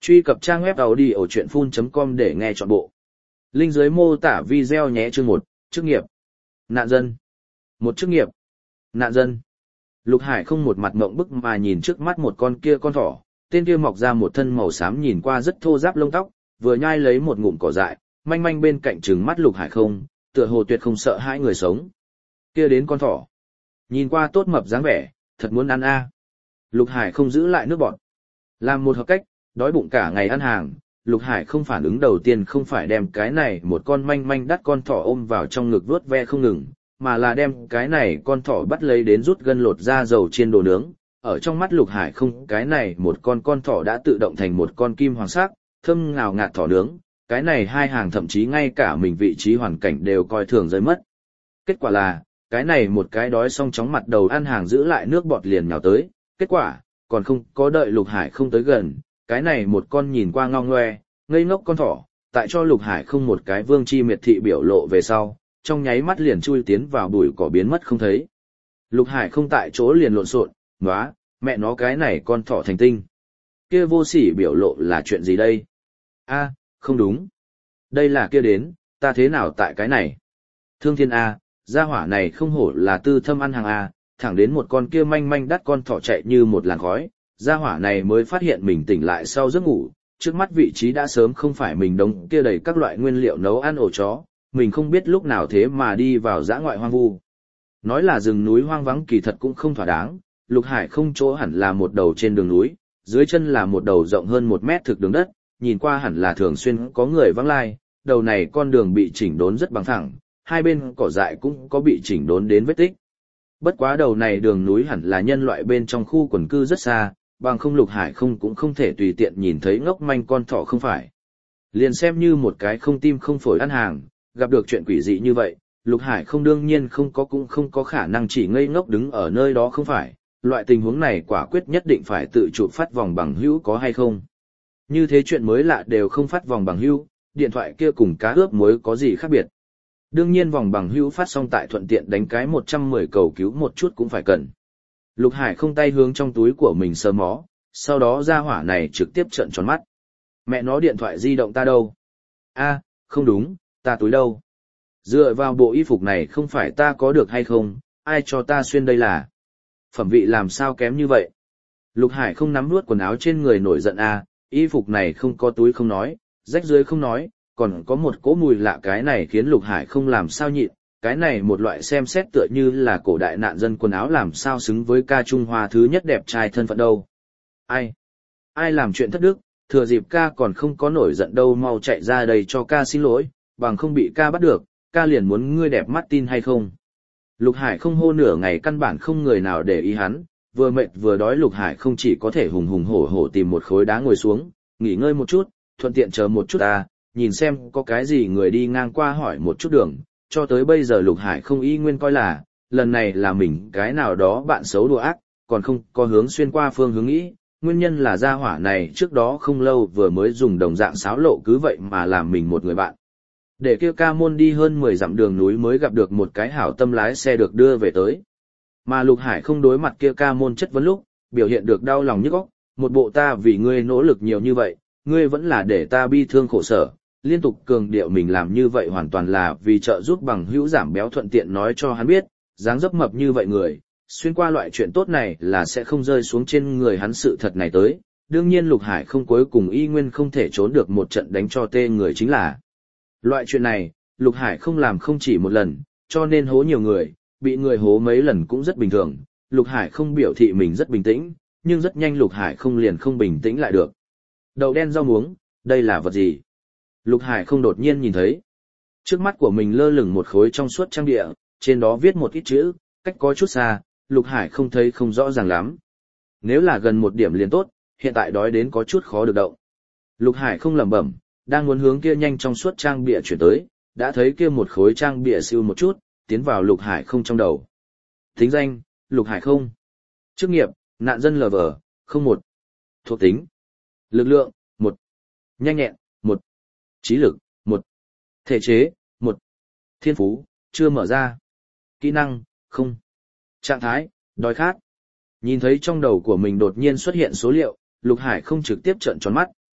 Truy cập trang web audiochuyenphun.com để nghe trọn bộ. Link dưới mô tả video nhé. Chương 1, chức nghiệp. Nạn dân. Một chức nghiệp. Nạn dân. Lục Hải không một mặt ngộng bức mà nhìn trước mắt một con thỏ, tên kia mọc ra một thân màu xám nhìn qua rất thô ráp lông tóc, vừa nhai lấy một ngụm cỏ dại, manh manh bên cạnh trừng mắt Lục Hải không, tựa hồ tuyệt không sợ hãi người sống. Kia đến con thỏ. Nhìn qua tốt mập dáng vẻ, thật muốn ăn a. Lục Hải không giữ lại nước bọt. Làm một hợp cách, đói bụng cả ngày ăn hàng, Lục Hải không phản ứng đầu tiên không phải đem cái này một con manh manh đắt con thỏ ôm vào trong ngực vuốt ve không ngừng, mà là đem cái này con thỏ bắt lấy đến rút gân lột ra dầu chiên đồ nướng. Ở trong mắt Lục Hải không, cái này một con thỏ đã tự động thành một con kim hoàng sắc, thơm ngào ngạt thỏ nướng, cái này hai hàng thậm chí ngay cả mình vị trí hoàn cảnh đều coi thường rơi mất. Kết quả là, cái này một cái đói xong chóng mặt đầu ăn hàng giữ lại nước bọt liền nhào tới, kết quả, còn không có đợi Lục Hải không tới gần, cái này một con nhìn qua ngao ngoe, ngây ngốc con thỏ, tại cho Lục Hải không một cái vương chi miệt thị biểu lộ về sau, trong nháy mắt liền chui tiến vào bụi cỏ biến mất không thấy. Lục Hải không tại chỗ liền lộn xộn, nóa, mẹ nó cái này con thỏ thành tinh. Kia vô sỉ biểu lộ là chuyện gì đây? A, không đúng. Đây là kia đến, ta thế nào tại cái này? Thương thiên A, gia hỏa này không hổ là tư thâm ăn hàng A, thẳng đến một con kia manh manh đắt con thỏ chạy như một làn khói, gia hỏa này mới phát hiện mình tỉnh lại sau giấc ngủ, trước mắt vị trí đã sớm không phải mình đống kia đầy các loại nguyên liệu nấu ăn ổ chó, mình không biết lúc nào thế mà đi vào dã ngoại hoang vu. Nói là rừng núi hoang vắng kỳ thật cũng không thỏa đáng, Lục Hải không chỗ hẳn là một đầu trên đường núi, dưới chân là một đầu rộng hơn 1 mét thực đường đất, nhìn qua hẳn là thường xuyên có người vắng lai, đầu này con đường bị chỉnh đốn rất bằng phẳng, hai bên cỏ dại cũng có bị chỉnh đốn đến vết tích. Bất quá đầu này đường núi hẳn là nhân loại bên trong khu quần cư rất xa, bằng không Lục Hải không cũng không thể tùy tiện nhìn thấy ngốc manh con thỏ không phải. Liền xem như một cái không tim không phổi ăn hàng, gặp được chuyện quỷ dị như vậy, Lục Hải không đương nhiên cũng không có khả năng chỉ ngây ngốc đứng ở nơi đó không phải, loại tình huống này quả quyết nhất định phải tự chụp phát vòng bằng hữu có hay không. Như thế chuyện mới lạ đều không phát vòng bằng hữu, điện thoại kia cùng cá ướp muối có gì khác biệt. Đương nhiên vòng bằng hữu phát xong tại thuận tiện đánh cái 110 cầu cứu một chút cũng phải cần. Lục Hải không tay hướng trong túi của mình sờ mó, sau đó ra hỏa này trực tiếp trợn tròn mắt. Mẹ nó điện thoại di động ta đâu? A, không đúng, ta túi đâu? Dựa vào bộ y phục này không phải ta có được hay không, ai cho ta xuyên đây là? Phẩm vị làm sao kém như vậy? Lục Hải không nắm nuốt quần áo trên người nổi giận a, y phục này không có túi không nói, rách dưới không nói, còn có một cỗ mùi lạ, cái này khiến Lục Hải không làm sao nhịn, cái này một loại xem xét tựa như là cổ đại nạn dân quần áo làm sao xứng với ca Trung Hoa thứ nhất đẹp trai thân phận đâu. Ai làm chuyện thất đức, thừa dịp ca còn không có nổi giận đâu mau chạy ra đây cho ca xin lỗi, bằng không bị ca bắt được, ca liền muốn ngươi đẹp mắt tin hay không. Lục Hải không hô nửa ngày căn bản không người nào để ý hắn, vừa mệt vừa đói Lục Hải không chỉ có thể hùng hùng hổ hổ tìm một khối đá ngồi xuống, nghỉ ngơi một chút, thuận tiện chờ một chút nhìn xem có cái gì người đi ngang qua hỏi một chút đường, cho tới bây giờ Lục Hải không y nguyên coi là, lần này là mình cái nào đó bạn xấu đùa ác, còn không có hướng xuyên qua phương hướng nghĩ, nguyên nhân là gia hỏa này trước đó không lâu vừa mới dùng đồng dạng xáo lộ cứ vậy mà làm mình một người bạn. Để kêu ca môn đi hơn 10 dặm đường núi mới gặp được một cái hảo tâm lái xe được đưa về tới. Mà Lục Hải không đối mặt kia ca môn chất vấn lúc, biểu hiện được đau lòng nhức óc, một bộ ta vì ngươi nỗ lực nhiều như vậy, ngươi vẫn là để ta bi thương khổ sở, liên tục cường điệu mình làm như vậy hoàn toàn là vì trợ giúp bằng hữu giảm béo thuận tiện nói cho hắn biết, dáng dấp mập như vậy người, xuyên qua loại chuyện tốt này là sẽ không rơi xuống trên người hắn sự thật này tới. Đương nhiên Lục Hải không cuối cùng y nguyên không thể trốn được một trận đánh cho tê người chính là. Loại chuyện này, Lục Hải không làm không chỉ một lần, cho nên hố nhiều người, bị người hố mấy lần cũng rất bình thường. Lục Hải không biểu thị mình rất bình tĩnh, nhưng rất nhanh Lục Hải không liền không bình tĩnh lại được. Đậu đen rau muống, đây là vật gì? Lục Hải không đột nhiên nhìn thấy. Trước mắt của mình lơ lửng một khối trong suốt trang địa, trên đó viết một ít chữ, cách có chút xa, Lục Hải không thấy không rõ ràng lắm. Nếu là gần một điểm liền tốt, hiện tại đói đến có chút khó được động. Lục Hải không lẩm bẩm, đang muốn hướng kia nhanh trong suốt trang bìa chuyển tới, đã thấy kia một khối trang bìa siêu một chút, tiến vào Lục Hải không trong đầu. Tính danh, Lục Hải không. Chức nghiệp, nạn dân LV01. Thuộc tính. Lực lượng, 1. Nhanh nhẹn, 1. Trí lực, 1. Thể chế, 1. Thiên phú, chưa mở ra. Kỹ năng, 0. Trạng thái, đói khát. Nhìn thấy trong đầu của mình đột nhiên xuất hiện số liệu, Lục Hải không trực tiếp trợn tròn mắt,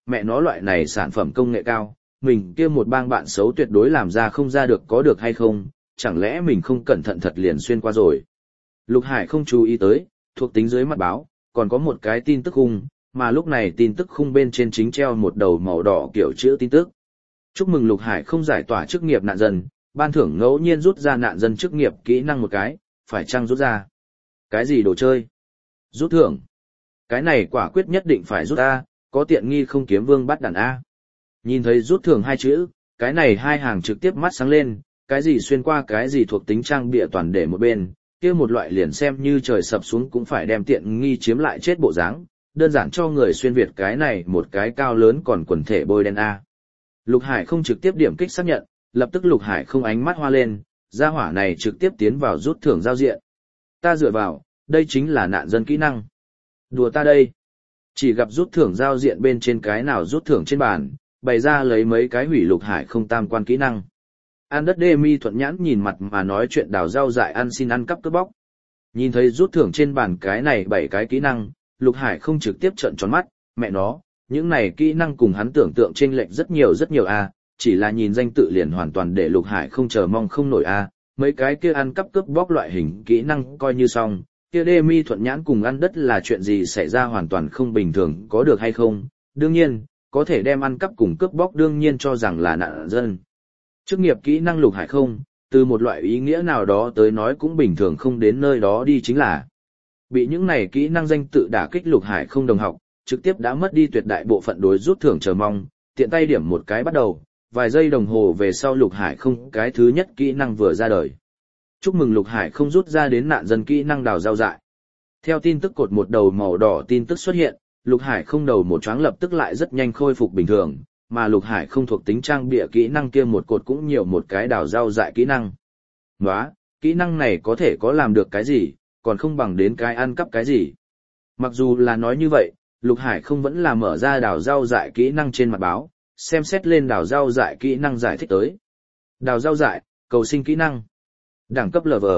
mẹ nó loại này sản phẩm công nghệ cao, mình kia một bang bạn xấu tuyệt đối làm ra không ra được có được hay không, chẳng lẽ mình không cẩn thận thật liền xuyên qua rồi. Lục Hải không chú ý tới, thuộc tính dưới mặt báo, còn có một cái tin tức khung, mà lúc này tin tức khung bên trên chính treo một đầu màu đỏ kiểu chữ tin tức. Chúc mừng Lục Hải không giải tỏa chức nghiệp nạn dân, ban thưởng ngẫu nhiên rút ra nạn dân chức nghiệp kỹ năng một cái, phải chăng rút ra? Cái gì đồ chơi? Rút thưởng. Cái này quả quyết nhất định phải rút A, có tiện nghi không kiếm vương bắt đàn A. Nhìn thấy rút thưởng hai chữ, cái này hai hàng trực tiếp mắt sáng lên, cái gì xuyên qua cái gì thuộc tính trang bịa toàn để một bên, kia một loại liền xem như trời sập xuống cũng phải đem tiện nghi chiếm lại chết bộ dáng, đơn giản cho người xuyên Việt cái này một cái cao lớn còn quần thể bôi đen A. Lục Hải không trực tiếp điểm kích xác nhận, lập tức Lục Hải không ánh mắt hoa lên, gia hỏa này trực tiếp tiến vào rút thưởng giao diện. Ta dựa vào, đây chính là nạn dân kỹ năng. Đùa ta đây. Chỉ gặp rút thưởng giao diện bên trên cái nào rút thưởng trên bàn, bày ra lấy mấy cái hủy Lục Hải không tam quan kỹ năng. An đất đê mi thuận nhãn nhìn mặt mà nói chuyện đào rau dại ăn xin ăn cắp cướp bóc. Nhìn thấy rút thưởng trên bàn cái này 7 cái kỹ năng, Lục Hải không trực tiếp trợn tròn mắt, mẹ nó, những này kỹ năng cùng hắn tưởng tượng chênh lệch rất nhiều a, chỉ là nhìn danh tự liền hoàn toàn để Lục Hải không chờ mong không nổi a, mấy cái kia ăn cắp cướp bóc loại hình kỹ năng coi như xong, kia đê mi thuận nhãn cùng ăn đất là chuyện gì xảy ra hoàn toàn không bình thường có được hay không, đương nhiên, có thể đem ăn cắp cùng cướp bóc đương nhiên cho rằng là nạn dân. Chức nghiệp kỹ năng Lục Hải không, từ một loại ý nghĩa nào đó tới nói cũng bình thường không đến nơi đó đi chính là. Bị những này kỹ năng danh tự đả kích Lục Hải không đồng học, trực tiếp đã mất đi tuyệt đại bộ phận đối rút thưởng chờ mong, tiện tay điểm một cái bắt đầu, vài giây đồng hồ về sau Lục Hải không cái thứ nhất kỹ năng vừa ra đời. Chúc mừng Lục Hải không rút ra đến nạn dân kỹ năng đào rau dại. Theo tin tức cột một đầu màu đỏ tin tức xuất hiện, Lục Hải không đầu một choáng lập tức lại rất nhanh khôi phục bình thường, mà Lục Hải không thuộc tính trang bịa kỹ năng kia một cột cũng nhiều một cái đào rau dại kỹ năng. Nóa, kỹ năng này có thể có làm được cái gì, còn không bằng đến cái ăn cắp cái gì. Mặc dù là nói như vậy, Lục Hải không vẫn là mở ra đào rau dại kỹ năng trên mặt báo, xem xét lên đào rau dại kỹ năng giải thích tới. Đào rau dại, cầu sinh kỹ năng. Đẳng cấp LV.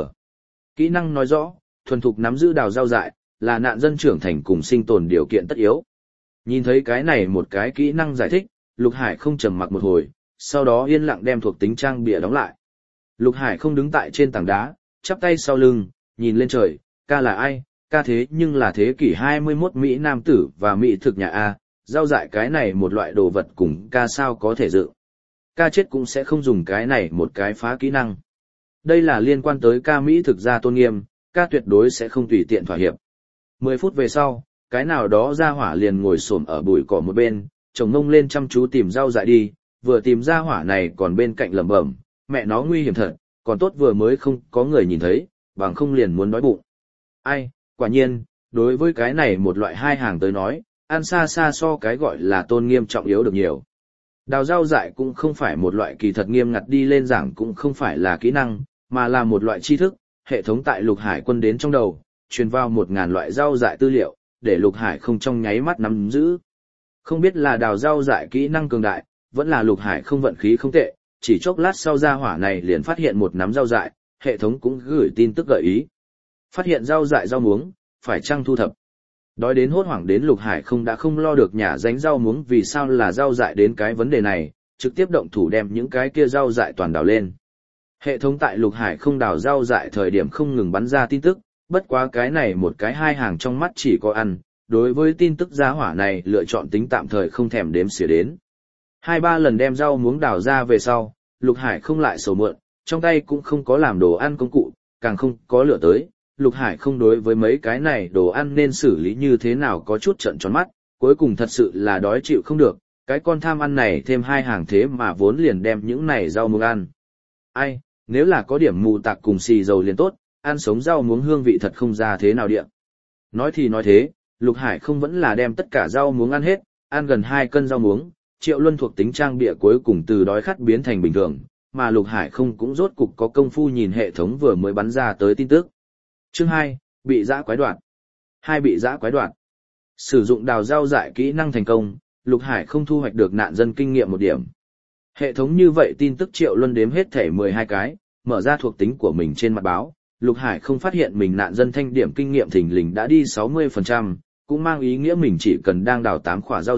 Kỹ năng nói rõ, thuần thục nắm giữ đào rau dại, là nạn dân trưởng thành cùng sinh tồn điều kiện tất yếu. Nhìn thấy cái này một cái kỹ năng giải thích, Lục Hải không trầm mặc một hồi, sau đó yên lặng đem thuộc tính trang bìa đóng lại. Lục Hải không đứng tại trên tảng đá, chắp tay sau lưng, nhìn lên trời, ca là ai, ca thế nhưng là thế kỷ 21 Mỹ nam tử và Mỹ thực nhà A, rau dại cái này một loại đồ vật cùng ca sao có thể dự. Ca chết cũng sẽ không dùng cái này một cái phá kỹ năng. Đây là liên quan tới ca Mỹ thực ra tôn nghiêm, ca tuyệt đối sẽ không tùy tiện thỏa hiệp. 10 phút về sau, cái nào đó ra hỏa liền ngồi xổm ở bụi cỏ một bên, chồng ngông lên chăm chú tìm rau dại đi, vừa tìm ra hỏa này còn bên cạnh lẩm bẩm, mẹ nó nguy hiểm thật, còn tốt vừa mới không có người nhìn thấy, bằng không liền muốn đói bụng. Ai, quả nhiên, đối với cái này một loại hai hàng tới nói, ăn xa xa so cái gọi là tôn nghiêm trọng yếu được nhiều. Đào rau dại cũng không phải một loại kỳ thật nghiêm ngặt đi lên giảng cũng không phải là kỹ năng, mà là một loại tri thức, hệ thống tại Lục Hải quân đến trong đầu, truyền vào 1000 loại rau dại tư liệu, để Lục Hải không trong nháy mắt nắm giữ. Không biết là đào rau dại kỹ năng cường đại, vẫn là Lục Hải không vận khí không tệ, chỉ chốc lát sau ra hỏa này liền phát hiện một nắm rau dại, hệ thống cũng gửi tin tức gợi ý. Phát hiện rau dại rau muống, phải chăng thu thập. Đói đến hốt hoảng đến Lục Hải không đã không lo được nhả dánh rau muống vì sao là rau dại đến cái vấn đề này, trực tiếp động thủ đem những cái kia rau dại toàn đào lên. Hệ thống tại Lục Hải không đào rau dại thời điểm không ngừng bắn ra tin tức, bất quá cái này một cái hai hàng trong mắt chỉ có ăn, đối với tin tức giá hỏa này lựa chọn tính tạm thời không thèm đếm xỉa đến. 2-3 lần đem rau muống đào ra về sau, Lục Hải không lại sầu mượn, trong tay cũng không có làm đồ ăn công cụ, càng không có lửa tới. Lục Hải không đối với mấy cái này đồ ăn nên xử lý như thế nào có chút trợn tròn mắt, cuối cùng thật sự là đói chịu không được, cái con tham ăn này thêm hai hàng thế mà vốn liền đem những này rau muống ăn. Ai, nếu là có điểm mù tạc cùng xì dầu liền tốt, ăn sống rau muống hương vị thật không ra thế nào địa. Nói thì nói thế, Lục Hải không vẫn là đem tất cả rau muống ăn hết, ăn gần 2 cân rau muống, Triệu Luân thuộc tính trang bịa cuối cùng từ đói khát biến thành bình thường, mà Lục Hải không cũng rốt cục có công phu nhìn hệ thống vừa mới bắn ra tới tin tức. Chương 2, bị dã quái đoạt. 2 bị dã quái đoạt. Sử dụng đào rau dại kỹ năng thành công, Lục Hải không thu hoạch được nạn dân kinh nghiệm 1 điểm. Hệ thống như vậy tin tức Triệu Luân đếm hết thể 12 cái, mở ra thuộc tính của mình trên mặt báo, Lục Hải không phát hiện mình nạn dân thanh điểm kinh nghiệm thình lình đã đi 60%, cũng mang ý nghĩa mình chỉ cần đang đào 8 quả rau dại,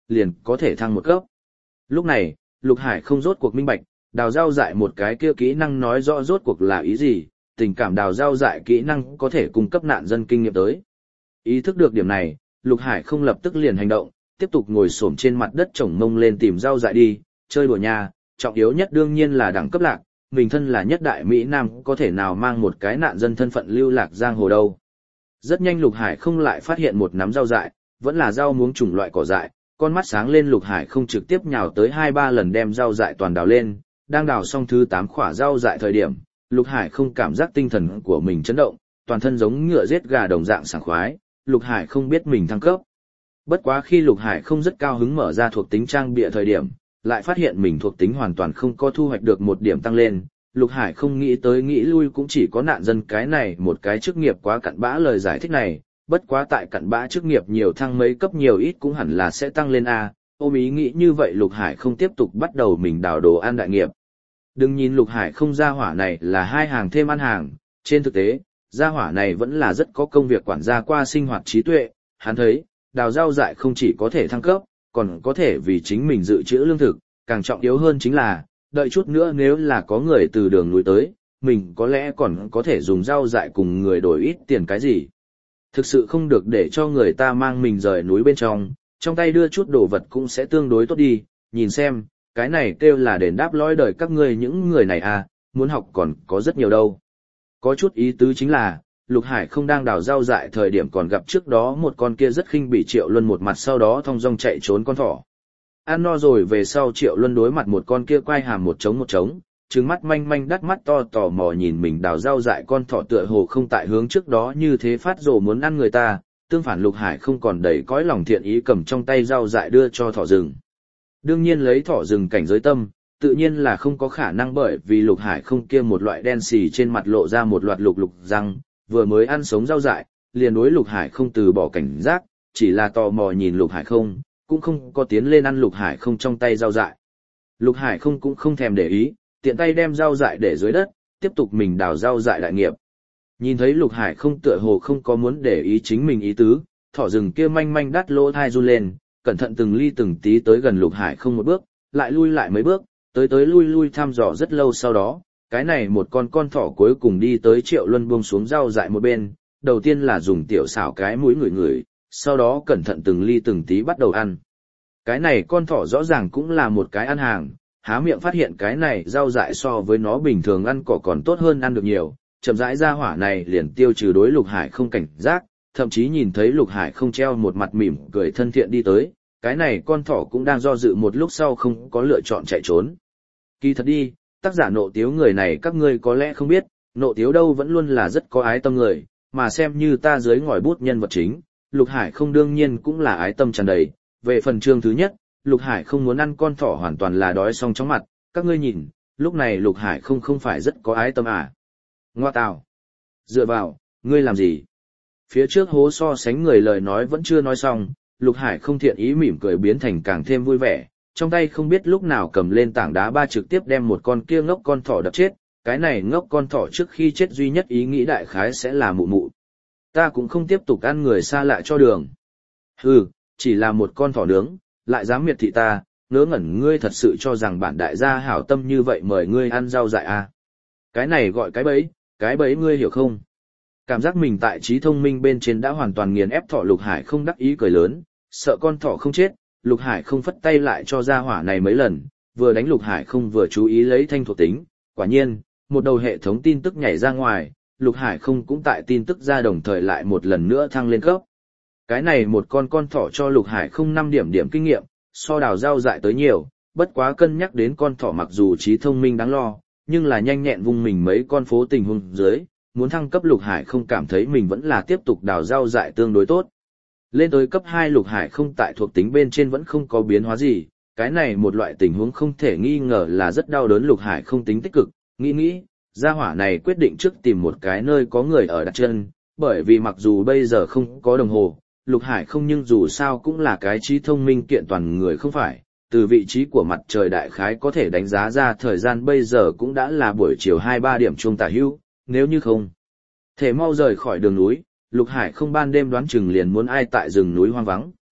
liền có thể thăng một cấp. Lúc này, Lục Hải không rốt cuộc minh bạch, đào rau dại một cái kia kỹ năng nói rõ rốt cuộc là ý gì, tình cảm đào rau dại kỹ năng có thể cung cấp nạn dân kinh nghiệm tới. Ý thức được điểm này, Lục Hải không lập tức liền hành động, tiếp tục ngồi xổm trên mặt đất chồng mông lên tìm rau dại đi, chơi đùa nhà, trọng yếu nhất đương nhiên là đẳng cấp lạc, mình thân là nhất đại Mỹ Nam có thể nào mang một cái nạn dân thân phận lưu lạc giang hồ đâu. Rất nhanh Lục Hải không lại phát hiện một nắm rau dại, vẫn là rau muống chủng loại cỏ dại, con mắt sáng lên Lục Hải không trực tiếp nhào tới 2-3 lần đem rau dại toàn đào lên, đang đào xong thứ 8 khỏa rau dại thời điểm, Lục Hải không cảm giác tinh thần của mình chấn động, toàn thân giống ngựa giết gà đồng dạng sảng khoái, Lục Hải không biết mình thăng cấp. Bất quá khi Lục Hải không rất cao hứng mở ra thuộc tính trang bịa thời điểm, lại phát hiện mình thuộc tính hoàn toàn không có thu hoạch được một điểm tăng lên. Lục Hải không nghĩ tới nghĩ lui cũng chỉ có nạn dân cái này một cái chức nghiệp quá cặn bã lời giải thích này, bất quá tại cặn bã chức nghiệp nhiều thăng mấy cấp nhiều ít cũng hẳn là sẽ tăng lên A, ôm ý nghĩ như vậy Lục Hải không tiếp tục bắt đầu mình đào đồ ăn đại nghiệp. Đừng nhìn Lục Hải không gia hỏa này là 2 hàng thêm ăn hàng, trên thực tế, gia hỏa này vẫn là rất có công việc quản gia qua sinh hoạt trí tuệ, hắn thấy, đào rau dại không chỉ có thể thăng cấp, còn có thể vì chính mình dự trữ lương thực, càng trọng yếu hơn chính là, đợi chút nữa nếu là có người từ đường núi tới, mình có lẽ còn có thể dùng rau dại cùng người đổi ít tiền cái gì. Thực sự không được để cho người ta mang mình rời núi bên trong tay đưa chút đồ vật cũng sẽ tương đối tốt đi, nhìn xem, cái này kêu là đền đáp lõi đời các ngươi những người này à, muốn học còn có rất nhiều đâu. Có chút ý tứ chính là, Lục Hải không đang đào rau dại thời điểm còn gặp trước đó một con kia rất khinh bị Triệu Luân một mặt sau đó thong dong chạy trốn con thỏ. Ăn no rồi về sau Triệu Luân đối mặt một con kia quay hàm một trống, trừng mắt manh manh đắt mắt to tò mò nhìn mình đào rau dại con thỏ tựa hồ không tại hướng trước đó như thế phát rồ muốn ăn người ta, tương phản Lục Hải không còn đầy cõi lòng thiện ý cầm trong tay rau dại đưa cho thỏ rừng. Đương nhiên lấy thỏ rừng cảnh giới tâm, tự nhiên là không có khả năng bởi vì Lục Hải không kia một loại đen xì trên mặt lộ ra một loạt lục răng, vừa mới ăn sống rau dại, liền đối Lục Hải không từ bỏ cảnh giác, chỉ là tò mò nhìn Lục Hải không, cũng không có tiến lên ăn Lục Hải không trong tay rau dại. Lục Hải không cũng không thèm để ý, tiện tay đem rau dại để dưới đất, tiếp tục mình đào rau dại đại nghiệp. Nhìn thấy Lục Hải không tựa hồ không có muốn để ý chính mình ý tứ, thỏ rừng kia manh manh đắt lỗ thai run lên, cẩn thận từng ly từng tí tới gần Lục Hải không một bước, lại lui lại mấy bước, tới lui thăm dò rất lâu sau đó, cái này một con thỏ cuối cùng đi tới Triệu Luân buông xuống rau dại một bên, đầu tiên là dùng tiểu xảo cái mũi ngửi, sau đó cẩn thận từng ly từng tí bắt đầu ăn. Cái này con thỏ rõ ràng cũng là một cái ăn hàng, há miệng phát hiện cái này rau dại so với nó bình thường ăn cỏ còn tốt hơn ăn được nhiều, chậm rãi ra hỏa này liền tiêu trừ đối Lục Hải không cảnh giác, thậm chí nhìn thấy Lục Hải không treo một mặt mỉm cười thân thiện đi tới, cái này con thỏ cũng đang do dự một lúc sau không có lựa chọn chạy trốn. Kỳ thật đi, tác giả Nộ Tiếu người này các ngươi có lẽ không biết, Nộ Tiếu đâu vẫn luôn là rất có ái tâm người, mà xem như ta dưới ngòi bút nhân vật chính, Lục Hải không đương nhiên cũng là ái tâm tràn đầy. Về phần chương thứ nhất, Lục Hải không muốn ăn con thỏ hoàn toàn là đói xong chóng mặt, các ngươi nhìn, lúc này Lục Hải không phải rất có ái tâm à. Ngoa tào. Dựa vào, ngươi làm gì? Phía trước hố so sánh người lời nói vẫn chưa nói xong, Lục Hải không thiện ý mỉm cười biến thành càng thêm vui vẻ, trong tay không biết lúc nào cầm lên tảng đá ba trực tiếp đem một con kia ngốc con thỏ đập chết, cái này ngốc con thỏ trước khi chết duy nhất ý nghĩ đại khái sẽ là mụ mụ. Ta cũng không tiếp tục ăn người xa lạ cho đường. Hừ, chỉ là một con thỏ nướng, lại dám miệt thị ta, ngớ ngẩn ngươi thật sự cho rằng bản đại gia hảo tâm như vậy mời ngươi ăn rau dại à. Cái này gọi cái bẫy ngươi hiểu không? Cảm giác mình tại trí thông minh bên trên đã hoàn toàn nghiền ép thỏ Lục Hải không đắc ý cười lớn, sợ con thỏ không chết, Lục Hải không phất tay lại cho ra hỏa này mấy lần, vừa đánh Lục Hải không vừa chú ý lấy thanh thuộc tính, quả nhiên, một đầu hệ thống tin tức nhảy ra ngoài, Lục Hải không cũng tại tin tức ra đồng thời lại một lần nữa thăng lên cấp. Cái này một con thỏ cho Lục Hải không 5 điểm kinh nghiệm, so đào rau dại tới nhiều, bất quá cân nhắc đến con thỏ mặc dù trí thông minh đáng lo, nhưng là nhanh nhẹn vung mình mấy con phố tình huống dưới, muốn thăng cấp Lục Hải không cảm thấy mình vẫn là tiếp tục đào rau dại tương đối tốt. Lên tới cấp 2 Lục Hải không tại thuộc tính bên trên vẫn không có biến hóa gì, cái này một loại tình huống không thể nghi ngờ là rất đau đớn Lục Hải không tính tích cực, nghĩ, gia hỏa này quyết định trước tìm một cái nơi có người ở đặt chân, bởi vì mặc dù bây giờ không có đồng hồ, Lục Hải không nhưng dù sao cũng là cái trí thông minh kiện toàn người không phải, từ vị trí của mặt trời đại khái có thể đánh giá ra thời gian bây giờ cũng đã là buổi chiều 2-3 điểm chuông tả hữu, nếu như không thể mau rời khỏi đường núi, Lục Hải không ban đêm đoán chừng liền muốn ai tại rừng núi hoang vắng.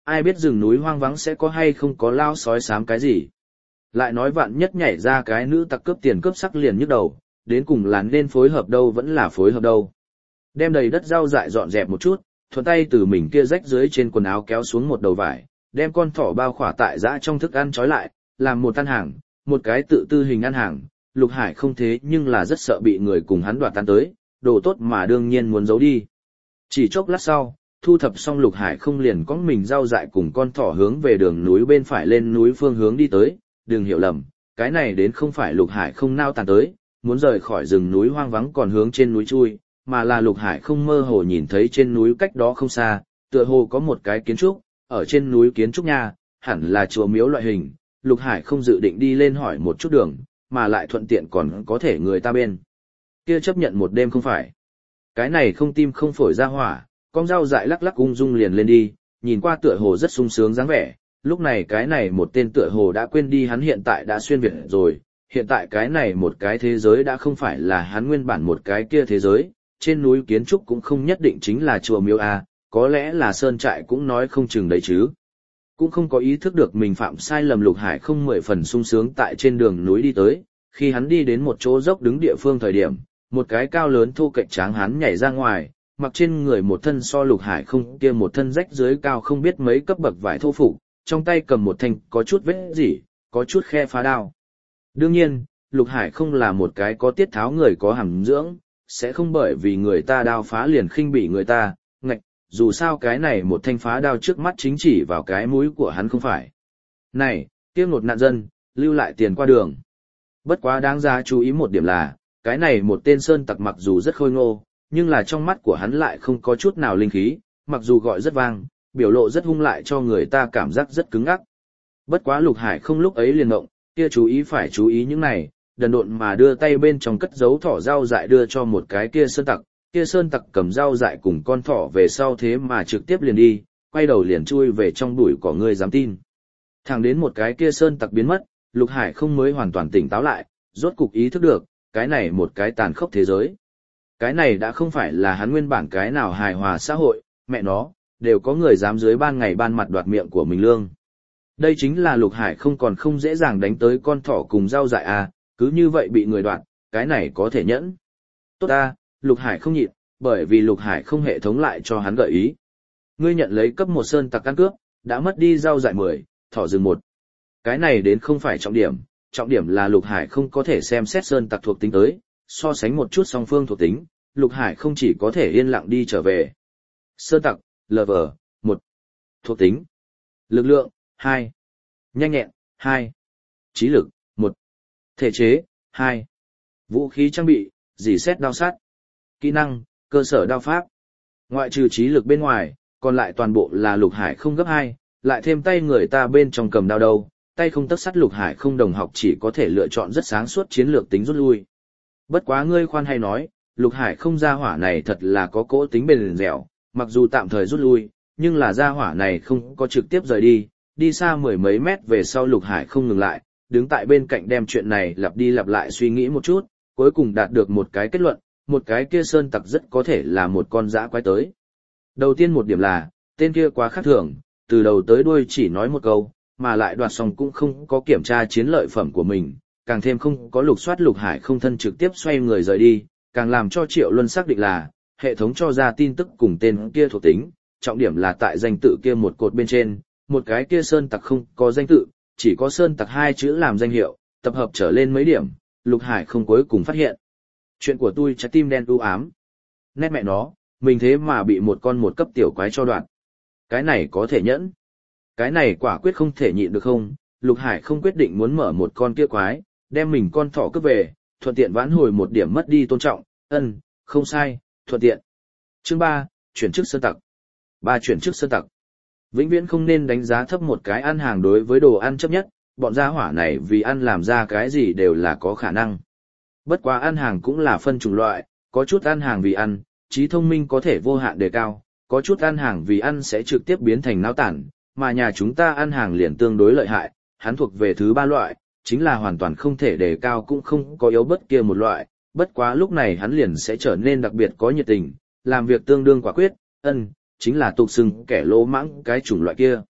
ai biết rừng núi hoang vắng sẽ có hay không có lao sói xám cái gì. Lại nói vạn nhất nhảy ra cái nữ tặc cướp tiền cướp sắc liền nhức đầu, đến cùng là nên phối hợp đâu vẫn là phối hợp đâu. Đem đầy đất rau dại dọn dẹp một chút, thuận tay từ mình kia rách dưới trên quần áo kéo xuống một đầu vải, đem con thỏ bao khỏa tại dã trong thức ăn trói lại, làm một ăn hàng, một cái tự tư hình ăn hàng. Lục Hải không thế nhưng là rất sợ bị người cùng hắn đoạt tan tới, đồ tốt mà đương nhiên muốn giấu đi. Chỉ chốc lát sau, thu thập xong Lục Hải không liền có mình rau dại cùng con thỏ hướng về đường núi bên phải lên núi phương hướng đi tới, đừng hiểu lầm, cái này đến không phải Lục Hải không nao tàn tới, muốn rời khỏi rừng núi hoang vắng còn hướng trên núi chui, mà là Lục Hải không mơ hồ nhìn thấy trên núi cách đó không xa, tựa hồ có một cái kiến trúc, ở trên núi kiến trúc nha, hẳn là chùa miếu loại hình, Lục Hải không dự định đi lên hỏi một chút đường, mà lại thuận tiện còn có thể người ta bên kia chấp nhận một đêm không phải. Cái này không tim không phổi ra hỏa, con dao dại lắc lắc ung dung liền lên đi, nhìn qua tựa hồ rất sung sướng dáng vẻ, lúc này cái này một tên tựa hồ đã quên đi hắn hiện tại đã xuyên Việt rồi, hiện tại cái này một cái thế giới đã không phải là hắn nguyên bản một cái kia thế giới, trên núi kiến trúc cũng không nhất định chính là chùa miếu a, có lẽ là sơn trại cũng nói không chừng đấy chứ. Cũng không có ý thức được mình phạm sai lầm, Lục Hải không 10 phần sung sướng tại trên đường núi đi tới, khi hắn đi đến một chỗ dốc đứng địa phương thời điểm, một cái cao lớn thô kệch tráng hắn nhảy ra ngoài, mặc trên người một thân so Lục Hải không kia một thân rách dưới cao không biết mấy cấp bậc vải thô phục, trong tay cầm một thanh có chút vết rỉ, có chút khe phá đao. Đương nhiên, Lục Hải không là một cái có tiết tháo người có hàm dưỡng, sẽ không bởi vì người ta đao phá liền khinh bỉ người ta, ngạch, dù sao cái này một thanh phá đao trước mắt chính chỉ vào cái mũi của hắn không phải. Này, tiếc nột nạn dân, lưu lại tiền qua đường. Bất quá đáng giá chú ý một điểm là, cái này một tên sơn tặc mặc dù rất khôi ngô, nhưng là trong mắt của hắn lại không có chút nào linh khí, mặc dù gọi rất vang, biểu lộ rất hung lại cho người ta cảm giác rất cứng ngắc. Bất quá Lục Hải không lúc ấy liền động, kia chú ý phải chú ý những này, đần độn mà đưa tay bên trong cất giấu thỏ rau dại đưa cho một cái kia sơn tặc cầm rau dại cùng con thỏ về sau thế mà trực tiếp liền đi, quay đầu liền chui về trong bụi cỏ, người dám tin. Thẳng đến một cái kia sơn tặc biến mất, Lục Hải không mới hoàn toàn tỉnh táo lại, rốt cục ý thức được, cái này một cái tàn khốc thế giới. Cái này đã không phải là hắn nguyên bản cái nào hài hòa xã hội, mẹ nó, đều có người dám dưới ban ngày ban mặt đoạt miệng của mình lương. Đây chính là Lục Hải không còn không dễ dàng đánh tới con thỏ cùng rau dại à, cứ như vậy bị người đoạt, cái này có thể nhẫn. Tốt ta, Lục Hải không nhịn, bởi vì Lục Hải không hệ thống lại cho hắn gợi ý. Ngươi nhận lấy cấp 1 sơn tặc ăn cướp, đã mất đi rau dại 10, thỏ rừng 1. Cái này đến không phải trọng điểm là Lục Hải không có thể xem xét sơn tặc thuộc tính tới, so sánh một chút song phương thuộc tính, Lục Hải không chỉ có thể yên lặng đi trở về. Sơn tặc, LV1. Thuộc tính. Lực lượng, 2. Nhanh nhẹn, 2. Trí lực, 1. Thể chế, 2. Vũ khí trang bị, dỉ xét đao sát. Kỹ năng, cơ sở đao pháp. Ngoại trừ trí lực bên ngoài, còn lại toàn bộ là Lục Hải không gấp 2, lại thêm tay người ta bên trong cầm đao đầu, tay không tấc sắt Lục Hải không đồng học chỉ có thể lựa chọn rất sáng suốt chiến lược tính rút lui. Bất quá ngươi khoan hay nói, Lục Hải không gia hỏa này thật là có cỗ tính bền dẻo, mặc dù tạm thời rút lui, nhưng là gia hỏa này không có trực tiếp rời đi xa 10 mấy mét về sau Lục Hải không ngừng lại, đứng tại bên cạnh đem chuyện này lặp đi lặp lại suy nghĩ một chút, cuối cùng đạt được một cái kết luận, một cái kia sơn tặc rất có thể là một con dã quái tới. Đầu tiên một điểm là, tên kia quá khác thường, từ đầu tới đuôi chỉ nói một câu, mà lại đoạt xong cũng không có kiểm tra chiến lợi phẩm của mình, càng thêm không có lục soát Lục Hải không thân trực tiếp xoay người rời đi, càng làm cho Triệu Luân xác định là, hệ thống cho ra tin tức cùng tên kia thuộc tính, trọng điểm là tại danh tự kia một cột bên trên, một cái kia sơn tặc không có danh tự, chỉ có sơn tặc 2 chữ làm danh hiệu, tập hợp trở lên mấy điểm, Lục Hải không cuối cùng phát hiện. Chuyện của tôi trái tim đen u ám. Nét mẹ nó, mình thế mà bị một con một cấp tiểu quái cho đoạn. Cái này có thể nhẫn. Cái này quả quyết không thể nhịn được không, Lục Hải không quyết định muốn mở một con kia quái, đem mình con thỏ cướp về, thuận tiện vãn hồi một điểm mất đi tôn trọng, không sai, thuận tiện. Chương 3, chuyển chức sơn tặc. 3 chuyển chức sơn tặc. Vĩnh viễn không nên đánh giá thấp một cái ăn hàng đối với đồ ăn chấp nhất, bọn gia hỏa này vì ăn làm ra cái gì đều là có khả năng. Bất quá ăn hàng cũng là phân chủng loại, có chút ăn hàng vì ăn, trí thông minh có thể vô hạn đề cao, có chút ăn hàng vì ăn sẽ trực tiếp biến thành náo tản, mà nhà chúng ta ăn hàng liền tương đối lợi hại, hắn thuộc về thứ 3 loại, chính là hoàn toàn không thể đề cao cũng không có yếu bất kia một loại, bất quá lúc này hắn liền sẽ trở nên đặc biệt có nhiệt tình, làm việc tương đương quả quyết, chính là tục xưng kẻ lỗ mãng cái chủng loại kia.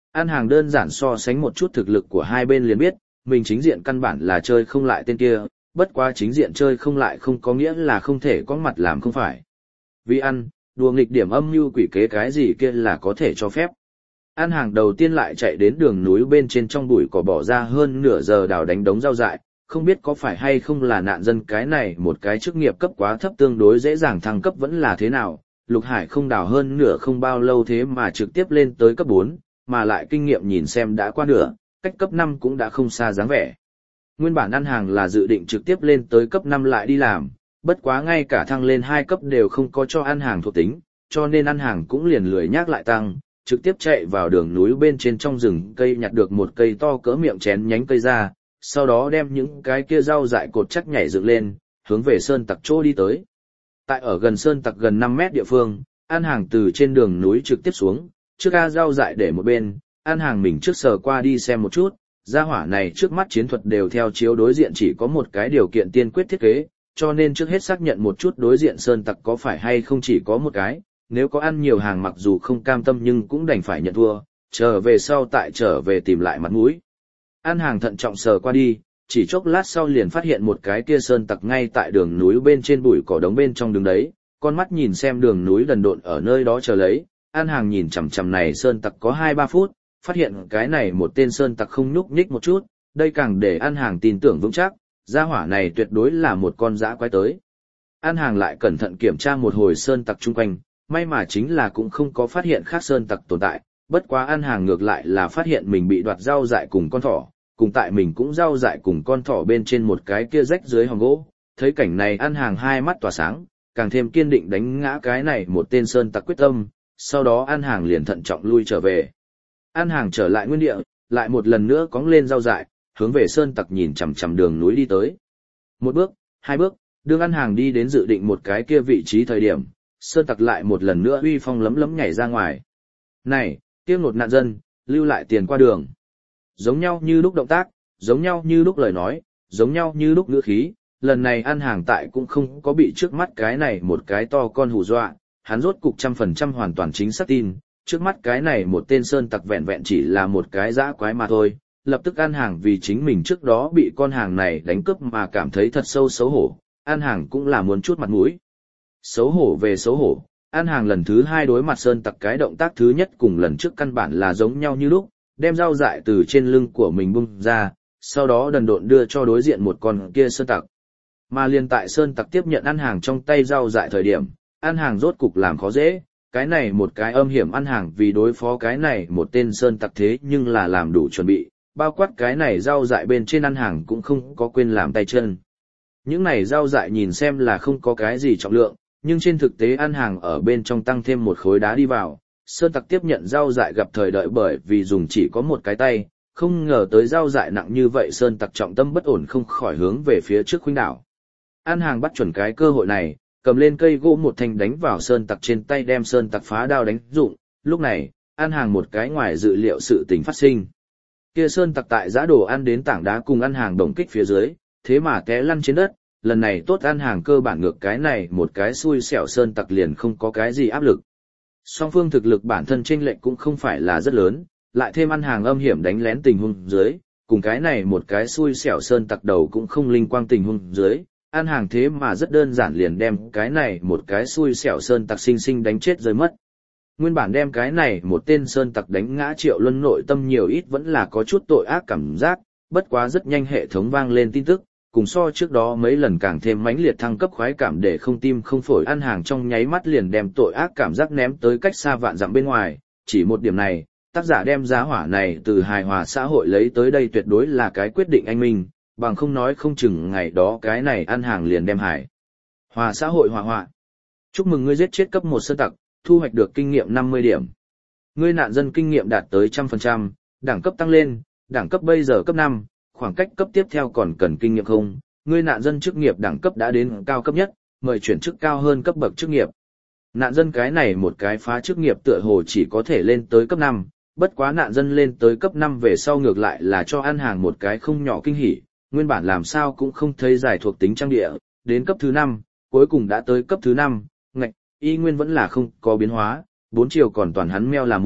An Hàng đơn giản so sánh một chút thực lực của hai bên liền biết, mình chính diện căn bản là chơi không lại tên kia, bất quá chính diện chơi không lại không có nghĩa là không thể có mặt làm không phải. Vì ăn, đùa nghịch điểm âm mưu quỷ kế cái gì kia là có thể cho phép. An Hàng đầu tiên lại chạy đến đường núi bên trên trong bụi cỏ bỏ ra hơn nửa giờ đào đánh đống rau dại, không biết có phải hay không là nạn dân cái này một cái chức nghiệp cấp quá thấp tương đối dễ dàng thăng cấp vẫn là thế nào. Lục Hải không đào hơn nửa không bao lâu thế mà trực tiếp lên tới cấp 4, mà lại kinh nghiệm nhìn xem đã qua nửa, cách cấp 5 cũng đã không xa dáng vẻ. Nguyên bản An Hàng là dự định trực tiếp lên tới cấp 5 lại đi làm, bất quá ngay cả thăng lên 2 cấp đều không có cho An Hàng thuộc tính, cho nên An Hàng cũng liền lười nhác lại tăng, trực tiếp chạy vào đường núi bên trên trong rừng cây nhặt được một cây to cỡ miệng chén nhánh cây ra, sau đó đem những cái kia rau dại cột chắc nhảy dựng lên, hướng về sơn tặc chỗ đi tới. Tại ở gần sơn tặc gần 5 mét địa phương, An Hàng từ trên đường núi trực tiếp xuống, trước ga rau dại để một bên, An Hàng mình trước sờ qua đi xem một chút, gia hỏa này trước mắt chiến thuật đều theo chiếu đối diện chỉ có một cái điều kiện tiên quyết thiết kế, cho nên trước hết xác nhận một chút đối diện sơn tặc có phải hay không chỉ có một cái, nếu có ăn nhiều hàng mặc dù không cam tâm nhưng cũng đành phải nhận thua, trở về sau tại trở về tìm lại mặt mũi. An Hàng thận trọng sờ qua đi, chỉ chốc lát sau liền phát hiện một cái kia sơn tặc ngay tại đường núi bên trên bụi cỏ đống bên trong đứng đấy, con mắt nhìn xem đường núi đần độn ở nơi đó chờ lấy. An Hàng nhìn chằm chằm này sơn tặc có 2-3 phút, phát hiện cái này một tên sơn tặc không nhúc nhích một chút, đây càng để An Hàng tin tưởng vững chắc, gia hỏa này tuyệt đối là một con dã quái tới. An Hàng lại cẩn thận kiểm tra một hồi sơn tặc chung quanh, may mà chính là cũng không có phát hiện khác sơn tặc tồn tại, bất quá An Hàng ngược lại là phát hiện mình bị đoạt rau dại cùng con thỏ, cùng tại mình cũng rau dại cùng con thỏ bên trên một cái kia rách dưới hòn gỗ. Thấy cảnh này An Hàng hai mắt tỏa sáng, càng thêm kiên định đánh ngã cái này một tên sơn tặc quyết tâm, sau đó An Hàng liền thận trọng lui trở về. An Hàng trở lại nguyên địa, lại một lần nữa cóng lên rau dại, hướng về sơn tặc nhìn chằm chằm đường núi đi tới. Một bước, hai bước, đương An Hàng đi đến dự định một cái kia vị trí thời điểm, sơn tặc lại một lần nữa uy phong lấm lấm nhảy ra ngoài. Này, kia một nạn dân, lưu lại tiền qua đường. Giống nhau như lúc động tác, giống nhau như lúc lời nói, giống nhau như lúc ngữ khí, lần này An Hàng tại cũng không có bị trước mắt cái này một cái to con hù dọa, hắn rốt cục 100% hoàn toàn chính xác tin, trước mắt cái này một tên sơn tặc vẹn vẹn chỉ là một cái dã quái mà thôi. Lập tức An Hàng vì chính mình trước đó bị con hàng này đánh cướp mà cảm thấy thật sâu xấu hổ, An Hàng cũng là muốn chút mặt mũi. Xấu hổ về xấu hổ, An Hàng lần thứ 2 đối mặt sơn tặc cái động tác thứ nhất cùng lần trước căn bản là giống nhau như lúc, đem rau dại từ trên lưng của mình bung ra, sau đó đần độn đưa cho đối diện một con kia sơn tặc. Mà liền tại sơn tặc tiếp nhận An Hàng trong tay rau dại thời điểm, An Hàng rốt cục làm khó dễ, cái này một cái âm hiểm An Hàng vì đối phó cái này một tên sơn tặc thế nhưng là làm đủ chuẩn bị, bao quát cái này rau dại bên trên An Hàng cũng không có quên làm tay chân. Những này rau dại nhìn xem là không có cái gì trọng lượng, nhưng trên thực tế An Hàng ở bên trong tăng thêm một khối đá đi vào, sơn tặc tiếp nhận rau dại gặp thời đợi bởi vì dùng chỉ có một cái tay, không ngờ tới rau dại nặng như vậy sơn tặc trọng tâm bất ổn không khỏi hướng về phía trước khuynh đảo. An Hàng bắt chuẩn cái cơ hội này, cầm lên cây gỗ một thanh đánh vào sơn tặc trên tay đem sơn tặc phá đao đánh dụng, lúc này, An Hàng một cái ngoài dự liệu sự tình phát sinh. Kia sơn tặc tại giã đồ ăn đến tảng đá cùng An Hàng đồng kích phía dưới, thế mà té lăn trên đất, lần này tốt An Hàng cơ bản ngược cái này một cái xui xẻo sơn tặc liền không có cái gì áp lực. Song phương thực lực bản thân chênh lệch cũng không phải là rất lớn, lại thêm An Hàng âm hiểm đánh lén tình huống dưới, cùng cái này một cái xui xẻo sơn tặc đầu cũng không linh quang tình huống dưới, An Hàng thế mà rất đơn giản liền đem cái này một cái xui xẻo sơn tặc sinh sinh đánh chết rơi mất. Nguyên bản đem cái này một tên sơn tặc đánh ngã Triệu Luân nội tâm nhiều ít vẫn là có chút tội ác cảm giác, bất quá rất nhanh hệ thống vang lên tin tức, cùng so trước đó mấy lần càng thêm mãnh liệt thăng cấp khoái cảm để không tim không phổi. An Hàng trong nháy mắt liền đem tội ác cảm giác ném tới cách xa vạn dặm bên ngoài, chỉ một điểm này, tác giả đem giá hỏa này từ hài hòa xã hội lấy tới đây tuyệt đối là cái quyết định anh minh, bằng không nói không chừng ngày đó cái này An Hàng liền đem hài hòa xã hội hỏa hoạn. Chúc mừng ngươi giết chết cấp 1 sơn tặc, thu hoạch được kinh nghiệm 50 điểm. Ngươi nạn dân kinh nghiệm đạt tới 100%, đẳng cấp tăng lên, đẳng cấp bây giờ cấp 5, khoảng cách cấp tiếp theo còn cần kinh nghiệm không? Ngươi nạn dân chức nghiệp đẳng cấp đã đến cao cấp nhất, mời chuyển chức cao hơn cấp bậc chức nghiệp. Nạn dân cái này một cái phá chức nghiệp tựa hồ chỉ có thể lên tới cấp 5, bất quá nạn dân lên tới cấp 5 về sau ngược lại là cho An Hàng một cái không nhỏ kinh hỉ, nguyên bản làm sao cũng không thấy giải thuộc tính trang địa, đến cấp thứ 5, cuối cùng đã tới cấp thứ 5, ngạch, y nguyên vẫn là không có biến hóa, 4 chiều còn toàn hắn meo là một,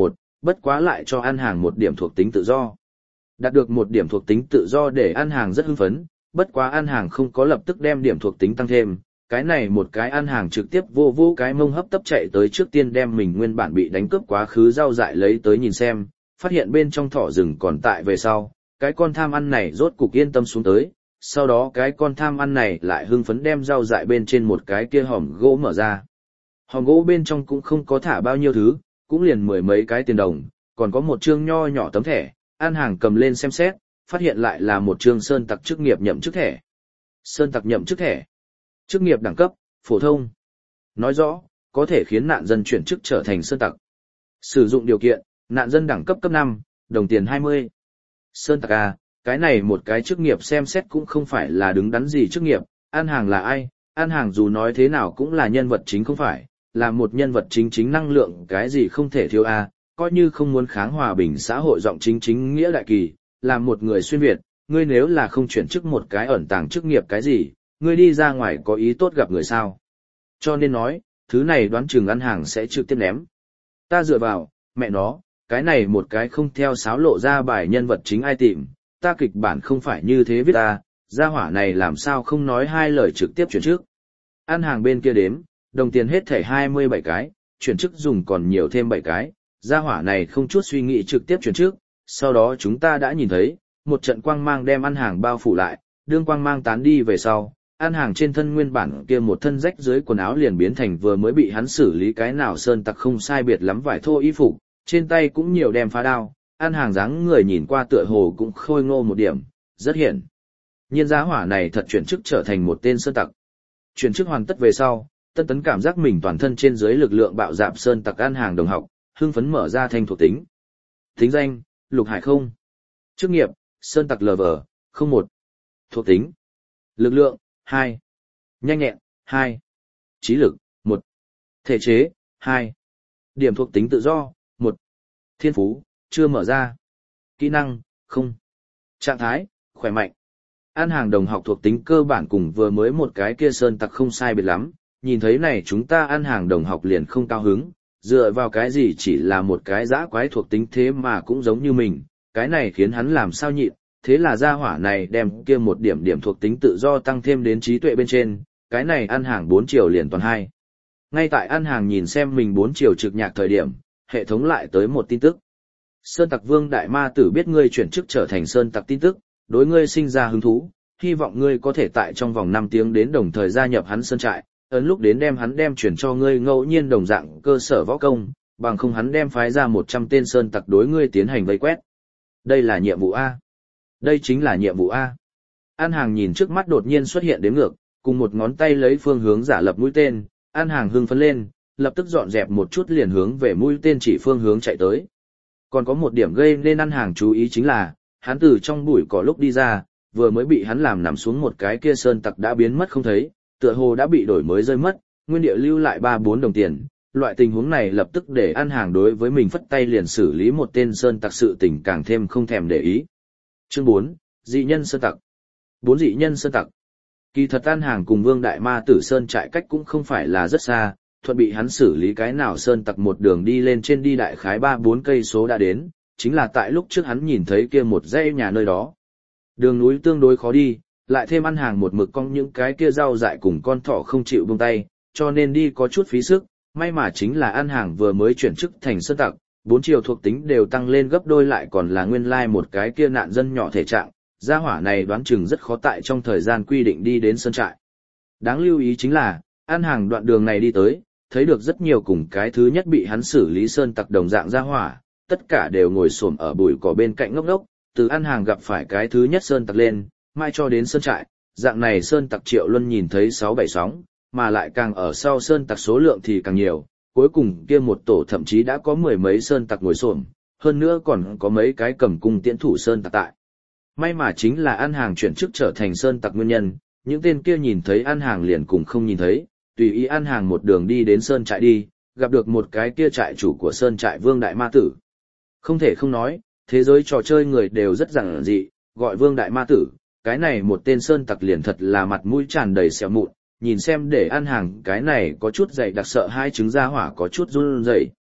bất quá lại cho ăn hàng một điểm thuộc tính tự do. Đạt được một điểm thuộc tính tự do để ăn hàng rất hưng phấn, bất quá ăn hàng không có lập tức đem điểm thuộc tính tăng thêm, cái này một cái ăn hàng trực tiếp vô cái mông hấp tấp chạy tới trước tiên đem mình nguyên bản bị đánh cướp quá khứ rau dại lấy tới nhìn xem, phát hiện bên trong thỏ rừng còn tại về sau, cái con tham ăn này rốt cục yên tâm xuống tới, sau đó cái con tham ăn này lại hưng phấn đem rau dại bên trên một cái kia hòm gỗ mở ra. Hòm gỗ bên trong cũng không có thả bao nhiêu thứ, cũng liền mười mấy cái tiền đồng, còn có một chương nho nhỏ tấm thẻ, ăn hàng cầm lên xem xét, phát hiện lại là một chương sơn tặc chức nghiệp nhậm chức thẻ. Sơn tặc nhậm chức thẻ. Chức nghiệp đẳng cấp, phổ thông. Nói rõ, có thể khiến nạn dân chuyển chức trở thành sơn tặc. Sử dụng điều kiện, nạn dân đẳng cấp cấp 5, đồng tiền 20. Sơn tặc A, cái này một cái chức nghiệp xem xét cũng không phải là đứng đắn gì chức nghiệp, ăn hàng là ai, ăn hàng dù nói thế nào cũng là nhân vật chính không phải, là một nhân vật chính năng lượng cái gì không thể thiếu A, coi như không muốn kháng hòa bình xã hội giọng chính nghĩa đại kỳ, là một người xuyên Việt, ngươi nếu là không chuyển chức một cái ẩn tàng chức nghiệp cái gì, ngươi đi ra ngoài có ý tốt gặp người sao. Cho nên nói, thứ này đoán chừng ăn hàng sẽ trực tiếp ném. Ta dựa vào, mẹ nó, cái này một cái không theo sáo lộ ra bài nhân vật chính ai tìm, ta kịch bản không phải như thế viết ta, gia hỏa này làm sao không nói hai lời trực tiếp chuyển trước. Ăn hàng bên kia đếm, đồng tiền hết thảy 27 cái, chuyển chức dùng còn nhiều thêm 7 cái, gia hỏa này không chút suy nghĩ trực tiếp chuyển trước, sau đó chúng ta đã nhìn thấy, một trận quang mang đem ăn hàng bao phủ lại, đương quang mang tán đi về sau, ăn hàng trên thân nguyên bản kia một thân rách dưới quần áo liền biến thành vừa mới bị hắn xử lý cái nào sơn tặc không sai biệt lắm vải thô y phục, trên tay cũng nhiều đem phá đao, ăn hàng dáng người nhìn qua tựa hồ cũng khôi ngô một điểm, rất hiển nhiên giá hỏa này thật chuyển chức trở thành một tên sơn tặc. Chuyển chức hoàn tất về sau, Tân Tấn cảm giác mình toàn thân trên dưới lực lượng bạo dạp sơn tặc ăn hàng đồng học, hưng phấn mở ra thanh thuộc tính. Tính danh, Lục Hải không. Chức nghiệp, sơn tặc LV01. Thuộc tính, lực lượng, 2. Nhanh nhẹn, 2. Trí lực, 1. Thể chế, 2. Điểm thuộc tính tự do, 1. Thiên phú, chưa mở ra. Kỹ năng, không. Trạng thái, khỏe mạnh. Ăn hàng đồng học thuộc tính cơ bản cùng vừa mới một cái kia sơn tặc không sai biệt lắm, nhìn thấy này chúng ta ăn hàng đồng học liền không cao hứng, dựa vào cái gì chỉ là một cái dã quái thuộc tính thế mà cũng giống như mình, cái này khiến hắn làm sao nhịn, thế là gia hỏa này đem kia một điểm thuộc tính tự do tăng thêm đến trí tuệ bên trên, cái này ăn hàng 4 chiều liền toàn 2. Ngay tại ăn hàng nhìn xem mình 4 chiều trực nhạc thời điểm, hệ thống lại tới một tin tức. Sơn tặc Vương Đại Ma Tử biết ngươi chuyển chức trở thành sơn tặc tin tức, đối ngươi sinh ra hứng thú, hy vọng ngươi có thể tại trong vòng 5 tiếng đến đồng thời gia nhập hắn sơn trại, ấn lúc đến đem hắn đem chuyển cho ngươi ngẫu nhiên đồng dạng cơ sở võ công, bằng không hắn đem phái ra 100 tên sơn tặc đối ngươi tiến hành vây quét. Đây là nhiệm vụ A. Đây chính là nhiệm vụ A. An Hàng nhìn trước mắt đột nhiên xuất hiện đếm ngược, cùng một ngón tay lấy phương hướng giả lập mũi tên, An Hàng hưng phấn lên, lập tức dọn dẹp một chút liền hướng về mũi tên chỉ phương hướng chạy tới. Còn có một điểm gây nên An Hàng chú ý chính là, hắn từ trong bụi cỏ lúc đi ra, vừa mới bị hắn làm nằm xuống một cái kia sơn tặc đã biến mất không thấy, tựa hồ đã bị đổi mới rơi mất, nguyên địa lưu lại 3-4 đồng tiền. Loại tình huống này lập tức để An Hàng đối với mình phất tay liền xử lý một tên sơn tặc sự tình càng thêm không thèm để ý. Chương 4, dị nhân sơn tặc. 4 dị nhân sơn tặc. Kỳ thật An Hàng cùng Vương Đại Ma Tử sơn trại cách cũng không phải là rất xa, thuận bị hắn xử lý cái nào sơn tặc một đường đi lên trên đi đại khái 3-4 cây số đã đến, chính là tại lúc trước hắn nhìn thấy kia một dãy nhà nơi đó. Đường núi tương đối khó đi, lại thêm An Hàng một mực cong những cái kia rau dại cùng con thỏ không chịu buông tay, cho nên đi có chút phí sức, may mà chính là An Hàng vừa mới chuyển chức thành sơn tặc, 4 chiều thuộc tính đều tăng lên gấp đôi lại còn là nguyên lai một cái kia nạn dân nhỏ thể trạng, gia hỏa này đoán chừng rất khó tại trong thời gian quy định đi đến sơn trại. Đáng lưu ý chính là, An Hàng đoạn đường này đi tới, thấy được rất nhiều cùng cái thứ nhất bị hắn xử lý sơn tặc đồng dạng gia hỏa, tất cả đều ngồi xổm ở bụi cỏ bên cạnh ngốc ngốc, từ An Hàng gặp phải cái thứ nhất sơn tặc lên, mai cho đến sơn trại, dạng này sơn tặc Triệu Luân nhìn thấy 6-7 sóng, mà lại càng ở sau sơn tặc số lượng thì càng nhiều, cuối cùng kia một tổ thậm chí đã có 10 mấy sơn tặc ngồi xổm, hơn nữa còn có mấy cái cầm cung tiễn thủ sơn tặc tại. May mà chính là An Hàng chuyển chức trở thành sơn tặc nguyên nhân, những tên kia nhìn thấy An Hàng liền cùng không nhìn thấy, tùy ý An Hàng một đường đi đến sơn trại đi, gặp được một cái kia trại chủ của sơn trại Vương Đại Ma Tử. Không thể không nói, thế giới trò chơi người đều rất giản dị, gọi Vương Đại Ma Tử, cái này một tên sơn tặc liền thật là mặt mũi tràn đầy sẹo mụn, nhìn xem để An Hàng cái này có chút dày đặc sợ hai trứng ra hỏa có chút run rẩy.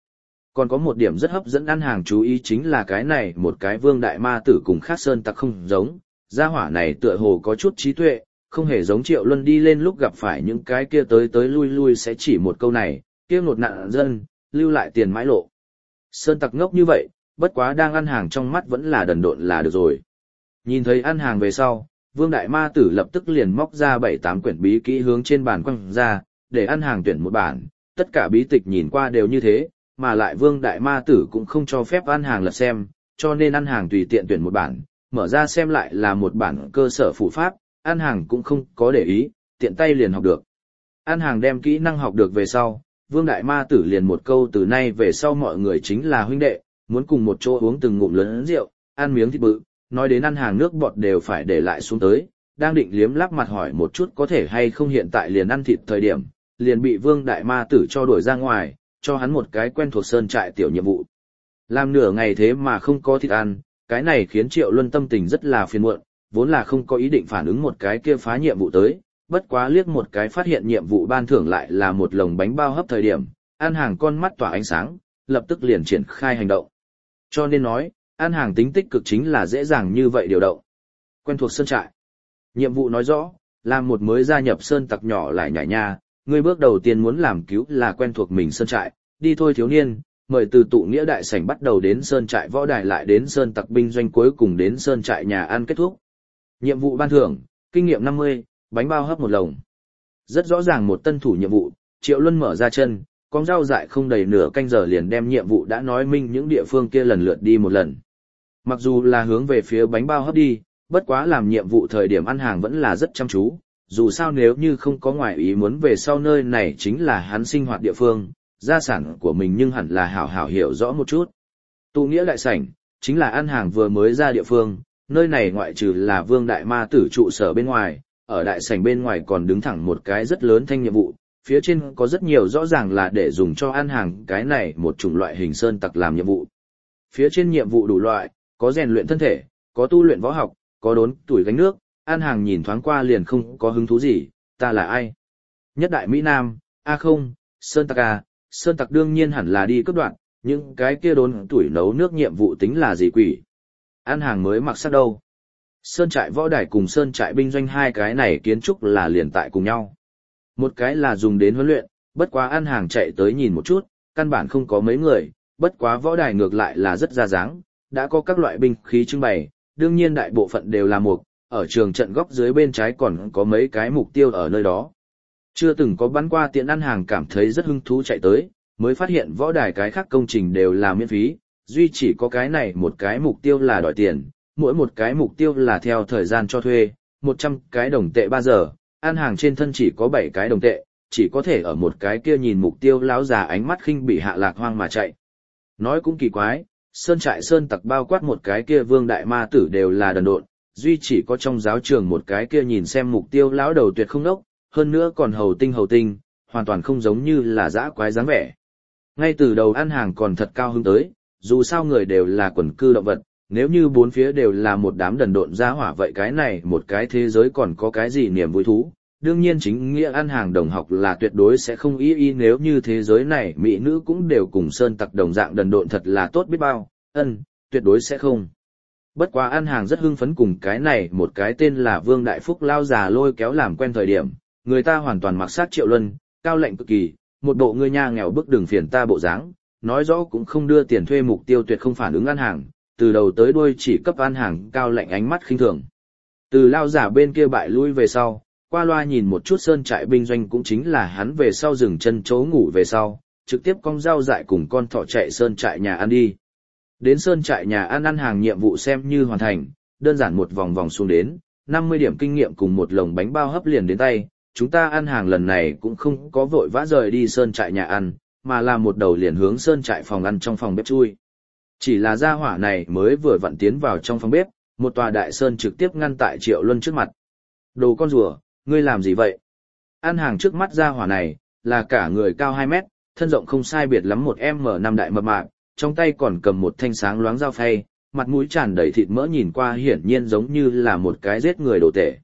Còn có một điểm rất hấp dẫn ăn hàng chú ý chính là cái này một cái vương đại ma tử cùng khác sơn tặc không giống, gia hỏa này tựa hồ có chút trí tuệ, không hề giống Triệu Luân đi lên lúc gặp phải những cái kia tới tới lui lui sẽ chỉ một câu này, kia ngột nạn dân, lưu lại tiền mãi lộ. Sơn tặc ngốc như vậy, bất quá đang ăn hàng trong mắt vẫn là đần độn là được rồi. Nhìn thấy ăn hàng về sau, vương đại ma tử lập tức liền móc ra 7-8 quyển bí kỹ hướng trên bàn quăng ra, để ăn hàng tuyển một bản, tất cả bí tịch nhìn qua đều như thế, mà lại vương đại ma tử cũng không cho phép ăn hàng lật xem, cho nên ăn hàng tùy tiện tuyển một bản, mở ra xem lại là một bản cơ sở phụ pháp, ăn hàng cũng không có để ý, tiện tay liền học được. Ăn hàng đem kỹ năng học được về sau, vương đại ma tử liền một câu từ nay về sau mọi người chính là huynh đệ, muốn cùng một chỗ uống từng ngụm lớn rượu, ăn miếng thịt bự, nói đến ăn hàng nước bọt đều phải để lại xuống tới, đang định liếm láp mặt hỏi một chút có thể hay không hiện tại liền ăn thịt thời điểm, liền bị vương đại ma tử cho đuổi ra ngoài, cho hắn một cái quen thuộc sơn trại tiểu nhiệm vụ. Làm nửa ngày thế mà không có thịt ăn, cái này khiến Triệu Luân tâm tình rất là phiền muộn, vốn là không có ý định phản ứng một cái kia phá nhiệm vụ tới, bất quá liếc một cái phát hiện nhiệm vụ ban thưởng lại là một lồng bánh bao hấp thời điểm, ăn hàng con mắt tỏa ánh sáng, lập tức liền triển khai hành động. Cho nên nói, ăn hàng tính tích cực chính là dễ dàng như vậy điều động. Quen thuộc sơn trại. Nhiệm vụ nói rõ, là một mới gia nhập sơn tặc nhỏ lại nhảy nha, người bước đầu tiên muốn làm cứu là quen thuộc mình sơn trại, đi thôi thiếu niên, mời từ tụ nghĩa đại sảnh bắt đầu đến sơn trại võ đài lại đến sơn tặc binh doanh cuối cùng đến sơn trại nhà ăn kết thúc. Nhiệm vụ ban thưởng, kinh nghiệm 50, bánh bao hấp một lồng. Rất rõ ràng một tân thủ nhiệm vụ, Triệu Luân mở ra chân, con rau dại không đầy nửa canh giờ liền đem nhiệm vụ đã nói minh những địa phương kia lần lượt đi một lần. Mặc dù là hướng về phía bánh bao hấp đi, bất quá làm nhiệm vụ thời điểm ăn hàng vẫn là rất chăm chú, dù sao nếu như không có ngoại ý muốn về sau nơi này chính là hắn sinh hoạt địa phương, gia sản của mình nhưng hẳn là hảo hảo hiểu rõ một chút. Tụ nghĩa đại sảnh, chính là ăn hàng vừa mới ra địa phương, nơi này ngoại trừ là vương đại ma tử trụ sở bên ngoài, ở đại sảnh bên ngoài còn đứng thẳng một cái rất lớn thanh nhiệm vụ, phía trên có rất nhiều rõ ràng là để dùng cho ăn hàng cái này một chủng loại hình sơn tặc làm nhiệm vụ. Phía trên nhiệm vụ đủ loại, có rèn luyện thân thể, có tu luyện võ học, có đốn tuổi gánh nước, ăn hàng nhìn thoáng qua liền không có hứng thú gì, ta là ai? Nhất đại Mỹ Nam, không, sơn tặc à, sơn tặc đương nhiên hẳn là đi cấp đoạn, những cái kia đốn tuổi nấu nước nhiệm vụ tính là gì quỷ? Ăn hàng mới mặc sắc đâu? Sơn trại võ đài cùng sơn trại binh doanh hai cái này kiến trúc là liền tại cùng nhau. Một cái là dùng đến huấn luyện, bất quá ăn hàng chạy tới nhìn một chút, căn bản không có mấy người, bất quá võ đài ngược lại là rất ra dáng, đã có các loại binh khí trưng bày, đương nhiên đại bộ phận đều là mục, ở trường trận góc dưới bên trái còn có mấy cái mục tiêu ở nơi đó. Chưa từng có bắn qua tiện ăn hàng cảm thấy rất hứng thú chạy tới, mới phát hiện võ đài cái khác công trình đều là miễn phí, duy chỉ có cái này một cái mục tiêu là đòi tiền, mỗi một cái mục tiêu là theo thời gian cho thuê, 100 cái đồng tệ 3 giờ, ăn hàng trên thân chỉ có 7 cái đồng tệ, chỉ có thể ở một cái kia nhìn mục tiêu lão già ánh mắt khinh bị hạ lạc hoang mà chạy. Nói cũng kỳ quái, sơn trại sơn tặc bao quát một cái kia vương đại ma tử đều là đần độn, duy chỉ có trong giáo trường một cái kia nhìn xem mục tiêu lão đầu tuyệt không đốc, hơn nữa còn hầu tinh, hoàn toàn không giống như là dã quái dáng vẻ. Ngay từ đầu ăn hàng còn thật cao hứng tới, dù sao người đều là quần cư động vật, nếu như bốn phía đều là một đám đần độn ra hỏa vậy cái này một cái thế giới còn có cái gì niềm vui thú. Đương nhiên chính nghĩa ăn hàng đồng học là tuyệt đối sẽ không y nếu như thế giới này mỹ nữ cũng đều cùng sơn tặc đồng dạng đần độn thật là tốt biết bao, tuyệt đối sẽ không. Bất quá ăn hàng rất hưng phấn cùng cái này một cái tên là Vương Đại Phúc lao già lôi kéo làm quen thời điểm, người ta hoàn toàn mặc sát Triệu Luân, cao lệnh cực kỳ, một bộ ngươi nha nghèo bức đường phiền ta bộ dáng, nói rõ cũng không đưa tiền thuê mục tiêu tuyệt không phản ứng ăn hàng, từ đầu tới đuôi chỉ cấp ăn hàng cao lệnh ánh mắt khinh thường. Từ lao giả bên kia bại lui về sau, qua loa nhìn một chút sơn trại binh doanh cũng chính là hắn về sau dừng chân chỗ ngủ về sau, trực tiếp cong rau dại cùng con thỏ chạy sơn trại nhà ăn đi. Đến sơn trại nhà ăn hàng nhiệm vụ xem như hoàn thành, đơn giản một vòng vòng xuống đến, 50 điểm kinh nghiệm cùng một lồng bánh bao hấp liền đến tay, chúng ta ăn hàng lần này cũng không có vội vã rời đi sơn trại nhà ăn, mà là một đầu liền hướng sơn trại phòng ăn trong phòng bếp chui. Chỉ là gia hỏa này mới vừa vặn tiến vào trong phòng bếp, một tòa đại sơn trực tiếp ngăn tại Triệu Luân trước mặt. Đồ con rùa, ngươi làm gì vậy? Ăn hàng trước mắt gia hỏa này, là cả người cao 2 mét, thân rộng không sai biệt lắm một M5 đại mập mạp, trong tay còn cầm một thanh sáng loáng dao phay, mặt mũi tràn đầy thịt mỡ nhìn qua hiển nhiên giống như là một cái giết người đồ tể.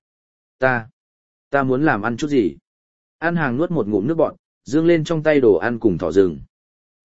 Ta muốn làm ăn chút gì? Ăn hàng nuốt một ngụm nước bọt, dương lên trong tay đồ ăn cùng thỏ rừng.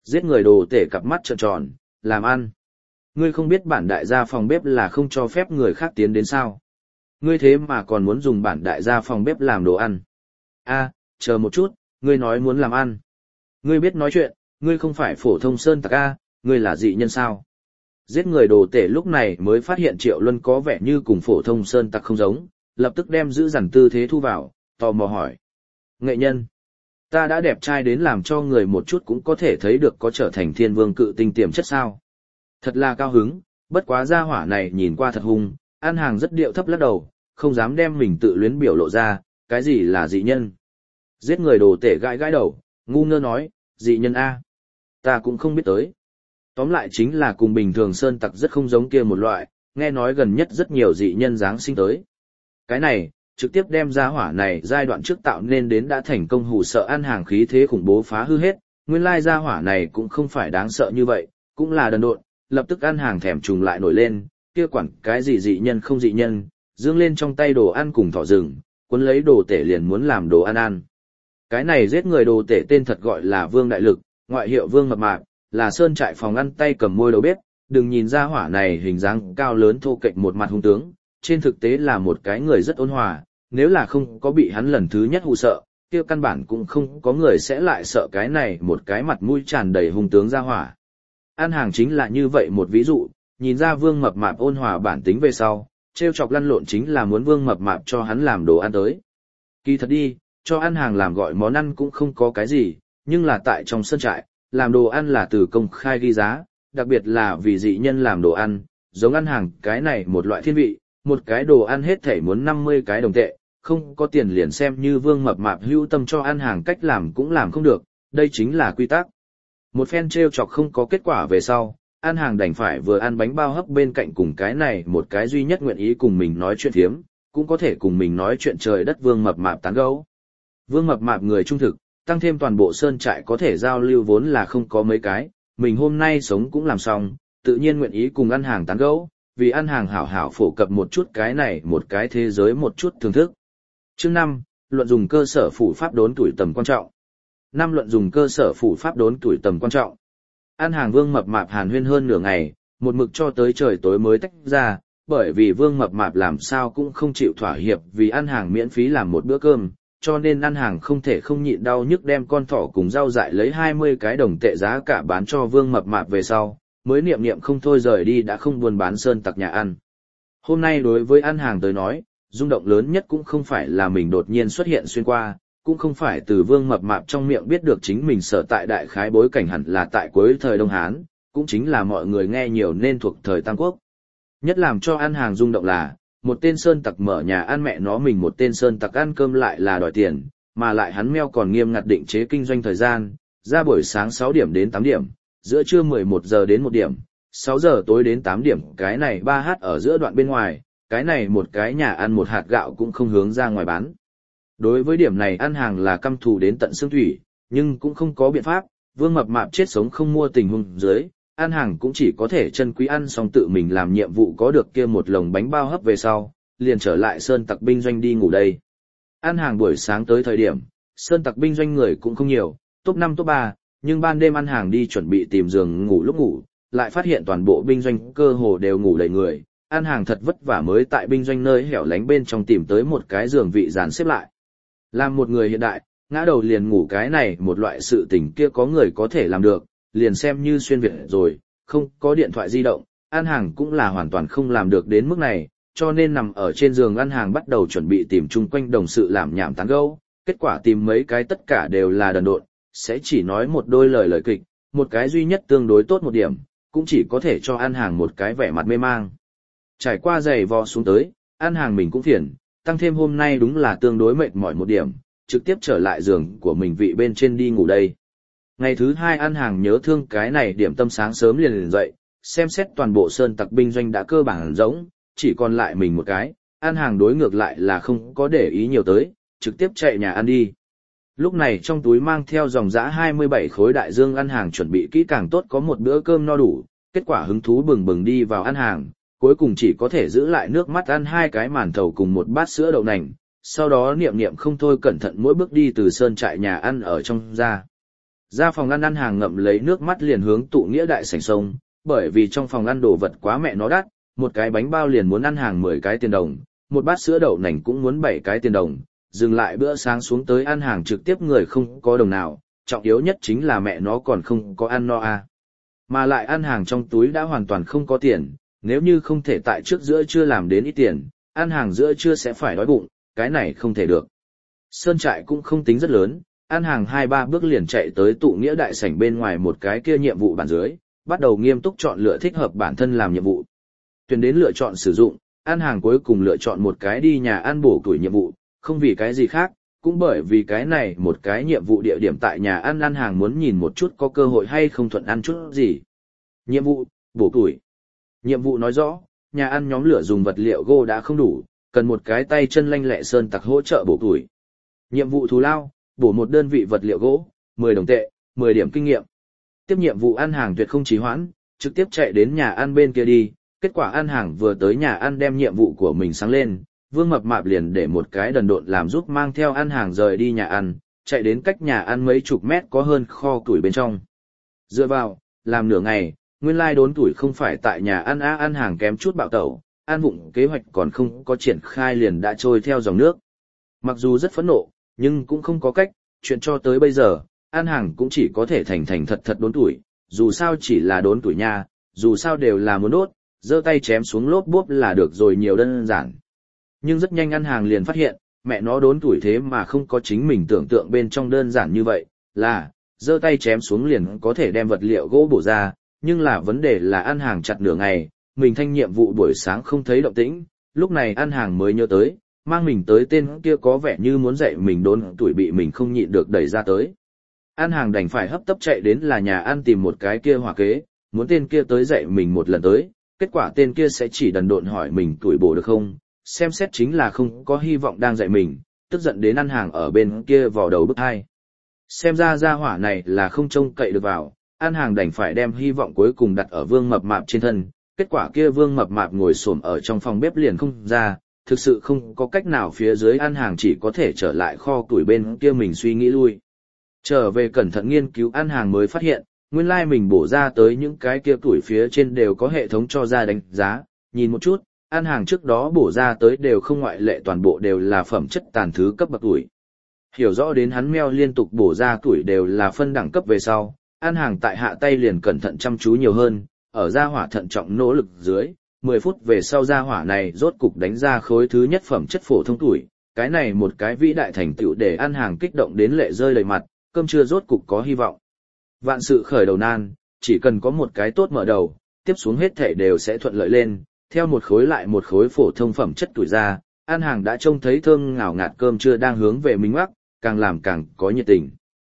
Giết người đồ tể cặp mắt trợn tròn, làm ăn. Ngươi không biết bản đại gia phòng bếp là không cho phép người khác tiến đến sao? Ngươi thế mà còn muốn dùng bản đại gia phòng bếp làm đồ ăn. A, chờ một chút, ngươi nói muốn làm ăn. Ngươi biết nói chuyện, ngươi không phải phổ thông sơn tặc A, ngươi là dị nhân sao? Giết người đồ tể lúc này mới phát hiện Triệu Luân có vẻ như cùng phổ thông sơn tặc không giống, lập tức đem giữ dằn tư thế thu vào, tò mò hỏi. Nghệ nhân, ta đã đẹp trai đến làm cho người một chút cũng có thể thấy được có trở thành thiên vương cự tinh tiềm chất sao. Thật là cao hứng, bất quá gia hỏa này nhìn qua thật hung, ăn hàng rất điệu thấp lắc đầu, không dám đem mình tự luyến biểu lộ ra, cái gì là dị nhân. Giết người đồ tể gãi gãi đầu, ngu ngơ nói, dị nhân A. Ta cũng không biết tới. Tóm lại chính là cùng bình thường sơn tặc rất không giống kia một loại, nghe nói gần nhất rất nhiều dị nhân giáng sinh tới. Cái này, trực tiếp đem gia hỏa này giai đoạn trước tạo nên đến đã thành công hù sợ ăn hàng khí thế khủng bố phá hư hết, nguyên lai gia hỏa này cũng không phải đáng sợ như vậy, cũng là đần độn, lập tức ăn hàng thèm trùng lại nổi lên, kia quản cái gì dị nhân không dị nhân, dương lên trong tay đồ ăn cùng thỏ rừng, cuốn lấy đồ tể liền muốn làm đồ ăn ăn. Cái này giết người đồ tể tên thật gọi là Vương Đại Lực, ngoại hiệu Vương Mập Mạp, là sơn trại phòng ăn tay cầm môi đầu bếp, đừng nhìn ra hỏa này hình dáng cao lớn thô kệch một mặt hung tướng, trên thực tế là một cái người rất ôn hòa, nếu là không có bị hắn lần thứ nhất hù sợ, kia căn bản cũng không có người sẽ lại sợ cái này một cái mặt mũi tràn đầy hung tướng ra hỏa. Ăn hàng chính là như vậy một ví dụ, nhìn ra Vương Mập Mạp ôn hòa bản tính về sau, trêu chọc lăn lộn chính là muốn Vương Mập Mạp cho hắn làm đồ ăn tới. Kỳ thật đi, cho ăn hàng làm gọi món ăn cũng không có cái gì, nhưng là tại trong sân trại, làm đồ ăn là từ công khai ghi giá, đặc biệt là vì dị nhân làm đồ ăn, giống ăn hàng cái này một loại thiên vị, một cái đồ ăn hết thảy muốn 50 cái đồng tệ, không có tiền liền xem như Vương Mập Mạp hữu tâm cho ăn hàng cách làm cũng làm không được, đây chính là quy tắc. Một phen trêu chọc không có kết quả về sau, ăn hàng đành phải vừa ăn bánh bao hấp bên cạnh cùng cái này một cái duy nhất nguyện ý cùng mình nói chuyện thiếm, cũng có thể cùng mình nói chuyện trời đất Vương Mập Mạp tán gẫu. Vương Mập Mạp người trung thực, tăng thêm toàn bộ sơn trại có thể giao lưu vốn là không có mấy cái, mình hôm nay sống cũng làm xong, tự nhiên nguyện ý cùng ăn hàng tán gẫu, vì ăn hàng hảo hảo phổ cập một chút cái này một cái thế giới một chút thưởng thức. Chương 5, luận dùng cơ sở phủ pháp đốn tuổi tầm quan trọng. 5 luận dùng cơ sở phủ pháp đốn tuổi tầm quan trọng. Ăn hàng Vương Mập Mạp hàn huyên hơn nửa ngày, một mực cho tới trời tối mới tách ra, bởi vì Vương Mập Mạp làm sao cũng không chịu thỏa hiệp vì ăn hàng miễn phí làm một bữa cơm, cho nên ăn hàng không thể không nhịn đau nhức đem con thỏ cùng rau dại lấy 20 cái đồng tệ giá cả bán cho Vương Mập Mạp về sau, mới niệm niệm không thôi rời đi đã không buôn bán sơn tặc nhà ăn. Hôm nay đối với ăn hàng tới nói, rung động lớn nhất cũng không phải là mình đột nhiên xuất hiện xuyên qua, cũng không phải từ Vương Mập Mạp trong miệng biết được chính mình sở tại đại khái bối cảnh hẳn là tại cuối thời Đông Hán, cũng chính là mọi người nghe nhiều nên thuộc thời Tam Quốc. Nhất làm cho ăn hàng rung động là, một tên sơn tặc mở nhà ăn mẹ nó mình một tên sơn tặc ăn cơm lại là đòi tiền, mà lại hắn meo còn nghiêm ngặt định chế kinh doanh thời gian, ra buổi sáng 6 điểm đến 8 điểm, giữa trưa 11 giờ đến 1 điểm, 6 giờ tối đến 8 điểm, cái này 3h ở giữa đoạn bên ngoài, cái này một cái nhà ăn một hạt gạo cũng không hướng ra ngoài bán. Đối với điểm này ăn hàng là căm thù đến tận xương thủy, nhưng cũng không có biện pháp, Vương Mập Mạp chết sống không mua tình huống dưới, ăn hàng cũng chỉ có thể chân quý ăn xong tự mình làm nhiệm vụ có được kia một lồng bánh bao hấp về sau, liền trở lại sơn tặc binh doanh đi ngủ đây. Ăn hàng buổi sáng tới thời điểm, sơn tặc binh doanh người cũng không nhiều, top 5 top 3, nhưng ban đêm ăn hàng đi chuẩn bị tìm giường ngủ lúc ngủ, lại phát hiện toàn bộ binh doanh cơ hồ đều ngủ đầy người, ăn hàng thật vất vả mới tại binh doanh nơi hẻo lánh bên trong tìm tới một cái giường vị dàn xếp lại. Làm một người hiện đại, ngã đầu liền ngủ cái này một loại sự tình kia có người có thể làm được, liền xem như xuyên Việt rồi, không có điện thoại di động, ăn hàng cũng là hoàn toàn không làm được đến mức này, cho nên nằm ở trên giường ăn hàng bắt đầu chuẩn bị tìm chung quanh đồng sự làm nhảm tán gẫu, kết quả tìm mấy cái tất cả đều là đần độn, sẽ chỉ nói một đôi lời kịch, một cái duy nhất tương đối tốt một điểm, cũng chỉ có thể cho ăn hàng một cái vẻ mặt mê mang. Trải qua giày vò xuống tới, ăn hàng mình cũng phiền, tăng thêm hôm nay đúng là tương đối mệt mỏi một điểm, trực tiếp trở lại giường của mình vị bên trên đi ngủ đây. Ngày thứ 2 ăn hàng nhớ thương cái này điểm tâm sáng sớm liền dậy, xem xét toàn bộ sơn tặc binh doanh đã cơ bản rỗng, chỉ còn lại mình một cái, ăn hàng đối ngược lại là không có để ý nhiều tới, trực tiếp chạy nhà ăn đi. Lúc này trong túi mang theo dòng dã 27 khối đại dương ăn hàng chuẩn bị kỹ càng tốt có một bữa cơm no đủ, kết quả hứng thú bừng bừng đi vào ăn hàng, cuối cùng chỉ có thể giữ lại nước mắt ăn 2 cái màn thầu cùng một bát sữa đậu nành, sau đó niệm niệm không thôi cẩn thận mỗi bước đi từ sơn trại nhà ăn ở trong ra. Ra phòng ăn hàng ngậm lấy nước mắt liền hướng tụ nghĩa đại sảnh sông, bởi vì trong phòng ăn đồ vật quá mẹ nó đắt, một cái bánh bao liền muốn ăn hàng 10 cái tiền đồng, một bát sữa đậu nành cũng muốn 7 cái tiền đồng, dừng lại bữa sáng xuống tới ăn hàng trực tiếp người không có đồng nào, trọng yếu nhất chính là mẹ nó còn không có ăn no à. Mà lại ăn hàng trong túi đã hoàn toàn không có tiền, nếu như không thể tại trước giữa trưa làm đến ít tiền, ăn hàng giữa trưa sẽ phải đói bụng, cái này không thể được. Sơn trại cũng không tính rất lớn, ăn hàng 2-3 bước liền chạy tới tụ nghĩa đại sảnh bên ngoài một cái kia nhiệm vụ bản dưới, bắt đầu nghiêm túc chọn lựa thích hợp bản thân làm nhiệm vụ. Tuyển đến lựa chọn sử dụng, ăn hàng cuối cùng lựa chọn một cái đi nhà ăn bổ tuổi nhiệm vụ, không vì cái gì khác, cũng bởi vì cái này một cái nhiệm vụ địa điểm tại nhà ăn ăn hàng muốn nhìn một chút có cơ hội hay không thuận ăn chút gì. Nhiệm vụ, bổ tuổi. Nhiệm vụ nói rõ, nhà ăn nhóm lửa dùng vật liệu gỗ đã không đủ, cần một cái tay chân lanh lẹ sơn tặc hỗ trợ bổ tuổi. Nhiệm vụ thù lao, bổ một đơn vị vật liệu gỗ, 10 đồng tệ, 10 điểm kinh nghiệm. Tiếp nhiệm vụ ăn hàng tuyệt không trì hoãn, trực tiếp chạy đến nhà ăn bên kia đi, kết quả ăn hàng vừa tới nhà ăn đem nhiệm vụ của mình sáng lên, Vương Mập Mạp liền để một cái đần độn làm giúp mang theo ăn hàng rời đi nhà ăn, chạy đến cách nhà ăn mấy chục mét có hơn kho củi bên trong. Dựa vào, làm nửa ngày, nguyên lai đốn tuổi không phải tại nhà ăn ăn hàng kém chút bạo tẩu, ăn vụng kế hoạch còn không có triển khai liền đã trôi theo dòng nước. Mặc dù rất phẫn nộ, nhưng cũng không có cách, chuyện cho tới bây giờ, ăn hàng cũng chỉ có thể thành thật đốn tuổi, dù sao chỉ là đốn tuổi nha, dù sao đều là muốn đốt, giơ tay chém xuống lốp bốp là được rồi, nhiều đơn giản. Nhưng rất nhanh ăn hàng liền phát hiện, mẹ nó đốn tuổi thế mà không có chính mình tưởng tượng bên trong đơn giản như vậy, là, giơ tay chém xuống liền có thể đem vật liệu gỗ bổ ra, nhưng là vấn đề là ăn hàng chặt nửa ngày, mình thanh nhiệm vụ buổi sáng không thấy động tĩnh, lúc này ăn hàng mới nhớ tới, mang mình tới tên kia có vẻ như muốn dạy mình đốn tuổi bị mình không nhịn được đẩy ra tới. Ăn hàng đành phải hấp tấp chạy đến là nhà ăn tìm một cái kia hỏa kế, muốn tên kia tới dạy mình một lần tới, kết quả tên kia sẽ chỉ đần độn hỏi mình tuổi bổ được không, xem xét chính là không có hy vọng đang dạy mình, tức giận đến ăn hàng ở bên kia vò đầu bức hai. Xem ra gia hỏa này là không trông cậy được vào, ăn hàng đành phải đem hy vọng cuối cùng đặt ở Vương Mập Mạp trên thân, kết quả kia Vương Mập Mạp ngồi xổm ở trong phòng bếp liền không ra, thực sự không có cách nào, phía dưới ăn hàng chỉ có thể trở lại kho tuổi bên kia mình suy nghĩ lui. Trở về cẩn thận nghiên cứu ăn hàng mới phát hiện, nguyên lai mình bổ ra tới những cái kia tuổi phía trên đều có hệ thống cho ra đánh giá, nhìn một chút, ăn hàng trước đó bổ ra tới đều không ngoại lệ, toàn bộ đều là phẩm chất tàn thứ cấp bậc tuổi. Hiểu rõ đến hắn meo liên tục bổ ra tuổi đều là phân đẳng cấp về sau, ăn hàng tại hạ tay liền cẩn thận chăm chú nhiều hơn, ở gia hỏa thận trọng nỗ lực dưới, 10 phút về sau gia hỏa này rốt cục đánh ra khối thứ nhất phẩm chất phổ thông tuổi, cái này một cái vĩ đại thành tựu để ăn hàng kích động đến lệ rơi đầy mặt, cơm trưa rốt cục có hy vọng. Vạn sự khởi đầu nan, chỉ cần có một cái tốt mở đầu, tiếp xuống hết thể đều sẽ thuận lợi lên, theo một khối lại một khối phổ thông phẩm chất tuổi ra, ăn hàng đã trông thấy thơm ngào ngạt cơm trưa đang hướng về mình ngoắc, càng làm càng có nhiệt tình.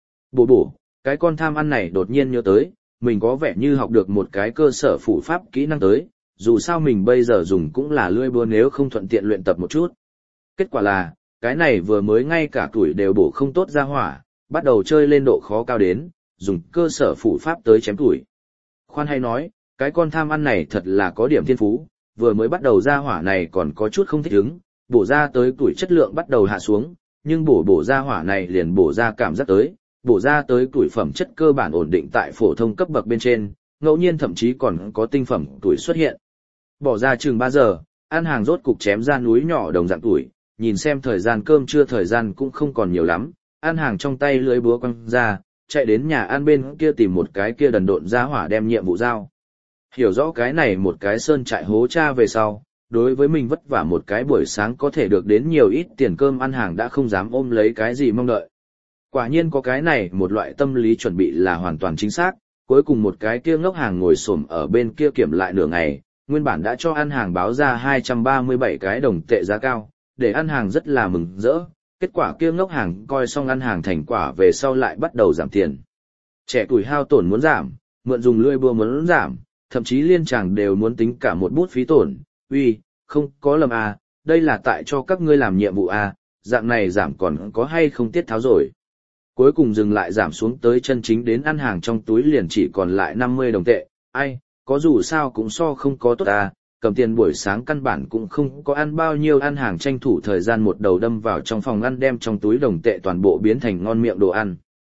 Bổ, cái con tham ăn này đột nhiên nhớ tới, mình có vẻ như học được một cái cơ sở phủ pháp kỹ năng tới, dù sao mình bây giờ dùng cũng là lưỡi búa, nếu không thuận tiện luyện tập một chút. Kết quả là, cái này vừa mới ngay cả tuổi đều bổ không tốt ra hỏa, bắt đầu chơi lên độ khó cao đến, dùng cơ sở phủ pháp tới chém tuổi. Khoan hay nói, cái con tham ăn này thật là có điểm thiên phú, vừa mới bắt đầu ra hỏa này còn có chút không thích ứng, bổ ra tới tuổi chất lượng bắt đầu hạ xuống, nhưng bổ ra hỏa này liền bổ ra cảm giác tới, bổ ra tới tuổi phẩm chất cơ bản ổn định tại phổ thông cấp bậc bên trên, ngẫu nhiên thậm chí còn có tinh phẩm tuổi xuất hiện. Bỏ ra chừng 3 giờ, ăn hàng rốt cục chém ra núi nhỏ đồng dạng tuổi, nhìn xem thời gian cơm trưa thời gian cũng không còn nhiều lắm, ăn hàng trong tay lưới búa quăng ra, chạy đến nhà ăn bên kia tìm một cái kia đần độn ra hỏa đem nhiệm vụ giao. Hiểu rõ cái này một cái sơn trại hố cha về sau, đối với mình vất vả một cái buổi sáng có thể được đến nhiều ít tiền cơm ăn hàng đã không dám ôm lấy cái gì mong đợi. Quả nhiên có cái này một loại tâm lý chuẩn bị là hoàn toàn chính xác, cuối cùng một cái kia ngốc hàng ngồi xổm ở bên kia kiểm lại nửa ngày, nguyên bản đã cho ăn hàng báo ra 237 cái đồng tệ giá cao, để ăn hàng rất là mừng rỡ, kết quả kia ngốc hàng coi xong ăn hàng thành quả về sau lại bắt đầu giảm tiền. Trẻ tuổi hao tổn muốn giảm, mượn dùng lưỡi búa muốn giảm, thậm chí liên chàng đều muốn tính cả một bút phí tổn, uy, không có lầm à, đây là tại cho các ngươi làm nhiệm vụ à, dạng này giảm còn có hay không tiết tháo rồi. Cuối cùng dừng lại giảm xuống tới chân chính đến ăn hàng trong túi liền chỉ còn lại 50 đồng tệ, ai, có dù sao cũng so không có tốt à, cầm tiền buổi sáng căn bản cũng không có ăn bao nhiêu, ăn hàng tranh thủ thời gian một đầu đâm vào trong phòng ăn đem trong túi đồng tệ toàn bộ biến thành ngon miệng đồ ăn.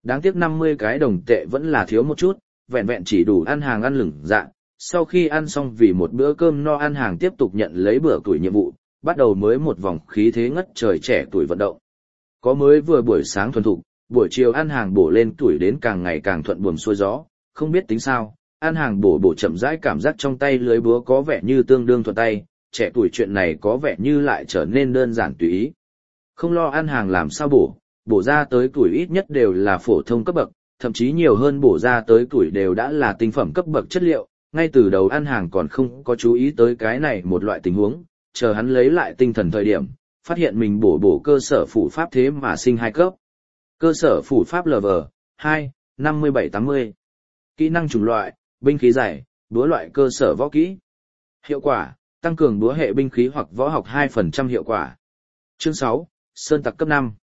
Đáng tiếc 50 cái đồng tệ vẫn là thiếu một chút, vẹn vẹn chỉ đủ ăn hàng ăn lửng dạ. Sau khi ăn xong vì một bữa cơm no, ăn hàng tiếp tục nhận lấy bữa tuổi nhiệm vụ, bắt đầu mới một vòng khí thế ngất trời trẻ tuổi vận động. Có mới vừa buổi sáng thuần thục, buổi chiều ăn hàng bổ lên tuổi đến càng ngày càng thuận buồm xuôi gió, không biết tính sao, ăn hàng bổ chậm rãi, cảm giác trong tay lưới búa có vẻ như tương đương thuận tay, trẻ tuổi chuyện này có vẻ như lại trở nên đơn giản tùy ý. Không lo ăn hàng làm sao bổ ra tới tuổi ít nhất đều là phổ thông cấp bậc, thậm chí nhiều hơn bổ ra tới tuổi đều đã là tinh phẩm cấp bậc chất liệu, ngay từ đầu ăn hàng còn không có chú ý tới cái này một loại tình huống, chờ hắn lấy lại tinh thần thời điểm, phát hiện mình bổ cơ sở phủ pháp thế mà sinh 2 cấp. Cơ sở phủ pháp LV2, 57-80. Kỹ năng chủng loại, binh khí giải, búa loại cơ sở võ kỹ. Hiệu quả, tăng cường búa hệ binh khí hoặc võ học 2% hiệu quả. Chương 6, Sơn Tặc cấp 5.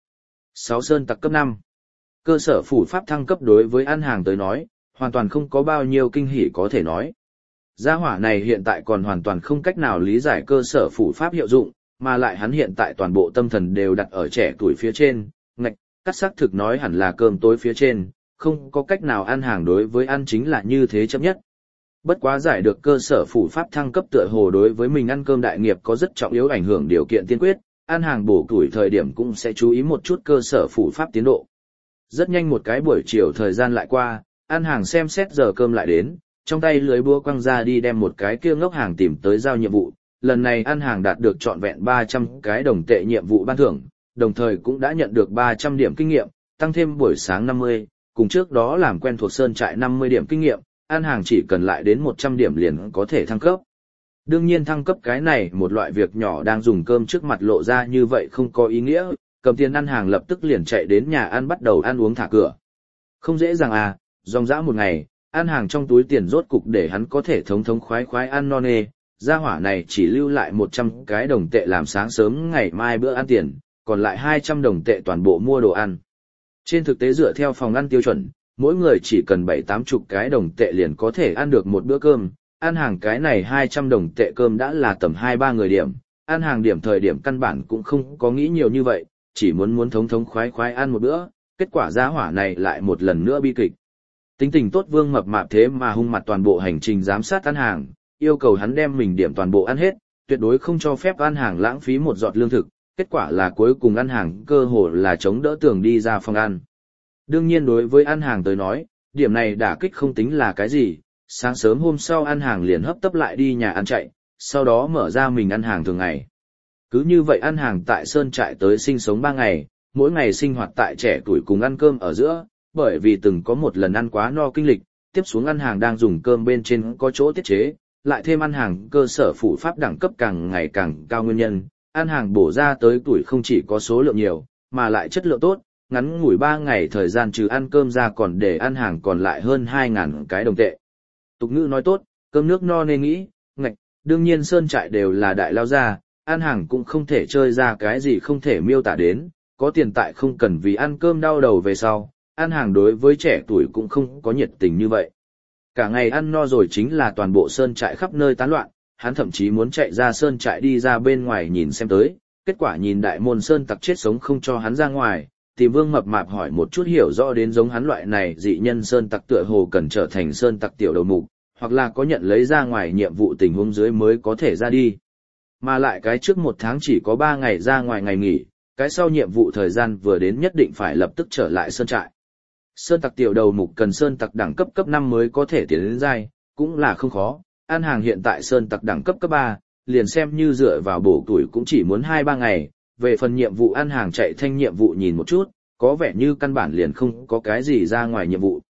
6 Sơn Tặc cấp 5. Cơ sở phủ pháp thăng cấp đối với ăn hàng tới nói, hoàn toàn không có bao nhiêu kinh hỉ có thể nói. Gia hỏa này hiện tại còn hoàn toàn không cách nào lý giải cơ sở phủ pháp hiệu dụng, mà lại hắn hiện tại toàn bộ tâm thần đều đặt ở trẻ tuổi phía trên, ngạch, cắt xác thực nói hẳn là cơm tối phía trên, không có cách nào ăn hàng đối với ăn chính là như thế chấp nhất. Bất quá giải được cơ sở phủ pháp thăng cấp tựa hồ đối với mình ăn cơm đại nghiệp có rất trọng yếu ảnh hưởng điều kiện tiên quyết, ăn hàng bổ tuổi thời điểm cũng sẽ chú ý một chút cơ sở phủ pháp tiến độ. Rất nhanh một cái buổi chiều thời gian lại qua, ăn hàng xem xét giờ cơm lại đến, trong tay lưới búa quăng ra đi đem một cái kia ngốc hàng tìm tới giao nhiệm vụ. Lần này ăn hàng đạt được trọn vẹn 300 cái đồng tệ nhiệm vụ ban thưởng, đồng thời cũng đã nhận được 300 điểm kinh nghiệm, tăng thêm buổi sáng 50, cùng trước đó làm quen thuộc sơn trại 50 điểm kinh nghiệm, ăn hàng chỉ cần lại đến 100 điểm liền có thể thăng cấp. Đương nhiên thăng cấp cái này một loại việc nhỏ đang dùng cơm trước mặt lộ ra như vậy không có ý nghĩa, cầm tiền ăn hàng lập tức liền chạy đến nhà ăn bắt đầu ăn uống thả cửa. Không dễ dàng à, dòng dã một ngày, ăn hàng trong túi tiền rốt cục để hắn có thể thống khoái ăn no nê. Gia hỏa này chỉ lưu lại 100 cái đồng tệ làm sáng sớm ngày mai bữa ăn tiền, còn lại 200 đồng tệ toàn bộ mua đồ ăn. Trên thực tế dựa theo phòng ăn tiêu chuẩn, mỗi người chỉ cần 7-80 cái đồng tệ liền có thể ăn được một bữa cơm, ăn hàng cái này 200 đồng tệ cơm đã là tầm 2-3 người điểm, ăn hàng điểm thời điểm căn bản cũng không có nghĩ nhiều như vậy, chỉ muốn thống khoái ăn một bữa, kết quả gia hỏa này lại một lần nữa bi kịch. Tính tình tốt Vương Mập Mạp thế mà hung mặt toàn bộ hành trình giám sát ăn hàng, yêu cầu hắn đem mình điểm toàn bộ ăn hết, tuyệt đối không cho phép ăn hàng lãng phí một giọt lương thực, kết quả là cuối cùng ăn hàng cơ hồ là chống đỡ tường đi ra phòng ăn. Đương nhiên đối với ăn hàng tới nói, điểm này đả kích không tính là cái gì, sáng sớm hôm sau ăn hàng liền hấp tấp lại đi nhà ăn chạy, sau đó mở ra mình ăn hàng thường ngày. Cứ như vậy ăn hàng tại sơn trại tới sinh sống 3 ngày, mỗi ngày sinh hoạt tại trẻ tuổi cùng ăn cơm ở giữa, bởi vì từng có một lần ăn quá no kinh lịch, tiếp xuống ăn hàng đang dùng cơm bên trên có chỗ tiết chế, lại thêm ăn hàng cơ sở phủ pháp đẳng cấp càng ngày càng cao nguyên nhân, ăn hàng bổ ra tới tuổi không chỉ có số lượng nhiều, mà lại chất lượng tốt, ngắn ngủi 3 ngày thời gian trừ ăn cơm ra còn để ăn hàng còn lại hơn 2.000 cái đồng tệ. Tục ngữ nói tốt, cơm nước no nên nghĩ, ngạch, đương nhiên sơn trại đều là đại lao gia, ăn hàng cũng không thể chơi ra cái gì không thể miêu tả đến, có tiền tại không cần vì ăn cơm đau đầu về sau, ăn hàng đối với trẻ tuổi cũng không có nhiệt tình như vậy. Cả ngày ăn no rồi chính là toàn bộ sơn trại khắp nơi tán loạn, hắn thậm chí muốn chạy ra sơn trại đi ra bên ngoài nhìn xem tới, kết quả nhìn đại môn sơn tặc chết sống không cho hắn ra ngoài, tìm Vương Mập Mạp hỏi một chút hiểu rõ đến giống hắn loại này dị nhân sơn tặc tựa hồ cần trở thành sơn tặc tiểu đầu mục, hoặc là có nhận lấy ra ngoài nhiệm vụ tình huống dưới mới có thể ra đi. Mà lại cái trước 1 tháng chỉ có 3 ngày ra ngoài ngày nghỉ, cái sau nhiệm vụ thời gian vừa đến nhất định phải lập tức trở lại sơn trại. Sơn tặc tiểu đầu mục cần sơn tặc đẳng cấp 5 mới có thể tiến đến giai, cũng là không khó. Ăn hàng hiện tại sơn tặc đẳng cấp 3, liền xem như dựa vào bổ tuổi cũng chỉ muốn 2-3 ngày. Về phần nhiệm vụ ăn hàng chạy thanh nhiệm vụ nhìn một chút, có vẻ như căn bản liền không có cái gì ra ngoài nhiệm vụ.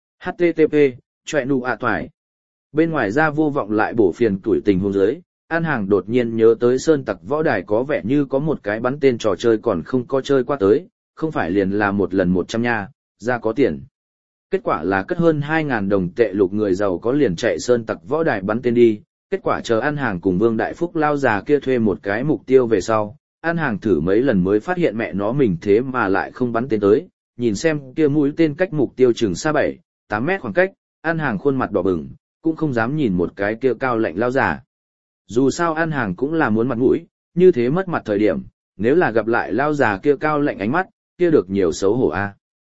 HTTP, choẹ nụ toải. Bên ngoài ra vô vọng lại bổ phiền tuổi tình huống dưới, ăn hàng đột nhiên nhớ tới sơn tặc võ đài có vẻ như có một cái bắn tên trò chơi còn không có chơi qua tới, không phải liền là một lần 100 nha, ra có tiền. Kết quả là cất hơn 2.000 đồng tệ lục người giàu có liền chạy sơn tặc võ đài bắn tên đi, kết quả chờ ăn hàng cùng Vương Đại Phúc lao già kia thuê một cái mục tiêu về sau, ăn hàng thử mấy lần mới phát hiện mẹ nó mình thế mà lại không bắn tên tới, nhìn xem kia mũi tên cách mục tiêu chừng xa 7-8 mét khoảng cách, ăn hàng khuôn mặt đỏ bừng, cũng không dám nhìn một cái kia cao lạnh lao già. Dù sao ăn hàng cũng là muốn mặt mũi, như thế mất mặt thời điểm, nếu là gặp lại lao già kia cao lạnh ánh mắt, kia được nhiều xấu hổ a.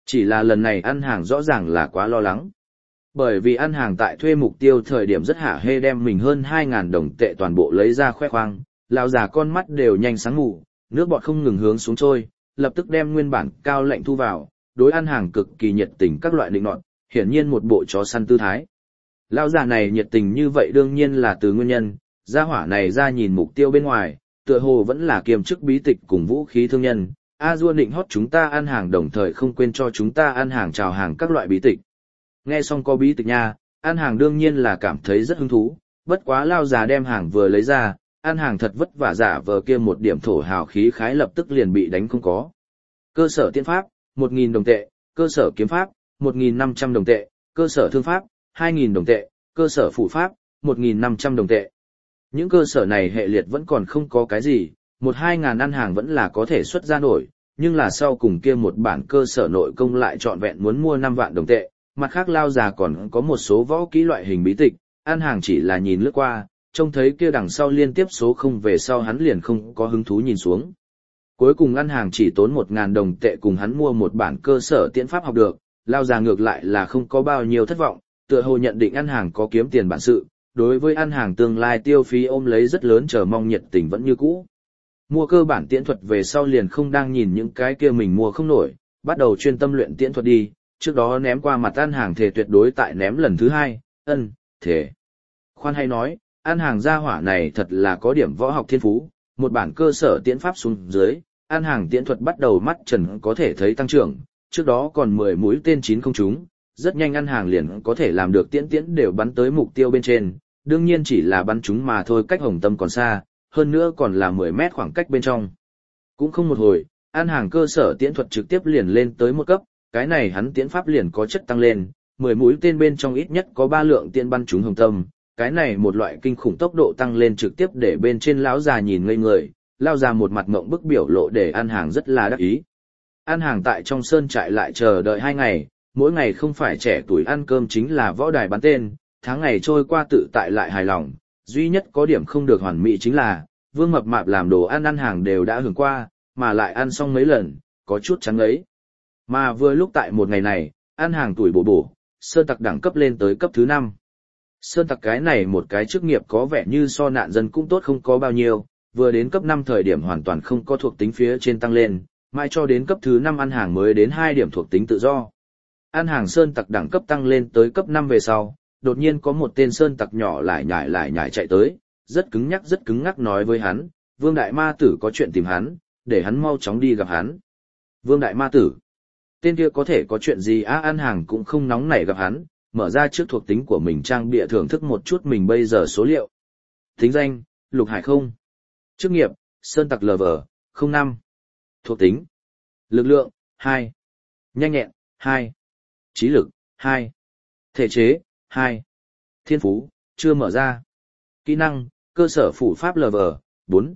Chỉ là lần này ăn hàng rõ ràng là quá lo lắng. Bởi vì ăn hàng tại thuê mục tiêu thời điểm rất hả hê đem mình hơn 2.000 đồng tệ toàn bộ lấy ra khoe khoang, lão già con mắt đều nhanh sáng ngủ, nước bọt không ngừng hướng xuống trôi, lập tức đem nguyên bản cao lệnh thu vào, đối ăn hàng cực kỳ nhiệt tình các loại định nọt, hiển nhiên một bộ chó săn tư thái. Lão già này nhiệt tình như vậy đương nhiên là từ nguyên nhân, gia hỏa này ra nhìn mục tiêu bên ngoài, tựa hồ vẫn là kiềm chức bí tịch cùng vũ khí thương nhân. A Dua định hót chúng ta ăn hàng đồng thời không quên cho chúng ta ăn hàng chào hàng các loại bí tịch. Nghe xong có bí tịch nha, ăn hàng đương nhiên là cảm thấy rất hứng thú, bất quá lao già đem hàng vừa lấy ra, ăn hàng thật vất vả giả vờ kia một điểm thổ hào khí khái lập tức liền bị đánh không có. Cơ sở tiên pháp, 1.000 đồng tệ, cơ sở kiếm pháp, 1.500 đồng tệ, cơ sở thương pháp, 2.000 đồng tệ, cơ sở phụ pháp, 1.500 đồng tệ. Những cơ sở này hệ liệt vẫn còn không có cái gì, 1-2 ngàn ăn hàng vẫn là có thể xuất ra nổi, nhưng là sau cùng kia một bản cơ sở nội công lại trọn vẹn muốn mua 5 vạn đồng tệ, mặt khác lao già còn có một số võ kỹ loại hình bí tịch, ăn hàng chỉ là nhìn lướt qua, trông thấy kia đằng sau liên tiếp số không về sau hắn liền không có hứng thú nhìn xuống. Cuối cùng ăn hàng chỉ tốn 1.000 đồng tệ cùng hắn mua một bản cơ sở tiễn pháp học được, lao già ngược lại là không có bao nhiêu thất vọng, tựa hồ nhận định ăn hàng có kiếm tiền bản sự, đối với ăn hàng tương lai tiêu phí ôm lấy rất lớn chờ mong nhiệt tình vẫn như cũ. Mua cơ bản tiễn thuật về sau liền không đang nhìn những cái kia mình mua không nổi, bắt đầu chuyên tâm luyện tiễn thuật đi, trước đó ném qua mặt ăn hàng thể tuyệt đối tại ném lần thứ hai, thể. Khoan hay nói, ăn hàng gia hỏa này thật là có điểm võ học thiên phú, một bản cơ sở tiễn pháp xuống dưới, ăn hàng tiễn thuật bắt đầu mắt trần có thể thấy tăng trưởng, trước đó còn 10 mũi tên 9 không trúng, rất nhanh ăn hàng liền có thể làm được tiễn đều bắn tới mục tiêu bên trên, đương nhiên chỉ là bắn chúng mà thôi, cách hồng tâm còn xa, hơn nữa còn là 10 mét khoảng cách bên trong. Cũng không một hồi, ăn hàng cơ sở tiễn thuật trực tiếp liền lên tới một cấp, cái này hắn tiễn pháp liền có chất tăng lên, 10 mũi tên bên trong ít nhất có 3 lượng tiễn bắn trúng hồng tâm, cái này một loại kinh khủng tốc độ tăng lên trực tiếp để bên trên lão già nhìn ngây người, lao già một mặt ngộng bức biểu lộ để ăn hàng rất là đắc ý. Ăn hàng tại trong sơn trại lại chờ đợi 2 ngày, mỗi ngày không phải trẻ tuổi ăn cơm chính là võ đài bắn tên, tháng ngày trôi qua tự tại lại hài lòng, duy nhất có điểm không được hoàn mỹ chính là, Vương Mập Mạp làm đồ ăn hàng đều đã hưởng qua, mà lại ăn xong mấy lần, có chút chán ấy. Mà vừa lúc tại một ngày này, ăn hàng tuổi bổ, sơn tặc đẳng cấp lên tới cấp thứ 5. Sơn tặc cái này một cái chức nghiệp có vẻ như so nạn dân cũng tốt không có bao nhiêu, vừa đến cấp 5 thời điểm hoàn toàn không có thuộc tính phía trên tăng lên, mãi cho đến cấp thứ 5 ăn hàng mới đến 2 điểm thuộc tính tự do. Ăn hàng sơn tặc đẳng cấp tăng lên tới cấp 5 về sau, đột nhiên có một tên sơn tặc nhỏ lại nhảy chạy tới, rất cứng ngắc nói với hắn, Vương Đại Ma Tử có chuyện tìm hắn, để hắn mau chóng đi gặp hắn. Vương Đại Ma Tử? Tên kia có thể có chuyện gì ăn hàng cũng không nóng nảy gặp hắn, mở ra trước thuộc tính của mình trang bịa thưởng thức một chút mình bây giờ số liệu. Tính danh, Lục Hải không. Chức nghiệp, sơn tặc LV05. Thuộc tính, lực lượng, 2. Nhanh nhẹn, 2. Trí lực, 2. Thể chế, 2. Thiên phú, chưa mở ra. Kỹ năng, cơ sở phủ pháp LV4,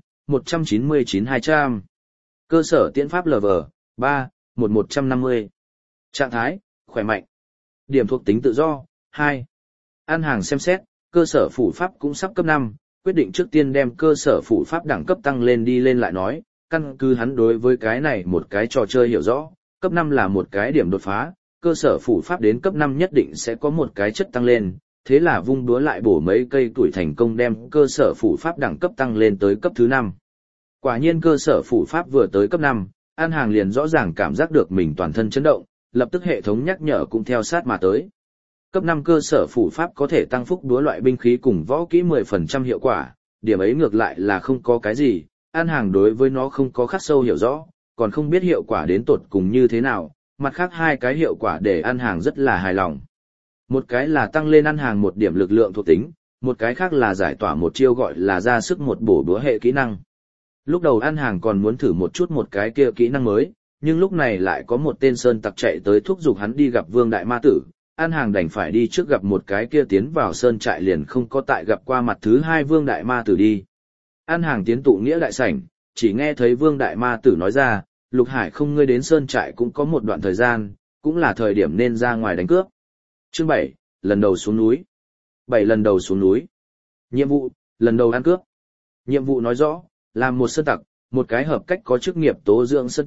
199-200. Cơ sở tiễn pháp LV3, 150. Trạng thái, khỏe mạnh. Điểm thuộc tính tự do, 2. Ăn hàng xem xét, cơ sở phủ pháp cũng sắp cấp 5, quyết định trước tiên đem cơ sở phủ pháp đẳng cấp tăng lên đi lên lại nói, căn cứ hắn đối với cái này một cái trò chơi hiểu rõ, cấp 5 là một cái điểm đột phá, cơ sở phủ pháp đến cấp 5 nhất định sẽ có một cái chất tăng lên, thế là vung đúa lại bổ mấy cây tuổi thành công đem cơ sở phủ pháp đẳng cấp tăng lên tới cấp thứ 5. Quả nhiên cơ sở phủ pháp vừa tới cấp 5, ăn hàng liền rõ ràng cảm giác được mình toàn thân chấn động, lập tức hệ thống nhắc nhở cũng theo sát mà tới. Cấp 5 cơ sở phủ pháp có thể tăng phúc đúa loại binh khí cùng võ kỹ 10% hiệu quả, điểm ấy ngược lại là không có cái gì, ăn hàng đối với nó không có khắc sâu hiểu rõ, còn không biết hiệu quả đến tột cùng như thế nào, mặt khác hai cái hiệu quả để ăn hàng rất là hài lòng. Một cái là tăng lên ăn hàng một điểm lực lượng thuộc tính, một cái khác là giải tỏa một chiêu gọi là ra sức một bổ đúa hệ kỹ năng. Lúc đầu ăn hàng còn muốn thử một chút một cái kia kỹ năng mới, nhưng lúc này lại có một tên sơn tặc chạy tới thúc giục hắn đi gặp Vương Đại Ma Tử, ăn hàng đành phải đi trước gặp một cái kia tiến vào sơn trại liền không có tại gặp qua mặt thứ hai Vương Đại Ma Tử đi. Ăn hàng tiến tụ nghĩa đại sảnh, chỉ nghe thấy Vương Đại Ma Tử nói ra, Lục Hải không ngươi đến sơn trại cũng có một đoạn thời gian, cũng là thời điểm nên ra ngoài đánh cướp. Chương 7, lần đầu xuống núi. 7 lần đầu xuống núi. Nhiệm vụ, lần đầu ăn cướp. Nhiệm vụ nói rõ, làm một sơn tặc, một cái hợp cách có chức nghiệp tố dưỡng sơn tặc,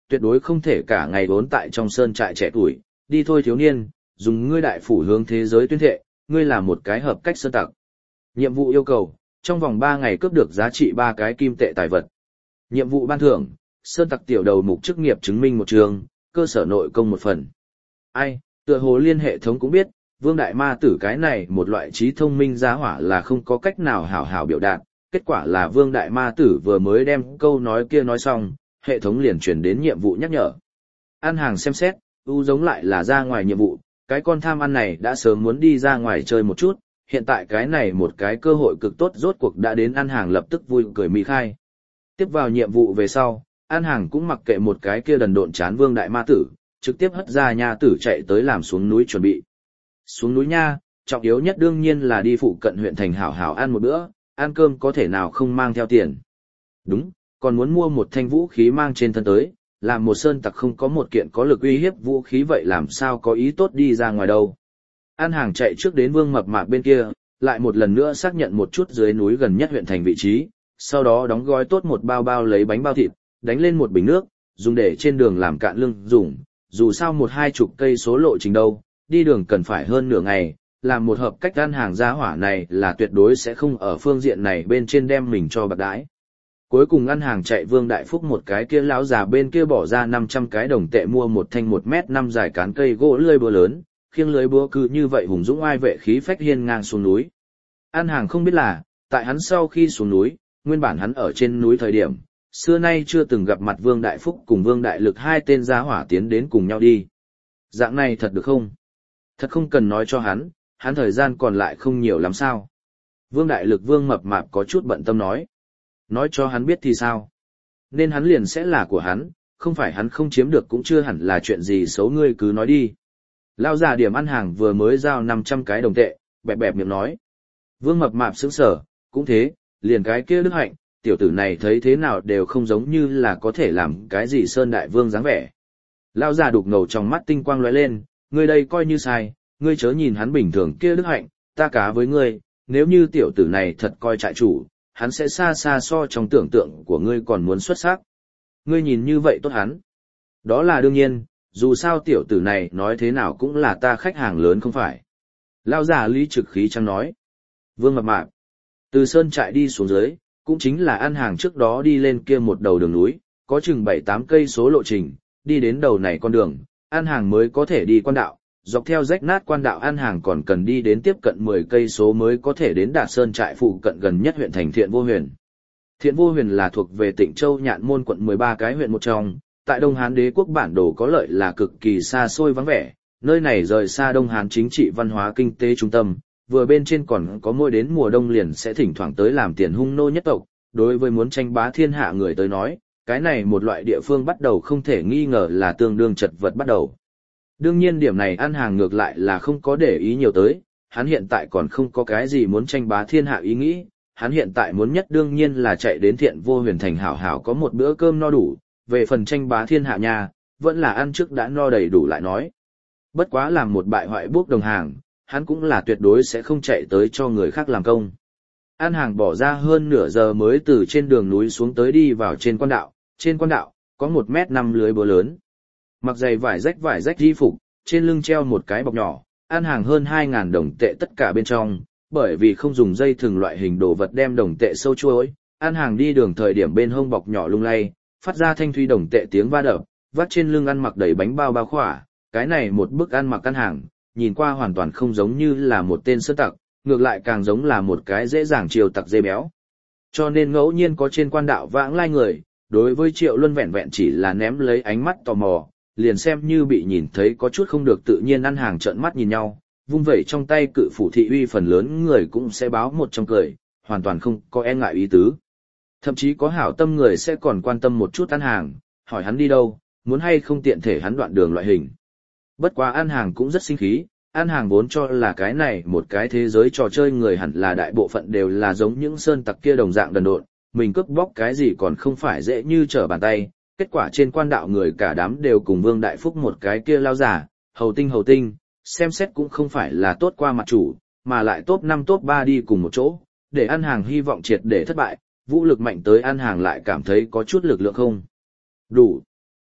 tuyệt đối không thể cả ngày vốn tại trong sơn trại trẻ tuổi, đi thôi thiếu niên, dùng ngươi đại phủ hướng thế giới tuyên thệ, ngươi là một cái hợp cách sơn tặc. Nhiệm vụ yêu cầu, trong vòng 3 ngày cướp được giá trị 3 cái kim tệ tài vật. Nhiệm vụ ban thưởng, sơn tặc tiểu đầu mục chức nghiệp chứng minh một trường, cơ sở nội công một phần. Ai, tựa hồ liên hệ thống cũng biết, Vương Đại Ma Tử cái này một loại trí thông minh giá hỏa là không có cách nào hảo hảo biểu đạt, kết quả là Vương Đại Ma Tử vừa mới đem câu nói kia nói xong, hệ thống liền truyền đến nhiệm vụ nhắc nhở. Ăn hàng xem xét, giống lại là ra ngoài nhiệm vụ, cái con tham ăn này đã sớm muốn đi ra ngoài chơi một chút, hiện tại cái này một cái cơ hội cực tốt rốt cuộc đã đến ăn hàng lập tức vui cười mỹ khai. Tiếp vào nhiệm vụ về sau, ăn hàng cũng mặc kệ một cái kia đần độn chán Vương Đại Ma Tử, trực tiếp hất ra nha tử chạy tới làm xuống núi chuẩn bị. Xuống núi nha, trọng yếu nhất đương nhiên là đi phụ cận huyện thành hảo hảo ăn một bữa, ăn cơm có thể nào không mang theo tiền. Đúng, còn muốn mua một thanh vũ khí mang trên thân tới, làm một sơn tặc không có một kiện có lực uy hiếp vũ khí vậy làm sao có ý tốt đi ra ngoài đâu. Ăn hàng chạy trước đến Vương Mập Mạp bên kia, lại một lần nữa xác nhận một chút dưới núi gần nhất huyện thành vị trí, sau đó đóng gói tốt một bao bao lấy bánh bao thịt, đánh lên một bình nước, dùng để trên đường làm cạn lương dùng, dù sao 1-20 cây số lộ trình đâu, đi đường cần phải hơn nửa ngày, làm một hợp cách ăn hàng giá hỏa này là tuyệt đối sẽ không ở phương diện này bên trên đem mình cho bạc đãi. Cuối cùng ăn hàng chạy Vương Đại Phúc một cái kia lão già bên kia bỏ ra 500 cái đồng tệ mua một thanh 1m5 dài cán cây gỗ lưỡi búa lớn, khiêng lưỡi búa cứ như vậy hùng dũng oai vệ khí phách hiên ngang xuống núi. Ăn hàng không biết là, tại hắn sau khi xuống núi, nguyên bản hắn ở trên núi thời điểm, xưa nay chưa từng gặp mặt Vương Đại Phúc cùng Vương Đại Lực hai tên giá hỏa tiến đến cùng nhau đi. Dạng này thật được không? Thật không cần nói cho hắn thời gian còn lại không nhiều lắm sao. Vương Đại Lực Vương Mập Mạp có chút bận tâm nói. Nói cho hắn biết thì sao? Nên hắn liền sẽ là của hắn, không phải hắn không chiếm được cũng chưa hẳn là chuyện gì xấu ngươi cứ nói đi. Lao già điểm ăn hàng vừa mới giao 500 cái đồng tệ, bẹp bẹp miệng nói. Vương Mập Mạp sững sờ, cũng thế, liền cái kia Đức Hạnh, tiểu tử này thấy thế nào đều không giống như là có thể làm cái gì Sơn Đại Vương dáng vẻ. Lao già đục ngầu trong mắt tinh quang lóe lên, ngươi đây coi như sai, ngươi chớ nhìn hắn bình thường kia Đức Hạnh, ta cá với ngươi, nếu như tiểu tử này thật coi trại chủ, hắn sẽ xa xa so trong tưởng tượng của ngươi còn muốn xuất sắc. Ngươi nhìn như vậy tốt hắn. Đó là đương nhiên, dù sao tiểu tử này nói thế nào cũng là ta khách hàng lớn không phải. Lao già Lý Trực Khí trăng nói. Vương Mập Mạp. Từ sơn trại đi xuống dưới, cũng chính là ăn hàng trước đó đi lên kia một đầu đường núi, có chừng 7-8 cây số lộ trình, đi đến đầu này con đường, ăn hàng mới có thể đi quan đạo, dọc theo rách nát quan đạo ăn hàng còn cần đi đến tiếp cận 10 cây số mới có thể đến Đạt Sơn trại phụ cận gần nhất huyện thành Thiện Vô Huyền. Thiện Vô Huyền là thuộc về Tịnh Châu Nhạn Môn quận 13 cái huyện một trong, tại Đông Hán Đế quốc bản đồ có lợi là cực kỳ xa xôi vắng vẻ, nơi này rời xa Đông Hán chính trị văn hóa kinh tế trung tâm, vừa bên trên còn có mỗi đến mùa đông liền sẽ thỉnh thoảng tới làm tiền hung nô nhất tộc, đối với muốn tranh bá thiên hạ người tới nói, cái này một loại địa phương bắt đầu không thể nghi ngờ là tương đương chật vật bắt đầu. Đương nhiên điểm này ăn hàng ngược lại là không có để ý nhiều tới, hắn hiện tại còn không có cái gì muốn tranh bá thiên hạ ý nghĩ, hắn hiện tại muốn nhất đương nhiên là chạy đến Thiện Vô Huyền thành hảo hảo có một bữa cơm no đủ, về phần tranh bá thiên hạ nha, vẫn là ăn trước đã no đầy đủ lại nói. Bất quá làm một bại hoại buốc đồng hàng, hắn cũng là tuyệt đối sẽ không chạy tới cho người khác làm công. An hàng bỏ ra hơn nửa giờ mới từ trên đường núi xuống tới đi vào trên quan đạo, có 1m5 lưới búa lớn. Mặc giày vải rách di phục, trên lưng treo một cái bọc nhỏ, An hàng hơn 2.000 đồng tệ tất cả bên trong, bởi vì không dùng dây thừng loại hình đồ vật đem đồng tệ sâu chuối, An hàng đi đường thời điểm bên hông bọc nhỏ lung lay, phát ra thanh thúy đồng tệ tiếng va đập, vắt trên lưng ăn mặc đầy bánh bao bao khỏa, cái này một bức ăn mặc An hàng, nhìn qua hoàn toàn không giống như là một tên sơn tặc, ngược lại càng giống là một cái dễ dàng chiều tặc dê béo. Cho nên ngẫu nhiên có trên quan đạo vãng lai người, đối với Triệu Luân vẹn vẹn chỉ là ném lấy ánh mắt tò mò, liền xem như bị nhìn thấy có chút không được tự nhiên ăn hàng trợn mắt nhìn nhau, vung vẩy trong tay cự phủ thị uy phần lớn người cũng sẽ báo một trong cười, hoàn toàn không có e ngại ý tứ. Thậm chí có hảo tâm người sẽ còn quan tâm một chút ăn hàng, hỏi hắn đi đâu, muốn hay không tiện thể hắn đoạn đường loại hình. Bất quá ăn hàng cũng rất sinh khí, ăn hàng vốn cho là cái này một cái thế giới trò chơi người hẳn là đại bộ phận đều là giống những sơn tặc kia đồng dạng đần độn, mình cướp bóc cái gì còn không phải dễ như trở bàn tay. Kết quả trên quan đạo người cả đám đều cùng Vương Đại Phúc một cái kia lao giả, hầu tinh, xem xét cũng không phải là tốt qua mặt chủ, mà lại top 5 top 3 đi cùng một chỗ, để ăn hàng hy vọng triệt để thất bại, vũ lực mạnh tới ăn hàng lại cảm thấy có chút lực lượng không đủ.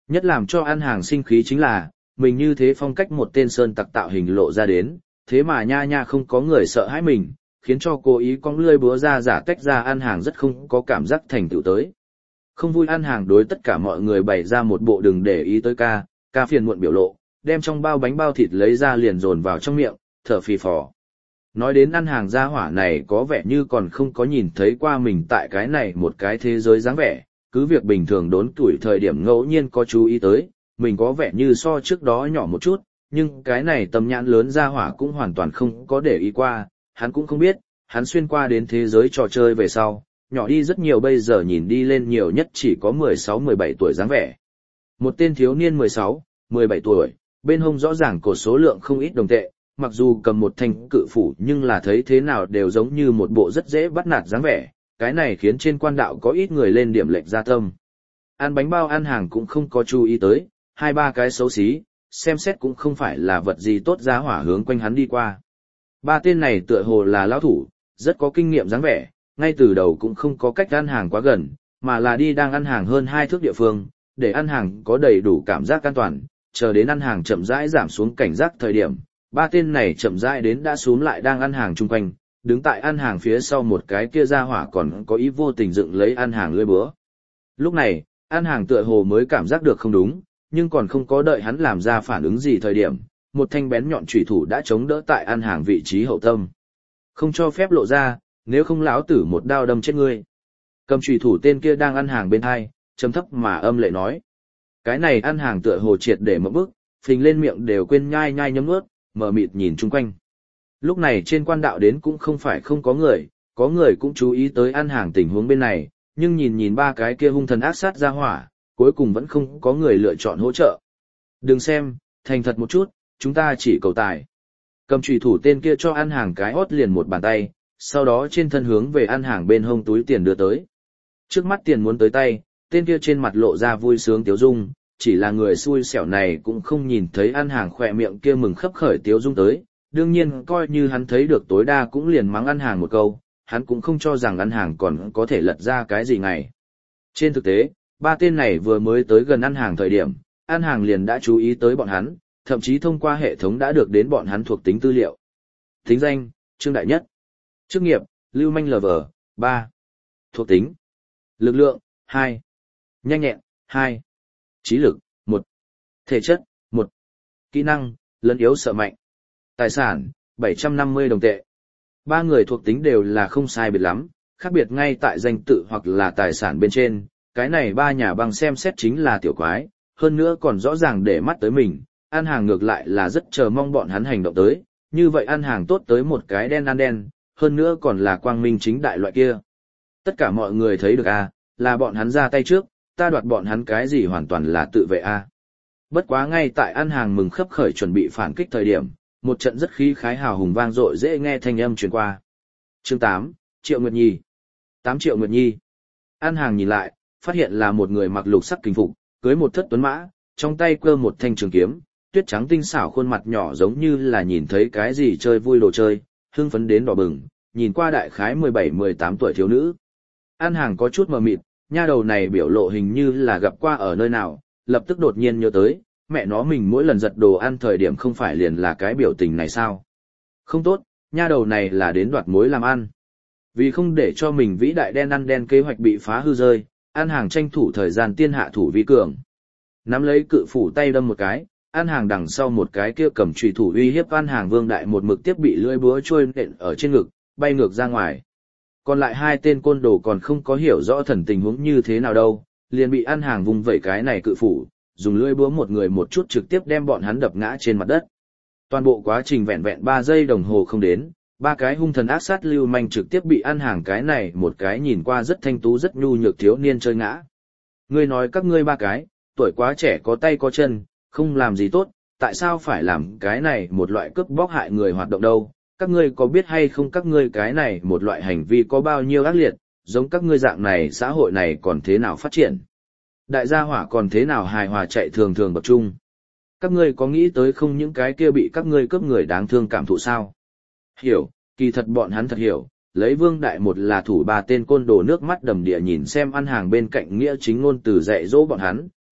Nhất làm cho ăn hàng sinh khí chính là, mình như thế phong cách một tên sơn tặc tạo hình lộ ra đến, thế mà nha nha không có người sợ hãi mình, khiến cho cố ý cong lươi búa ra giả tách ra ăn hàng rất không có cảm giác thành tựu tới. Không vui ăn hàng đối tất cả mọi người bày ra một bộ đừng để ý tới ca phiền muộn biểu lộ, đem trong bao bánh bao thịt lấy ra liền dồn vào trong miệng, thở phì phò. Nói đến ăn hàng gia hỏa này có vẻ như còn không có nhìn thấy qua mình tại cái này một cái thế giới dáng vẻ, cứ việc bình thường đốn tuổi thời điểm ngẫu nhiên có chú ý tới, mình có vẻ như so trước đó nhỏ một chút, nhưng cái này tầm nhãn lớn gia hỏa cũng hoàn toàn không có để ý qua, hắn cũng không biết, hắn xuyên qua đến thế giới trò chơi về sau, nhỏ đi rất nhiều bây giờ nhìn đi lên nhiều nhất chỉ có 16-17 tuổi dáng vẻ. Một tên thiếu niên 16-17 tuổi, bên hông rõ ràng cột số lượng không ít đồng tệ, mặc dù cầm một thanh cự phủ nhưng là thấy thế nào đều giống như một bộ rất dễ bắt nạt dáng vẻ, cái này khiến trên quan đạo có ít người lên điểm lệch ra tâm. Ăn bánh bao ăn hàng cũng không có chú ý tới, 2-3 cái xấu xí, xem xét cũng không phải là vật gì tốt giá hỏa hướng quanh hắn đi qua. Ba tên này tựa hồ là lão thủ, rất có kinh nghiệm dáng vẻ, ngay từ đầu cũng không có cách ăn hàng quá gần, mà là đi đang ăn hàng hơn 2 thước địa phương, để ăn hàng có đầy đủ cảm giác an toàn, chờ đến ăn hàng chậm rãi giảm xuống cảnh giác thời điểm, ba tên này chậm rãi đến đã xuống lại đang ăn hàng chung quanh, đứng tại ăn hàng phía sau một cái kia ra hỏa còn có ý vô tình dựng lấy ăn hàng lưỡi búa. Lúc này, ăn hàng tựa hồ mới cảm giác được không đúng, nhưng còn không có đợi hắn làm ra phản ứng gì thời điểm, một thanh bén nhọn chủy thủ đã chống đỡ tại ăn hàng vị trí hậu tâm. Không cho phép lộ ra, nếu không lão tử một đao đâm chết ngươi. Cầm chủy thủ tên kia đang ăn hàng bên hai, trầm thấp mà âm lệ nói. Cái này ăn hàng tựa hồ triệt để mở bức, phình lên miệng đều quên nhai nhai nhấm nuốt, mờ mịt nhìn chung quanh. Lúc này trên quan đạo đến cũng không phải không có người cũng chú ý tới ăn hàng tình huống bên này, nhưng nhìn ba cái kia hung thần ác sát ra hỏa, cuối cùng vẫn không có người lựa chọn hỗ trợ. Đừng xem, thành thật một chút, chúng ta chỉ cầu tài. Cầm chủy thủ tên kia cho ăn hàng cái hót liền một bàn tay, sau đó trên thân hướng về ăn hàng bên hông túi tiền đưa tới. Trước mắt tiền muốn tới tay, tên kia trên mặt lộ ra vui sướng tiếu dung, chỉ là người xui xẻo này cũng không nhìn thấy ăn hàng khỏe miệng kia mừng khấp khởi tiếu dung tới, đương nhiên coi như hắn thấy được tối đa cũng liền mắng ăn hàng một câu, hắn cũng không cho rằng ăn hàng còn có thể lật ra cái gì ngày. Trên thực tế, ba tên này vừa mới tới gần ăn hàng thời điểm, ăn hàng liền đã chú ý tới bọn hắn, thậm chí thông qua hệ thống đã được đến bọn hắn thuộc tính tư liệu. Tính danh, Trương Đại Nhất. Chức nghiệp, Lưu Manh LV, 3. Thuộc tính, lực lượng, 2. Nhanh nhẹn, 2. Trí lực, 1. Thể chất, 1. Kỹ năng, lấn yếu sợ mạnh. Tài sản, 750 đồng tệ. Ba người thuộc tính đều là không sai biệt lắm, khác biệt ngay tại danh tự hoặc là tài sản bên trên, cái này ba nhà băng xem xét chính là tiểu quái, hơn nữa còn rõ ràng để mắt tới mình, ăn hàng ngược lại là rất chờ mong bọn hắn hành động tới, như vậy ăn hàng tốt tới một cái đen ăn đen, hơn nữa còn là quang minh chính đại loại kia. Tất cả mọi người thấy được là bọn hắn ra tay trước, ta đoạt bọn hắn cái gì hoàn toàn là tự vệ Bất quá ngay tại ăn hàng mừng khấp khởi chuẩn bị phản kích thời điểm, một trận rất khí khái hào hùng vang dội dễ nghe thanh âm truyền qua. Chương 8, Triệu Nguyệt Nhi. 8 Triệu Nguyệt Nhi. Ăn hàng nhìn lại, phát hiện là một người mặc lục sắc kinh phục, cưới một thất tuấn mã, trong tay cơ một thanh trường kiếm, tuyết trắng tinh xảo khuôn mặt nhỏ giống như là nhìn thấy cái gì chơi vui đồ chơi, hưng phấn đến đỏ bừng, nhìn qua đại khái 17-18 tuổi thiếu nữ. Ăn hàng có chút mờ mịt, nha đầu này biểu lộ hình như là gặp qua ở nơi nào, lập tức đột nhiên nhớ tới, mẹ nó mình mỗi lần giật đồ ăn thời điểm không phải liền là cái biểu tình này sao? Không tốt, nha đầu này là đến đoạt mối làm ăn. Vì không để cho mình vĩ đại đen ăn đen kế hoạch bị phá hư rơi, ăn hàng tranh thủ thời gian tiên hạ thủ vi cường. Nắm lấy cự phủ tay đâm một cái, ăn hàng đằng sau một cái kia cầm chùy thủ uy hiếp ăn hàng vương đại một mực tiếp bị lưỡi búa trôi nện ở trên ngực, bay ngược ra ngoài. Còn lại hai tên côn đồ còn không có hiểu rõ thần tình huống như thế nào đâu, liền bị ăn hàng vùng vẩy cái này cự phủ, dùng lưỡi búa một người một chút trực tiếp đem bọn hắn đập ngã trên mặt đất. Toàn bộ quá trình vẹn vẹn 3 giây đồng hồ không đến, ba cái hung thần ác sát lưu manh trực tiếp bị ăn hàng cái này một cái nhìn qua rất thanh tú rất nhu nhược thiếu niên chơi ngã. Ngươi nói các ngươi ba cái, tuổi quá trẻ có tay có chân, không làm gì tốt, tại sao phải làm cái này một loại cướp bóc hại người hoạt động đâu? Các ngươi có biết hay không các ngươi cái này một loại hành vi có bao nhiêu ác liệt, giống các ngươi dạng này xã hội này còn thế nào phát triển? Đại gia hỏa còn thế nào hài hòa chạy thường thường bậc chung? Các ngươi có nghĩ tới không những cái kia bị các ngươi cướp người đáng thương cảm thụ sao? Hiểu, kỳ thật bọn hắn thật hiểu, lấy Vương Đại một là thủ ba tên côn đồ nước mắt đầm địa nhìn xem ăn hàng bên cạnh nghĩa chính ngôn từ dạy dỗ bọn hắn,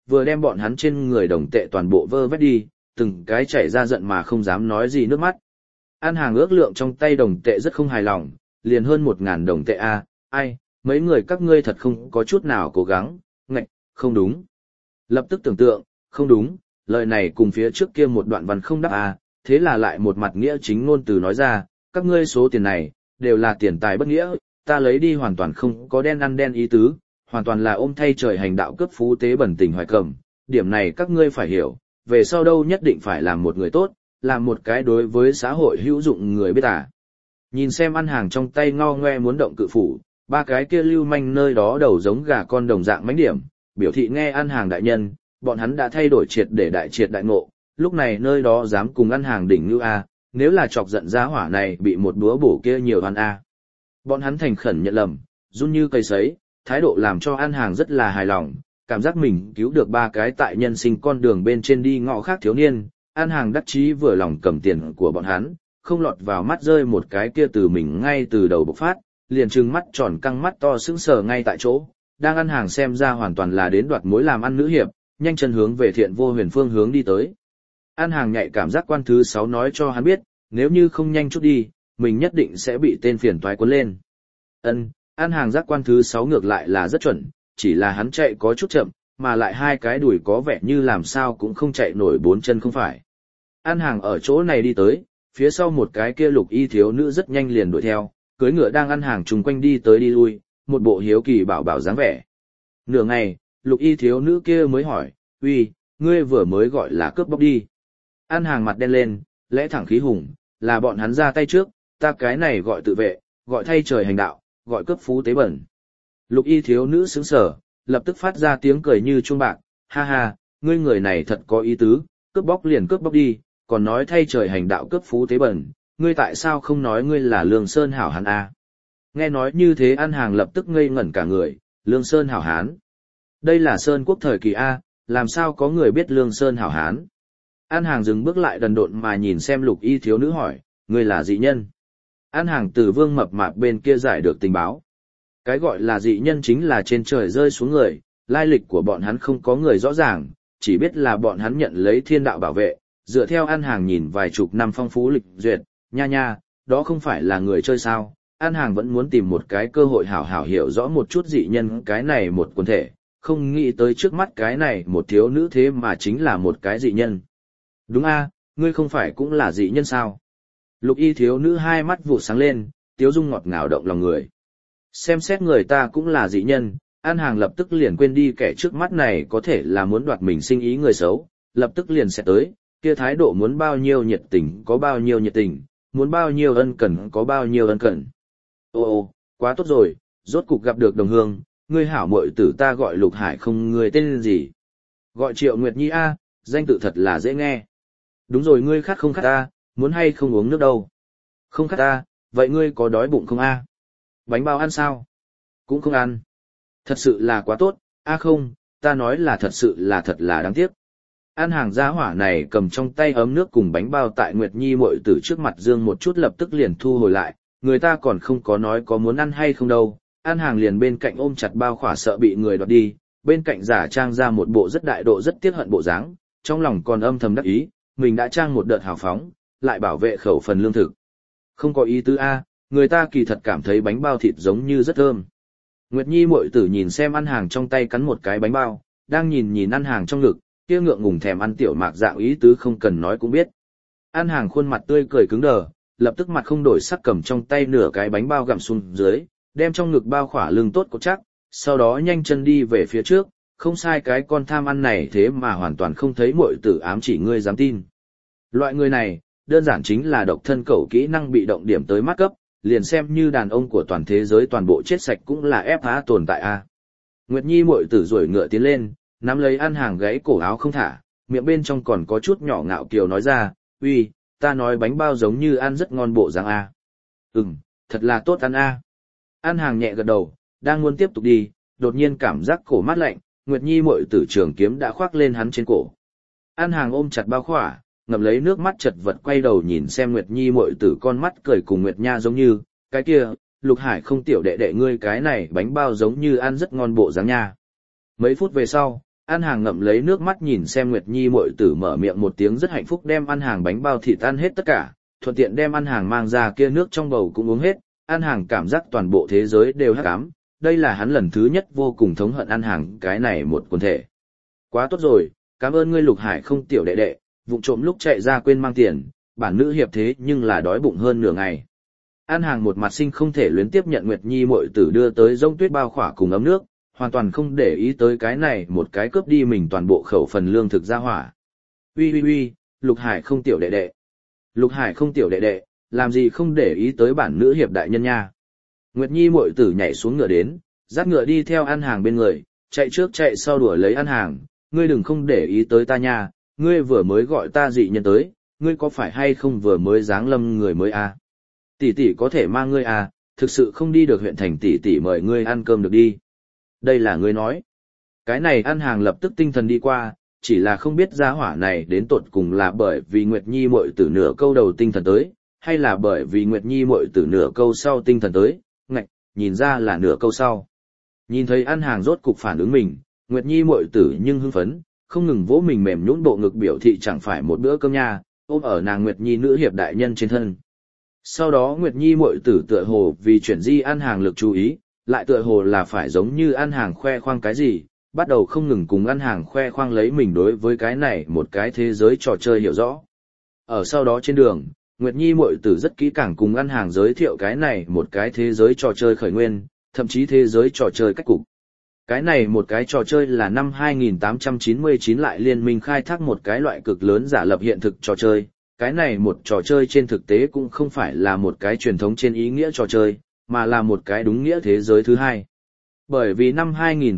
vừa đem bọn hắn trên người đồng tệ toàn bộ vơ vét đi, từng cái chảy ra giận mà không dám nói gì nước mắt. An Hàng ước lượng trong tay đồng tệ rất không hài lòng, liền hơn 1.000 đồng tệ a, ai, mấy người các ngươi thật không có chút nào cố gắng, ngạch, không đúng. Lập tức tưởng tượng, không đúng, lời này cùng phía trước kia một đoạn văn không đáp a, thế là lại một mặt nghĩa chính ngôn từ nói ra, các ngươi số tiền này, đều là tiền tài bất nghĩa, ta lấy đi hoàn toàn không có đen ăn đen ý tứ, hoàn toàn là ôm thay trời hành đạo cướp phú tế bẩn tình hoài cầm, điểm này các ngươi phải hiểu, về sau đâu nhất định phải làm một người tốt, làm một cái đối với xã hội hữu dụng người biết à. Nhìn xem An Hàng trong tay ngao ngoe muốn động cự phủ, ba cái kia lưu manh nơi đó đầu giống gà con đồng dạng mánh điểm, biểu thị nghe An Hàng đại nhân, bọn hắn đã thay đổi triệt đại ngộ, lúc này nơi đó dám cùng An Hàng đỉnh như a, nếu là chọc giận giá hỏa này bị một búa bổ kia nhiều ăn a. Bọn hắn thành khẩn nhận lầm, run như cây sấy, thái độ làm cho An Hàng rất là hài lòng, cảm giác mình cứu được ba cái tại nhân sinh con đường bên trên đi ngõ khác thiếu niên, An Hàng đắc chí vừa lòng cầm tiền của bọn hắn, không lọt vào mắt rơi một cái kia từ mình ngay từ đầu bộc phát, liền trừng mắt tròn căng mắt to sững sờ ngay tại chỗ, đang An Hàng xem ra hoàn toàn là đến đoạt mối làm ăn nữ hiệp, nhanh chân hướng về Thiện Vô Huyền phương hướng đi tới. An Hàng nhạy cảm giác quan thứ 6 nói cho hắn biết, nếu như không nhanh chút đi, mình nhất định sẽ bị tên phiền toái cuốn lên. An Hàng giác quan thứ 6 ngược lại là rất chuẩn, chỉ là hắn chạy có chút chậm, mà lại hai cái đùi có vẻ như làm sao cũng không chạy nổi 4 chân không phải. An Hàng ở chỗ này đi tới, phía sau một cái kia lục y thiếu nữ rất nhanh liền đuổi theo, cưỡi ngựa đang An Hàng chung quanh đi tới đi lui, một bộ hiếu kỳ bảo bảo dáng vẻ. Nửa ngày, lục y thiếu nữ kia mới hỏi, uy, ngươi vừa mới gọi là cướp bóc đi. An Hàng mặt đen lên, lẽ thẳng khí hùng, là bọn hắn ra tay trước, ta cái này gọi tự vệ, gọi thay trời hành đạo, gọi cướp phú tế bẩn. Lục y thiếu nữ sững sờ, lập tức phát ra tiếng cười như chuông bạc, ha ha, ngươi người này thật có ý tứ, cướp bóc liền cướp bóc đi, còn nói thay trời hành đạo cướp phú tế bẩn, ngươi tại sao không nói ngươi là Lương Sơn hảo hán a? Nghe nói như thế An Hàng lập tức ngây ngẩn cả người, Lương Sơn hảo hán. Đây là Sơn quốc thời kỳ A, làm sao có người biết Lương Sơn hảo hán? An Hàng dừng bước lại đần độn mà nhìn xem lục y thiếu nữ hỏi, ngươi là dị nhân? An Hàng từ Vương Mập Mạp bên kia giải được tình báo. Cái gọi là dị nhân chính là trên trời rơi xuống người, lai lịch của bọn hắn không có người rõ ràng, chỉ biết là bọn hắn nhận lấy thiên đạo bảo vệ, dựa theo An Hàng nhìn vài chục năm phong phú lịch duyệt, nha, đó không phải là người chơi sao? An Hàng vẫn muốn tìm một cái cơ hội hảo hảo hiểu rõ một chút dị nhân cái này một quần thể, không nghĩ tới trước mắt cái này một thiếu nữ thế mà chính là một cái dị nhân. Đúng a, ngươi không phải cũng là dị nhân sao? Lục y thiếu nữ hai mắt vụ sáng lên, tiếu dung ngọt ngào động lòng người. Xem xét người ta cũng là dị nhân, An Hàng lập tức liền quên đi kẻ trước mắt này có thể là muốn đoạt mình sinh ý người xấu, lập tức liền sẽ tới, kia thái độ muốn bao nhiêu nhiệt tình có bao nhiêu nhiệt tình, muốn bao nhiêu ân cần có bao nhiêu ân cần. Ô, quá tốt rồi, rốt cục gặp được đồng hương, ngươi hảo muội tử ta gọi Lục Hải không người tên gì. Gọi Triệu Nguyệt Nhi a, danh tự thật là dễ nghe. Đúng rồi ngươi khát không khát ta, muốn hay không uống nước đâu. Không khát ta, vậy ngươi có đói bụng không a? Bánh bao ăn sao? Cũng không ăn. Thật sự là quá tốt, a không, ta nói là thật sự là thật là đáng tiếc. An Hàng gia hỏa này cầm trong tay ấm nước cùng bánh bao tại Nguyệt Nhi muội tử trước mặt Dương một chút lập tức liền thu hồi lại, người ta còn không có nói có muốn ăn hay không đâu. An Hàng liền bên cạnh ôm chặt bao khỏa sợ bị người đoạt đi, bên cạnh giả trang ra một bộ rất đại độ rất tiếc hận bộ dáng, trong lòng còn âm thầm đắc ý, mình đã trang một đợt hào phóng, lại bảo vệ khẩu phần lương thực. Không có ý tứ a, người ta kỳ thật cảm thấy bánh bao thịt giống như rất thơm. Nguyệt Nhi muội tử nhìn xem An Hàng trong tay cắn một cái bánh bao, đang nhìn An Hàng trong ngực, kia ngượng ngùng thèm ăn tiểu mạc dạng ý tứ không cần nói cũng biết. An Hàng khuôn mặt tươi cười cứng đờ, lập tức mặt không đổi sắc cầm trong tay nửa cái bánh bao gặm xuống dưới, đem trong ngực bao khỏa lưng tốt cột chắc, sau đó nhanh chân đi về phía trước, không sai cái con tham ăn này thế mà hoàn toàn không thấy muội tử ám chỉ ngươi dám tin. Loại người này, đơn giản chính là độc thân cẩu kỹ năng bị động điểm tới mắt cấp, liền xem như đàn ông của toàn thế giới toàn bộ chết sạch cũng là ép phá tồn tại a. Nguyệt Nhi muội tử duỗi ngựa tiến lên, nắm lấy An Hàng gáy cổ áo không thả, miệng bên trong còn có chút nhỏ ngạo kiều nói ra, uy, ta nói bánh bao giống như ăn rất ngon bộ dáng a. Thật là tốt ăn a. An Hàng nhẹ gật đầu, đang muốn tiếp tục đi, đột nhiên cảm giác cổ mát lạnh, Nguyệt Nhi muội tử trường kiếm đã khoác lên hắn trên cổ. An Hàng ôm chặt bao khỏa, ngậm lấy nước mắt chật vật quay đầu nhìn xem Nguyệt Nhi muội tử con mắt cười cùng Nguyệt Nha giống như, cái kia, Lục Hải không tiểu đệ đệ ngươi cái này bánh bao giống như ăn rất ngon bộ dáng nha. Mấy phút về sau, An Hàng ngậm lấy nước mắt nhìn xem Nguyệt Nhi muội tử mở miệng một tiếng rất hạnh phúc đem An Hàng bánh bao thịt ăn hết tất cả, thuận tiện đem An Hàng mang ra kia nước trong bầu cũng uống hết. An Hàng cảm giác toàn bộ thế giới đều hắc ám, đây là hắn lần thứ nhất vô cùng thống hận An Hàng cái này một quần thể. Quá tốt rồi, cảm ơn ngươi Lục Hải không tiểu đệ đệ, vụng trộm lúc chạy ra quên mang tiền, bản nữ hiệp thế nhưng là đói bụng hơn nửa ngày. An Hàng một mặt sinh không thể luyến tiếp nhận Nguyệt Nhi muội tử đưa tới rông tuyết bao khỏa cùng ấm nước, hoàn toàn không để ý tới cái này một cái cướp đi mình toàn bộ khẩu phần lương thực ra hỏa. Uy, Lục Hải không tiểu đệ đệ. Lục Hải không tiểu đệ đệ, làm gì không để ý tới bản nữ hiệp đại nhân nha. Nguyệt Nhi muội tử nhảy xuống ngựa đến, dắt ngựa đi theo An Hàng bên người, chạy trước chạy sau đuổi lấy An Hàng, ngươi đừng không để ý tới ta nha, ngươi vừa mới gọi ta dị nhân tới, ngươi có phải hay không vừa mới giáng lâm người mới à? Tỷ tỷ có thể mang ngươi à, thực sự không đi được huyện thành tỷ tỷ mời ngươi ăn cơm được đi. Đây là ngươi nói. Cái này An Hàng lập tức tinh thần đi qua, chỉ là không biết gia hỏa này đến tột cùng là bởi vì Nguyệt Nhi muội tử nửa câu đầu tinh thần tới, hay là bởi vì Nguyệt Nhi muội tử nửa câu sau tinh thần tới, ngạch, nhìn ra là nửa câu sau. Nhìn thấy An Hàng rốt cục phản ứng mình, Nguyệt Nhi muội tử nhưng hưng phấn, không ngừng vỗ mình mềm nhũn bộ ngực biểu thị chẳng phải một bữa cơm nha, ôm ở nàng Nguyệt Nhi nữ hiệp đại nhân trên thân. Sau đó Nguyệt Nhi muội tử tựa hồ vì chuyển di An Hàng lực chú ý, lại tựa hồ là phải giống như An Hàng khoe khoang cái gì, bắt đầu không ngừng cùng An Hàng khoe khoang lấy mình đối với cái này một cái thế giới trò chơi hiểu rõ. Ở sau đó trên đường, Nguyệt Nhi muội tử rất kỹ càng cùng An Hàng giới thiệu cái này một cái thế giới trò chơi khởi nguyên, thậm chí thế giới trò chơi cách cục. Cái này một cái trò chơi là năm 2899 lại liên minh khai thác một cái loại cực lớn giả lập hiện thực trò chơi. Cái này một trò chơi trên thực tế cũng không phải là một cái truyền thống trên ý nghĩa trò chơi, mà là một cái đúng nghĩa thế giới thứ hai. Bởi vì năm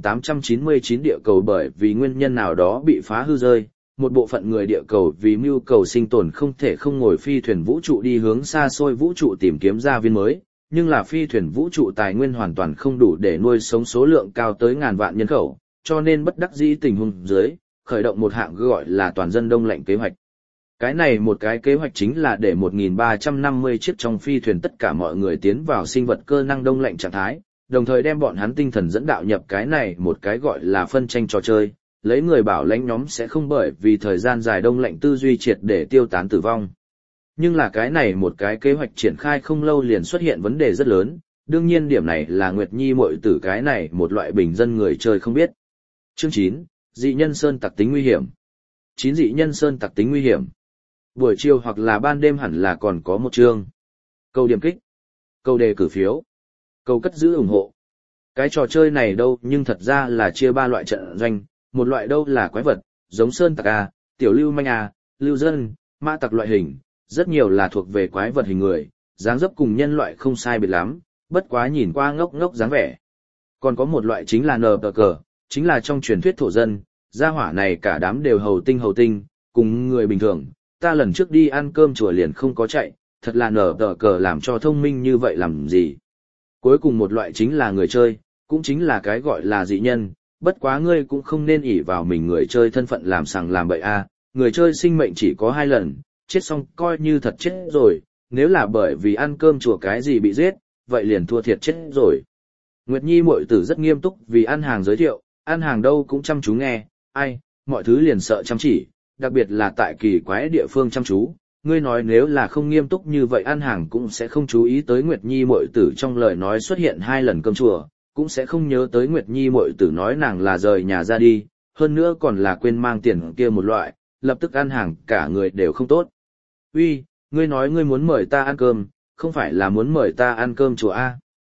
2899 địa cầu bởi vì nguyên nhân nào đó bị phá hư rơi, một bộ phận người địa cầu vì mưu cầu sinh tồn không thể không ngồi phi thuyền vũ trụ đi hướng xa xôi vũ trụ tìm kiếm gia viên mới, nhưng là phi thuyền vũ trụ tài nguyên hoàn toàn không đủ để nuôi sống số lượng cao tới ngàn vạn nhân khẩu, cho nên bất đắc dĩ tình huống dưới, khởi động một hạng gọi là toàn dân đông lạnh kế hoạch. Cái này một cái kế hoạch chính là để 1350 chiếc trong phi thuyền tất cả mọi người tiến vào sinh vật cơ năng đông lạnh trạng thái, đồng thời đem bọn hắn tinh thần dẫn đạo nhập cái này một cái gọi là phân tranh trò chơi, lấy người bảo lãnh nhóm sẽ không bởi vì thời gian dài đông lạnh tư duy triệt để tiêu tán tử vong. Nhưng là cái này một cái kế hoạch triển khai không lâu liền xuất hiện vấn đề rất lớn, đương nhiên điểm này là Nguyệt Nhi muội tử cái này một loại bình dân người chơi không biết. Chương 9, dị nhân sơn tặc tính nguy hiểm. 9 dị nhân sơn tặc tính nguy hiểm. Buổi chiều hoặc là ban đêm hẳn là còn có một chương. Câu điểm kích. Câu đề cử phiếu. Câu cất giữ ủng hộ. Cái trò chơi này đâu nhưng thật ra là chia 3 loại trận doanh, một loại đâu là quái vật, giống sơn tặc A, tiểu lưu manh A, lưu dân, ma tặc loại hình, rất nhiều là thuộc về quái vật hình người, dáng dấp cùng nhân loại không sai biệt lắm, bất quá nhìn qua ngốc ngốc dáng vẻ. Còn có một loại chính là nờ cờ, chính là trong truyền thuyết thổ dân, gia hỏa này cả đám đều hầu tinh, cùng người bình thường, ta lần trước đi ăn cơm chùa liền không có chạy, thật là nờ cờ làm cho thông minh như vậy làm gì. Cuối cùng một loại chính là người chơi, cũng chính là cái gọi là dị nhân, bất quá ngươi cũng không nên ỷ vào mình người chơi thân phận làm sằng làm bậy a, người chơi sinh mệnh chỉ có 2 lần, chết xong coi như thật chết rồi, nếu là bởi vì ăn cơm chùa cái gì bị giết, vậy liền thua thiệt chết rồi. Nguyệt Nhi muội tử rất nghiêm túc vì An Hàng giới thiệu, An Hàng đâu cũng chăm chú nghe, ai, mọi thứ liền sợ chăm chỉ, đặc biệt là tại kỳ quái địa phương chăm chú. Ngươi nói nếu là không nghiêm túc như vậy An Hàng cũng sẽ không chú ý tới Nguyệt Nhi muội tử trong lời nói xuất hiện 2 lần cơm chùa, cũng sẽ không nhớ tới Nguyệt Nhi muội tử nói nàng là rời nhà ra đi, hơn nữa còn là quên mang tiền kia một loại, lập tức An Hàng cả người đều không tốt. Uy, ngươi nói ngươi muốn mời ta ăn cơm, không phải là muốn mời ta ăn cơm chùa A.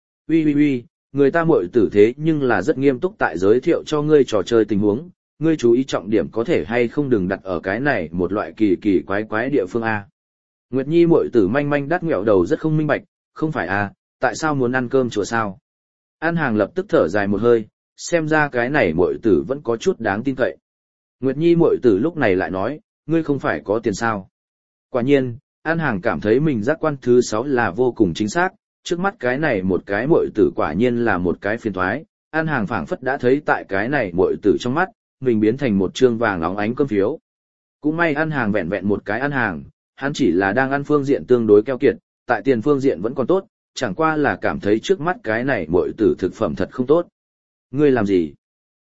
Uy, người ta muội tử thế nhưng là rất nghiêm túc tại giới thiệu cho ngươi trò chơi tình huống, ngươi chú ý trọng điểm có thể hay không đừng đặt ở cái này một loại kỳ quái địa phương A. Nguyệt Nhi muội tử manh đắt nghẹo đầu rất không minh bạch, không phải A, tại sao muốn ăn cơm chùa sao? An Hàng lập tức thở dài một hơi, xem ra cái này muội tử vẫn có chút đáng tin cậy. Nguyệt Nhi muội tử lúc này lại nói, ngươi không phải có tiền sao? Quả nhiên, An Hàng cảm thấy mình giác quan thứ 6 là vô cùng chính xác, trước mắt cái này một cái muội tử quả nhiên là một cái phiền toái. An Hàng phảng phất đã thấy tại cái này muội tử trong mắt, mình biến thành một trương vàng óng ánh cơm phiếu. Cũng may An Hàng vẹn vẹn một cái An Hàng, hắn chỉ là đang ăn phương diện tương đối keo kiệt, tại tiền phương diện vẫn còn tốt, chẳng qua là cảm thấy trước mắt cái này muội tử thực phẩm thật không tốt. Ngươi làm gì?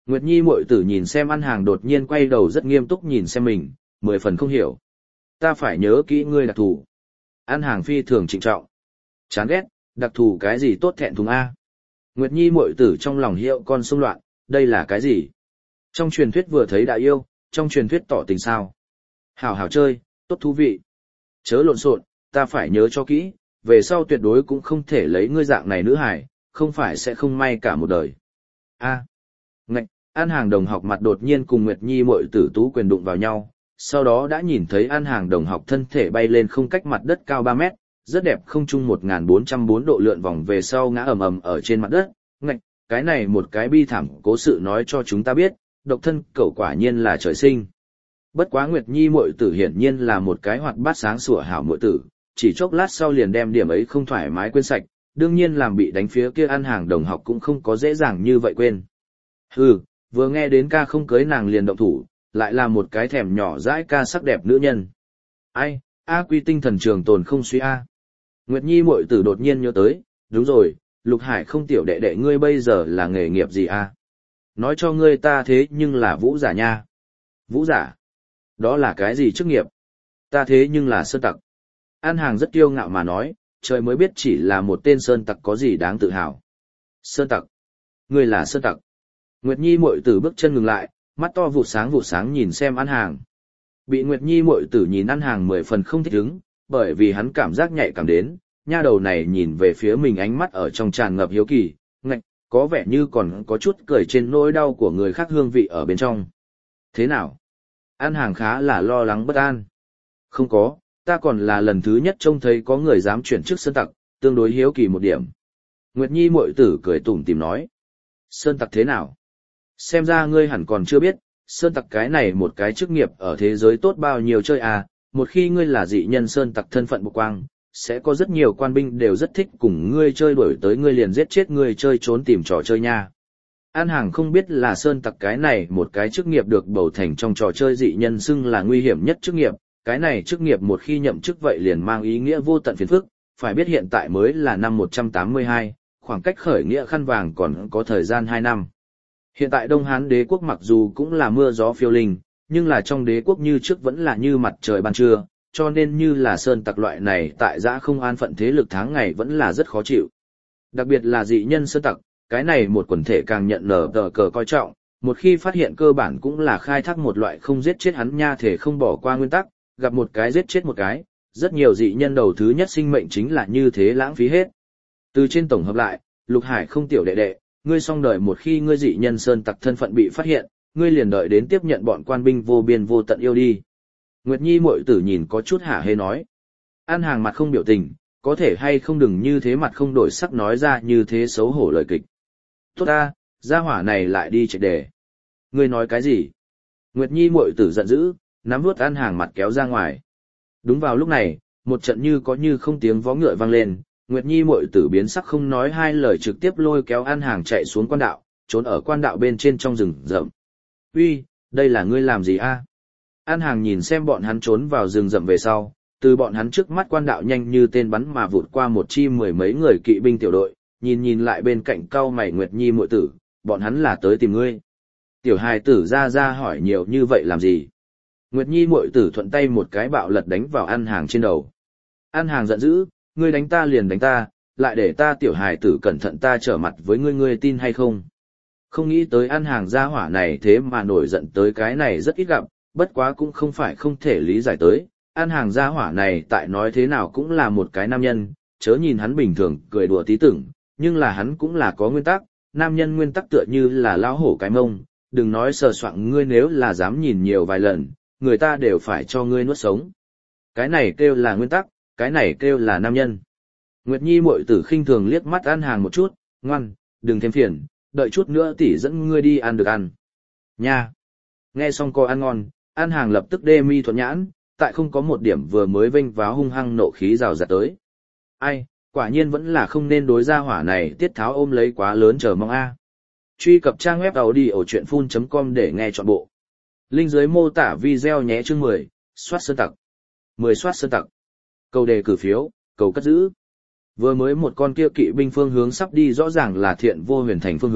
Nguyệt Nhi muội tử nhìn xem ăn hàng đột nhiên quay đầu rất nghiêm túc nhìn xem mình, 10 phần không hiểu. Ta phải nhớ kỹ ngươi đặc thù. Ăn hàng phi thường trịnh trọng. Chán ghét, đặc thù cái gì tốt thẹn thùng A. Nguyệt Nhi muội tử trong lòng hiệu con xung loạn, đây là cái gì? Trong truyền thuyết vừa thấy đã yêu, trong truyền thuyết tỏ tình sao? Hảo hảo chơi, tốt thú vị. Chớ lộn xộn, ta phải nhớ cho kỹ, về sau tuyệt đối cũng không thể lấy ngươi dạng này nữ hải, không phải sẽ không may cả một đời. A. Ngạch, An Hàng đồng học mặt đột nhiên cùng Nguyệt Nhi muội tử tú quyền đụng vào nhau, sau đó đã nhìn thấy An Hàng đồng học thân thể bay lên không cách mặt đất cao 3 mét, rất đẹp không chung 1404 độ lượn vòng về sau ngã ầm ầm ở trên mặt đất. Ngạch, cái này một cái bi thảm cố sự nói cho chúng ta biết, độc thân cậu quả nhiên là trời sinh. Bất quá Nguyệt Nhi muội tử hiển nhiên là một cái hoạt bát sáng sủa hảo muội tử, chỉ chốc lát sau liền đem điểm ấy không thoải mái quên sạch, đương nhiên làm bị đánh phía kia An Hàng đồng học cũng không có dễ dàng như vậy quên. Hừ, vừa nghe đến ca không cưới nàng liền động thủ, lại là một cái thèm nhỏ dãi ca sắc đẹp nữ nhân. Ai, A Quy tinh thần trường tồn không suy A. Nguyệt Nhi muội tử đột nhiên nhớ tới, đúng rồi, Lục Hải không tiểu đệ đệ ngươi bây giờ là nghề nghiệp gì A? Nói cho ngươi ta thế nhưng là vũ giả nha. Vũ giả? Đó là cái gì chức nghiệp? Ta thế nhưng là sơn tặc. An Hàng rất kiêu ngạo mà nói, trời mới biết chỉ là một tên sơn tặc có gì đáng tự hào. Sơn tặc? Ngươi là sơn tặc. Nguyệt Nhi muội tử bước chân ngừng lại, mắt to vụt sáng nhìn xem An Hàng. Bị Nguyệt Nhi muội tử nhìn An Hàng 10 phần không thích ứng, bởi vì hắn cảm giác nhạy cảm đến, nha đầu này nhìn về phía mình ánh mắt ở trong tràn ngập hiếu kỳ, ngạch, có vẻ như còn có chút cười trên nỗi đau của người khác hương vị ở bên trong. Thế nào? An Hàng khá là lo lắng bất an. Không có, ta còn là lần thứ nhất trông thấy có người dám chuyển chức sơn tặc, tương đối hiếu kỳ một điểm. Nguyệt Nhi muội tử cười tủm tỉm nói. Sơn tặc thế nào? Xem ra ngươi hẳn còn chưa biết, sơn tặc cái này một cái chức nghiệp ở thế giới tốt bao nhiêu chơi à, một khi ngươi là dị nhân sơn tặc thân phận bộc quang, sẽ có rất nhiều quan binh đều rất thích cùng ngươi chơi đuổi tới ngươi liền giết chết ngươi chơi trốn tìm trò chơi nha. An Hàng không biết là sơn tặc cái này một cái chức nghiệp được bầu thành trong trò chơi dị nhân xưng là nguy hiểm nhất chức nghiệp, cái này chức nghiệp một khi nhậm chức vậy liền mang ý nghĩa vô tận phiền phức, phải biết hiện tại mới là năm 182, khoảng cách khởi nghĩa khăn vàng còn có thời gian 2 năm. Hiện tại Đông Hán đế quốc mặc dù cũng là mưa gió phiêu linh, nhưng là trong đế quốc như trước vẫn là như mặt trời ban trưa, cho nên như là sơn tặc loại này tại giã không an phận thế lực tháng ngày vẫn là rất khó chịu. Đặc biệt là dị nhân sơn tặc, cái này một quần thể càng nhận nở tờ cờ coi trọng, một khi phát hiện cơ bản cũng là khai thác một loại không giết chết hắn nha thể không bỏ qua nguyên tắc, gặp một cái giết chết một cái, rất nhiều dị nhân đầu thứ nhất sinh mệnh chính là như thế lãng phí hết. Từ trên tổng hợp lại, Lục Hải không tiểu đệ đệ, ngươi xong đời một khi ngươi dị nhân sơn tặc thân phận bị phát hiện, ngươi liền đợi đến tiếp nhận bọn quan binh vô biên vô tận yêu đi. Nguyệt Nhi muội tử nhìn có chút hả hê nói. An Hàng mặt không biểu tình, có thể hay không đừng như thế mặt không đổi sắc nói ra như thế xấu hổ lời kịch. Tốt ta, gia hỏa này lại đi chạy đề. Ngươi nói cái gì? Nguyệt Nhi muội tử giận dữ, nắm vuốt An Hàng mặt kéo ra ngoài. Đúng vào lúc này, một trận như có như không tiếng vó ngựa vang lên, Nguyệt Nhi muội tử biến sắc không nói hai lời trực tiếp lôi kéo An Hàng chạy xuống quan đạo, trốn ở quan đạo bên trên trong rừng rậm. Uy, đây là ngươi làm gì a? An Hàng nhìn xem bọn hắn trốn vào rừng rậm về sau, từ bọn hắn trước mắt quan đạo nhanh như tên bắn mà vụt qua một chi mười mấy người kỵ binh tiểu đội, nhìn lại bên cạnh cau mày Nguyệt Nhi muội tử, bọn hắn là tới tìm ngươi. Tiểu hài tử ra hỏi nhiều như vậy làm gì? Nguyệt Nhi muội tử thuận tay một cái bạo lật đánh vào An Hàng trên đầu. An Hàng giận dữ, ngươi đánh ta liền đánh ta, lại để ta tiểu hài tử cẩn thận ta trở mặt với ngươi tin hay không? Không nghĩ tới An Hàng gia hỏa này thế mà nổi giận tới cái này rất ít gặp, bất quá cũng không phải không thể lý giải tới. An Hàng gia hỏa này tại nói thế nào cũng là một cái nam nhân, chớ nhìn hắn bình thường cười đùa tí tưởng, nhưng là hắn cũng là có nguyên tắc, nam nhân nguyên tắc tựa như là lão hổ cái mông, đừng nói sờ soạng ngươi nếu là dám nhìn nhiều vài lần, người ta đều phải cho ngươi nuốt sống. Cái này kêu là nguyên tắc, cái này kêu là nam nhân. Nguyệt Nhi muội tử khinh thường liếc mắt An Hàng một chút, ngoan, đừng thêm phiền, đợi chút nữa tỷ dẫn ngươi đi ăn được ăn. Nha! Nghe xong coi ăn ngon, An Hàng lập tức đê mi thuận nhãn, tại không có một điểm vừa mới vênh váo hung hăng nộ khí rào rạt tới. Ai, quả nhiên vẫn là không nên đối gia hỏa này tiết tháo ôm lấy quá lớn chờ mong a. Truy cập trang web audiochuyenphun.com để nghe trọn bộ. Link dưới mô tả video nhé chương 10, soát sơn tặc. 10 soát sơn tặc. Cầu đề cử phiếu, cầu cất giữ. Vừa mới một con kia kỵ binh phương hướng sắp đi rõ ràng là Thiện Vô Huyền thành phương hướng,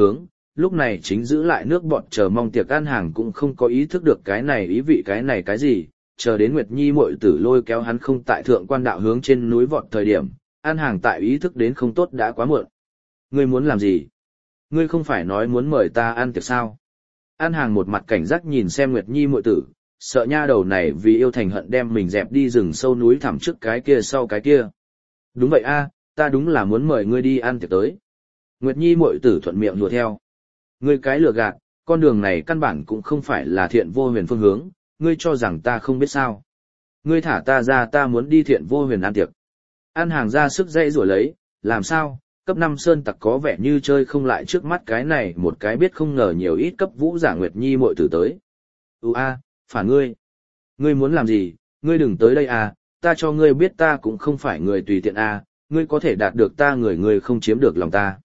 lúc này chính giữ lại nước bọt chờ mong tiệc An Hàng cũng không có ý thức được cái này ý vị cái này cái gì, chờ đến Nguyệt Nhi muội tử lôi kéo hắn không tại thượng quan đạo hướng trên núi vọt thời điểm, An Hàng tại ý thức đến không tốt đã quá muộn. Ngươi muốn làm gì? Ngươi không phải nói muốn mời ta ăn tiệc sao? An Hàng một mặt cảnh giác nhìn xem Nguyệt Nhi muội tử, sợ nha đầu này vì yêu thành hận đem mình dẹp đi rừng sâu núi thẳm trước cái kia sau cái kia. Đúng vậy a, ta đúng là muốn mời ngươi đi ăn tiệc tới. Nguyệt Nhi muội tử thuận miệng đùa theo. Ngươi cái lừa gạt, con đường này căn bản cũng không phải là thiện vô huyền phương hướng, ngươi cho rằng ta không biết sao. Ngươi thả ta ra, ta muốn đi thiện vô huyền ăn tiệc. An Hàng ra sức dây rủa lấy, làm sao, cấp 5 sơn tặc có vẻ như chơi không lại trước mắt cái này một cái biết không ngờ nhiều ít cấp vũ giả Nguyệt Nhi muội tử tới. Phản ngươi. Ngươi muốn làm gì, ngươi đừng tới đây à, ta cho ngươi biết ta cũng không phải người tùy tiện à, ngươi có thể đạt được ta người không chiếm được lòng ta.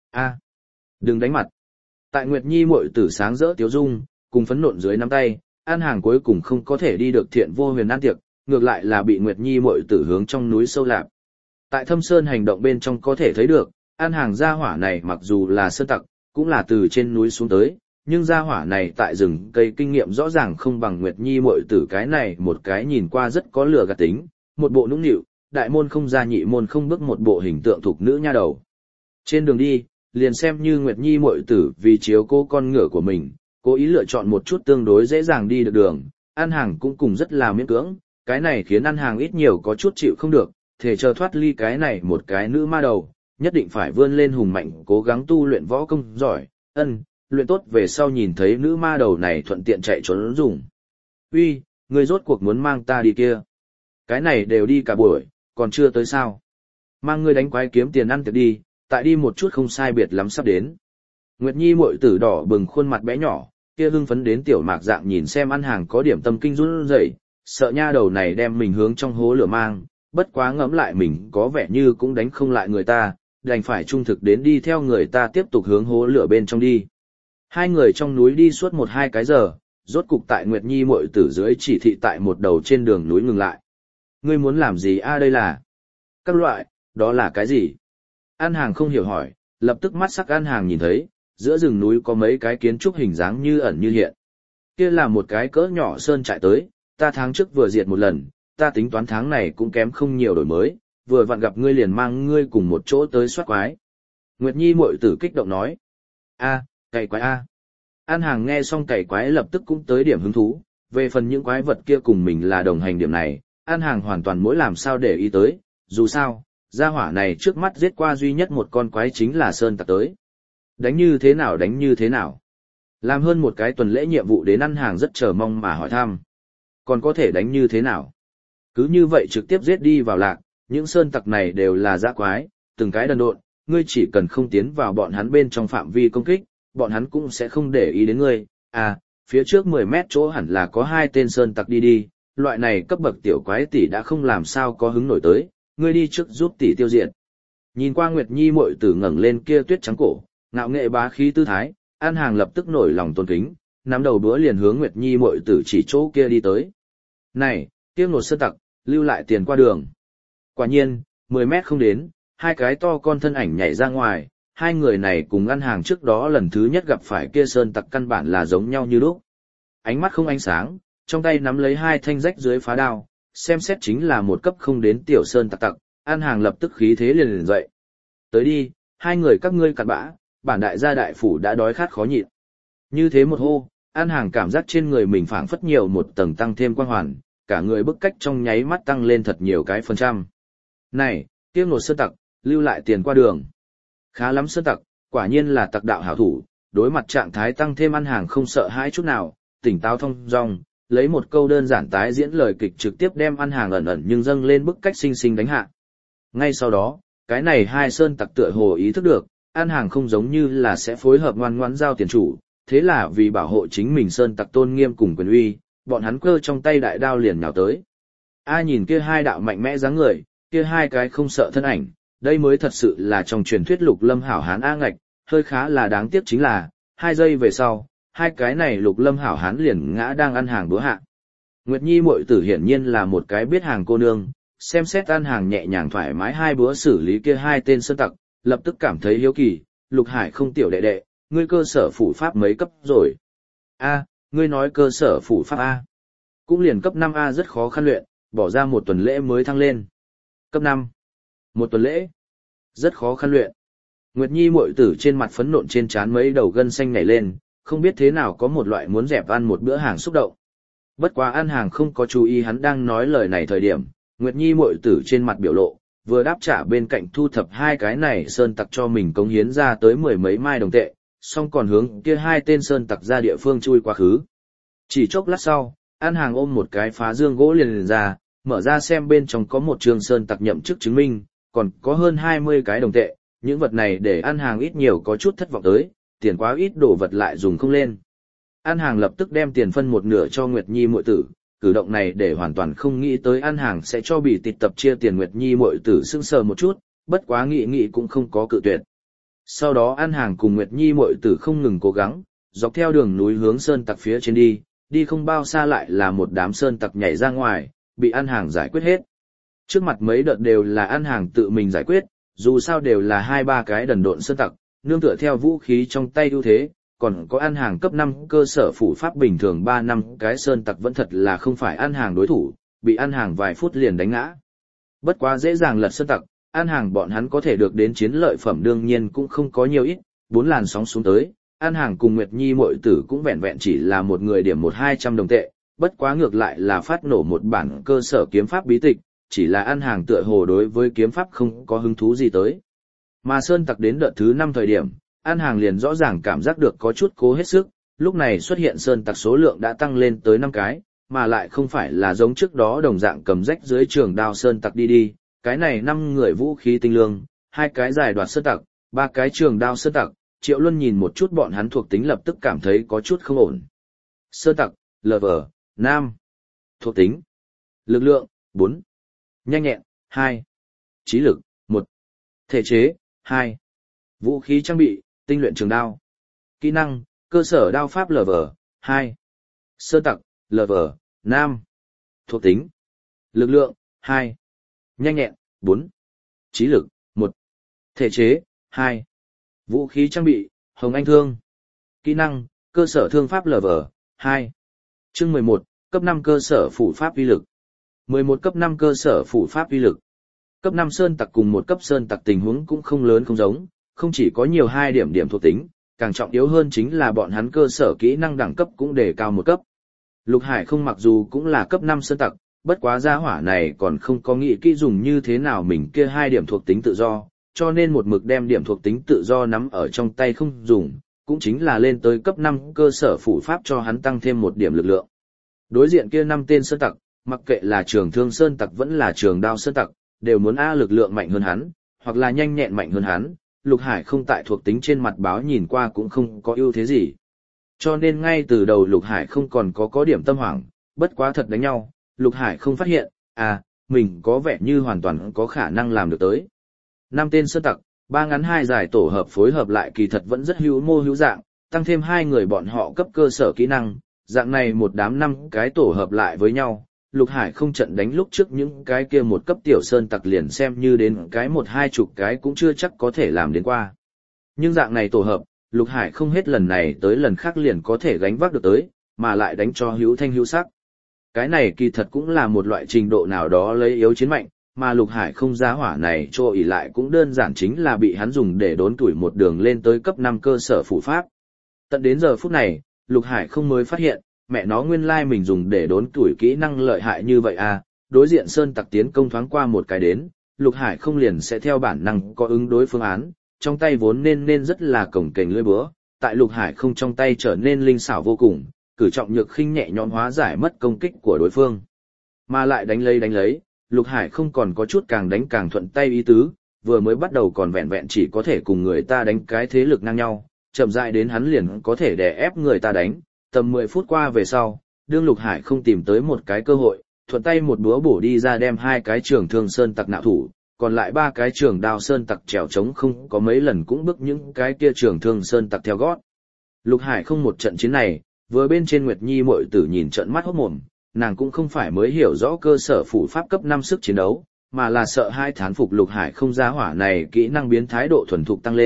Đừng đánh mặt. Tại Nguyệt Nhi muội tử sáng rỡ tiếu dung, cùng phấn nộn dưới nắm tay, An Hàng cuối cùng không có thể đi được thiện vô huyền ăn tiệc, ngược lại là bị Nguyệt Nhi muội tử hướng trong núi sâu lạp. Tại Thâm Sơn hành động bên trong có thể thấy được, An Hàng gia hỏa này mặc dù là sơn tặc, cũng là từ trên núi xuống tới, nhưng gia hỏa này tại rừng cây kinh nghiệm rõ ràng không bằng Nguyệt Nhi muội tử cái này một cái nhìn qua rất có lửa gạt tính, một bộ nũng nịu, đại môn không ra nhị môn không bước một bộ hình tượng thuộc nữ nha đầu. Trên đường đi, liền xem như Nguyệt Nhi muội tử vì chiếu cố con ngựa của mình, cố ý lựa chọn một chút tương đối dễ dàng đi được đường, An Hàng cũng cùng rất là miễn cưỡng, cái này khiến An Hàng ít nhiều có chút chịu không được, thể chờ thoát ly cái này một cái nữ ma đầu, nhất định phải vươn lên hùng mạnh cố gắng tu luyện võ công giỏi, luyện tốt về sau nhìn thấy nữ ma đầu này thuận tiện chạy trốn dùng. Uy, ngươi rốt cuộc muốn mang ta đi kia? Cái này đều đi cả buổi, còn chưa tới sao? Mang ngươi đánh quái kiếm tiền ăn tiệc đi, tại đi một chút không sai biệt lắm sắp đến. Nguyệt Nhi muội tử đỏ bừng khuôn mặt bé nhỏ, kia hưng phấn đến tiểu mạc dạng nhìn xem An Hàng có điểm tâm kinh run rẩy, sợ nha đầu này đem mình hướng trong hố lửa mang, bất quá ngẫm lại mình có vẻ như cũng đánh không lại người ta, đành phải trung thực đến đi theo người ta tiếp tục hướng hố lửa bên trong đi. Hai người trong núi đi suốt 1-2 cái giờ, rốt cục tại Nguyệt Nhi muội tử dưới chỉ thị tại một đầu trên đường núi ngừng lại. Ngươi muốn làm gì đây là? Các loại, đó là cái gì? An Hàng không hiểu hỏi, lập tức mắt sắc An Hàng nhìn thấy, giữa rừng núi có mấy cái kiến trúc hình dáng như ẩn như hiện. Kia là một cái cỡ nhỏ sơn trại tới, ta tháng trước vừa diệt một lần, ta tính toán tháng này cũng kém không nhiều đổi mới, vừa vặn gặp ngươi liền mang ngươi cùng một chỗ tới soát quái. Nguyệt Nhi muội tử kích động nói. Cày quái a. An Hàng nghe xong cày quái lập tức cũng tới điểm hứng thú, về phần những quái vật kia cùng mình là đồng hành điểm này, An Hàng hoàn toàn mỗi làm sao để ý tới, dù sao, gia hỏa này trước mắt giết qua duy nhất một con quái chính là sơn tặc tới. Đánh như thế nào? Làm hơn một cái tuần lễ nhiệm vụ đến An Hàng rất chờ mong mà hỏi thăm. Còn có thể đánh như thế nào? Cứ như vậy trực tiếp giết đi vào lạc, những sơn tặc này đều là dã quái, từng cái đần độn, ngươi chỉ cần không tiến vào bọn hắn bên trong phạm vi công kích, bọn hắn cũng sẽ không để ý đến ngươi. Phía trước 10 mét chỗ hẳn là có 2 tên sơn tặc đi, loại này cấp bậc tiểu quái tỷ đã không làm sao có hứng nổi tới, ngươi đi trước giúp tỷ tiêu diệt. Nhìn qua Nguyệt Nhi muội tử ngẩng lên kia tuyết trắng cổ, ngạo nghệ bá khí tư thái, An Hàng lập tức nổi lòng tôn kính, nắm đầu búa liền hướng Nguyệt Nhi muội tử chỉ chỗ kia đi tới. Này, kia nột sơn tặc, lưu lại tiền qua đường. Quả nhiên, 10 mét không đến, 2 cái to con thân ảnh nhảy ra ngoài, hai người này cùng An Hàng trước đó lần thứ nhất gặp phải kia sơn tặc căn bản là giống nhau như lúc. Ánh mắt không ánh sáng, trong tay nắm lấy 2 thanh rách dưới phá đao, xem xét chính là một cấp không đến tiểu sơn tặc tặc, An Hàng lập tức khí thế liền dậy. Tới đi, hai người các ngươi cặn bã, bản đại gia đại phủ đã đói khát khó nhịn. Như thế một hô, An Hàng cảm giác trên người mình phảng phất nhiều một tầng tăng thêm quang hoàn, cả người bức cách trong nháy mắt tăng lên thật nhiều cái phần trăm. Này, tiếc nột sơn tặc, lưu lại tiền qua đường. Khá lắm sơn tặc, quả nhiên là tặc đạo hảo thủ, đối mặt trạng thái tăng thêm An Hàng không sợ hãi chút nào, tỉnh táo thông dong, lấy một câu đơn giản tái diễn lời kịch trực tiếp đem An Hàng ẩn ẩn nhưng dâng lên bức cách sinh sinh đánh hạ. Ngay sau đó, cái này 2 sơn tặc tựa hồ ý thức được, An Hàng không giống như là sẽ phối hợp ngoan ngoãn giao tiền chủ, thế là vì bảo hộ chính mình sơn tặc tôn nghiêm cùng quyền uy, bọn hắn cơ trong tay đại đao liền nhào tới. Nhìn kia 2 đạo mạnh mẽ dáng người, kia 2 cái không sợ thân ảnh, đây mới thật sự là trong truyền thuyết Lục Lâm hảo hán A Ngạch, hơi khá là đáng tiếc chính là, 2 giây về sau, 2 cái này Lục Lâm hảo hán liền ngã đang ăn hàng bữa hạ. Nguyệt Nhi muội tử hiển nhiên là một cái biết hàng cô nương, xem xét An Hàng nhẹ nhàng thoải mái 2 bữa xử lý kia 2 tên sơn tặc, lập tức cảm thấy hiếu kỳ, Lục Hải không tiểu đệ đệ, ngươi cơ sở phủ pháp mấy cấp rồi? A, ngươi nói cơ sở phủ pháp A. Cũng liền cấp 5A rất khó khăn luyện, bỏ ra 1 tuần lễ mới thăng lên. Cấp 5. 1 tuần lễ. Rất khó khăn luyện. Nguyệt Nhi muội tử trên mặt phấn nộn trên trán mấy đầu gân xanh nảy lên, không biết thế nào có một loại muốn dẹp ăn một bữa hàng xúc động. Bất quá ăn hàng không có chú ý hắn đang nói lời này thời điểm, Nguyệt Nhi muội tử trên mặt biểu lộ, vừa đáp trả bên cạnh thu thập hai cái này sơn tặc cho mình cống hiến ra tới 10 mấy mai đồng tệ, xong còn hướng kia hai tên sơn tặc ra địa phương chui quá khứ. Chỉ chốc lát sau, ăn hàng ôm một cái phá dương gỗ liền ra, mở ra xem bên trong có một trường sơn tặc nhậm chức chứng minh, còn có hơn 20 cái đồng tệ, những vật này để ăn hàng ít nhiều có chút thất vọng tới, tiền quá ít đồ vật lại dùng không lên. Ăn hàng lập tức đem tiền phân một nửa cho Nguyệt Nhi muội tử, cử động này để hoàn toàn không nghĩ tới ăn hàng sẽ cho bị tịt tập chia tiền Nguyệt Nhi muội tử sững sờ một chút, bất quá nghĩ cũng không có cự tuyệt. Sau đó ăn hàng cùng Nguyệt Nhi muội tử không ngừng cố gắng, dọc theo đường núi hướng sơn tặc phía trên đi không bao xa lại là một đám sơn tặc nhảy ra ngoài, bị ăn hàng giải quyết hết. Trước mặt mấy đợt đều là ăn hàng tự mình giải quyết, dù sao đều là 2-3 cái đần độn sơn tặc, nương tựa theo vũ khí trong tay ưu thế, còn có ăn hàng cấp 5 cơ sở phủ pháp bình thường 3 năm cái sơn tặc vẫn thật là không phải ăn hàng đối thủ, bị ăn hàng vài phút liền đánh ngã. Bất quá dễ dàng lật sơn tặc, ăn hàng bọn hắn có thể được đến chiến lợi phẩm đương nhiên cũng không có nhiều ít, 4 làn sóng xuống tới, ăn hàng cùng Nguyệt Nhi muội tử cũng vẹn vẹn chỉ là một người điểm 100-200 đồng tệ, bất quá ngược lại là phát nổ một bản cơ sở kiếm pháp bí tịch, chỉ là ăn hàng tựa hồ đối với kiếm pháp không có hứng thú gì tới. Mà sơn tặc đến đợt thứ 5 thời điểm, ăn hàng liền rõ ràng cảm giác được có chút cố hết sức, lúc này xuất hiện sơn tặc số lượng đã tăng lên tới 5 cái, mà lại không phải là giống trước đó đồng dạng cầm rách dưới trường đao sơn tặc đi, cái này 5 người vũ khí tinh lương, 2 cái giải đoạt sơn tặc, 3 cái trường đao sơn tặc, Triệu Luân nhìn một chút bọn hắn thuộc tính lập tức cảm thấy có chút không ổn. Sơn tặc, LV, Nam. Thuộc tính. Lực lượng, 4. Nhanh nhẹn, 2. Trí lực, 1. Thể chế, 2. Vũ khí trang bị, tinh luyện trường đao. Kỹ năng, cơ sở đao pháp LV, 2. Sơn tặc, LV, Nam. Thuộc tính. Lực lượng, 2. Nhanh nhẹn, 4. Trí lực, 1. Thể chế, 2. Vũ khí trang bị, Hồng Anh Thương. Kỹ năng, cơ sở thương pháp LV, 2. Chương 11, cấp 5 cơ sở phủ pháp uy lực. 11 cấp 5 cơ sở phủ pháp uy lực. Cấp 5 sơn tặc cùng một cấp sơn tặc tình huống cũng không lớn không giống, không chỉ có nhiều 2 điểm thuộc tính, càng trọng yếu hơn chính là bọn hắn cơ sở kỹ năng đẳng cấp cũng đề cao một cấp. Lục Hải không mặc dù cũng là cấp 5 sơn tặc, bất quá gia hỏa này còn không có nghĩ kỹ dùng như thế nào mình kia 2 điểm thuộc tính tự do, cho nên một mực đem điểm thuộc tính tự do nắm ở trong tay không dùng, cũng chính là lên tới cấp 5 cơ sở phủ pháp cho hắn tăng thêm 1 điểm lực lượng. Đối diện kia 5 tên sơn tặc, mặc kệ là trường thương sơn tặc vẫn là trường đao sơn tặc, đều muốn A lực lượng mạnh hơn hắn, hoặc là nhanh nhẹn mạnh hơn hắn, Lục Hải không tại thuộc tính trên mặt báo nhìn qua cũng không có ưu thế gì. Cho nên ngay từ đầu Lục Hải không còn có điểm tâm hoảng, bất quá thật đánh nhau, Lục Hải không phát hiện, mình có vẻ như hoàn toàn có khả năng làm được tới. 5 tên sơn tặc, 3 ngắn 2 dài tổ hợp phối hợp lại kỳ thật vẫn rất hữu mô hữu dạng, tăng thêm 2 người bọn họ cấp cơ sở kỹ năng, dạng này một đám 5 cái tổ hợp lại với nhau. Lục Hải không trận đánh lúc trước những cái kia một cấp tiểu sơn tặc liền xem như đến cái 1-20 cái cũng chưa chắc có thể làm đến qua. Nhưng dạng này tổ hợp, Lục Hải không hết lần này tới lần khác liền có thể gánh vác được tới, mà lại đánh cho hữu thanh hữu sắc. Cái này kỳ thật cũng là một loại trình độ nào đó lấy yếu chiến mạnh, mà Lục Hải không giá hỏa này cho ỷ lại cũng đơn giản chính là bị hắn dùng để đốn tuổi một đường lên tới cấp 5 cơ sở phủ pháp. Tận đến giờ phút này, Lục Hải không mới phát hiện, mẹ nó nguyên lai mình dùng để đốn tuổi kỹ năng lợi hại như vậy đối diện sơn tặc tiến công thoáng qua một cái đến, Lục Hải không liền sẽ theo bản năng có ứng đối phương án, trong tay vốn nên rất là cổng kềnh lưỡi búa, tại Lục Hải không trong tay trở nên linh xảo vô cùng, cử trọng nhược khinh nhẹ nhõm hóa giải mất công kích của đối phương. Mà lại đánh lấy, Lục Hải không còn có chút càng đánh càng thuận tay ý tứ, vừa mới bắt đầu còn vẹn vẹn chỉ có thể cùng người ta đánh cái thế lực ngang nhau, chậm rãi đến hắn liền có thể đè ép người ta đánh. Tầm 10 phút qua về sau, đương Lục Hải không tìm tới một cái cơ hội, thuận tay một búa bổ đi ra đem 2 cái trường thương sơn tặc nạo thủ, còn lại 3 cái trường đao sơn tặc trèo trống không có mấy lần cũng bước những cái kia trường thương sơn tặc theo gót. Lục Hải không một trận chiến này, vừa bên trên Nguyệt Nhi muội tử nhìn trận mắt hốt mồm, nàng cũng không phải mới hiểu rõ cơ sở phủ pháp cấp 5 sức chiến đấu, mà là sợ hai thán phục Lục Hải không giá hỏa này kỹ năng biến thái độ thuần thục tăng lên,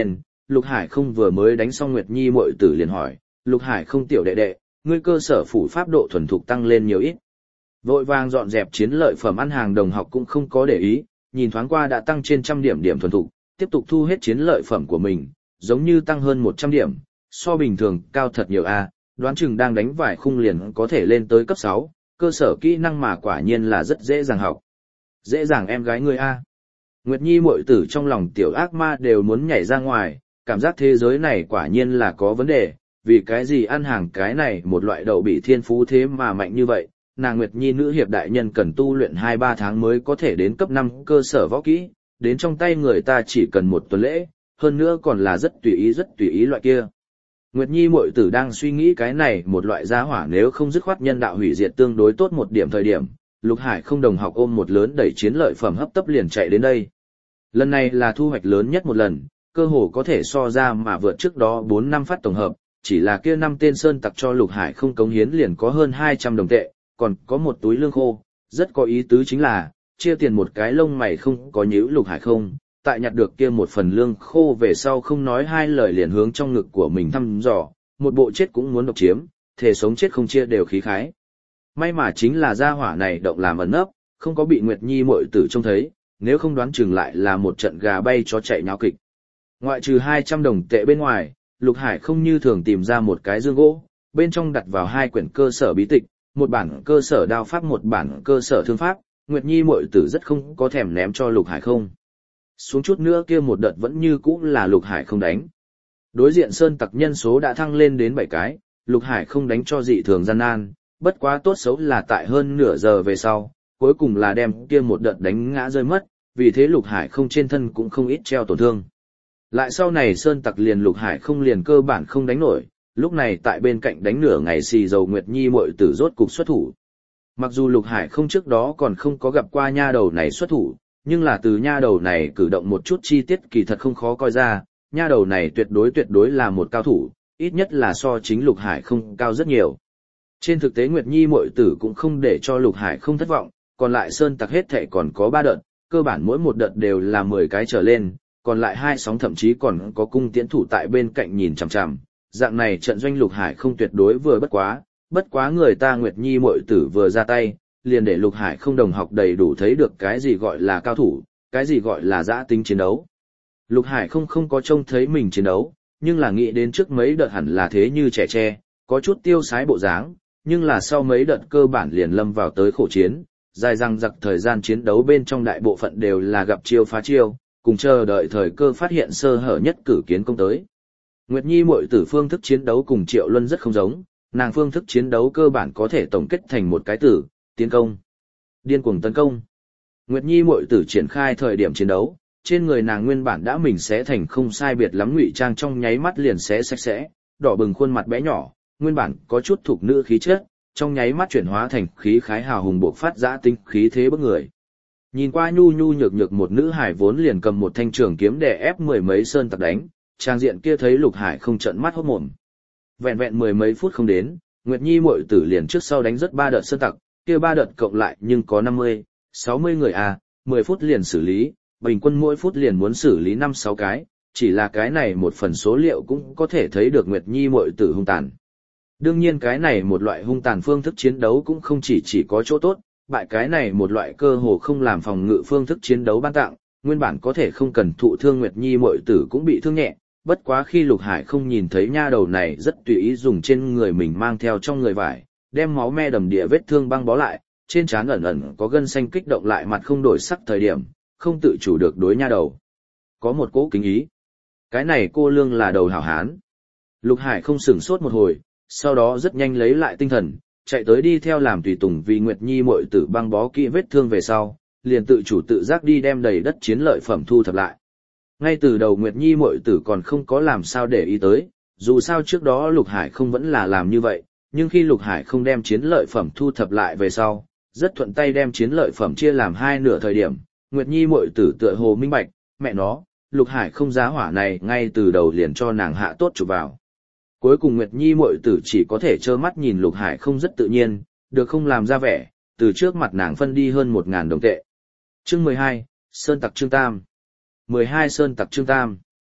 Lục Hải không vừa mới đánh xong Nguyệt Nhi muội tử liền hỏi, Lục Hải không tiểu đệ đệ, ngươi cơ sở phủ pháp độ thuần thục tăng lên nhiều ít. Vội vàng dọn dẹp chiến lợi phẩm ăn hàng đồng học cũng không có để ý, nhìn thoáng qua đã tăng trên 100 điểm thuần thục, tiếp tục thu hết chiến lợi phẩm của mình, giống như tăng hơn 100 điểm, so bình thường cao thật nhiều a, đoán chừng đang đánh vài khung liền có thể lên tới cấp 6, cơ sở kỹ năng mà quả nhiên là rất dễ dàng học. Dễ dàng em gái ngươi a. Nguyệt Nhi muội tử trong lòng tiểu ác ma đều muốn nhảy ra ngoài, cảm giác thế giới này quả nhiên là có vấn đề, vì cái gì ăn hàng cái này một loại đậu bị thiên phú thế mà mạnh như vậy, nàng Nguyệt Nhi nữ hiệp đại nhân cần tu luyện 2-3 tháng mới có thể đến cấp 5 cơ sở võ kỹ, đến trong tay người ta chỉ cần 1 tuần lễ, hơn nữa còn là rất tùy ý loại kia. Nguyệt Nhi muội tử đang suy nghĩ cái này một loại gia hỏa nếu không dứt khoát nhân đạo hủy diệt tương đối tốt một điểm thời điểm, Lục Hải không đồng học ôm một lớn đẩy chiến lợi phẩm hấp tấp liền chạy đến đây. Lần này là thu hoạch lớn nhất một lần, cơ hồ có thể so ra mà vượt trước đó 4 năm phát tổng hợp, chỉ là kia 5 tên sơn tặc cho Lục Hải không cống hiến liền có hơn 200 đồng tệ, còn có một túi lương khô, rất có ý tứ chính là, chia tiền một cái lông mày không có nhíu Lục Hải không, tại nhặt được kia một phần lương khô về sau không nói hai lời liền hướng trong ngực của mình thăm dò, một bộ chết cũng muốn độc chiếm, thể sống chết không chia đều khí khái. May mà chính là gia hỏa này động làm ẩn nấp, không có bị Nguyệt Nhi muội tử trông thấy, nếu không đoán chừng lại là một trận gà bay chó chạy nháo kịch. Ngoại trừ 200 đồng tệ bên ngoài, Lục Hải không như thường tìm ra một cái dương gỗ, bên trong đặt vào 2 quyển cơ sở bí tịch, một bản cơ sở đao pháp một bản cơ sở thương pháp, Nguyệt Nhi muội tử rất không có thèm ném cho Lục Hải không. Xuống chút nữa kia một đợt vẫn như cũ là Lục Hải không đánh. Đối diện sơn tặc nhân số đã thăng lên đến 7 cái, Lục Hải không đánh cho dị thường gian nan, bất quá tốt xấu là tại hơn nửa giờ về sau, cuối cùng là đem kia một đợt đánh ngã rơi mất, vì thế Lục Hải không trên thân cũng không ít treo tổn thương. Lại sau này sơn tặc liền Lục Hải không liền cơ bản không đánh nổi, lúc này tại bên cạnh đánh nửa ngày xì dầu Nguyệt Nhi muội tử rốt cục xuất thủ. Mặc dù Lục Hải không trước đó còn không có gặp qua nha đầu này xuất thủ, nhưng là từ nha đầu này cử động một chút chi tiết kỳ thật không khó coi ra, nha đầu này tuyệt đối là một cao thủ, ít nhất là so chính Lục Hải không cao rất nhiều. Trên thực tế Nguyệt Nhi muội tử cũng không để cho Lục Hải không thất vọng, còn lại sơn tặc hết thảy còn có 3 đợt, cơ bản mỗi một đợt đều là 10 cái trở lên, còn lại 2 sóng thậm chí còn có cung tiễn thủ tại bên cạnh nhìn chằm chằm. Dạng này trận doanh Lục Hải không tuyệt đối vừa bất quá người ta Nguyệt Nhi muội tử vừa ra tay, liền để Lục Hải không đồng học đầy đủ thấy được cái gì gọi là cao thủ, cái gì gọi là dã tính chiến đấu. Lục Hải không có trông thấy mình chiến đấu, nhưng là nghĩ đến trước mấy đợt hẳn là thế như trẻ tre, có chút tiêu sái bộ dáng, nhưng là sau mấy đợt cơ bản liền lâm vào tới khổ chiến, dài dằng dặc thời gian chiến đấu bên trong đại bộ phận đều là gặp chiêu phá chiêu, cùng chờ đợi thời cơ phát hiện sơ hở nhất cử kiến công tới. Nguyệt Nhi muội tử phương thức chiến đấu cùng Triệu Luân rất không giống, nàng phương thức chiến đấu cơ bản có thể tổng kết thành một cái từ, tiến công. Điên cuồng tấn công. Nguyệt Nhi muội tử triển khai thời điểm chiến đấu, trên người nàng nguyên bản đã mình xé thành không sai biệt lắm ngụy trang trong nháy mắt liền xé sạch sẽ, đỏ bừng khuôn mặt bé nhỏ, nguyên bản có chút thục nữ khí chất, trong nháy mắt chuyển hóa thành khí khái hào hùng bộc phát dã tinh khí thế bức người. Nhìn qua nhu nhu nhược nhược một nữ hải vốn liền cầm một thanh trường kiếm đè ép 10 mấy sơn tặc đánh, trang diện kia thấy Lục Hải không trợn mắt hốt mồm. Vẹn vẹn 10 mấy phút không đến, Nguyệt Nhi muội tử liền trước sau đánh rất 3 đợt sơn tặc, kia 3 đợt cộng lại nhưng có 50, 60 người à, 10 phút liền xử lý, bình quân mỗi phút liền muốn xử lý 5-6 cái, chỉ là cái này một phần số liệu cũng có thể thấy được Nguyệt Nhi muội tử hung tàn. Đương nhiên cái này một loại hung tàn phương thức chiến đấu cũng không chỉ có chỗ tốt, bại cái này một loại cơ hồ không làm phòng ngự phương thức chiến đấu ban tặng, nguyên bản có thể không cần thụ thương Nguyệt Nhi muội tử cũng bị thương nhẹ, bất quá khi Lục Hải không nhìn thấy nha đầu này rất tùy ý dùng trên người mình mang theo trong người vải, đem máu me đầm địa vết thương băng bó lại, trên trán ẩn ẩn có gân xanh kích động lại mặt không đổi sắc thời điểm, không tự chủ được đối nha đầu. Có một cỗ kính ý. Cái này cô lương là đầu hảo hán. Lục Hải không sửng sốt một hồi, sau đó rất nhanh lấy lại tinh thần, chạy tới đi theo làm tùy tùng vì Nguyệt Nhi muội tử băng bó kỹ vết thương về sau, liền tự chủ tự giác đi đem đầy đất chiến lợi phẩm thu thập lại. Ngay từ đầu Nguyệt Nhi muội tử còn không có làm sao để ý tới, dù sao trước đó Lục Hải không vẫn là làm như vậy, nhưng khi Lục Hải không đem chiến lợi phẩm thu thập lại về sau, rất thuận tay đem chiến lợi phẩm chia làm 2 nửa thời điểm, Nguyệt Nhi muội tử tựa hồ minh bạch, mẹ nó, Lục Hải không giá hỏa này ngay từ đầu liền cho nàng hạ tốt chụp vào. Cuối cùng Nguyệt Nhi muội tử chỉ có thể trơ mắt nhìn Lục Hải không rất tự nhiên, được không làm ra vẻ, từ trước mặt nàng phân đi hơn 1.000 đồng tệ. Chương 12, Sơn tặc Trương Tam. 12 Sơn tặc Trương Tam.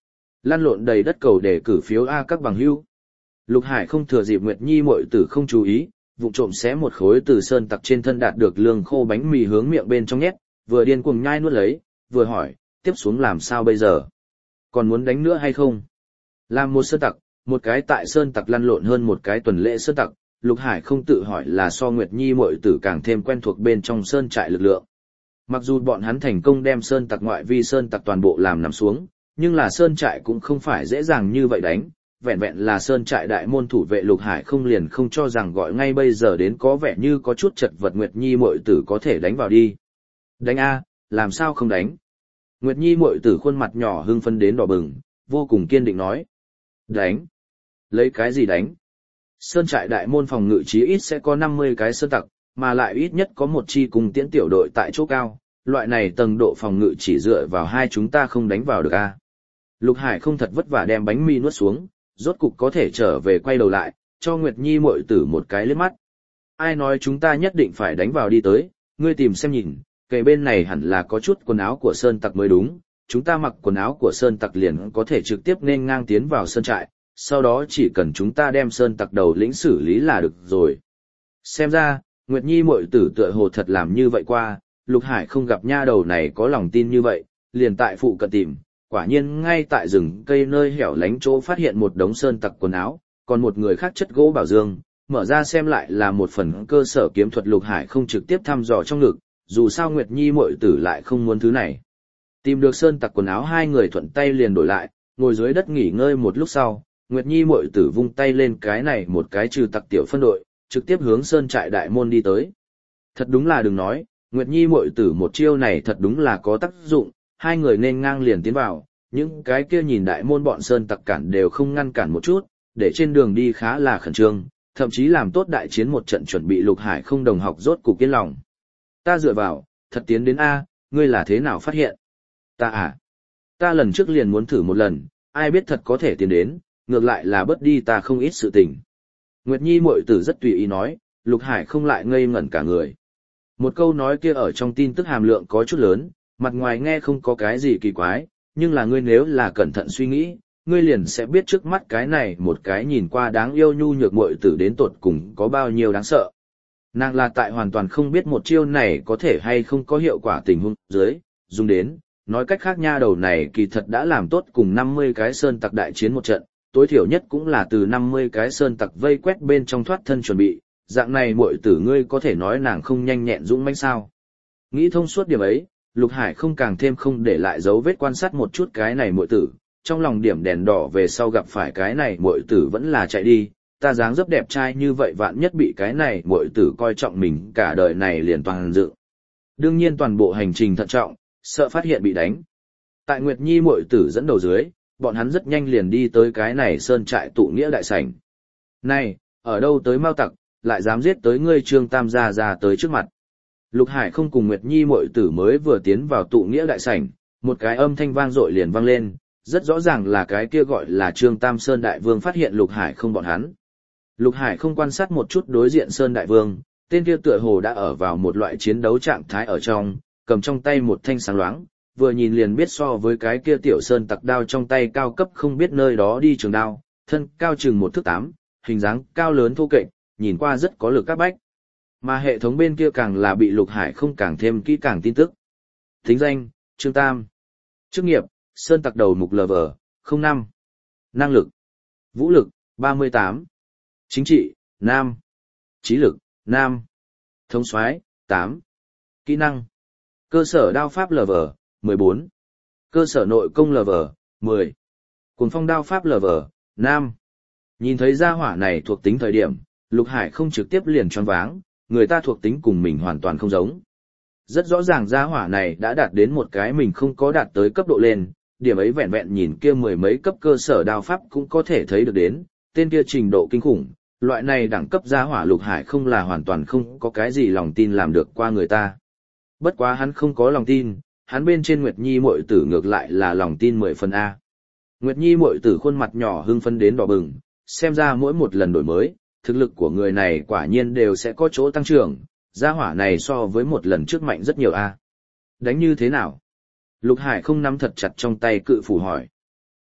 Lăn lộn đầy đất cầu để cử phiếu A các bằng hữu. Lục Hải không thừa dịp Nguyệt Nhi muội tử không chú ý, vụng trộm xé một khối từ sơn tặc trên thân đạt được lương khô bánh mì hướng miệng bên trong nhét, vừa điên cuồng nhai nuốt lấy, vừa hỏi, tiếp xuống làm sao bây giờ? Còn muốn đánh nữa hay không? Làm một sơn tặc, một cái tại sơn tặc lăn lộn hơn một cái tuần lễ sơn tặc, Lục Hải không tự hỏi là so Nguyệt Nhi muội tử càng thêm quen thuộc bên trong sơn trại lực lượng. Mặc dù bọn hắn thành công đem sơn tặc ngoại vi sơn tặc toàn bộ làm nằm xuống, nhưng là sơn trại cũng không phải dễ dàng như vậy đánh, vẹn vẹn là sơn trại đại môn thủ vệ Lục Hải không liền không cho rằng gọi ngay bây giờ đến có vẻ như có chút chật vật Nguyệt Nhi muội tử có thể đánh vào đi. Đánh A, làm sao không đánh? Nguyệt Nhi muội tử khuôn mặt nhỏ hưng phấn đến đỏ bừng, vô cùng kiên định nói. Đánh? Lấy cái gì đánh? Sơn trại đại môn phòng ngự chí ít sẽ có 50 cái sơn tặc, mà lại ít nhất có một chi cùng tiễn tiểu đội tại chỗ cao, loại này tầng độ phòng ngự chỉ dựa vào hai chúng ta không đánh vào được A. Lục Hải không thật vất vả đem bánh mì nuốt xuống, rốt cục có thể trở về quay đầu lại, cho Nguyệt Nhi muội tử một cái liếc mắt. Ai nói chúng ta nhất định phải đánh vào đi tới, ngươi tìm xem nhìn, kề bên này hẳn là có chút quần áo của sơn tặc mới đúng, chúng ta mặc quần áo của sơn tặc liền có thể trực tiếp nên ngang tiến vào sơn trại, sau đó chỉ cần chúng ta đem sơn tặc đầu lĩnh xử lý là được rồi. Xem ra, Nguyệt Nhi muội tử tựa hồ thật làm như vậy qua, Lục Hải không gặp nha đầu này có lòng tin như vậy, liền tại phụ cận tìm, quả nhiên ngay tại rừng cây nơi hẻo lánh chỗ phát hiện một đống sơn tặc quần áo, còn một người khác chất gỗ bảo dương, mở ra xem lại là một phần cơ sở kiếm thuật. Lục Hải không trực tiếp thăm dò trong ngực, dù sao Nguyệt Nhi muội tử lại không muốn thứ này. Tìm được sơn tặc quần áo hai người thuận tay liền đổi lại, ngồi dưới đất nghỉ ngơi một lúc sau, Nguyệt Nhi muội tử vung tay lên cái này một cái trừ tặc tiểu phân đội, trực tiếp hướng sơn trại đại môn đi tới. Thật đúng là đừng nói, Nguyệt Nhi muội tử một chiêu này thật đúng là có tác dụng, hai người nên ngang liền tiến vào, những cái kia nhìn đại môn bọn sơn tặc cản đều không ngăn cản một chút, để trên đường đi khá là khẩn trương, thậm chí làm tốt đại chiến một trận chuẩn bị. Lục Hải không đồng học rốt cục yên lòng. Ta dựa vào, thật tiến đến A, ngươi là thế nào phát hiện? Ta à? Ta lần trước liền muốn thử một lần, ai biết thật có thể tiến đến, ngược lại là bớt đi ta không ít sự tình. Nguyệt Nhi muội tử rất tùy ý nói, Lục Hải không lại ngây ngẩn cả người. Một câu nói kia ở trong tin tức hàm lượng có chút lớn, mặt ngoài nghe không có cái gì kỳ quái, nhưng là ngươi nếu là cẩn thận suy nghĩ, ngươi liền sẽ biết trước mắt cái này một cái nhìn qua đáng yêu nhu nhược muội tử đến tột cùng có bao nhiêu đáng sợ. Nàng là tại hoàn toàn không biết một chiêu này có thể hay không có hiệu quả tình huống dưới, dùng đến, nói cách khác nha đầu này kỳ thật đã làm tốt cùng 50 cái sơn tặc đại chiến một trận, tối thiểu nhất cũng là từ 50 cái sơn tặc vây quét bên trong thoát thân chuẩn bị, dạng này muội tử ngươi có thể nói nàng không nhanh nhẹn dũng mãnh sao. Nghĩ thông suốt điểm ấy, Lục Hải không càng thêm không để lại dấu vết quan sát một chút cái này muội tử, trong lòng điểm đèn đỏ về sau gặp phải cái này muội tử vẫn là chạy đi, ta dáng dấp đẹp trai như vậy vạn nhất bị cái này muội tử coi trọng mình cả đời này liền toàn dự. Đương nhiên toàn bộ hành trình thận trọng, sợ phát hiện bị đánh. Tại Nguyệt Nhi muội tử dẫn đầu dưới, bọn hắn rất nhanh liền đi tới cái này sơn trại tụ nghĩa đại sảnh. Này, ở đâu tới mau tặc, lại dám giết tới ngươi Trương Tam gia ra tới trước mặt. Lục Hải không cùng Nguyệt Nhi muội tử mới vừa tiến vào tụ nghĩa đại sảnh, một cái âm thanh vang dội liền vang lên, rất rõ ràng là cái kia gọi là Trương Tam Sơn Đại Vương phát hiện Lục Hải không bọn hắn. Lục Hải không quan sát một chút đối diện Sơn Đại Vương, tên kia tựa hồ đã ở vào một loại chiến đấu trạng thái ở trong, cầm trong tay một thanh sáng loáng, vừa nhìn liền biết so với cái kia tiểu sơn tặc đao trong tay cao cấp không biết nơi đó đi trường đao, thân cao chừng 1 thước 8, hình dáng cao lớn thô kệch, nhìn qua rất có lực các bách. Mà hệ thống bên kia càng là bị Lục Hải không càng thêm kỹ càng tin tức. Thính danh, Trương Tam. Chức nghiệp, sơn tặc đầu mục LV05. Năng lực, vũ lực, 38. Chính trị, Nam. Trí lực, Nam. Thống soái 8. Kỹ năng, cơ sở đao pháp LV14. Cơ sở nội công LV10. Cuồng phong đao pháp LV5. Nhìn thấy gia hỏa này thuộc tính thời điểm, Lục Hải không trực tiếp liền choáng váng, người ta thuộc tính cùng mình hoàn toàn không giống. Rất rõ ràng gia hỏa này đã đạt đến một cái mình không có đạt tới cấp độ lên, điểm ấy vẹn vẹn nhìn kia mười mấy cấp cơ sở đao pháp cũng có thể thấy được đến, tên kia trình độ kinh khủng, loại này đẳng cấp gia hỏa Lục Hải không là hoàn toàn không có cái gì lòng tin làm được qua người ta. Bất quá hắn không có lòng tin, hắn bên trên Nguyệt Nhi muội tử ngược lại là lòng tin 10 phần A. Nguyệt Nhi muội tử khuôn mặt nhỏ hưng phấn đến đỏ bừng, xem ra mỗi một lần đổi mới, thực lực của người này quả nhiên đều sẽ có chỗ tăng trưởng, gia hỏa này so với một lần trước mạnh rất nhiều A. Đánh như thế nào? Lục Hải không nắm thật chặt trong tay cự phủ hỏi.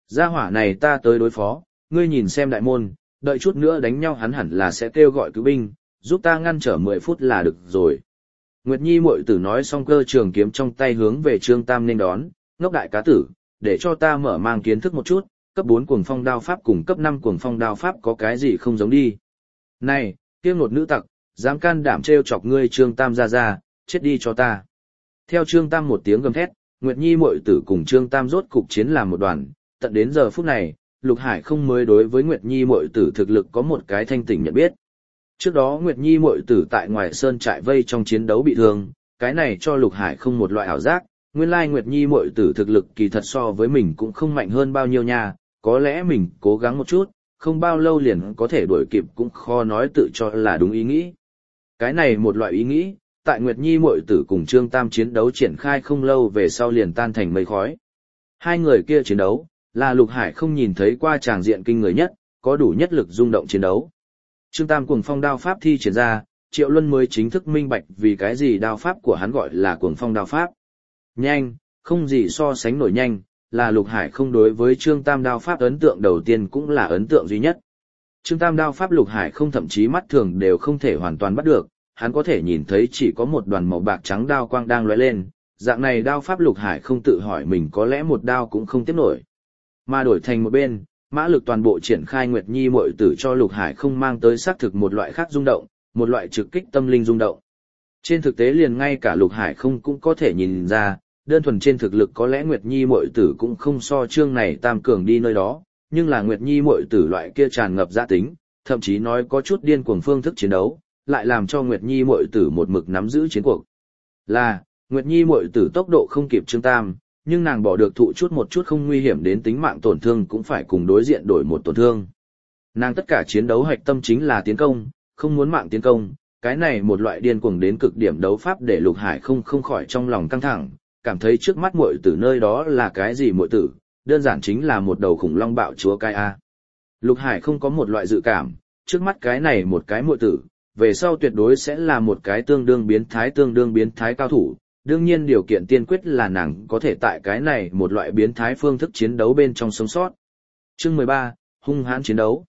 Gia hỏa này ta tới đối phó, ngươi nhìn xem đại môn, đợi chút nữa đánh nhau hắn hẳn là sẽ kêu gọi cứu binh, giúp ta ngăn trở 10 phút là được rồi. Nguyệt Nhi muội tử nói xong cơ trường kiếm trong tay hướng về Trương Tam nên đón, ngốc đại cá tử, để cho ta mở mang kiến thức một chút, cấp 4 cuồng phong đao pháp cùng cấp 5 cuồng phong đao pháp có cái gì không giống đi. Này, kiêng nột nữ tặc, dám can đảm trêu chọc ngươi Trương Tam ra, chết đi cho ta. Theo Trương Tam một tiếng gầm thét, Nguyệt Nhi muội tử cùng Trương Tam rốt cục chiến làm một đoàn, tận đến giờ phút này, Lục Hải không mới đối với Nguyệt Nhi muội tử thực lực có một cái thanh tỉnh nhận biết. Trước đó Nguyệt Nhi muội tử tại ngoài sơn trại vây trong chiến đấu bị thương, cái này cho Lục Hải không một loại ảo giác, nguyên lai Nguyệt Nhi muội tử thực lực kỳ thật so với mình cũng không mạnh hơn bao nhiêu nha, có lẽ mình cố gắng một chút, không bao lâu liền có thể đuổi kịp cũng khó nói tự cho là đúng ý nghĩ. Cái này một loại ý nghĩ, tại Nguyệt Nhi muội tử cùng Trương Tam chiến đấu triển khai không lâu về sau liền tan thành mây khói. Hai người kia chiến đấu, là Lục Hải không nhìn thấy qua tràng diện kinh người nhất, có đủ nhất lực rung động chiến đấu. Trương Tam cuồng phong đao pháp thi triển ra, Triệu Luân mới chính thức minh bạch vì cái gì đao pháp của hắn gọi là cuồng phong đao pháp. Nhanh, không gì so sánh nổi nhanh, là Lục Hải không đối với Trương Tam đao pháp ấn tượng đầu tiên cũng là ấn tượng duy nhất. Trương Tam đao pháp Lục Hải không thậm chí mắt thường đều không thể hoàn toàn bắt được, hắn có thể nhìn thấy chỉ có một đoàn màu bạc trắng đao quang đang lóe lên, dạng này đao pháp Lục Hải không tự hỏi mình có lẽ một đao cũng không tiếp nổi. Mà đổi thành một bên, mã lực toàn bộ triển khai Nguyệt Nhi muội tử cho Lục Hải không mang tới xác thực một loại khác rung động, một loại trực kích tâm linh rung động. Trên thực tế liền ngay cả Lục Hải không cũng có thể nhìn ra, đơn thuần trên thực lực có lẽ Nguyệt Nhi muội tử cũng không so Trương này Tam cường đi nơi đó, nhưng là Nguyệt Nhi muội tử loại kia tràn ngập dã tính, thậm chí nói có chút điên cuồng phương thức chiến đấu, lại làm cho Nguyệt Nhi muội tử một mực nắm giữ chiến cuộc. Là, Nguyệt Nhi muội tử tốc độ không kịp Trương Tam, nhưng nàng bỏ được thụ chút một chút không nguy hiểm đến tính mạng tổn thương cũng phải cùng đối diện đổi một tổn thương. Nàng tất cả chiến đấu hoạch tâm chính là tiến công, không muốn mạng tiến công, cái này một loại điên cuồng đến cực điểm đấu pháp để Lục Hải không khỏi trong lòng căng thẳng, cảm thấy trước mắt muội tử nơi đó là cái gì muội tử, đơn giản chính là một đầu khủng long bạo chúa cái a. Lục Hải không có một loại dự cảm, trước mắt cái này một cái muội tử, về sau tuyệt đối sẽ là một cái tương đương biến thái cao thủ, đương nhiên điều kiện tiên quyết là nàng có thể tại cái này một loại biến thái phương thức chiến đấu bên trong sống sót. Chương 13, hung hãn chiến đấu.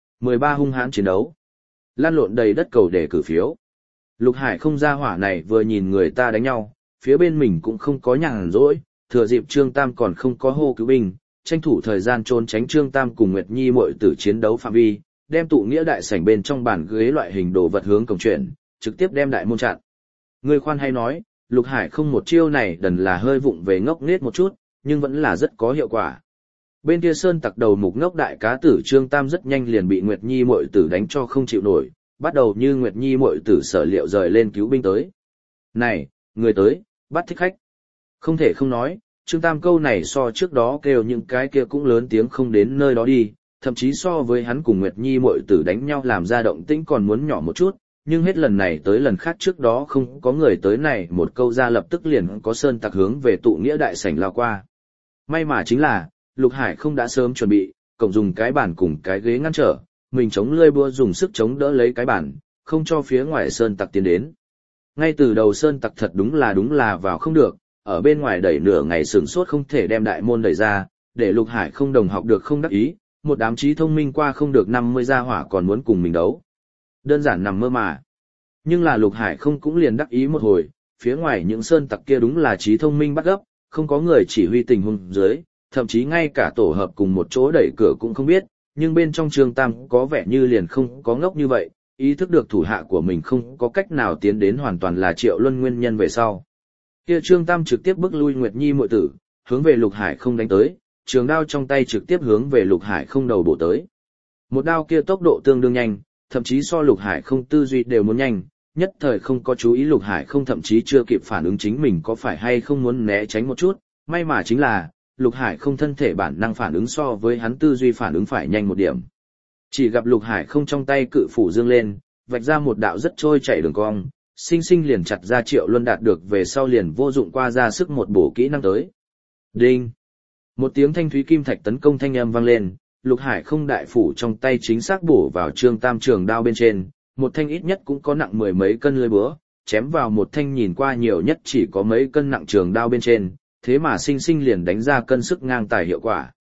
13 hung hãn chiến đấu. Lan lộn đầy đất cầu để cử phiếu. Lục Hải không ra hỏa này vừa nhìn người ta đánh nhau, phía bên mình cũng không có nhàn rỗi, thừa dịp Trương Tam còn không có hô cứu binh, tranh thủ thời gian trốn tránh Trương Tam cùng Nguyệt Nhi muội tử chiến đấu phạm vi, đem tụ nghĩa đại sảnh bên trong bàn ghế loại hình đồ vật hướng cổng chuyển, trực tiếp đem đại môn chặn. Người khoan hay nói, Lục Hải không một chiêu này đần là hơi vụng về ngốc nghếch một chút, nhưng vẫn là rất có hiệu quả. Bên kia sơn tặc đầu mục ngốc đại cá tử Trương Tam rất nhanh liền bị Nguyệt Nhi muội tử đánh cho không chịu nổi, bắt đầu như Nguyệt Nhi muội tử sở liệu rời lên cứu binh tới. Này, người tới, bắt thích khách. Không thể không nói, Trương Tam câu này so trước đó kêu những cái kia cũng lớn tiếng không đến nơi đó đi, thậm chí so với hắn cùng Nguyệt Nhi muội tử đánh nhau làm ra động tĩnh còn muốn nhỏ một chút, nhưng hết lần này tới lần khác trước đó không có người tới này một câu ra lập tức liền có sơn tặc hướng về tụ nghĩa đại sảnh lao qua. May mà chính là, Lục Hải không đã sớm chuẩn bị, cộng dùng cái bàn cùng cái ghế ngăn trở, mình chống lưỡi búa dùng sức chống đỡ lấy cái bàn, không cho phía ngoài sơn tặc tiến đến. Ngay từ đầu sơn tặc thật đúng là vào không được, ở bên ngoài đẩy nửa ngày sửng sốt không thể đem đại môn đẩy ra, để Lục Hải không đồng học được không đắc ý, một đám trí thông minh qua không được 50 gia hỏa còn muốn cùng mình đấu. Đơn giản nằm mơ mà. Nhưng là Lục Hải không cũng liền đắc ý một hồi, phía ngoài những sơn tặc kia đúng là trí thông minh bắt gấp, không có người chỉ huy tình huống dưới, thậm chí ngay cả tổ hợp cùng một chỗ đẩy cửa cũng không biết, nhưng bên trong Trương Tam có vẻ như liền không có ngốc như vậy, ý thức được thủ hạ của mình không có cách nào tiến đến hoàn toàn là Triệu Luân nguyên nhân về sau. Kia Trương Tam trực tiếp bước lui Nguyệt Nhi muội tử, hướng về Lục Hải không đánh tới, trường đao trong tay trực tiếp hướng về Lục Hải không đầu bổ tới. Một đao kia tốc độ tương đương nhanh, thậm chí so Lục Hải không tư duy đều muốn nhanh, nhất thời không có chú ý Lục Hải không thậm chí chưa kịp phản ứng chính mình có phải hay không muốn né tránh một chút, may mà chính là, Lục Hải không thân thể bản năng phản ứng so với hắn tư duy phản ứng phải nhanh một điểm. Chỉ gặp Lục Hải không trong tay cự phủ dương lên, vạch ra một đạo rất trôi chảy đường cong, sinh sinh liền chặt ra Triệu Luân đạt được về sau liền vô dụng qua ra sức một bổ kỹ năng tới. Đinh! Một tiếng thanh thúy kim thạch tấn công thanh âm vang lên, Lục Hải không đại phủ trong tay chính xác bổ vào Trương Tam trường đao bên trên, một thanh ít nhất cũng có nặng mười mấy cân lưỡi búa, chém vào một thanh nhìn qua nhiều nhất chỉ có mấy cân nặng trường đao bên trên, thế mà sinh sinh liền đánh ra cân sức ngang tài hiệu quả.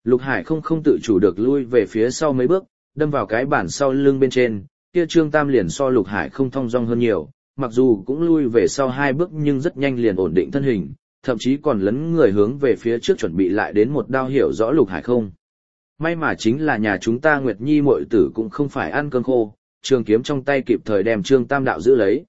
Lục Hải không tự chủ được lui về phía sau mấy bước, đâm vào cái bản sau lưng bên trên, kia Trương Tam liền so Lục Hải không thong dong hơn nhiều, mặc dù cũng lui về sau 2 bước nhưng rất nhanh liền ổn định thân hình, thậm chí còn lấn người hướng về phía trước chuẩn bị lại đến một đao hiểu rõ Lục Hải không. May mà chính là nhà chúng ta Nguyệt Nhi muội tử cũng không phải ăn cơm khô, trường kiếm trong tay kịp thời đem Trương Tam đạo giữ lấy.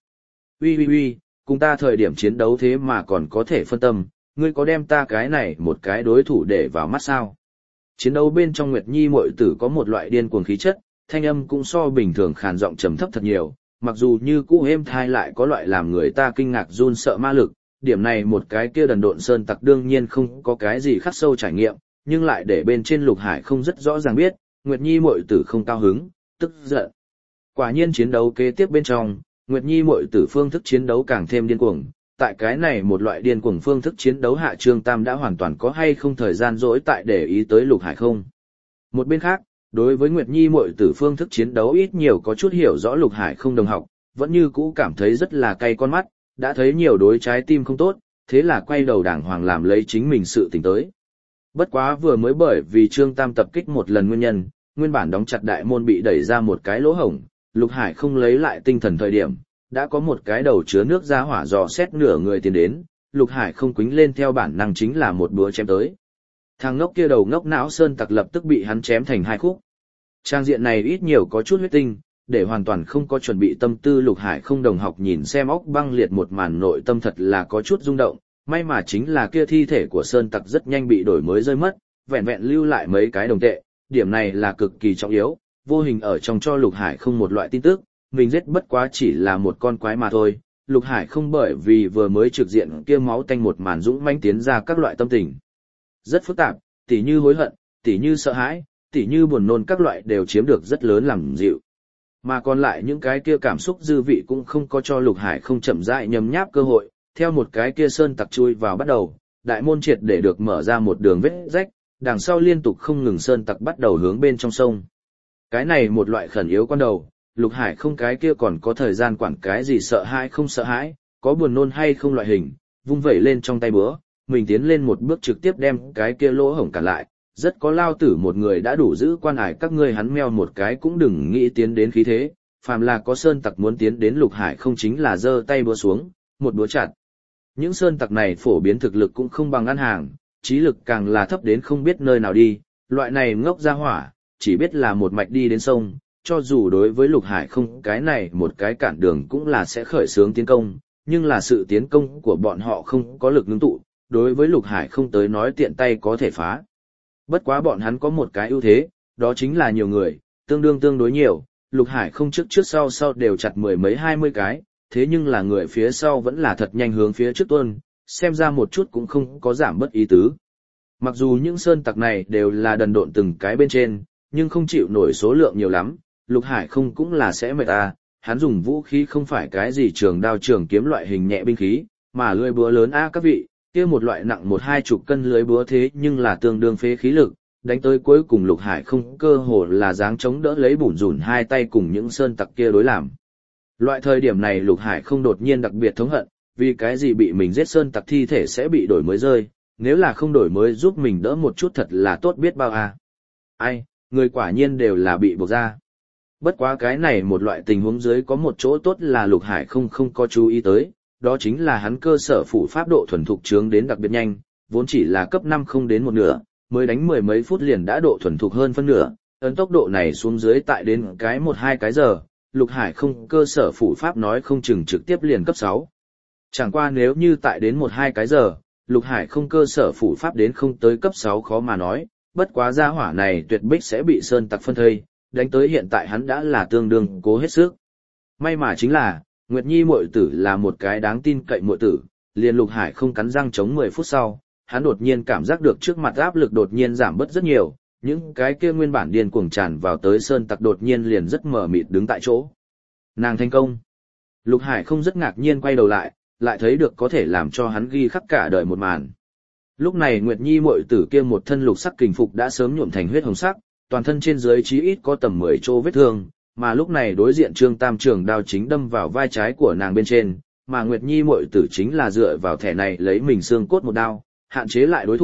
Uy, cùng ta thời điểm chiến đấu thế mà còn có thể phân tâm, ngươi có đem ta cái này một cái đối thủ để vào mắt sao? Chiến đấu bên trong Nguyệt Nhi muội tử có một loại điên cuồng khí chất, thanh âm cũng so bình thường khàn giọng trầm thấp thật nhiều, mặc dù như cũ êm thai lại có loại làm người ta kinh ngạc run sợ ma lực, điểm này một cái kia đần độn sơn tặc đương nhiên không có cái gì khắc sâu trải nghiệm, nhưng lại để bên trên Lục Hải không rất rõ ràng biết, Nguyệt Nhi muội tử không cao hứng, tức giận. Quả nhiên chiến đấu kế tiếp bên trong, Nguyệt Nhi muội tử phương thức chiến đấu càng thêm điên cuồng, tại cái này một loại điên cuồng phương thức chiến đấu hạ Trương Tam đã hoàn toàn có hay không thời gian dỗi tại để ý tới Lục Hải không. Một bên khác, đối với Nguyệt Nhi muội tử phương thức chiến đấu ít nhiều có chút hiểu rõ Lục Hải không đồng học, vẫn như cũ cảm thấy rất là cay con mắt, đã thấy nhiều đối trái tim không tốt, thế là quay đầu đàng hoàng làm lấy chính mình sự tình tới. Bất quá vừa mới bởi vì Trương Tam tập kích một lần nguyên nhân, nguyên bản đóng chặt đại môn bị đẩy ra một cái lỗ hổng, Lục Hải không lấy lại tinh thần thời điểm, đã có một cái đầu chứa nước ra hỏa dò xét nửa người tiến đến, Lục Hải không quính lên theo bản năng chính là một búa chém tới. Thằng ngốc kia đầu ngốc não sơn tặc lập tức bị hắn chém thành 2 khúc. Trang diện này ít nhiều có chút huyết tinh, để hoàn toàn không có chuẩn bị tâm tư Lục Hải không đồng học nhìn xem óc băng liệt một màn nội tâm thật là có chút rung động, may mà chính là kia thi thể của sơn tặc rất nhanh bị đổi mới rơi mất, vẹn vẹn lưu lại mấy cái đồng tệ, điểm này là cực kỳ trọng yếu, vô hình ở trong cho Lục Hải không một loại tin tức, mình giết bất quá chỉ là một con quái mà thôi. Lục Hải không bởi vì vừa mới trực diện kia máu tanh một màn dũng mãnh tiến ra các loại tâm tình. Rất phức tạp, tỉ như hối hận, tỉ như sợ hãi, tỉ như buồn nôn các loại đều chiếm được rất lớn làm dịu. Mà còn lại những cái kia cảm xúc dư vị cũng không có cho Lục Hải không chậm rãi nhấm nháp cơ hội, theo một cái kia sơn tặc chui vào bắt đầu, đại môn triệt để được mở ra một đường vết rách, đằng sau liên tục không ngừng sơn tặc bắt đầu hướng bên trong sông. Cái này một loại khẩn yếu quan đầu, Lục Hải không cái kia còn có thời gian quản cái gì sợ hãi không sợ hãi, có buồn nôn hay không loại hình, vung vẩy lên trong tay búa, mình tiến lên một bước trực tiếp đem cái kia lỗ hổng cản lại, rất có lao tử một người đã đủ giữ quan ải các ngươi hắn meo một cái cũng đừng nghĩ tiến đến khí thế, phàm là có sơn tặc muốn tiến đến Lục Hải không chính là giơ tay búa xuống, một búa chặt. Những sơn tặc này phổ biến thực lực cũng không bằng ăn hàng, trí lực càng là thấp đến không biết nơi nào đi, loại này ngốc ra hỏa, chỉ biết là một mạch đi đến sông, cho dù đối với Lục Hải không cái này một cái cản đường cũng là sẽ khởi xướng tiến công, nhưng là sự tiến công của bọn họ không có lực ngưng tụ, đối với Lục Hải không tới nói tiện tay có thể phá. Bất quá bọn hắn có một cái ưu thế, đó chính là nhiều người, tương đối nhiều, Lục Hải không trước sau đều chặt 10 mấy 20 cái, thế nhưng là người phía sau vẫn là thật nhanh hướng phía trước tuôn, xem ra một chút cũng không có giảm bất ý tứ. Mặc dù những sơn tặc này đều là đần độn từng cái bên trên, nhưng không chịu nổi số lượng nhiều lắm, Lục Hải không cũng là sẽ mệt à, hắn dùng vũ khí không phải cái gì trường đao trường kiếm loại hình nhẹ binh khí, mà lưỡi búa lớn a các vị, kia một loại nặng 1-2 cân lưỡi búa thế nhưng là tương đương phế khí lực, đánh tới cuối cùng Lục Hải không cơ hồ là dáng chống đỡ lấy bủn rủn hai tay cùng những sơn tặc kia đối làm. Loại thời điểm này Lục Hải không đột nhiên đặc biệt thống hận, vì cái gì bị mình giết sơn tặc thi thể sẽ bị đổi mới rơi, nếu là không đổi mới giúp mình đỡ một chút thật là tốt biết bao à. Ai, người quả nhiên đều là bị buộc ra. Bất quá cái này một loại tình huống dưới có một chỗ tốt là Lục Hải không có chú ý tới, đó chính là hắn cơ sở phủ pháp độ thuần thục chướng đến đặc biệt nhanh, vốn chỉ là cấp 5 không đến một nửa, mới đánh 10 mấy phút liền đã độ thuần thục hơn phân nửa, ấn tốc độ này xuống dưới tại đến cái 1-2 cái giờ, Lục Hải không cơ sở phủ pháp nói không chừng trực tiếp liền cấp 6. Chẳng qua nếu như tại đến 1-2 cái giờ, Lục Hải không cơ sở phủ pháp đến không tới cấp 6 khó mà nói, bất quá gia hỏa này tuyệt bích sẽ bị sơn tặc phân thây, đánh tới hiện tại hắn đã là tương đương cố hết sức. May mà chính là, Nguyệt Nhi muội tử là một cái đáng tin cậy muội tử, liền Lục Hải không cắn răng chống 10 phút sau, hắn đột nhiên cảm giác được trước mặt áp lực đột nhiên giảm bớt rất nhiều, những cái kia nguyên bản điên cuồng tràn vào tới sơn tặc đột nhiên liền rất mờ mịt đứng tại chỗ. Nàng thành công. Lục Hải không rất ngạc nhiên quay đầu lại thấy được có thể làm cho hắn ghi khắc cả đời một màn. Lúc này Nguyệt Nhi muội tử kia một thân lục sắc kình phục đã sớm nhuộm thành huyết hồng sắc, toàn thân trên dưới chí ít có tầm 10 chỗ vết thương, mà lúc này đối diện Trương Tam trường đao chính đâm vào vai trái của nàng bên trên, mà Nguyệt Nhi muội tử chính là dựa vào thẻ này lấy mình xương cốt một đao, hạn chế lại đối thủ,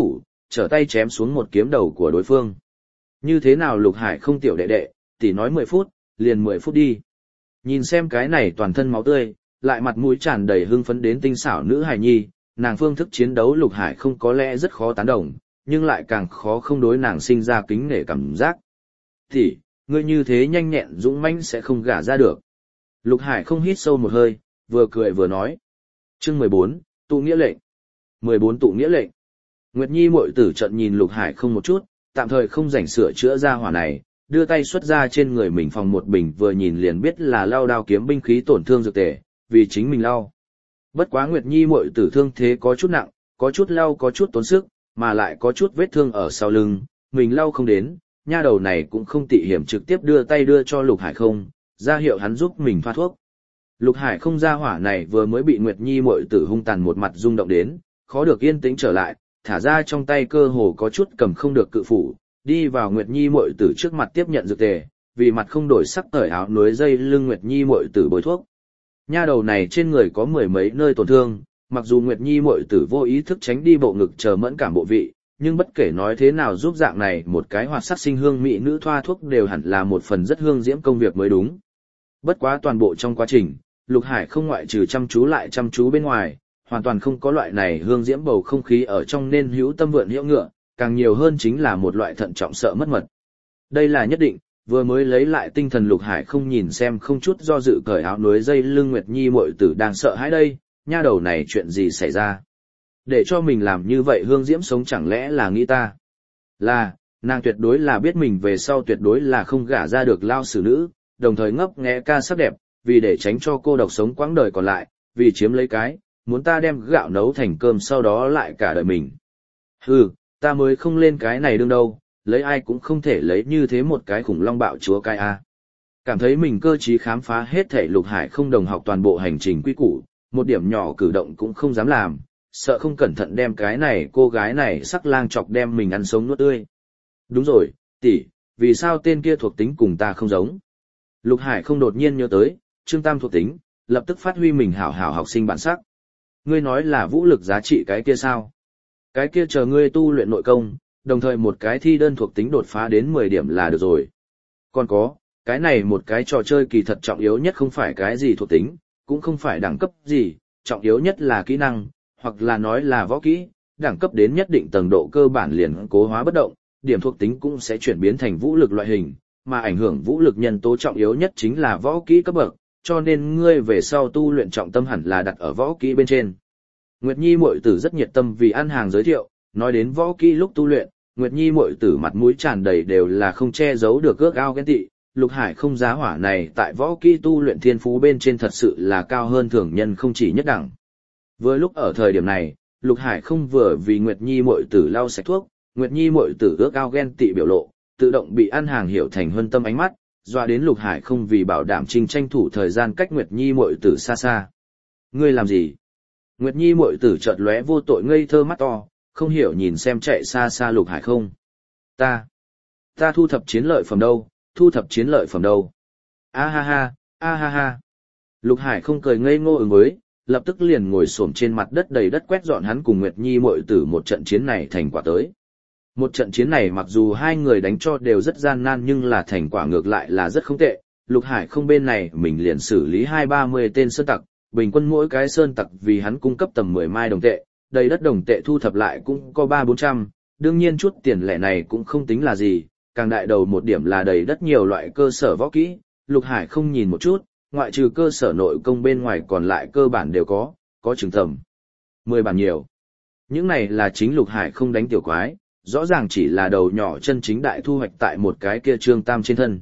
trở tay chém xuống một kiếm đầu của đối phương. Như thế nào Lục Hải không tiểu đệ đệ, tỷ nói 10 phút, liền 10 phút đi. Nhìn xem cái này toàn thân máu tươi, lại mặt mũi tràn đầy hưng phấn đến tinh xảo nữ hài nhi, nàng phương thức chiến đấu Lục Hải không có lẽ rất khó tán đồng, nhưng lại càng khó không đối nàng sinh ra kính nể cảm giác. Tỷ, ngươi như thế nhanh nhẹn dũng mãnh sẽ không gả ra được. Lục Hải không hít sâu một hơi, vừa cười vừa nói. Chương 14, tụ nghĩa lệnh. 14 tụ nghĩa lệnh. Nguyệt Nhi muội tử trận nhìn Lục Hải không một chút, tạm thời không rảnh sửa chữa ra hỏa này, đưa tay xuất ra trên người mình phòng một bình vừa nhìn liền biết là lao đao kiếm binh khí tổn thương dược tề, vì chính mình lao. Bất quá Nguyệt Nhi muội tử thương thế có chút nặng, có chút lao có chút tốn sức, mà lại có chút vết thương ở sau lưng, mình lao không đến, nha đầu này cũng không tị hiểm trực tiếp đưa tay đưa cho Lục Hải không, ra hiệu hắn giúp mình pha thuốc. Lục Hải không ra hỏa này vừa mới bị Nguyệt Nhi muội tử hung tàn một mặt rung động đến, khó được yên tĩnh trở lại, thả ra trong tay cơ hồ có chút cầm không được cự phủ, đi vào Nguyệt Nhi muội tử trước mặt tiếp nhận dược tề, vì mặt không đổi sắc cởi áo núi dây lưng Nguyệt Nhi muội tử bôi thuốc. Nha đầu này trên người có mười mấy nơi tổn thương, mặc dù Nguyệt Nhi muội tử vô ý thức tránh đi bộ ngực chờ mẫn cảm bộ vị, nhưng bất kể nói thế nào giúp dạng này một cái hoạt sắc sinh hương mỹ nữ thoa thuốc đều hẳn là một phần rất hương diễm công việc mới đúng. Bất quá toàn bộ trong quá trình, Lục Hải không ngoại trừ chăm chú lại chăm chú bên ngoài, hoàn toàn không có loại này hương diễm bầu không khí ở trong nên hữu tâm vượn hiệu ngựa, càng nhiều hơn chính là một loại thận trọng sợ mất mật. Đây là nhất định, vừa mới lấy lại tinh thần Lục Hải không nhìn xem không chút do dự cởi áo núi dây lưng Nguyệt Nhi muội tử đang sợ hãi đây, nha đầu này chuyện gì xảy ra. Để cho mình làm như vậy hương diễm sống chẳng lẽ là nghĩ ta. Là, nàng tuyệt đối là biết mình về sau tuyệt đối là không gả ra được lao xử nữ, đồng thời ngấp nghé ca sắc đẹp, vì để tránh cho cô độc sống quãng đời còn lại, vì chiếm lấy cái, muốn ta đem gạo nấu thành cơm sau đó lại cả đời mình. Hừ, ta mới không lên cái này đương đâu, lấy ai cũng không thể lấy như thế một cái khủng long bạo chúa cái a. Cảm thấy mình cơ trí khám phá hết thể Lục Hải không đồng học toàn bộ hành trình quy củ, một điểm nhỏ cử động cũng không dám làm, sợ không cẩn thận đem cái này cô gái này sắc lang chọc đem mình ăn sống nuốt tươi. Đúng rồi, tỷ, vì sao tên kia thuộc tính cùng ta không giống? Lục Hải không đột nhiên nhớ tới, Trương Tam thuộc tính, lập tức phát huy mình hảo hảo học sinh bản sắc. Ngươi nói là vũ lực giá trị cái kia sao? Cái kia chờ ngươi tu luyện nội công, đồng thời một cái thi đơn thuộc tính đột phá đến 10 điểm là được rồi. Còn có, cái này một cái trò chơi kỳ thật trọng yếu nhất không phải cái gì thuộc tính, cũng không phải đẳng cấp gì, trọng yếu nhất là kỹ năng, hoặc là nói là võ kỹ, đẳng cấp đến nhất định tầng độ cơ bản liền cố hóa bất động, điểm thuộc tính cũng sẽ chuyển biến thành vũ lực loại hình, mà ảnh hưởng vũ lực nhân tố trọng yếu nhất chính là võ kỹ cấp bậc, cho nên ngươi về sau tu luyện trọng tâm hẳn là đặt ở võ kỹ bên trên. Nguyệt Nhi muội tử rất nhiệt tâm vì ăn hàng giới thiệu, nói đến võ kỹ lúc tu luyện, Nguyệt Nhi muội tử mặt mũi tràn đầy đều là không che giấu được ước ao ghen tị, Lục Hải không giá hỏa này tại võ kỹ tu luyện thiên phú bên trên thật sự là cao hơn thường nhân không chỉ nhất đẳng. Vừa lúc ở thời điểm này, Lục Hải không vừa vì Nguyệt Nhi muội tử lau sạch thuốc, Nguyệt Nhi muội tử ước ao ghen tị biểu lộ, tự động bị ăn hàng hiểu thành huân tâm ánh mắt, dọa đến Lục Hải không vì bảo đảm tranh thủ thời gian cách Nguyệt Nhi muội tử xa xa. Ngươi làm gì? Nguyệt Nhi muội tử chợt lóe vô tội ngây thơ mắt to, không hiểu nhìn xem chạy xa xa Lục Hải không. Ta thu thập chiến lợi phẩm đâu, thu thập chiến lợi phẩm đâu. A ha ha, a ha ha. Lục Hải không cười ngây ngô ứng với, lập tức liền ngồi xổm trên mặt đất đầy đất quét dọn hắn cùng Nguyệt Nhi muội tử một trận chiến này thành quả tới. Một trận chiến này mặc dù hai người đánh cho đều rất gian nan nhưng là thành quả ngược lại là rất không tệ. Lục Hải không bên này mình liền xử lý 20-30 tên sơn tặc, bình quân mỗi cái sơn tặc vì hắn cung cấp tầm 10 mai đồng tệ, đầy đất đồng tệ thu thập lại cũng có 300-400, đương nhiên chút tiền lẻ này cũng không tính là gì, càng đại đầu một điểm là đầy đất nhiều loại cơ sở võ kỹ, Lục Hải không nhìn một chút, ngoại trừ cơ sở nội công bên ngoài còn lại cơ bản đều có chừng tầm 10 bản nhiều. Những này là chính Lục Hải không đánh tiểu quái, rõ ràng chỉ là đầu nhỏ chân chính đại thu hoạch tại một cái kia Trương Tam trên thân.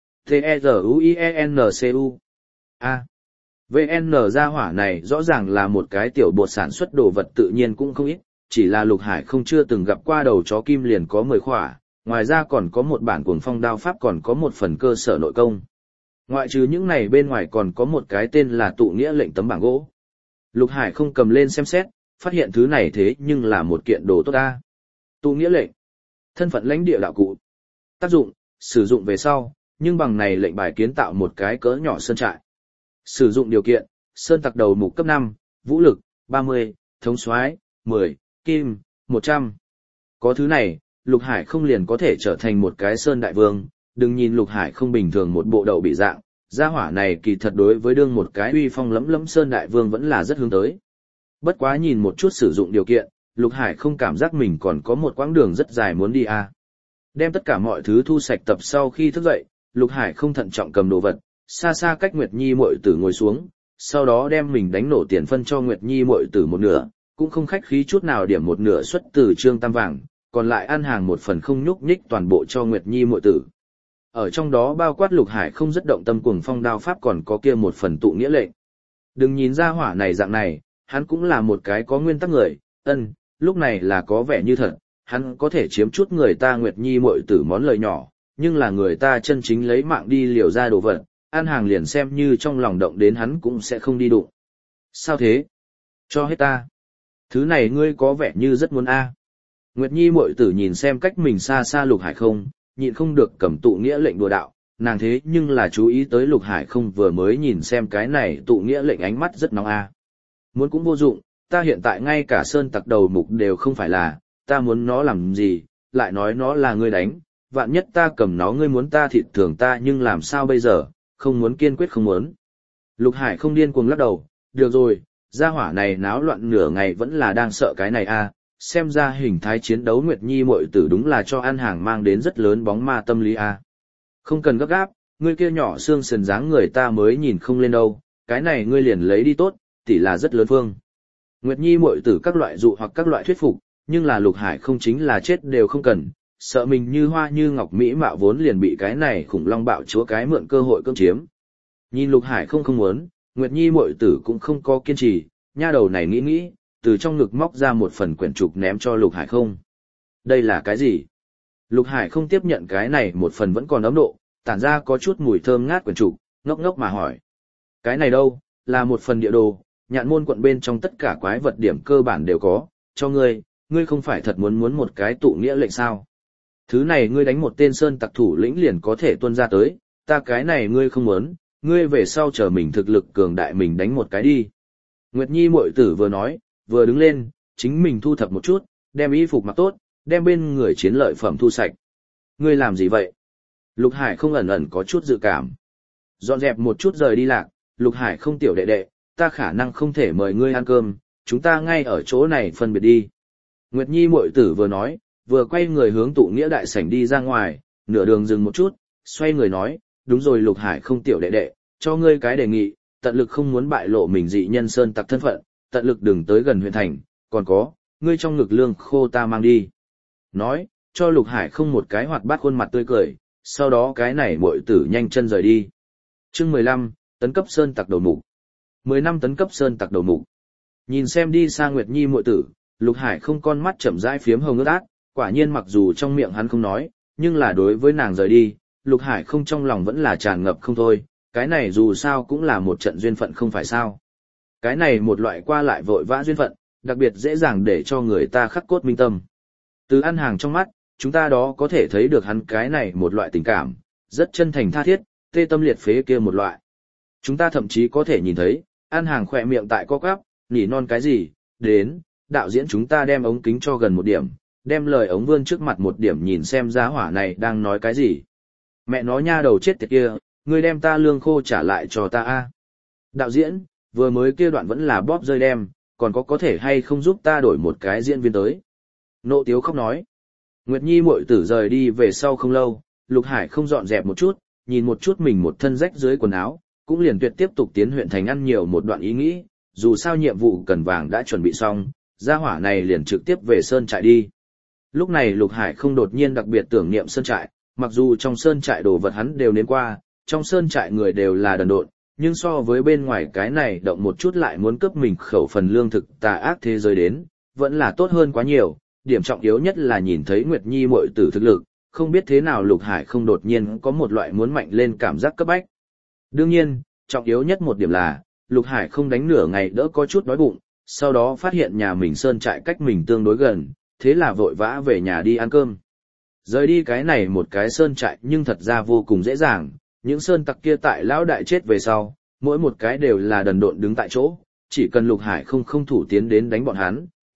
T-E-Z-U-I-E-N-C-U A. VN gia hỏa này rõ ràng là một cái tiểu bột sản xuất đồ vật tự nhiên cũng không ít, chỉ là Lục Hải không chưa từng gặp qua đầu chó kim liền có 10 khỏa, ngoài ra còn có một bản cuồng phong đao pháp còn có một phần cơ sở nội công. Ngoại trừ những này bên ngoài còn có một cái tên là tụ nghĩa lệnh tấm bảng gỗ. Lục Hải không cầm lên xem xét, phát hiện thứ này thế nhưng là một kiện đồ tốt ta. Tụ nghĩa lệnh, thân phận lãnh địa đạo cụ. Tác dụng, sử dụng về sau, nhưng bằng này lệnh bài kiến tạo một cái cỡ nhỏ sơn trại. Sử dụng điều kiện, sơn tặc đầu mục cấp 5, vũ lực, 30, thống soái 10, kim, 100. Có thứ này, Lục Hải không liền có thể trở thành một cái sơn đại vương, đừng nhìn Lục Hải không bình thường một bộ đậu bị dạng, gia hỏa này kỳ thật đối với đương một cái uy phong lẫm lẫm sơn đại vương vẫn là rất hướng tới. Bất quá nhìn một chút sử dụng điều kiện, Lục Hải không cảm giác mình còn có một quãng đường rất dài muốn đi à. Đem tất cả mọi thứ thu sạch tập sau khi thức dậy, Lục Hải không thận trọng cầm đồ vật, xa xa cách Nguyệt Nhi muội tử ngồi xuống, sau đó đem mình đánh nổ tiền phân cho Nguyệt Nhi muội tử một nửa, cũng không khách khí chút nào điểm một nửa xuất từ trương tam vàng, còn lại ăn hàng một phần không nhúc nhích toàn bộ cho Nguyệt Nhi muội tử. Ở trong đó bao quát Lục Hải không rất động tâm cuồng phong đao pháp còn có kia một phần tụ nghĩa lệnh. Đừng nhìn ra hỏa này dạng này, hắn cũng là một cái có nguyên tắc người, lúc này là có vẻ như thật, hắn có thể chiếm chút người ta Nguyệt Nhi muội tử món lời nhỏ, nhưng là người ta chân chính lấy mạng đi liều ra đồ vật, ăn hàng liền xem như trong lòng động đến hắn cũng sẽ không đi đụng. Sao thế? Cho hết ta. Thứ này ngươi có vẻ như rất muốn a. Nguyệt Nhi muội tử nhìn xem cách mình xa xa Lục Hải không, nhịn không được cầm tụ nghĩa lệnh đùa đạo, nàng thế nhưng là chú ý tới Lục Hải không vừa mới nhìn xem cái này tụ nghĩa lệnh ánh mắt rất nóng a. Muốn cũng vô dụng, ta hiện tại ngay cả sơn tặc đầu mục đều không phải là, ta muốn nó làm gì, lại nói nó là ngươi đánh, vạn nhất ta cầm nó ngươi muốn ta thịt thường ta nhưng làm sao bây giờ, không muốn kiên quyết không muốn. Lục Hải không điên cuồng lắc đầu, được rồi, gia hỏa này náo loạn nửa ngày vẫn là đang sợ cái này a. Xem ra hình thái chiến đấu Nguyệt Nhi muội tử đúng là cho ăn hàng mang đến rất lớn bóng ma tâm lý a. Không cần gấp gáp, ngươi kia nhỏ xương sườn dáng người ta mới nhìn không lên đâu, cái này ngươi liền lấy đi tốt, tỷ là rất lớn phương. Nguyệt Nhi muội tử các loại dụ hoặc các loại thuyết phục, nhưng là Lục Hải không chính là chết đều không cần, sợ mình như hoa như ngọc mỹ mạo vốn liền bị cái này khủng long bạo chúa cái mượn cơ hội cưỡng chiếm. Nhìn Lục Hải không muốn, Nguyệt Nhi muội tử cũng không có kiên trì, nha đầu này nghĩ, từ trong ngực móc ra một phần quyển trục ném cho Lục Hải không. Đây là cái gì? Lục Hải không tiếp nhận cái này một phần vẫn còn ấm độ, tản ra có chút mùi thơm ngát quyển trục, ngốc ngốc mà hỏi. Cái này đâu, là một phần địa đồ, Nhạn Môn quận bên trong tất cả quái vật điểm cơ bản đều có, cho ngươi không phải thật muốn một cái tụ nghĩa lệnh sao? Thứ này ngươi đánh một tên sơn tặc thủ lĩnh liền có thể tuân ra tới, ta cái này ngươi không muốn, ngươi về sau chờ mình thực lực cường đại mình đánh một cái đi. Nguyệt Nhi muội tử vừa nói, vừa đứng lên, chính mình thu thập một chút, đem y phục mặc tốt, đem bên người chiến lợi phẩm thu sạch. Ngươi làm gì vậy? Lục Hải không ẩn ẩn có chút dự cảm. Dọn dẹp một chút rời đi lạc, Lục Hải không tiểu đệ đệ, ta khả năng không thể mời ngươi ăn cơm, chúng ta ngay ở chỗ này phân biệt đi. Nguyệt Nhi muội tử vừa nói, vừa quay người hướng tụ nghĩa đại sảnh đi ra ngoài, nửa đường dừng một chút, xoay người nói, đúng rồi Lục Hải không tiểu đệ đệ, cho ngươi cái đề nghị, tận lực không muốn bại lộ mình dị nhân sơn tặc thân phận, tận lực đừng tới gần huyện thành, còn có, ngươi trong ngực lương khô ta mang đi. Nói, cho Lục Hải không một cái hoạt bát khuôn mặt tươi cười, sau đó cái này muội tử nhanh chân rời đi. Chương 15, tấn cấp sơn tặc đầu mục. 10 năm tấn cấp sơn tặc đầu mục. Nhìn xem đi xa Nguyệt Nhi muội tử, Lục Hải không con mắt chậm rãi phiếm hồng ướt át, quả nhiên mặc dù trong miệng hắn không nói, nhưng là đối với nàng rời đi, Lục Hải không trong lòng vẫn là tràn ngập không thôi, cái này dù sao cũng là một trận duyên phận không phải sao. Cái này một loại qua lại vội vã duyên phận, đặc biệt dễ dàng để cho người ta khắc cốt minh tâm. Từ ăn hàng trong mắt, chúng ta đó có thể thấy được hắn cái này một loại tình cảm, rất chân thành tha thiết, tê tâm liệt phế kia một loại. Chúng ta thậm chí có thể nhìn thấy, ăn hàng khỏe miệng tại co quắp, nỉ non cái gì, đến, đạo diễn chúng ta đem ống kính cho gần một điểm, đem lời ống vươn trước mặt một điểm nhìn xem giá hỏa này đang nói cái gì. Mẹ nó nha đầu chết tiệt kia, ngươi đem ta lương khô trả lại cho ta a. Đạo diễn, vừa mới kia đoạn vẫn là bóp rơi đem, còn có thể hay không giúp ta đổi một cái diễn viên tới. Nộ tiếu khóc nói. Nguyệt Nhi muội tử rời đi về sau không lâu, Lục Hải không dọn dẹp một chút, nhìn một chút mình một thân rách dưới quần áo, cũng liền tuyệt tiếp tục tiến huyện thành ăn nhiều một đoạn ý nghĩ, dù sao nhiệm vụ cần vàng đã chuẩn bị xong, gia hỏa này liền trực tiếp về sơn trại đi. Lúc này Lục Hải không đột nhiên đặc biệt tưởng niệm sơn trại, mặc dù trong sơn trại đồ vật hắn đều nếm qua, trong sơn trại người đều là đần độn, nhưng so với bên ngoài cái này động một chút lại muốn cướp mình khẩu phần lương thực tà ác thế giới đến, vẫn là tốt hơn quá nhiều. Điểm trọng yếu nhất là nhìn thấy Nguyệt Nhi muội tử thực lực, không biết thế nào Lục Hải không đột nhiên có một loại muốn mạnh lên cảm giác cấp bách. Đương nhiên, trọng yếu nhất một điểm là, Lục Hải không đánh nửa ngày đỡ có chút đói bụng, sau đó phát hiện nhà mình sơn trại cách mình tương đối gần, thế là vội vã về nhà đi ăn cơm. Rời đi cái này một cái sơn trại nhưng thật ra vô cùng dễ dàng, những sơn tặc kia tại lão đại chết về sau, mỗi một cái đều là đần độn đứng tại chỗ, chỉ cần Lục Hải không thủ tiến đến đánh bọn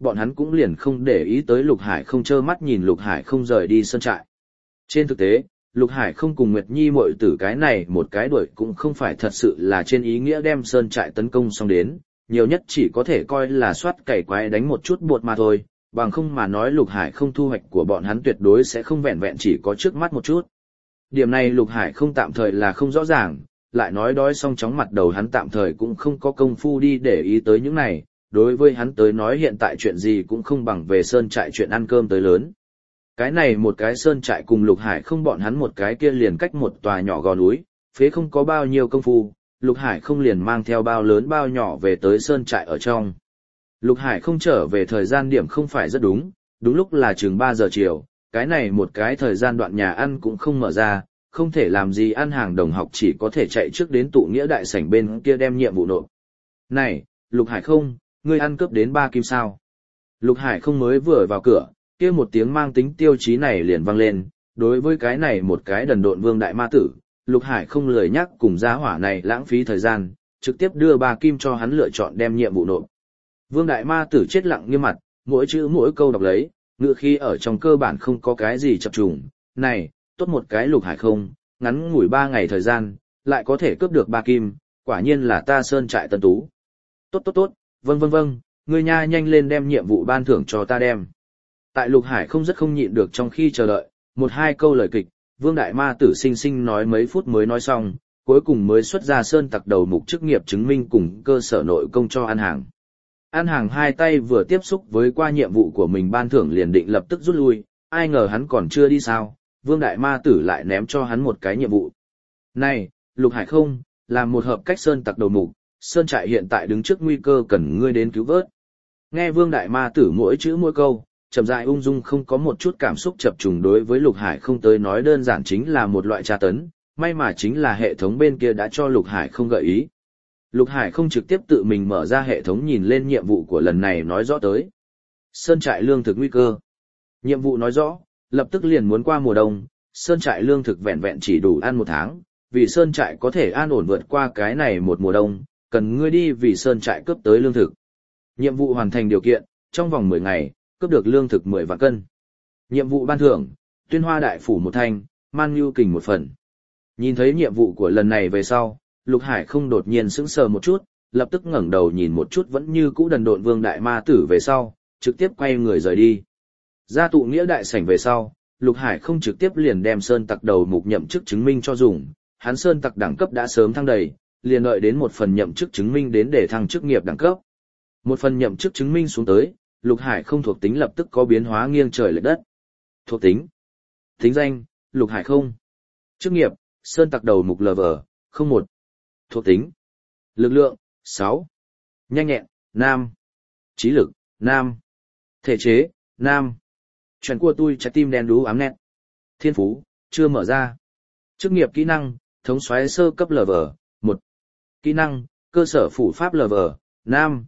bọn hắn cũng liền không để ý tới Lục Hải không trơ mắt nhìn Lục Hải không rời đi sơn trại. Trên thực tế, Lục Hải không cùng Nguyệt Nhi muội tử cái này một cái đuổi cũng không phải thật sự là trên ý nghĩa đem sơn trại tấn công xong đến, nhiều nhất chỉ có thể coi là soát cày quái đánh một chút bột mà thôi, bằng không mà nói Lục Hải không thu hoạch của bọn hắn tuyệt đối sẽ không vẹn vẹn chỉ có trước mắt một chút. Điểm này Lục Hải không tạm thời là không rõ ràng, lại nói đói xong chóng mặt đầu hắn tạm thời cũng không có công phu đi để ý tới những này, đối với hắn tới nói hiện tại chuyện gì cũng không bằng về sơn trại chuyện ăn cơm tới lớn. Cái này một cái sơn trại cùng Lục Hải không bọn hắn một cái kia liền cách một tòa nhỏ gò núi, phế không có bao nhiêu công phu, Lục Hải không liền mang theo bao lớn bao nhỏ về tới sơn trại ở trong. Lục Hải không trở về thời gian điểm không phải rất đúng, đúng lúc là chừng 3 giờ chiều, cái này một cái thời gian đoạn nhà ăn cũng không mở ra, không thể làm gì ăn hàng đồng học chỉ có thể chạy trước đến tụ nghĩa đại sảnh bên kia đem nhiệm vụ nộp. Này, Lục Hải không, ngươi ăn cướp đến 3 kim sao? Lục Hải không mới vừa vào cửa, kia một tiếng mang tính tiêu chí này liền vang lên, đối với cái này một cái đần độn vương đại ma tử, Lục Hải không lười nhắc cùng giá hỏa này lãng phí thời gian, trực tiếp đưa 3 kim cho hắn lựa chọn đem nhiệm vụ nộp. Vương đại ma tử chết lặng nghiêm mặt, mỗi chữ mỗi câu đọc lấy, ngữ khí ở trong cơ bản không có cái gì chập trùng. Này, tốt một cái Lục Hải không, ngắn ngủi 3 ngày thời gian, lại có thể cướp được 3 kim, quả nhiên là ta sơn trại tân tú. Tốt, vâng, ngươi nha nhanh lên đem nhiệm vụ ban thưởng cho ta đem. Tại Lục Hải không rất không nhịn được trong khi chờ đợi, 1-2 câu lời kịch, Vương đại ma tử sinh sinh nói mấy phút mới nói xong, cuối cùng mới xuất ra sơn tặc đầu mục chức nghiệp chứng minh cùng cơ sở nội công cho ăn hàng. Ăn hàng hai tay vừa tiếp xúc với qua nhiệm vụ của mình ban thưởng liền định lập tức rút lui, ai ngờ hắn còn chưa đi sao, Vương đại ma tử lại ném cho hắn một cái nhiệm vụ. Này, Lục Hải không, làm một hợp cách sơn tặc đầu mục, sơn trại hiện tại đứng trước nguy cơ cần ngươi đến cứu vớt. Nghe Vương đại ma tử mỗi chữ mỗi câu, chậm rãi ung dung không có một chút cảm xúc chập trùng đối với Lục Hải không tới nói đơn giản chính là một loại tra tấn, may mà chính là hệ thống bên kia đã cho Lục Hải không gợi ý. Lục Hải không trực tiếp tự mình mở ra hệ thống nhìn lên nhiệm vụ của lần này nói rõ tới. Sơn trại lương thực nguy cơ. Nhiệm vụ nói rõ, lập tức liền muốn qua mùa đông, sơn trại lương thực vẹn vẹn chỉ đủ ăn 1 tháng, vì sơn trại có thể an ổn vượt qua cái này một mùa đông, cần ngươi đi vì sơn trại cướp tới lương thực. Nhiệm vụ hoàn thành điều kiện, trong vòng 10 ngày, cướp được lương thực 10 vạn cân. Nhiệm vụ ban thưởng, Tuyên Hoa đại phủ 1 thanh, Man Nhu kình 1 phần. Nhìn thấy nhiệm vụ của lần này về sau, Lục Hải không đột nhiên sững sờ một chút, lập tức ngẩng đầu nhìn một chút vẫn như cũ đần độn Vương đại ma tử về sau, trực tiếp quay người rời đi. Ra tụ nghĩa đại sảnh về sau, Lục Hải không trực tiếp liền đem sơn tặc đầu mục nhậm chức chứng minh cho dùng, hắn sơn tặc đẳng cấp đã sớm thăng đầy, liền đợi đến 1 phần nhậm chức chứng minh đến để thăng chức nghiệp đẳng cấp. 1 phần nhậm chức chứng minh xuống tới, Lục Hải không thuộc tính lập tức có biến hóa nghiêng trời lệch đất. Thuộc tính. Tính danh, Lục Hải không. Chức nghiệp, sơn tặc đầu mục LV01. Thuộc tính. Lực lượng, 6. Nhanh nhẹn, nam. Trí lực, nam. Thể chế, nam. Chuyện của tôi trái tim đen đú ám nét. Thiên phú, chưa mở ra. Chức nghiệp kỹ năng, thống soái sơ cấp LV1. Kỹ năng, cơ sở phủ pháp LV, nam,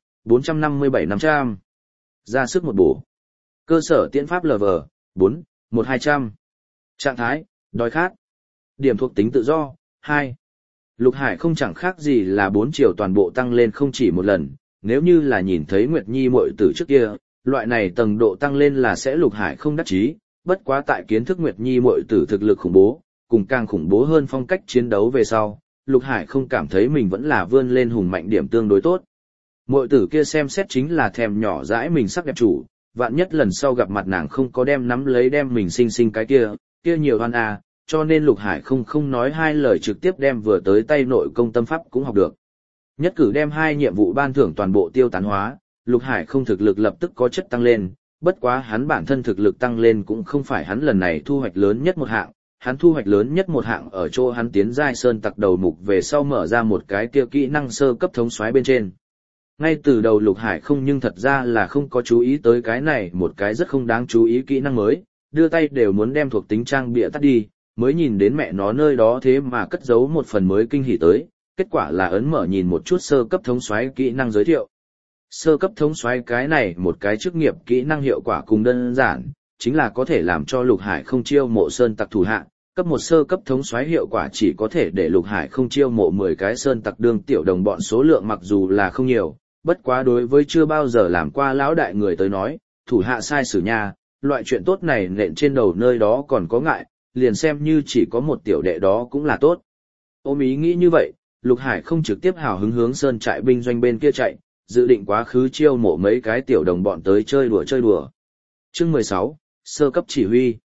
457-500. Ra sức một bổ. Cơ sở tiễn pháp LV4, 1-200. Trạng thái, đói khát. Điểm thuộc tính tự do, 2. Lục Hải không chẳng khác gì là 4 chiều toàn bộ tăng lên không chỉ một lần, nếu như là nhìn thấy Nguyệt Nhi muội tử trước kia, loại này tầng độ tăng lên là sẽ Lục Hải không đắc chí, bất quá tại kiến thức Nguyệt Nhi muội tử thực lực khủng bố, cùng càng khủng bố hơn phong cách chiến đấu về sau, Lục Hải không cảm thấy mình vẫn là vươn lên hùng mạnh điểm tương đối tốt. Muội tử kia xem xét chính là thèm nhỏ dãi mình sắc đẹp chủ, vạn nhất lần sau gặp mặt nàng không có đem nắm lấy đem mình xinh cái kia nhiều oan à, cho nên Lục Hải không nói 2 lời trực tiếp đem vừa tới tay nội công tâm pháp cũng học được. Nhất cử đem 2 nhiệm vụ ban thưởng toàn bộ tiêu tán hóa, Lục Hải không thực lực lập tức có chất tăng lên, bất quá hắn bản thân thực lực tăng lên cũng không phải hắn lần này thu hoạch lớn nhất một hạng, hắn thu hoạch lớn nhất một hạng ở chỗ hắn tiến giai sơn tặc đầu mục về sau mở ra một cái kia kỹ năng sơ cấp thống soái bên trên. Ngay từ đầu Lục Hải không nhưng thật ra là không có chú ý tới cái này một cái rất không đáng chú ý kỹ năng mới, đưa tay đều muốn đem thuộc tính trang bịa tắt đi, mới nhìn đến mẹ nó nơi đó thế mà cất giấu một phần mới kinh hỉ tới, kết quả là ấn mở nhìn một chút sơ cấp thống soái kỹ năng giới thiệu. Sơ cấp thống soái cái này một cái chức nghiệp kỹ năng hiệu quả cùng đơn giản, chính là có thể làm cho Lục Hải không chiêu mộ sơn tặc thủ hạ, cấp 1 sơ cấp thống soái hiệu quả chỉ có thể để Lục Hải không chiêu mộ 10 cái sơn tặc đương tiểu đồng bọn số lượng mặc dù là không nhiều, bất quá đối với chưa bao giờ làm qua lão đại người tới nói, thủ hạ sai xử nha, loại chuyện tốt này nện trên đầu nơi đó còn có ngại, liền xem như chỉ có một tiểu đệ đó cũng là tốt. Ôm ý nghĩ như vậy, Lục Hải không trực tiếp hào hứng hướng sơn trại binh doanh bên kia chạy, dự định quá khứ chiêu mộ mấy cái tiểu đồng bọn tới chơi đùa chơi đùa. Chương 16, sơ cấp chỉ huy.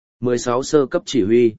16 sơ cấp chỉ huy.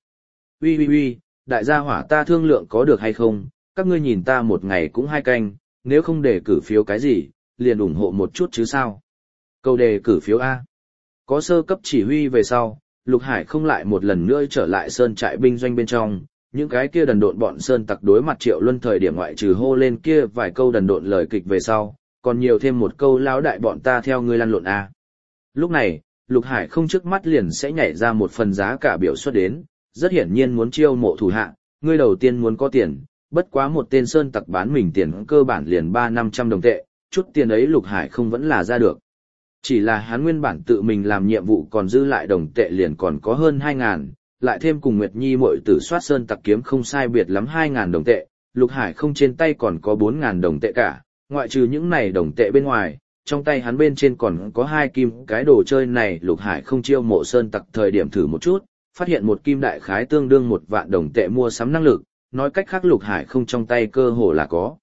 Uy, đại gia hỏa ta thương lượng có được hay không, các ngươi nhìn ta một ngày cũng 2 canh, nếu không đề cử phiếu cái gì, liền ủng hộ một chút chứ sao. Câu đề cử phiếu A. Có sơ cấp chỉ huy về sau, Lục Hải không lại một lần nữa trở lại sơn trại binh doanh bên trong, những cái kia đần độn bọn sơn tặc đối mặt Triệu Luân thời điểm ngoại trừ hô lên kia vài câu đần độn lời kịch về sau, còn nhiều thêm một câu lão đại bọn ta theo ngươi lăn lộn A. Lúc này, Lục Hải không trước mắt liền sẽ nhảy ra một phần giá cả biểu xuất đến, rất hiển nhiên muốn chiêu mộ thủ hạ, ngươi đầu tiên muốn có tiền, bất quá một tên sơn tặc bán mình tiền cơ bản liền 300-500 đồng tệ, chút tiền ấy Lục Hải không vẫn là ra được. Chỉ là hắn nguyên bản tự mình làm nhiệm vụ còn dư lại đồng tệ liền còn có hơn 2.000, lại thêm cùng Nguyệt Nhi muội tử soát sơn tặc kiếm không sai biệt lắm 2.000 đồng tệ, Lục Hải không trên tay còn có 4.000 đồng tệ cả, ngoại trừ những này đồng tệ bên ngoài, trong tay hắn bên trên còn có 2 kim, cái đồ chơi này Lục Hải không chiêu mộ sơn tặc thời điểm thử một chút, phát hiện 1 kim đại khái tương đương 1 vạn đồng tệ mua sắm năng lực, nói cách khác Lục Hải không trong tay cơ hồ là có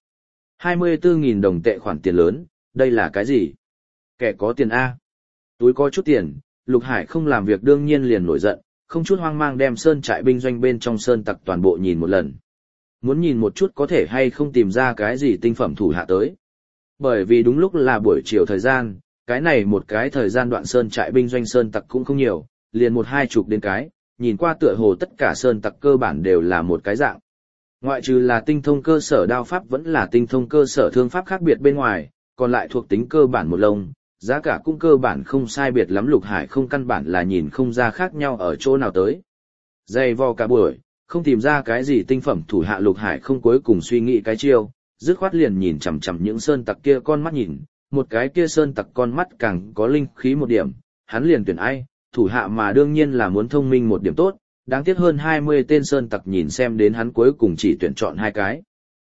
24.000 đồng tệ khoản tiền lớn, đây là cái gì? Kẻ có tiền A. Túi có chút tiền, Lục Hải không làm việc đương nhiên liền nổi giận, không chút hoang mang đem sơn trại binh doanh bên trong sơn tặc toàn bộ nhìn một lần. Muốn nhìn một chút có thể hay không tìm ra cái gì tinh phẩm thủ hạ tới. Bởi vì đúng lúc là buổi chiều thời gian, cái này một cái thời gian đoạn sơn trại binh doanh sơn tặc cũng không nhiều, liền 1-2 đến cái, nhìn qua tựa hồ tất cả sơn tặc cơ bản đều là một cái dạng. Ngoại trừ là tinh thông cơ sở đao pháp vẫn là tinh thông cơ sở thương pháp khác biệt bên ngoài, còn lại thuộc tính cơ bản một lông, giá cả cũng cơ bản không sai biệt lắm. Lục Hải không căn bản là nhìn không ra khác nhau ở chỗ nào tới. Dày vò cả buổi, không tìm ra cái gì tinh phẩm thủ hạ, Lục Hải không cuối cùng suy nghĩ cái chiêu, dứt khoát liền nhìn chằm chằm những sơn tặc kia con mắt nhìn, một cái kia sơn tặc con mắt càng có linh khí một điểm, hắn liền tuyển ai, thủ hạ mà đương nhiên là muốn thông minh một điểm tốt, đáng tiếc hơn 20 tên sơn tặc nhìn xem đến hắn cuối cùng chỉ tuyển chọn 2 cái.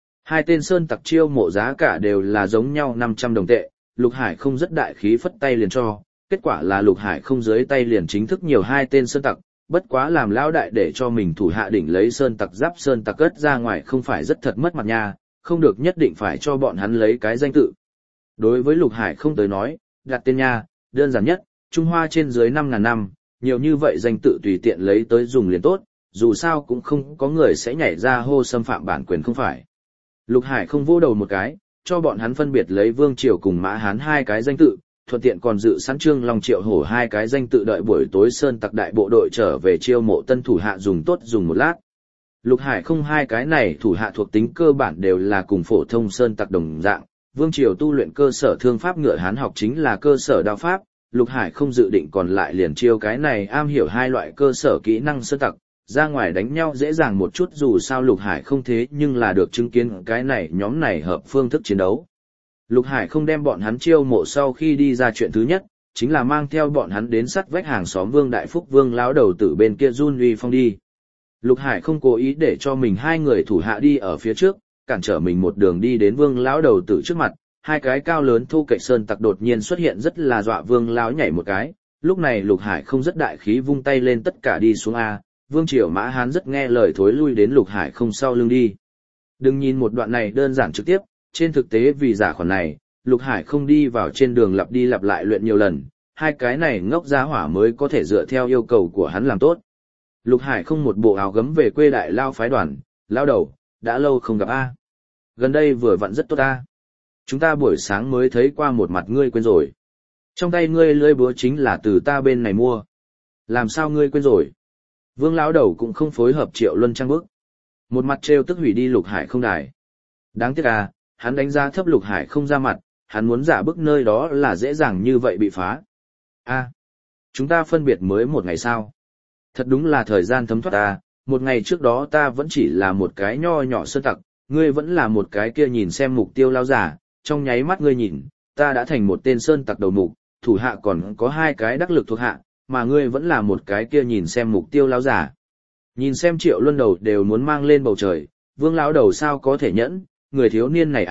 2 tên sơn tặc chiêu mộ giá cả đều là giống nhau 500 đồng tệ, Lục Hải không rất đại khí phất tay liền cho, kết quả là Lục Hải không dưới tay liền chính thức nhiều 2 tên sơn tặc, bất quá làm lão đại để cho mình thủ hạ đỉnh lấy sơn tặc giáp sơn tặc cất ra ngoài không phải rất thật mất mặt nha, không được nhất định phải cho bọn hắn lấy cái danh tự. Đối với Lục Hải không tới nói, đặt tên nha, đơn giản nhất, Trung Hoa trên dưới 5.000 năm, nhiều như vậy danh tự tùy tiện lấy tới dùng liền tốt, dù sao cũng không có người sẽ nhảy ra hô xâm phạm bản quyền không phải. Lục Hải không vô đầu một cái, cho bọn hắn phân biệt lấy Vương Triều cùng Mã Hán 2 cái danh tự, thuận tiện còn dự sẵn Trương Long Triệu Hổ 2 cái danh tự đợi buổi tối sơn tặc đại bộ đội trở về chiêu mộ tân thủ hạ dùng tốt dùng một lát. Lục Hải không 2 cái này thủ hạ thuộc tính cơ bản đều là cùng phổ thông sơn tặc đồng dạng, Vương Triều tu luyện cơ sở thương pháp, Ngựa Hán học chính là cơ sở đao pháp, Lục Hải không dự định còn lại liền chiêu cái này am hiểu 2 loại cơ sở kỹ năng sơn tặc, ra ngoài đánh nhau dễ dàng một chút, dù sao Lục Hải không thế nhưng là được chứng kiến cái này nhóm này hợp phương thức chiến đấu. Lục Hải không đem bọn hắn chiêu mộ sau khi đi ra chuyện thứ nhất, chính là mang theo bọn hắn đến sắt vách hàng xóm Vương Đại Phúc Vương lão đầu tử bên kia run uy phong đi. Lục Hải không cố ý để cho mình 2 người thủ hạ đi ở phía trước, cản trở mình một đường đi đến Vương lão đầu tử trước mặt, 2 cái cao lớn thu cạnh sơn tặc đột nhiên xuất hiện rất là dọa Vương lão nhảy một cái, lúc này Lục Hải không rất đại khí vung tay lên tất cả đi xuống A, Vương Triều Mã Hán rất nghe lời thối lui đến Lục Hải không sau lưng đi. Đừng nhìn một đoạn này đơn giản trực tiếp, trên thực tế vì giả khoản này, Lục Hải không đi vào trên đường lặp đi lặp lại luyện nhiều lần, 2 cái này ngốc giá hỏa mới có thể dựa theo yêu cầu của hắn làm tốt. Lục Hải không một bộ áo gấm về quê đại lao phái đoàn, lao đầu, đã lâu không gặp A. Gần đây vừa vặn rất tốt A. Chúng ta buổi sáng mới thấy qua một mặt ngươi quên rồi. Trong tay ngươi lưỡi búa chính là từ ta bên này mua. Làm sao ngươi quên rồi? Vương lão đầu cũng không phối hợp Triệu Luân trang bức. Một mặt trêu tức hủy đi Lục Hải không đài. Đáng tiếc à, hắn đánh giá thấp Lục Hải không ra mặt, hắn muốn giả bức nơi đó là dễ dàng như vậy bị phá. A, chúng ta phân biệt mới một ngày sao? Thật đúng là thời gian thấm thoát ta, một ngày trước đó ta vẫn chỉ là một cái nho nhỏ sơn tặc, ngươi vẫn là một cái kia nhìn xem mục tiêu lao giả, trong nháy mắt ngươi nhìn, ta đã thành một tên sơn tặc đầu mục, thủ hạ còn có 2 cái đắc lực thuộc hạ, mà ngươi vẫn là một cái kia nhìn xem mục tiêu lão giả. Nhìn xem Triệu Luân đầu đều muốn mang lên bầu trời, Vương lão đầu sao có thể nhẫn, người thiếu niên này à,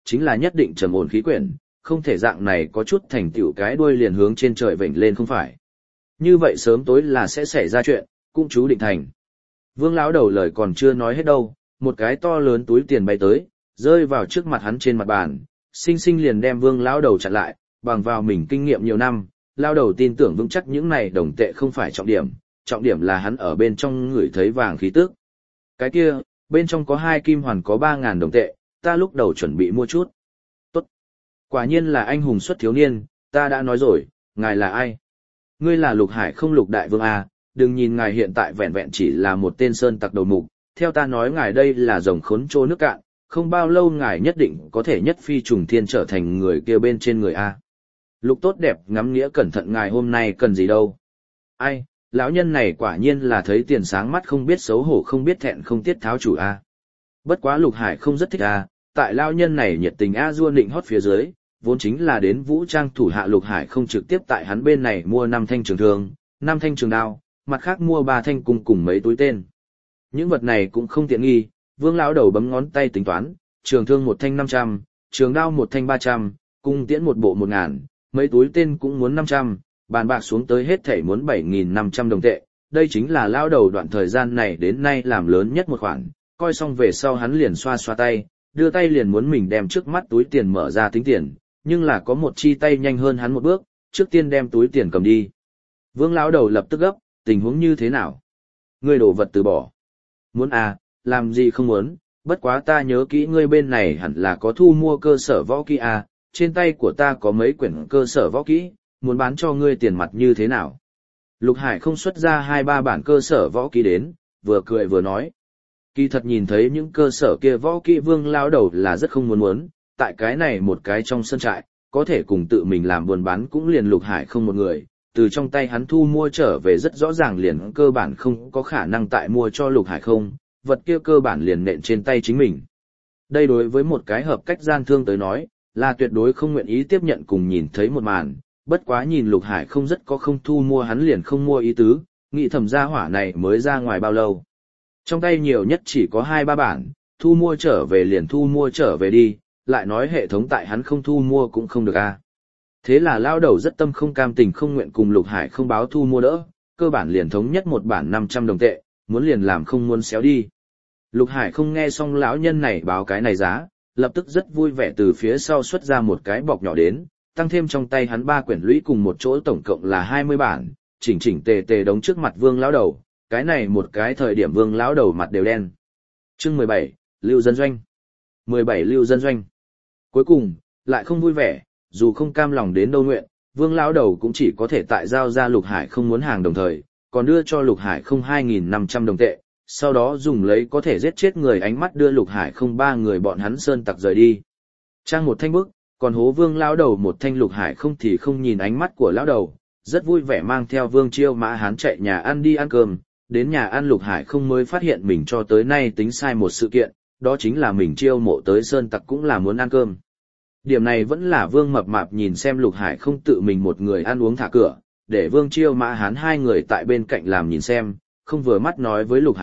chính là nhất định trầm ổn khí quyển, không thể dạng này có chút thành tựu cái đuôi liền hướng trên trời vểnh lên không phải. Như vậy sớm tối là sẽ xảy ra chuyện, cũng chú định thành. Vương lão đầu lời còn chưa nói hết đâu, một cái to lớn túi tiền bay tới, rơi vào trước mặt hắn trên mặt bàn, xinh xinh liền đem Vương lão đầu chặn lại, bằng vào mình kinh nghiệm nhiều năm, lão đầu tin tưởng vững chắc những này đồng tệ không phải trọng điểm là hắn ở bên trong ngửi thấy vàng khí tức. Cái kia, bên trong có 2 kim hoàn có 3.000 đồng tệ, ta lúc đầu chuẩn bị mua chút. Tốt. Quả nhiên là anh hùng xuất thiếu niên, ta đã nói rồi, ngài là ai? Ngươi là Lục Hải không Lục Đại Vương à, đừng nhìn ngài hiện tại vẹn vẹn chỉ là một tên sơn tặc đầu mục, theo ta nói ngài đây là rồng khốn trô nước cạn, không bao lâu ngài nhất định có thể nhất phi trùng thiên trở thành người kia bên trên người A. Lục tốt đẹp ngắm nghĩa cẩn thận ngài hôm nay cần gì đâu. Ai, lão nhân này quả nhiên là thấy tiền sáng mắt không biết xấu hổ không biết thẹn không tiết tháo chủ A. Bất quá Lục Hải không rất thích A, tại lão nhân này nhiệt tình A dua nịnh hót phía dưới, vốn chính là đến vũ trang thủ hạ Lục Hải không trực tiếp tại hắn bên này mua 5 thanh trường thương, 5 thanh trường đao, mặt khác mua 3 thanh cung cùng mấy túi tên. Những vật này cũng không tiện nghi, Vương lão đầu bấm ngón tay tính toán, trường thương 1 thanh 500, trường đao 1 thanh 300, cung tiễn 1 bộ 1.000, mấy túi tên cũng muốn 500, bàn bạc xuống tới hết thảy muốn 7.500 đồng tệ. Đây chính là lão đầu đoạn thời gian này đến nay làm lớn nhất một khoản, coi xong về sau hắn liền xoa xoa tay, đưa tay liền muốn mình đem trước mắt túi tiền mở ra tính tiền, nhưng là có một chi tay nhanh hơn hắn một bước, trước tiên đem túi tiền cầm đi. Vương lão đầu lập tức gấp, tình huống như thế nào? Ngươi đổ vật từ bỏ. Muốn à, làm gì không muốn, bất quá ta nhớ kỹ ngươi bên này hẳn là có thu mua cơ sở võ kỹ à, trên tay của ta có mấy quyển cơ sở võ kỹ, muốn bán cho ngươi tiền mặt như thế nào? Lục Hải không xuất ra 2-3 bản cơ sở võ kỹ đến, vừa cười vừa nói. Kỳ thật nhìn thấy những cơ sở kia võ kỹ Vương lão đầu là rất không muốn, tại cái này một cái trong sân trại, có thể cùng tự mình làm buôn bán cũng liền Lục Hải không một người, từ trong tay hắn thu mua trở về rất rõ ràng liền cơ bản không có khả năng tại mua cho Lục Hải không, vật kia cơ bản liền nện trên tay chính mình. Đây đối với một cái hợp cách gian thương tới nói, là tuyệt đối không nguyện ý tiếp nhận cùng nhìn thấy một màn, bất quá nhìn Lục Hải không rất có không thu mua hắn liền không mua ý tứ, nghĩ thầm gia hỏa này mới ra ngoài bao lâu. Trong tay nhiều nhất chỉ có 2-3 bản, thu mua trở về liền thu mua trở về đi, lại nói hệ thống tại hắn không thu mua cũng không được a. Thế là lao đầu rất tâm không cam tình không nguyện cùng Lục Hải không báo thu mua đỡ, cơ bản liền thống nhất một bản 500 đồng tệ, muốn liền làm không muốn xéo đi. Lục Hải không nghe xong lão nhân này báo cái này giá, lập tức rất vui vẻ từ phía sau xuất ra một cái bọc nhỏ đến, tăng thêm trong tay hắn 3 quyển lũy cùng một chỗ tổng cộng là 20 bản, chỉnh chỉnh tề tề đống trước mặt Vương lão đầu, cái này một cái thời điểm Vương lão đầu mặt đều đen. Chương 17, Lưu Dân Doanh. 17 Lưu Dân Doanh. Cuối cùng, lại không vui vẻ, dù không cam lòng đến đâu nguyện, Vương lão đầu cũng chỉ có thể tại giao ra Lục Hải không muốn hàng đồng thời, còn đưa cho Lục Hải không 2.500 đồng tệ, sau đó dùng lấy có thể giết chết người ánh mắt đưa Lục Hải không 3 người bọn hắn sơn tặc rời đi. Trang một thanh bức, còn hố Vương lão đầu một thanh Lục Hải không thì không nhìn ánh mắt của lão đầu, rất vui vẻ mang theo Vương Chiêu Mã Hán chạy nhà ăn đi ăn cơm, đến nhà ăn Lục Hải không mới phát hiện mình cho tới nay tính sai một sự kiện, đó chính là mình chiêu mộ tới sơn tặc cũng là muốn ăn cơm. Điểm này vẫn là Vương Mập Mạp nhìn xem Lục Hải không tự mình một người ăn uống thả cửa, để Vương Chiêu Mã Hán 2 người tại bên cạnh làm nhìn xem, không vừa mắt nói với Lục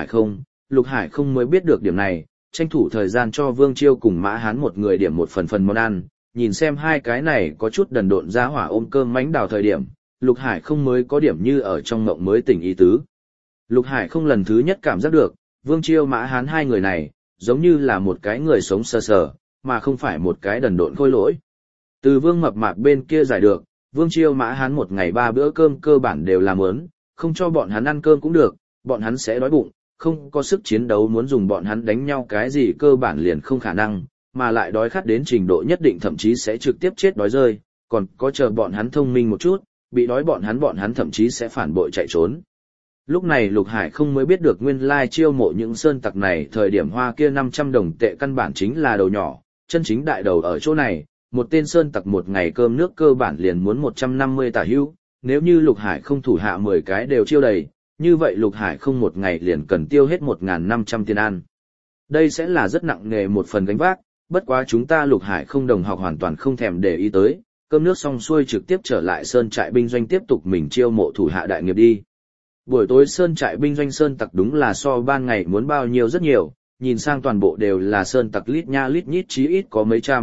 Hải không mới biết được điểm này, tranh thủ thời gian cho Vương Chiêu cùng Mã Hán một người điểm một phần món ăn, nhìn xem hai cái này có chút đần độn ra hỏa ôm cơm mánh đào thời điểm, Lục Hải không mới có điểm như ở trong mộng mới tỉnh ý tứ. Lục Hải không lần thứ nhất cảm giác được, Vương Chiêu Mã Hán 2 người này, giống như là một cái người sống sờ sờ, mà không phải một cái đần độn khôi lỗi. Từ Vương Mập Mạp bên kia giải được, Vương Chiêu Mã Hán một ngày 3 bữa cơm cơ bản đều làm ớn, không cho bọn hắn ăn cơm cũng được, bọn hắn sẽ đói bụng, không có sức chiến đấu muốn dùng bọn hắn đánh nhau cái gì cơ bản liền không khả năng, mà lại đói khát đến trình độ nhất định thậm chí sẽ trực tiếp chết đói rơi, còn có chờ bọn hắn thông minh một chút, bị đói bọn hắn thậm chí sẽ phản bội chạy trốn. Lúc này Lục Hải không mới biết được nguyên lai chiêu mộ những sơn tặc này thời điểm hoa kia 500 đồng tệ căn bản chính là đầu nhỏ, chân chính đại đầu ở chỗ này, một tên sơn tặc một ngày cơm nước cơ bản liền muốn 150 tả hữu, nếu như Lục Hải không thủ hạ 10 cái đều chiêu đầy, như vậy Lục Hải không một ngày liền cần tiêu hết 1.500 tiền ăn. Đây sẽ là rất nặng nề một phần gánh vác, bất quá chúng ta Lục Hải không đồng học hoàn toàn không thèm để ý tới, cơm nước xong xuôi trực tiếp trở lại sơn trại binh doanh tiếp tục mình chiêu mộ thủ hạ đại nghiệp đi. Buổi tối sơn trại binh doanh sơn tặc đúng là so ban ngày muốn bao nhiêu rất nhiều, nhìn sang toàn bộ đều là sơn tặc lít nha lít nhít chí ít có mấy trăm,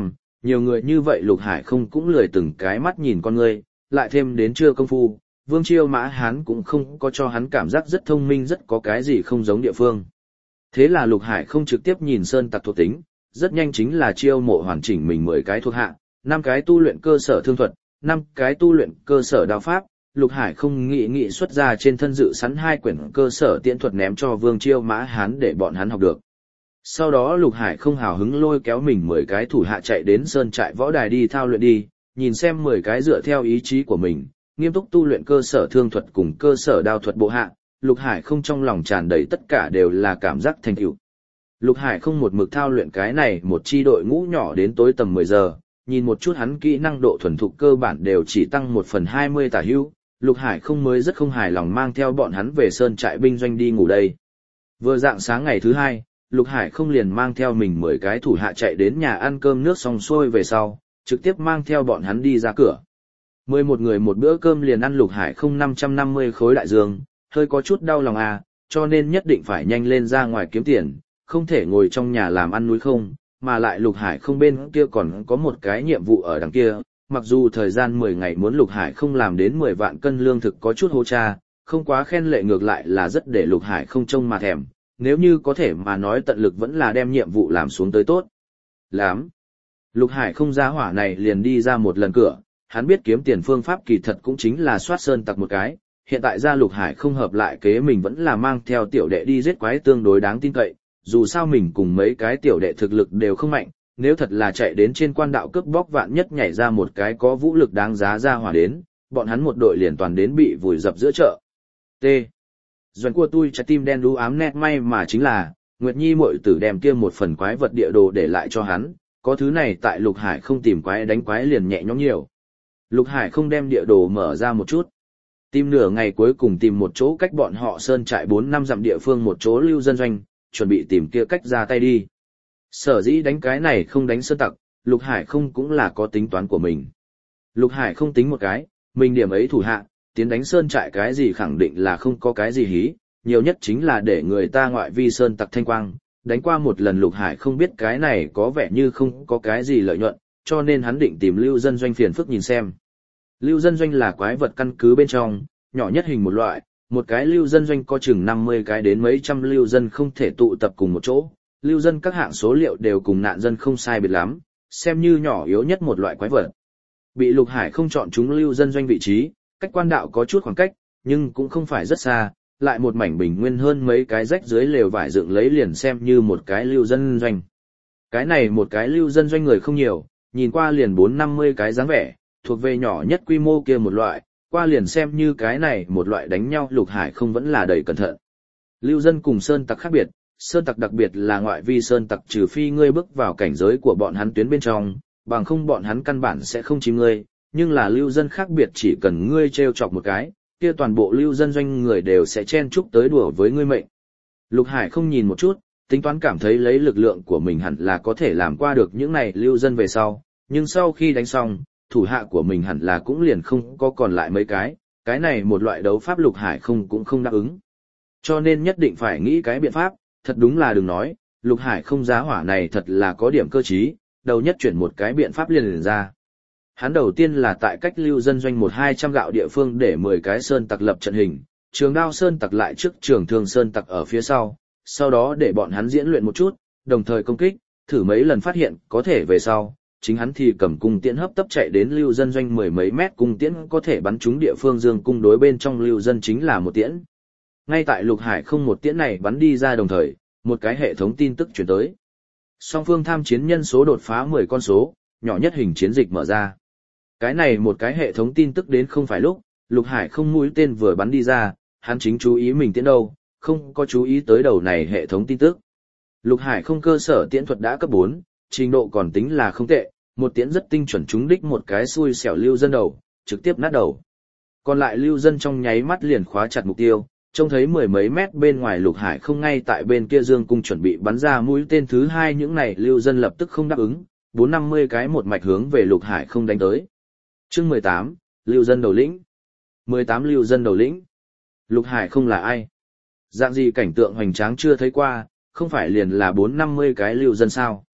Nhiều người như vậy Lục Hải không cũng lười từng cái mắt nhìn con ngươi, lại thêm đến trưa công phu, Vương Chiêu Mã Hán cũng không có cho hắn cảm giác rất thông minh rất có cái gì không giống địa phương. Thế là Lục Hải không trực tiếp nhìn sơn tặc thuộc tính, rất nhanh chính là chiêu mộ hoàn chỉnh mình 10 cái thuộc hạ, 5 cái tu luyện cơ sở thương thuật, 5 cái tu luyện cơ sở đao pháp. Lục Hải không nghĩ xuất ra trên thân dự sẵn 2 quyển cơ sở tiễn thuật ném cho Vương Chiêu Mã Hán để bọn hắn học được. Sau đó Lục Hải không hào hứng lôi kéo mình 10 cái thủ hạ chạy đến sơn trại võ đài đi thao luyện đi, nhìn xem 10 cái dựa theo ý chí của mình, nghiêm túc tu luyện cơ sở thương thuật cùng cơ sở đao thuật bộ hạ, Lục Hải không trong lòng tràn đầy tất cả đều là cảm giác thành tựu. Lục Hải không một mực thao luyện cái này một chi đội ngũ nhỏ đến tối tầm 10 giờ, nhìn một chút hắn kỹ năng độ thuần thục cơ bản đều chỉ tăng 1/20 tả hữu, Lục Hải không mới rất không hài lòng mang theo bọn hắn về sơn trại binh doanh đi ngủ đây. Vừa dạng sáng ngày thứ 2, Lục Hải không liền mang theo mình 10 cái thủ hạ chạy đến nhà ăn cơm nước xong xuôi về sau, trực tiếp mang theo bọn hắn đi ra cửa. 11 người một bữa cơm liền ăn Lục Hải không 550 khối đại dương, hơi có chút đau lòng cho nên nhất định phải nhanh lên ra ngoài kiếm tiền, không thể ngồi trong nhà làm ăn núi không, mà lại Lục Hải không bên kia còn có một cái nhiệm vụ ở đằng kia, mặc dù thời gian 10 ngày muốn Lục Hải không làm đến 10 vạn cân lương thực có chút hô cha, không quá khen lệ ngược lại là rất để Lục Hải không trông mà thèm, nếu như có thể mà nói tận lực vẫn là đem nhiệm vụ làm xuống tới tốt. Lắm. Lục Hải không ra hỏa này liền đi ra một lần cửa, hắn biết kiếm tiền phương pháp kỳ thật cũng chính là soát sơn tặc một cái, hiện tại ra Lục Hải không hợp lại kế mình vẫn là mang theo tiểu đệ đi giết quái tương đối đáng tin cậy, dù sao mình cùng mấy cái tiểu đệ thực lực đều không mạnh, nếu thật là chạy đến trên quan đạo cướp bóc vạn nhất nhảy ra một cái có vũ lực đáng giá ra hỏa đến, bọn hắn một đội liền toàn đến bị vùi dập giữa chợ. T. Doãn của tôi trái tim đen đú ám nét may mà chính là, Nguyệt Nhi muội tử đem kia một phần quái vật địa đồ để lại cho hắn, có thứ này tại Lục Hải không tìm quái đánh quái liền nhẹ nhõm nhiều. Lục Hải không đem địa đồ mở ra một chút. Tìm nửa ngày cuối cùng tìm một chỗ cách bọn họ sơn trại 4-5 dặm địa phương một chỗ lưu dân doanh, chuẩn bị tìm kia cách ra tay đi. Sở dĩ đánh cái này không đánh sơn tặc, Lục Hải không cũng là có tính toán của mình. Lục Hải không tính một cái, mình điểm ấy thủ hạ, tiến đánh sơn trại cái gì khẳng định là không có cái gì hí, nhiều nhất chính là để người ta ngoại vi sơn tặc thanh quang, đánh qua một lần Lục Hải không biết cái này có vẻ như không có cái gì lợi nhuận, cho nên hắn định tìm lưu dân doanh phiền phức nhìn xem. Lưu dân doanh là quái vật căn cứ bên trong, nhỏ nhất hình một loại, một cái lưu dân doanh có chừng 50 cái đến mấy trăm lưu dân không thể tụ tập cùng một chỗ, lưu dân các hạng số liệu đều cùng nạn dân không sai biệt lắm, xem như nhỏ yếu nhất một loại quái vật. Bị Lục Hải không chọn chúng lưu dân doanh vị trí, cách quan đạo có chút khoảng cách, nhưng cũng không phải rất xa, lại một mảnh bình nguyên hơn mấy cái rách dưới lều vải dựng lấy liền xem như một cái lưu dân doanh. Cái này một cái lưu dân doanh người không nhiều, nhìn qua liền 4-50 cái dáng vẻ, thuộc về nhỏ nhất quy mô kia một loại, qua liền xem như cái này một loại đánh nhau Lục Hải không vẫn là đầy cẩn thận. Lưu dân cùng sơn tặc khác biệt, sơn tặc đặc biệt là ngoại vi sơn tặc trừ phi ngươi bước vào cảnh giới của bọn hắn tuyến bên trong, bằng không bọn hắn căn bản sẽ không chìm ngươi, nhưng là lưu dân khác biệt chỉ cần ngươi trêu chọc một cái, kia toàn bộ lưu dân doanh người đều sẽ chen chúc tới đùa với ngươi mệnh. Lục Hải không nhìn một chút, tính toán cảm thấy lấy lực lượng của mình hẳn là có thể làm qua được những này lưu dân về sau, nhưng sau khi đánh xong, thủ hạ của mình hẳn là cũng liền không có còn lại mấy cái này một loại đấu pháp Lục Hải không cũng không đáp ứng. Cho nên nhất định phải nghĩ cái biện pháp, thật đúng là đừng nói, Lục Hải không giá hỏa này thật là có điểm cơ trí, đầu nhất chuyển một cái biện pháp liền ra. Hắn đầu tiên là tại cách lưu dân doanh 1-200 gạo địa phương để 10 cái sơn tặc lập trận hình, trường đao sơn tặc lại trước trường thương sơn tặc ở phía sau đó để bọn hắn diễn luyện một chút, đồng thời công kích, thử mấy lần phát hiện có thể về sau, chính hắn thì cầm cung tiễn hấp tấp chạy đến lưu dân doanh 10 mấy mét cung tiễn có thể bắn trúng địa phương dương cung đối bên trong lưu dân chính là một tiễn. Ngay tại Lục Hải không một tiễn này bắn đi ra đồng thời, một cái hệ thống tin tức chuyển tới. Song phương tham chiến nhân số đột phá 10 con số, nhỏ nhất hình chiến dịch mở ra. Cái này một cái hệ thống tin tức đến không phải lúc, Lục Hải không mũi tên vừa bắn đi ra, hắn chính chú ý mình tiễn đâu, không có chú ý tới đầu này hệ thống tin tức. Lục Hải không cơ sở tiễn thuật đã cấp 4, trình độ còn tính là không tệ, một tiễn rất tinh chuẩn trúng đích một cái xui xẻo lưu dân đầu, trực tiếp nát đầu. Còn lại lưu dân trong nháy mắt liền khóa chặt mục tiêu, trông thấy 10 mấy mét bên ngoài Lục Hải không ngay tại bên kia dương cung chuẩn bị bắn ra mũi tên thứ hai, những này lưu dân lập tức không đáp ứng, 4-50 cái một mạch hướng về Lục Hải không đánh tới. Chương 18, lưu dân đầu lĩnh. 18 lưu dân đầu lĩnh. Lục Hải không là ai? Dạng gì cảnh tượng hoành tráng chưa thấy qua, không phải liền là 4-50 cái lưu dân sao?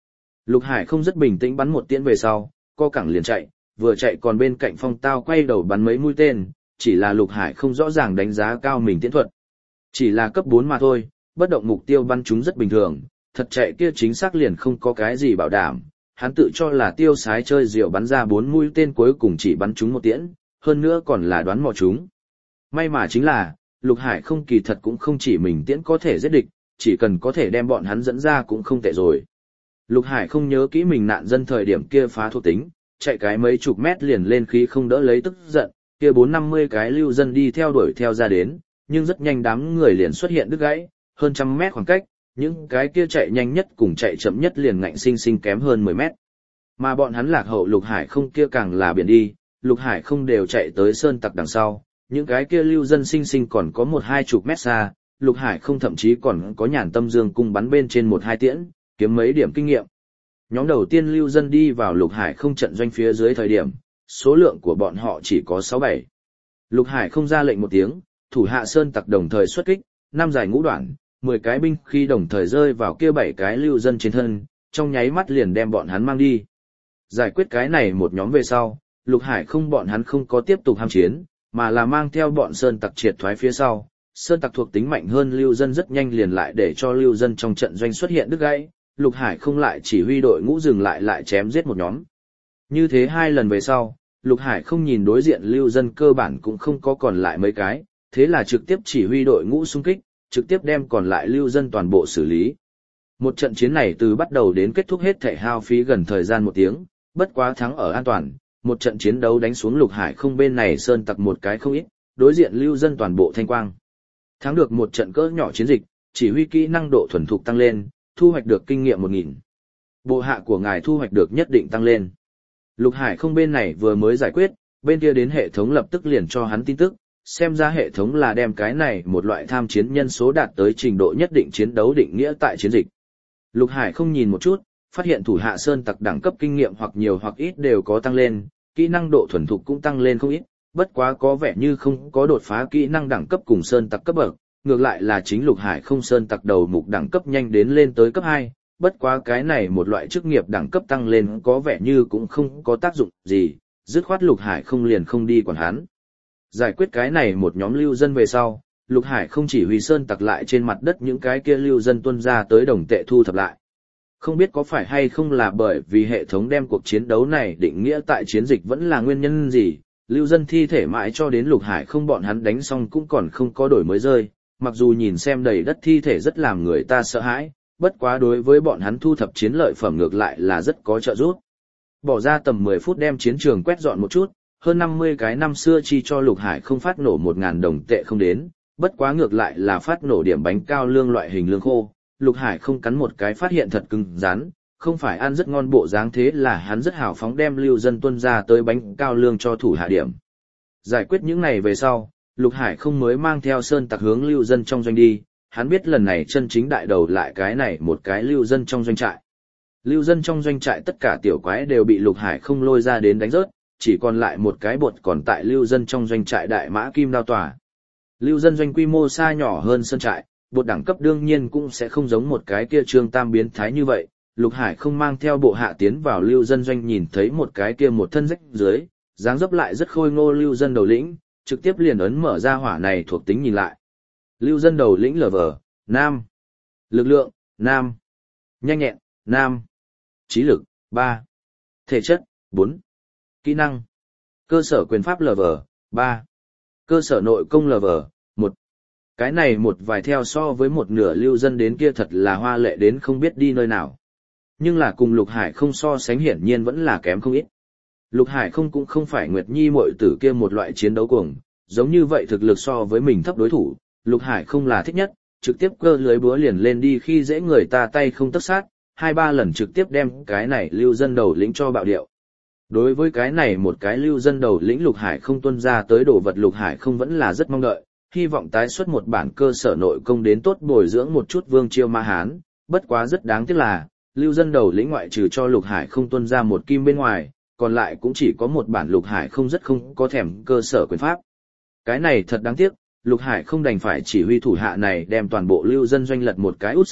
Lục Hải không rất bình tĩnh bắn một tiễn về sau, co cẳng liền chạy, vừa chạy còn bên cạnh Phong Tao quay đầu bắn mấy mũi tên, chỉ là Lục Hải không rõ ràng đánh giá cao mình tiễn thuật. Chỉ là cấp 4 mà thôi, bất động mục tiêu bắn chúng rất bình thường, thật chạy kia chính xác liền không có cái gì bảo đảm, hắn tự cho là tiêu sái chơi diều bắn ra 4 mũi tên cuối cùng chỉ bắn chúng một tiễn, hơn nữa còn là đoán mò chúng. May mà chính là, Lục Hải không kỳ thật cũng không chỉ mình tiễn có thể giết địch, chỉ cần có thể đem bọn hắn dẫn ra cũng không tệ rồi. Lục Hải không nhớ kỹ mình nạn dân thời điểm kia phá thuộc tính, chạy cái mấy chục mét liền lên khí không đỡ lấy tức giận, kia 450 cái lưu dân đi theo đuổi theo ra đến, nhưng rất nhanh đám người liền xuất hiện đứt gãy, hơn trăm mét khoảng cách, những cái kia chạy nhanh nhất cùng chạy chậm nhất liền ngạnh sinh sinh kém hơn 10 mét. Mà bọn hắn lạc hậu Lục Hải không kia càng là biển đi, Lục Hải không đều chạy tới sơn tặc đằng sau, những cái kia lưu dân sinh sinh còn có 1-20 mét xa, Lục Hải không thậm chí còn có nhàn tâm dương cung bắn bên trên 1-2 tiễn, kiếm mấy điểm kinh nghiệm. Nhóm đầu tiên lưu dân đi vào Lục Hải không trận doanh phía dưới thời điểm, số lượng của bọn họ chỉ có 6-7. Lục Hải không ra lệnh một tiếng, thủ hạ sơn tặc đồng thời xuất kích, 5 dài ngũ đoạn, 10 cái binh khi đồng thời rơi vào kia 7 cái lưu dân trên thân, trong nháy mắt liền đem bọn hắn mang đi. Giải quyết cái này một nhóm về sau, Lục Hải không bọn hắn không có tiếp tục ham chiến, mà là mang theo bọn sơn tặc triệt thoái phía sau. Sơn tặc thuộc tính mạnh hơn lưu dân rất nhanh liền lại để cho lưu dân trong trận doanh xuất hiện đứt gãy, Lục Hải không lại chỉ huy đội ngũ dừng lại chém giết một nhóm. Như thế 2 lần về sau, Lục Hải không nhìn đối diện lưu dân cơ bản cũng không có còn lại mấy cái, thế là trực tiếp chỉ huy đội ngũ xung kích, trực tiếp đem còn lại lưu dân toàn bộ xử lý. Một trận chiến này từ bắt đầu đến kết thúc hết thể hao phí gần thời gian 1 tiếng, bất quá thắng ở an toàn, một trận chiến đấu đánh xuống Lục Hải không bên này sơn tặc một cái không ít, đối diện lưu dân toàn bộ thanh quang. Thắng được một trận cỡ nhỏ chiến dịch, chỉ huy kỹ năng độ thuần thục tăng lên, thu hoạch được kinh nghiệm 1000. Bộ hạ của ngài thu hoạch được nhất định tăng lên. Lục Hải không bên này vừa mới giải quyết, bên kia đến hệ thống lập tức liền cho hắn tin tức, xem ra hệ thống là đem cái này một loại tham chiến nhân số đạt tới trình độ nhất định chiến đấu định nghĩa tại chiến dịch. Lục Hải không nhìn một chút, phát hiện thủ hạ sơn tặc đẳng cấp kinh nghiệm hoặc nhiều hoặc ít đều có tăng lên, kỹ năng độ thuần thục cũng tăng lên không ít, bất quá có vẻ như không có đột phá kỹ năng đẳng cấp cùng sơn tặc cấp bậc, ngược lại là chính Lục Hải không sơn tặc đầu mục đẳng cấp nhanh đến lên tới cấp 2, bất quá cái này một loại chức nghiệp đẳng cấp tăng lên có vẻ như cũng không có tác dụng gì, dứt khoát Lục Hải không liền không đi quản hắn. Giải quyết cái này một nhóm lưu dân về sau, Lục Hải không chỉ huy sơn tặc lại trên mặt đất những cái kia lưu dân tuân ra tới đồng tệ thu thập lại. Không biết có phải hay không là bởi vì hệ thống đem cuộc chiến đấu này định nghĩa tại chiến dịch vẫn là nguyên nhân gì, lưu dân thi thể mãi cho đến Lục Hải không bọn hắn đánh xong cũng còn không có đổi mới rơi, mặc dù nhìn xem đầy đất thi thể rất làm người ta sợ hãi, bất quá đối với bọn hắn thu thập chiến lợi phẩm ngược lại là rất có trợ giúp. Bỏ ra tầm 10 phút đem chiến trường quét dọn một chút, hơn 50 cái năm xưa chi cho Lục Hải không phát nổ 1000 đồng tệ không đến, bất quá ngược lại là phát nổ điểm bánh cao lương loại hình lương khô. Lục Hải không cắn một cái phát hiện thật cứng rắn, không phải ăn rất ngon bộ dáng, thế là hắn rất hào phóng đem lưu dân tuân ra tới bánh cao lương cho thủ hạ điểm. Giải quyết những này về sau, Lục Hải không mới mang theo sơn tặc hướng lưu dân trong doanh đi, hắn biết lần này chân chính đại đầu lại cái này một cái lưu dân trong doanh trại. Lưu dân trong doanh trại tất cả tiểu quái đều bị Lục Hải không lôi ra đến đánh rớt, chỉ còn lại một cái bột còn tại lưu dân trong doanh trại đại mã kim đao tòa. Lưu dân doanh quy mô xa nhỏ hơn sơn trại, bột đẳng cấp đương nhiên cũng sẽ không giống một cái kia Trương Tam biến thái như vậy. Lục Hải không mang theo bộ hạ tiến vào lưu dân doanh, nhìn thấy một cái kia một thân rách dưới, dáng dấp lại rất khôi ngô lưu dân đầu lĩnh, trực tiếp liền ấn mở ra hỏa này thuộc tính nhìn lại. Lưu dân đầu lĩnh LV, nam. Lực lượng, nam. Nhanh nhẹn, nam. Trí lực, 3. Thể chất, 4. Kỹ năng. Cơ sở quyền pháp LV, 3. Cơ sở nội công LV, 1. Cái này một vài theo so với một nửa lưu dân đến kia thật là hoa lệ đến không biết đi nơi nào. Nhưng là cùng Lục Hải không so sánh hiển nhiên vẫn là kém không ít. Lục Hải không cũng không phải Nguyệt Nhi muội tử kia một loại chiến đấu cuồng, giống như vậy thực lực so với mình thấp đối thủ, Lục Hải không là thích nhất, trực tiếp cơ lưới búa liền lên đi khi dễ người ta tay không tất sát, 2-3 lần trực tiếp đem cái này lưu dân đầu lĩnh cho bạo điệu. Đối với cái này một cái lưu dân đầu lĩnh Lục Hải không tuân ra tới đồ vật, Lục Hải không vẫn là rất mong đợi, hy vọng tái xuất một bản cơ sở nội công đến tốt bồi dưỡng một chút Vương Chiêu Ma Hán, bất quá rất đáng tiếc là, lưu dân đầu lĩnh ngoại trừ cho Lục Hải không tuân ra một kim bên ngoài, còn lại cũng chỉ có một bản Lục Hải không rất không có thèm cơ sở quyền pháp. Cái này thật đáng tiếc, Lục Hải không đành phải chỉ huy thủ hạ này đem toàn bộ lưu dân doanh lật một cái út sấp,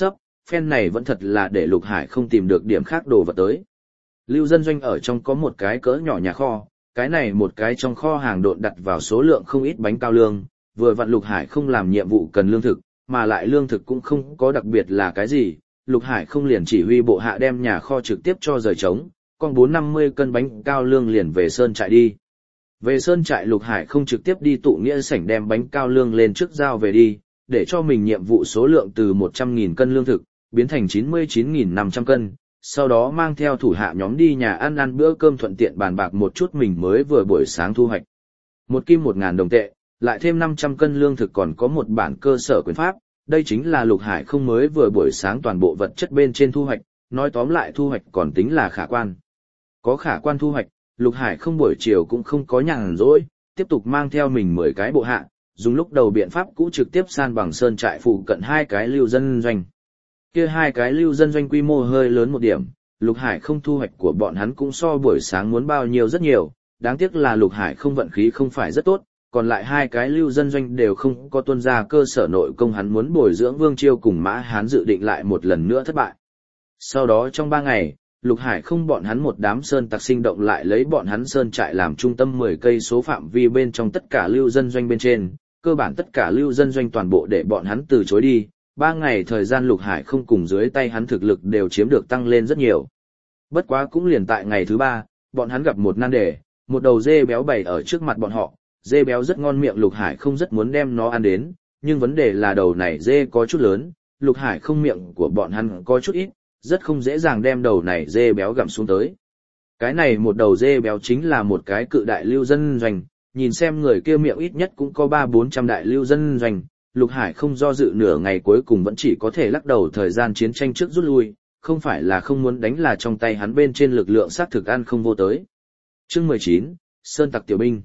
phen này vẫn thật là để Lục Hải không tìm được điểm khác đồ vật tới. Lưu dân doanh ở trong có một cái cỡ nhỏ nhà kho, cái này một cái trong kho hàng độn đặt vào số lượng không ít bánh cao lương, vừa vặn Lục Hải không làm nhiệm vụ cần lương thực, mà lại lương thực cũng không có đặc biệt là cái gì, Lục Hải không liền chỉ huy bộ hạ đem nhà kho trực tiếp cho rời trống, còn 450 cân bánh cao lương liền về sơn trại đi. Về sơn trại Lục Hải không trực tiếp đi tụ nghĩa sảnh đem bánh cao lương lên trước giao về đi, để cho mình nhiệm vụ số lượng từ 100.000 cân lương thực, biến thành 99.500 cân, sau đó mang theo thủ hạ nhóm đi nhà ăn bữa cơm thuận tiện bàn bạc một chút mình mới vừa buổi sáng thu hoạch. 1 kim 1.000 đồng tệ, lại thêm 500 cân lương thực còn có một bản cơ sở quyền pháp, đây chính là Lục Hải không mới vừa buổi sáng toàn bộ vật chất bên trên thu hoạch, nói tóm lại thu hoạch còn tính là khả quan. Có khả quan thu hoạch, Lục Hải không buổi chiều cũng không có nhàn rỗi, tiếp tục mang theo mình 10 cái bộ hạ, dùng lúc đầu biện pháp cũ trực tiếp san bằng sơn trại phụ cận 2 cái lưu dân doanh. Kia 2 cái lưu dân doanh quy mô hơi lớn một điểm, Lục Hải không thu hoạch của bọn hắn cũng so buổi sáng muốn bao nhiêu rất nhiều, đáng tiếc là Lục Hải không vận khí không phải rất tốt, còn lại 2 cái lưu dân doanh đều không có tuân ra cơ sở nội công hắn muốn bồi dưỡng Vương Chiêu cùng Mã Hán dự định lại một lần nữa thất bại. Sau đó trong 3 ngày, Lục Hải không bọn hắn một đám sơn tặc sinh động lại lấy bọn hắn sơn trại làm trung tâm 10 cây số phạm vi bên trong tất cả lưu dân doanh bên trên, cơ bản tất cả lưu dân doanh toàn bộ để bọn hắn từ chối đi. 3 ngày thời gian Lục Hải không cùng dưới tay hắn thực lực đều chiếm được tăng lên rất nhiều. Bất quá cũng liền tại ngày thứ 3, bọn hắn gặp một nan đề, một đầu dê béo bày ở trước mặt bọn họ, dê béo rất ngon miệng Lục Hải không rất muốn đem nó ăn đến, nhưng vấn đề là đầu này dê có chút lớn, Lục Hải không miệng của bọn hắn có chút ít, rất không dễ dàng đem đầu này dê béo gặm xuống tới. Cái này một đầu dê béo chính là một cái cự đại lưu dân doanh, nhìn xem người kia miệng ít nhất cũng có 300-400 đại lưu dân doanh, Lục Hải không do dự nửa ngày cuối cùng vẫn chỉ có thể lắc đầu thời gian chiến tranh trước rút lui, không phải là không muốn đánh là trong tay hắn bên trên lực lượng xác thực ăn không vô tới. Chương 19, Sơn tặc tiểu binh.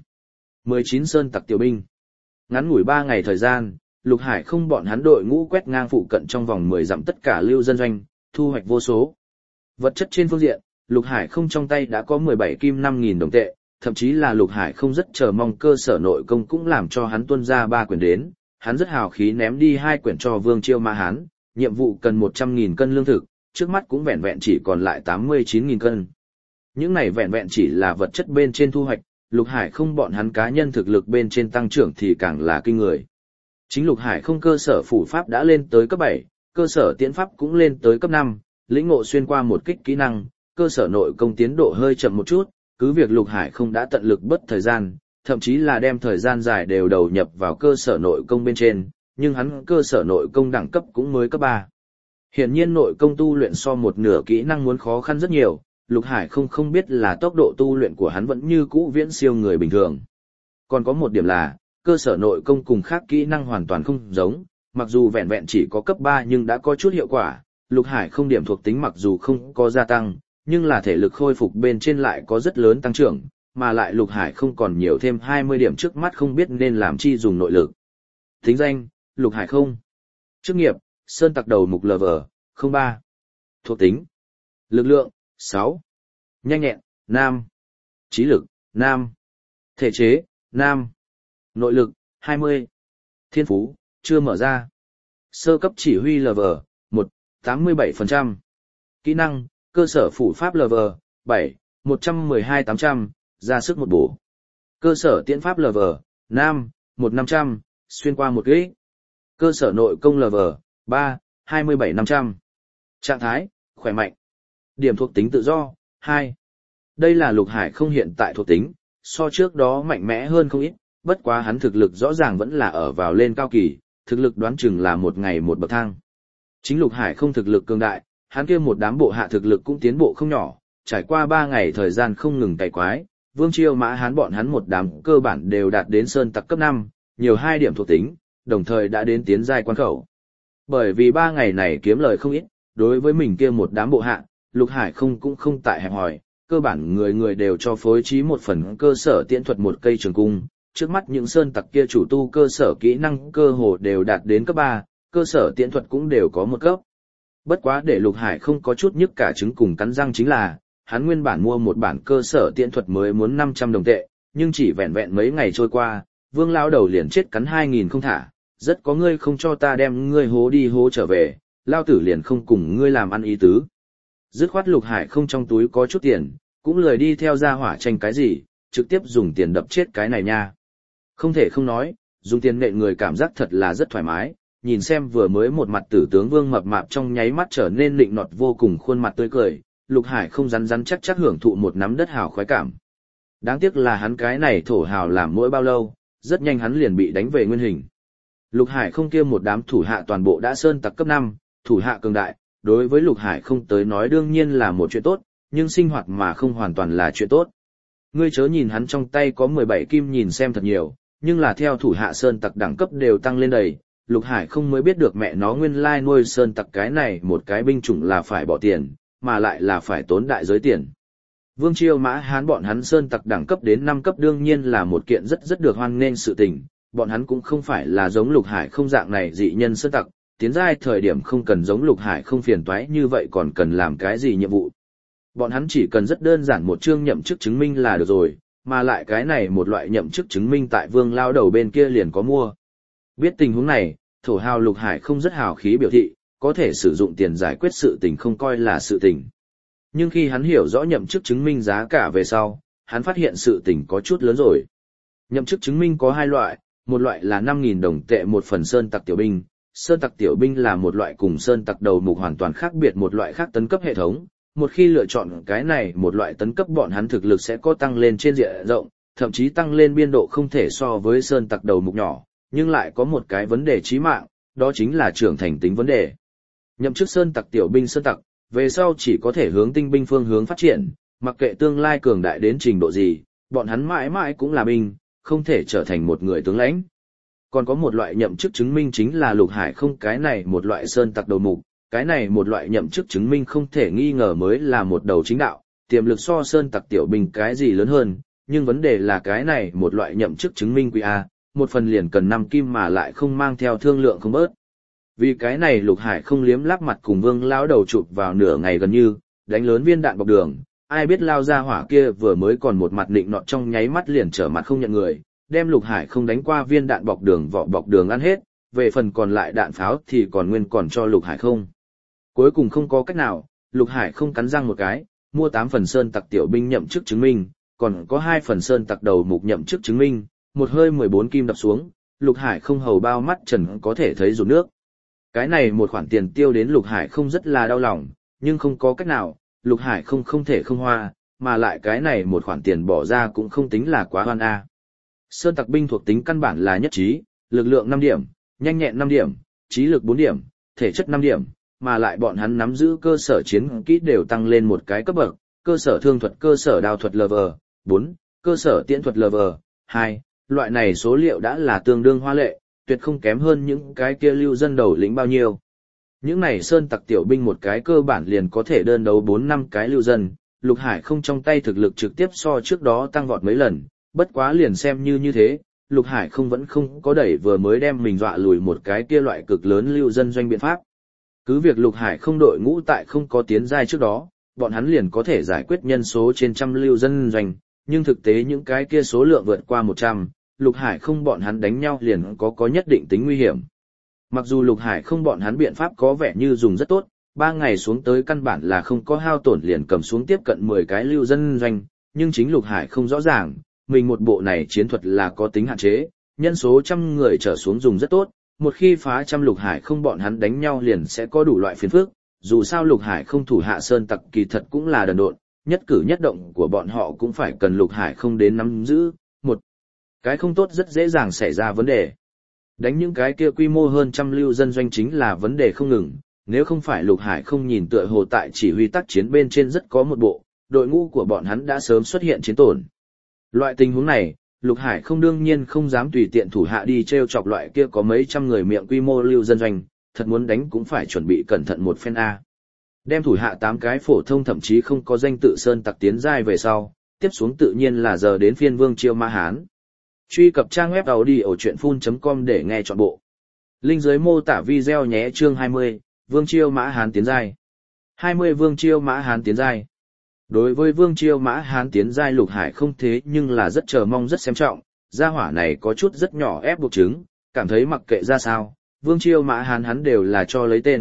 19 Sơn tặc tiểu binh. Ngắn ngủi 3 ngày thời gian, Lục Hải không bọn hắn đội ngũ quét ngang phụ cận trong vòng 10 dặm tất cả lưu dân doanh, thu hoạch vô số. Vật chất trên phương diện, Lục Hải không trong tay đã có 17 kim 5.000 đồng tệ, thậm chí là Lục Hải không rất chờ mong cơ sở nội công cũng làm cho hắn tuân ra 3 quyển đến, hắn rất hào khí ném đi 2 quyển cho Vương Chiêu Mã Hán, nhiệm vụ cần 100.000 cân lương thực, trước mắt cũng vẹn vẹn chỉ còn lại 89.000 cân. Những này vẹn vẹn chỉ là vật chất bên trên thu hoạch, Lục Hải không bọn hắn cá nhân thực lực bên trên tăng trưởng thì càng là kinh người. Chính Lục Hải không cơ sở phủ pháp đã lên tới cấp 7, cơ sở tiễn pháp cũng lên tới cấp 5, lĩnh ngộ xuyên qua một kích kỹ năng, cơ sở nội công tiến độ hơi chậm một chút, cứ việc Lục Hải không đã tận lực bất thời gian, thậm chí là đem thời gian dài đều đầu nhập vào cơ sở nội công bên trên, nhưng hắn cơ sở nội công đẳng cấp cũng mới cấp 3. Hiển nhiên nội công tu luyện so một nửa kỹ năng muốn khó khăn rất nhiều, Lục Hải không biết là tốc độ tu luyện của hắn vẫn như cũ viễn siêu người bình thường. Còn có một điểm là, cơ sở nội công cùng khác kỹ năng hoàn toàn không giống, mặc dù vẹn vẹn chỉ có cấp 3 nhưng đã có chút hiệu quả, Lục Hải không điểm thuộc tính mặc dù không có gia tăng, nhưng là thể lực khôi phục bên trên lại có rất lớn tăng trưởng, mà lại Lục Hải không còn nhiều thêm 20 điểm trước mắt không biết nên làm chi dùng nội lực. Tính danh, Lục Hải không. Chức nghiệp, Sơn tặc đầu mục LV03. Thuộc tính, lực lượng, 6. Nhanh nhẹn, nam. Trí lực, nam. Thể chế, nam. Nội lực, 20. Thiên phú, chưa mở ra. Sơ cấp chỉ huy LV1, 87%. Kỹ năng, cơ sở phủ pháp LV7, 112-800, ra sức một bổ. Cơ sở tiễn pháp LV5, 1-500, xuyên qua một kích. Cơ sở nội công LV3, 27-500. Trạng thái, khỏe mạnh. Điểm thuộc tính tự do, 2. Đây là Lục Hải không hiện tại thuộc tính, so trước đó mạnh mẽ hơn không ít, bất quá hắn thực lực rõ ràng vẫn là ở vào lên cao kỳ, thực lực đoán chừng là một ngày một bậc thang. Chính Lục Hải không thực lực cường đại, hắn kia một đám bộ hạ thực lực cũng tiến bộ không nhỏ, trải qua 3 ngày thời gian không ngừng cày quái, Vương Chiêu Mã Hán bọn hắn một đám cơ bản đều đạt đến sơn tặc cấp 5, nhiều 2 điểm thuộc tính, đồng thời đã đến tiến giai quan khẩu. Bởi vì 3 ngày này kiếm lời không ít, đối với mình kia một đám bộ hạ, Lục Hải không cũng không tại hẹp hòi, cơ bản người người đều cho phối trí một phần cơ sở tiễn thuật một cây trường cung, trước mắt những sơn tặc kia chủ tu cơ sở kỹ năng cơ hồ đều đạt đến cấp 3, cơ sở tiễn thuật cũng đều có một cấp. Bất quá để Lục Hải không có chút nhức cả trứng cùng cắn răng chính là, hắn nguyên bản mua một bản cơ sở tiễn thuật mới muốn 500 đồng tệ, nhưng chỉ vẹn vẹn mấy ngày trôi qua, Vương lão đầu liền chết cắn 2.000 không thả, rất có ngươi không cho ta đem ngươi hố đi hố trở về, lao tử liền không cùng ngươi làm ăn ý tứ. Dứt khoát Lục Hải không trong túi có chút tiền, cũng lười đi theo gia hỏa tranh cái gì, trực tiếp dùng tiền đập chết cái này nha. Không thể không nói, dùng tiền nện người cảm giác thật là rất thoải mái, nhìn xem vừa mới một mặt tử tướng Vương mập mạp trong nháy mắt trở nên nịnh nọt vô cùng khuôn mặt tươi cười, Lục Hải không rắn rắn chắc chắc hưởng thụ một nắm đất hào khoái cảm. Đáng tiếc là hắn cái này thổ hào làm mỗi bao lâu, rất nhanh hắn liền bị đánh về nguyên hình. Lục Hải không kia một đám thủ hạ toàn bộ đã sơn tặc cấp 5, thủ hạ cường đại, đối với Lục Hải không tới nói đương nhiên là một chuyện tốt, nhưng sinh hoạt mà không hoàn toàn là chuyện tốt. Ngươi chớ nhìn hắn trong tay có 17 kim nhìn xem thật nhiều, nhưng là theo thủ hạ sơn tặc đẳng cấp đều tăng lên đầy, Lục Hải không mới biết được mẹ nó nguyên lai nuôi sơn tặc cái này một cái binh chủng là phải bỏ tiền, mà lại là phải tốn đại giới tiền. Vương Chiêu Mã Hán bọn hắn sơn tặc đẳng cấp đến 5 cấp đương nhiên là một kiện rất được hoan nghênh sự tình, bọn hắn cũng không phải là giống Lục Hải không dạng này dị nhân sơn tặc, tiến giai thời điểm không cần giống Lục Hải không phiền toái như vậy còn cần làm cái gì nhiệm vụ. Bọn hắn chỉ cần rất đơn giản một chương nhậm chức chứng minh là được rồi, mà lại cái này một loại nhậm chức chứng minh tại Vương lao đầu bên kia liền có mua. Biết tình huống này, thổ hào Lục Hải không rất hào khí biểu thị, có thể sử dụng tiền giải quyết sự tình không coi là sự tình. Nhưng khi hắn hiểu rõ nhậm chức chứng minh giá cả về sau, hắn phát hiện sự tình có chút lớn rồi. Nhậm chức chứng minh có 2 loại, một loại là 5.000 đồng tệ một phần sơn tặc tiểu binh. Sơn tặc tiểu binh là một loại cùng sơn tặc đầu mục hoàn toàn khác biệt một loại khác tấn cấp hệ thống. Một khi lựa chọn cái này một loại tấn cấp bọn hắn thực lực sẽ có tăng lên trên diện rộng, thậm chí tăng lên biên độ không thể so với sơn tặc đầu mục nhỏ, nhưng lại có một cái vấn đề chí mạng, đó chính là trưởng thành tính vấn đề. Nhậm chức sơn tặc tiểu binh sơn tặc, về sau chỉ có thể hướng tinh binh phương hướng phát triển, mặc kệ tương lai cường đại đến trình độ gì, bọn hắn mãi mãi cũng là binh, không thể trở thành một người tướng lãnh. Còn có một loại nhậm chức chứng minh chính là Lục Hải không cái này một loại sơn tặc đầu mục, cái này một loại nhậm chức chứng minh không thể nghi ngờ mới là một đầu chính đạo, tiềm lực so sơn tặc tiểu binh cái gì lớn hơn, nhưng vấn đề là cái này một loại nhậm chức chứng minh QA, một phần liền cần 5 kim mà lại không mang theo thương lượng không bớt. Vì cái này Lục Hải không liếm láp mặt cùng Vương lão đầu chụp vào nửa ngày gần như, đánh lớn viên đạn bọc đường, ai biết lao ra hỏa kia vừa mới còn một mặt nịnh nọt trong nháy mắt liền trở mặt không nhận người, đem Lục Hải không đánh qua viên đạn bọc đường vỏ bọc đường ăn hết, về phần còn lại đạn pháo thì còn nguyên còn cho Lục Hải không. Cuối cùng không có cách nào, Lục Hải không cắn răng một cái, mua 8 phần sơn tặc tiểu binh nhậm chức chứng minh, còn có 2 phần sơn tặc đầu mục nhậm chức chứng minh, một hơi 14 kim đập xuống, Lục Hải không hầu bao mắt trần có thể thấy rụt nước. Cái này một khoản tiền tiêu đến Lục Hải không rất là đau lòng, nhưng không có cách nào, Lục Hải không thể không hoa, mà lại cái này một khoản tiền bỏ ra cũng không tính là quá hoan a. Sơn tặc binh thuộc tính căn bản là nhất trí, lực lượng 5 điểm, nhanh nhẹn 5 điểm, trí lực 4 điểm, thể chất 5 điểm, mà lại bọn hắn nắm giữ cơ sở chiến kỹ đều tăng lên một cái cấp bậc, cơ sở thương thuật, cơ sở đao thuật Level 4, cơ sở tiễn thuật Level 2, loại này số liệu đã là tương đương hoa lệ, tuyệt không kém hơn những cái kia lưu dân đầu lĩnh bao nhiêu. Những này sơn tặc tiểu binh một cái cơ bản liền có thể đơn đấu 4-5 cái lưu dân, Lục Hải không trong tay thực lực trực tiếp so trước đó tăng vọt mấy lần, bất quá liền xem như thế, Lục Hải không vẫn không có đẩy vừa mới đem mình dọa lùi một cái kia loại cực lớn lưu dân doanh biện pháp. Cứ việc Lục Hải không đội ngũ tại không có tiến giai trước đó, bọn hắn liền có thể giải quyết nhân số trên trăm lưu dân doanh, nhưng thực tế những cái kia số lượng vượt qua 100, Lục Hải không bọn hắn đánh nhau liền có nhất định tính nguy hiểm. Mặc dù Lục Hải không bọn hắn biện pháp có vẻ như dùng rất tốt, 3 ngày xuống tới căn bản là không có hao tổn liền cầm xuống tiếp cận 10 cái lưu dân doanh, nhưng chính Lục Hải không rõ ràng, mình một bộ này chiến thuật là có tính hạn chế, nhân số trăm người trở xuống dùng rất tốt, một khi phá trăm Lục Hải không bọn hắn đánh nhau liền sẽ có đủ loại phiền phức, dù sao Lục Hải không thủ hạ sơn tặc kỳ thật cũng là đần độn, nhất cử nhất động của bọn họ cũng phải cần Lục Hải không đến nắm giữ, một cái không tốt rất dễ dàng xảy ra vấn đề. Đánh những cái kia quy mô hơn trăm lưu dân doanh chính là vấn đề không ngừng, nếu không phải Lục Hải không nhìn tựa hồ tại chỉ huy tác chiến bên trên rất có một bộ, đội ngũ của bọn hắn đã sớm xuất hiện chiến tổn. Loại tình huống này, Lục Hải không đương nhiên không dám tùy tiện thủ hạ đi treo chọc loại kia có mấy trăm người miệng quy mô lưu dân doanh, thật muốn đánh cũng phải chuẩn bị cẩn thận một phen A. Đem thủ hạ 8 cái phổ thông thậm chí không có danh tự sơn tặc tiến giai về sau, tiếp xuống tự nhiên là giờ đến phiên Vương Chiêu Mã Hán. Truy cập trang web audiochuyenphun.com để nghe trọn bộ. Link dưới mô tả video nhé. Chương 20, Vương Chiêu Mã Hán tiến giai. 20 Vương Chiêu Mã Hán tiến giai. Đối với Vương Chiêu Mã Hán tiến giai Lục Hải không thế nhưng là rất chờ mong rất xem trọng, gia hỏa này có chút rất nhỏ ép buộc chứng, cảm thấy mặc kệ ra sao, Vương Chiêu Mã Hán hắn đều là cho lấy tên,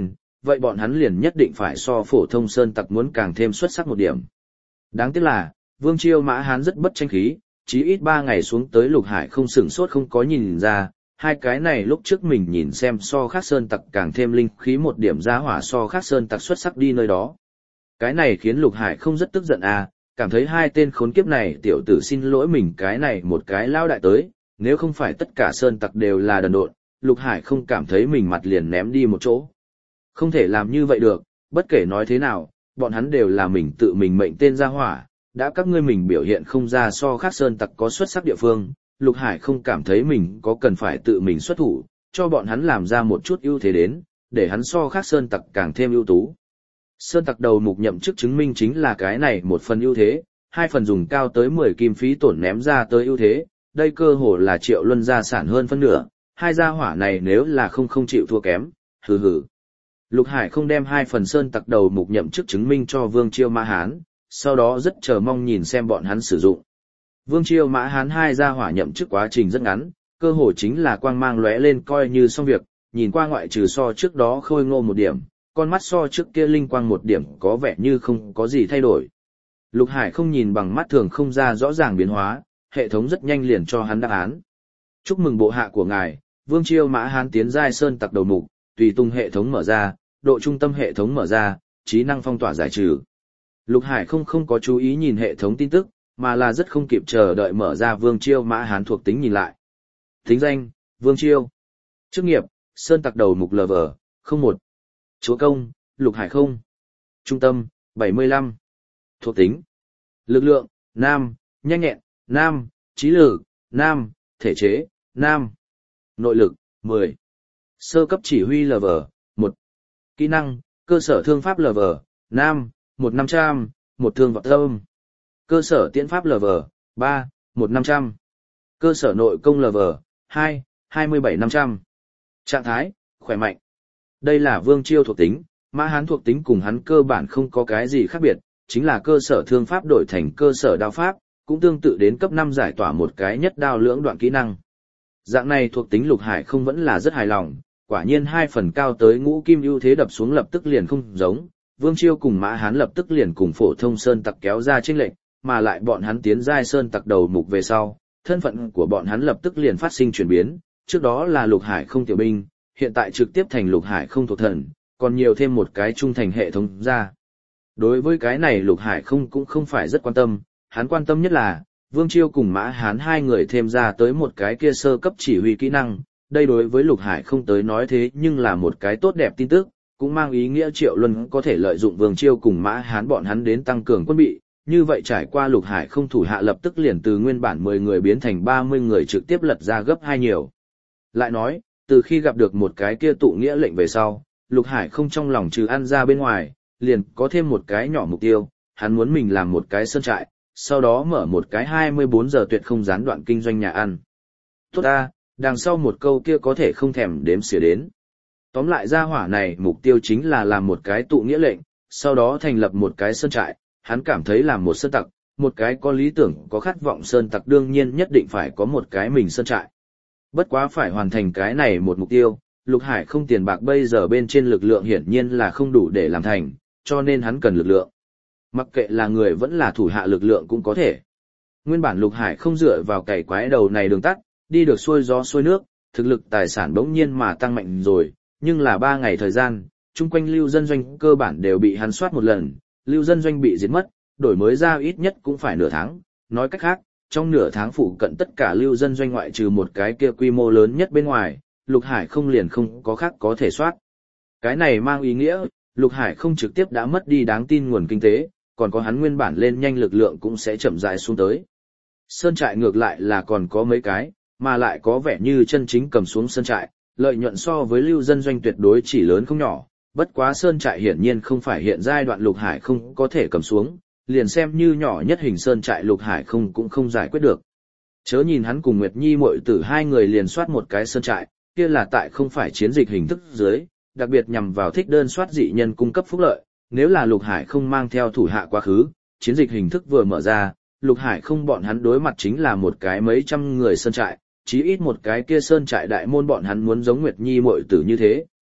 vậy bọn hắn liền nhất định phải so phổ thông sơn tặc muốn càng thêm xuất sắc một điểm. Đáng tiếc là, Vương Chiêu Mã Hán rất bất tranh khí, chí ít 3 ngày xuống tới Lục Hải không sửng sốt không có nhìn ra, hai cái này lúc trước mình nhìn xem so khác sơn tặc càng thêm linh khí một điểm ra hỏa so khác sơn tặc xuất sắc đi nơi đó. Cái này khiến Lục Hải không rất tức giận à, cảm thấy hai tên khốn kiếp này tiểu tử xin lỗi mình cái này một cái lao đại tới, nếu không phải tất cả sơn tặc đều là đần độn, Lục Hải không cảm thấy mình mặt liền ném đi một chỗ. Không thể làm như vậy được, bất kể nói thế nào, bọn hắn đều là mình tự mình mệnh tên ra hỏa, đã các ngươi mình biểu hiện không ra so khác sơn tặc có xuất sắc địa phương, Lục Hải không cảm thấy mình có cần phải tự mình xuất thủ, cho bọn hắn làm ra một chút ưu thế đến, để hắn so khác sơn tặc càng thêm ưu tú. Sơn tặc đầu mục nhậm chức chứng minh chính là cái này một phần ưu thế, hai phần dùng cao tới 10 kim phí tổn ném ra tới ưu thế, đây cơ hồ là Triệu Luân gia sản hơn phân nửa, hai gia hỏa này nếu là không chịu thua kém, hừ hừ. Lục Hải không đem hai phần sơn tặc đầu mục nhậm chức chứng minh cho Vương Chiêu Mã Hán, sau đó rất chờ mong nhìn xem bọn hắn sử dụng. Vương Chiêu Mã Hán hai gia hỏa nhậm chức quá trình rất ngắn, cơ hồ chính là quang mang lóe lên coi như xong việc, nhìn qua ngoại trừ so trước đó khôi ngô một điểm, con mắt so trước kia linh quang một điểm có vẻ như không có gì thay đổi. Lục Hải không nhìn bằng mắt thường không ra rõ ràng biến hóa, hệ thống rất nhanh liền cho hắn đáp án. Chúc mừng bộ hạ của ngài, Vương Chiêu Mã Hán tiến giai sơn tặc đầu mục, tùy tung hệ thống mở ra, độ trung tâm hệ thống mở ra, trí năng phong tỏa giải trừ. Lục Hải không có chú ý nhìn hệ thống tin tức, mà là rất không kịp chờ đợi mở ra Vương Chiêu Mã Hán thuộc tính nhìn lại. Tính danh, Vương Chiêu. Chức nghiệp, sơn tặc đầu mục LV01. Chúa công, Lục Hải không. Trung tâm, 75. Thuộc tính. Lực lượng, nam, nhanh nhẹn, nam, trí lực, nam, thể chế, nam. Nội lực, 10. Sơ cấp chỉ huy LV1. Kỹ năng, cơ sở thương pháp LV5, 1500, một thương vọt tâm. Cơ sở tiễn pháp LV3, 1500. Cơ sở nội công LV2, 27500. Trạng thái, khỏe mạnh. Đây là Vương Chiêu thuộc tính, Mã Hán thuộc tính cùng hắn cơ bản không có cái gì khác biệt, chính là cơ sở thương pháp đổi thành cơ sở đao pháp, cũng tương tự đến cấp 5 giải tỏa một cái nhất đao lưỡng đoạn kỹ năng. Dạng này thuộc tính Lục Hải không vẫn là rất hài lòng, quả nhiên hai phần cao tới ngũ kim ưu thế đập xuống lập tức liền không giống, Vương Chiêu cùng Mã Hán lập tức liền cùng phổ thông sơn tặc kéo ra chênh lệch, mà lại bọn hắn tiến giai sơn tặc đầu mục về sau, thân phận của bọn hắn lập tức liền phát sinh chuyển biến, trước đó là Lục Hải không tiểu binh, hiện tại trực tiếp thành Lục Hải không thuộc thần, còn nhiều thêm một cái trung thành hệ thống ra. Đối với cái này Lục Hải không cũng không phải rất quan tâm, hắn quan tâm nhất là, Vương Chiêu cùng Mã Hán hai người thêm ra tới một cái kia sơ cấp chỉ huy kỹ năng, đây đối với Lục Hải không tới nói thế nhưng là một cái tốt đẹp tin tức, cũng mang ý nghĩa Triệu Luân có thể lợi dụng Vương Chiêu cùng Mã Hán bọn hắn đến tăng cường quân bị, như vậy trải qua Lục Hải không thủ hạ lập tức liền từ nguyên bản 10 người biến thành 30 người trực tiếp lật ra gấp 2 nhiều. Lại nói, từ khi gặp được một cái kia tụ nghĩa lệnh về sau, Lục Hải không trong lòng trừ ăn ra bên ngoài, liền có thêm một cái nhỏ mục tiêu, hắn muốn mình làm một cái sơn trại, sau đó mở một cái 24 giờ tuyệt không gián đoạn kinh doanh nhà ăn. Tốt ta, đằng sau một câu kia có thể không thèm đếm xỉa đến. Tóm lại ra hỏa này mục tiêu chính là làm một cái tụ nghĩa lệnh, sau đó thành lập một cái sơn trại, hắn cảm thấy làm một sơn tặc, một cái có lý tưởng có khát vọng sơn tặc đương nhiên nhất định phải có một cái mình sơn trại. Bất quá phải hoàn thành cái này một mục tiêu, Lục Hải không tiền bạc bây giờ bên trên lực lượng hiển nhiên là không đủ để làm thành, cho nên hắn cần lực lượng. Mặc kệ là người vẫn là thủ hạ lực lượng cũng có thể. Nguyên bản Lục Hải không dựa vào cày quái đầu này đường tắt, đi được xuôi gió xuôi nước, thực lực tài sản bỗng nhiên mà tăng mạnh rồi, nhưng là 3 ngày thời gian, chung quanh lưu dân doanh cơ bản đều bị hắn soát một lần, lưu dân doanh bị diệt mất, đổi mới ra ít nhất cũng phải nửa tháng, nói cách khác, trong nửa tháng phụ cận tất cả lưu dân doanh ngoại trừ một cái kia quy mô lớn nhất bên ngoài, Lục Hải không liền không có khác có thể soát. Cái này mang ý nghĩa, Lục Hải không trực tiếp đã mất đi đáng tin nguồn kinh tế, còn có hắn nguyên bản lên nhanh lực lượng cũng sẽ chậm rãi xuống tới. Sơn trại ngược lại là còn có mấy cái, mà lại có vẻ như chân chính cầm xuống sơn trại, lợi nhuận so với lưu dân doanh tuyệt đối chỉ lớn không nhỏ, bất quá sơn trại hiển nhiên không phải hiện giai đoạn Lục Hải không có thể cầm xuống, liền xem như nhỏ nhất hình sơn trại Lục Hải không cũng không giải quyết được. Chớ nhìn hắn cùng Nguyệt Nhi muội tử hai người liền soát một cái sơn trại, kia là tại không phải chiến dịch hình thức dưới, đặc biệt nhằm vào thích đơn soát dị nhân cung cấp phúc lợi, nếu là Lục Hải không mang theo thủ hạ quá khứ, chiến dịch hình thức vừa mở ra, Lục Hải không bọn hắn đối mặt chính là một cái mấy trăm người sơn trại, chí ít một cái kia sơn trại đại môn bọn hắn muốn giống Nguyệt Nhi muội tử như thế,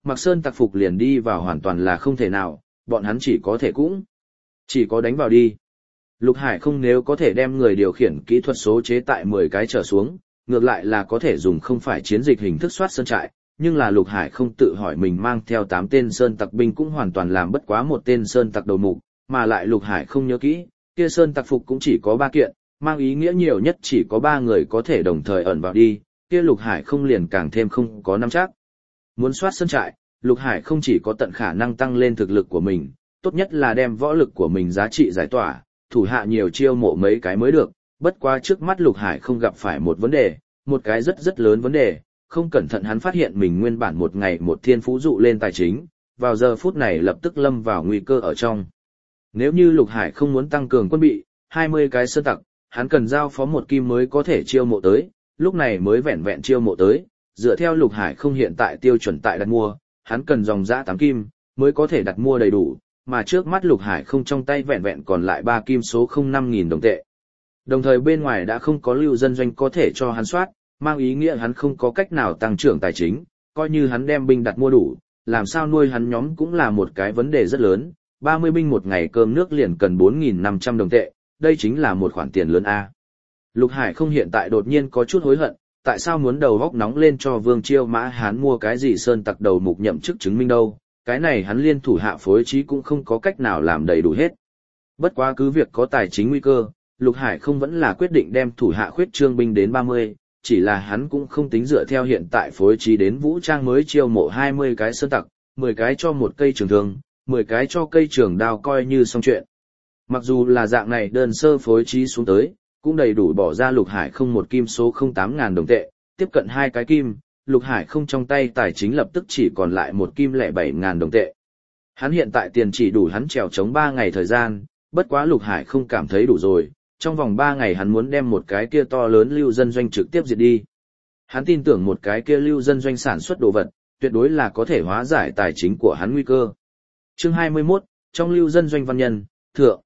mặc sơn tặc phục liền đi vào hoàn toàn là không thể nào, bọn hắn chỉ có thể cũng chỉ có đánh vào đi. Lục Hải không nếu có thể đem người điều khiển kỹ thuật số chế tại 10 cái trở xuống, ngược lại là có thể dùng không phải chiến dịch hình thức soát sơn trại, nhưng là Lục Hải không tự hỏi mình mang theo 8 tên sơn tặc binh cũng hoàn toàn làm bất quá một tên sơn tặc đầu mục, mà lại Lục Hải không nhớ kỹ, kia sơn tặc phục cũng chỉ có 3 kiện, mang ý nghĩa nhiều nhất chỉ có 3 người có thể đồng thời ẩn vào đi, kia Lục Hải không liền càng thêm không có nắm chắc. Muốn soát sơn trại, Lục Hải không chỉ có tận khả năng tăng lên thực lực của mình, tốt nhất là đem võ lực của mình giá trị giải tỏa, thủ hạ nhiều chiêu mộ mấy cái mới được, bất quá trước mắt Lục Hải không gặp phải một vấn đề, một cái rất rất lớn vấn đề, không cẩn thận hắn phát hiện mình nguyên bản một ngày một thiên phú dụ lên tài chính, vào giờ phút này lập tức lâm vào nguy cơ ở trong. Nếu như Lục Hải không muốn tăng cường quân bị, 20 cái sơn tặc, hắn cần giao phó một kim mới có thể chiêu mộ tới, lúc này mới vẹn vẹn chiêu mộ tới, dựa theo Lục Hải không hiện tại tiêu chuẩn tại đặt mua, hắn cần dòng dã 8 kim, mới có thể đặt mua đầy đủ, mà trước mắt Lục Hải không trong tay vẹn vẹn còn lại 3 kim số 05.000 đồng tệ. Đồng thời bên ngoài đã không có lưu dân doanh có thể cho hắn soát, mang ý nghĩa hắn không có cách nào tăng trưởng tài chính, coi như hắn đem binh đặt mua đủ, làm sao nuôi hắn nhóm cũng là một cái vấn đề rất lớn, 30 binh một ngày cơm nước liền cần 4.500 đồng tệ, đây chính là một khoản tiền lớn A. Lục Hải không hiện tại đột nhiên có chút hối hận, tại sao muốn đầu góc nóng lên cho Vương Chiêu Mã Hán mua cái gì sơn tặc đầu mục nhậm chức chứng minh đâu, cái này hắn liên thủ hạ phối trí cũng không có cách nào làm đầy đủ hết. Bất quá cứ việc có tài chính nguy cơ, Lục Hải không vẫn là quyết định đem thủ hạ khuyết trương binh đến 30, chỉ là hắn cũng không tính dựa theo hiện tại phối trí đến vũ trang mới chiêu mộ 20 cái sơn tặc, 10 cái cho một cây trường thương, 10 cái cho cây trường đao coi như xong chuyện. Mặc dù là dạng này đơn sơ phối trí xuống tới, cũng đầy đủ bỏ ra Lục Hải không một kim số 08.000 đồng tệ, tiếp cận 2 cái kim, Lục Hải không trong tay tài chính lập tức chỉ còn lại 1 kim 07.000 đồng tệ. Hắn hiện tại tiền chỉ đủ hắn trèo chống 3 ngày thời gian, bất quá Lục Hải không cảm thấy đủ rồi, trong vòng 3 ngày hắn muốn đem một cái kia to lớn lưu dân doanh trực tiếp diệt đi. Hắn tin tưởng một cái kia lưu dân doanh sản xuất đồ vật, tuyệt đối là có thể hóa giải tài chính của hắn nguy cơ. Chương 21, trong lưu dân doanh văn nhân, thượng.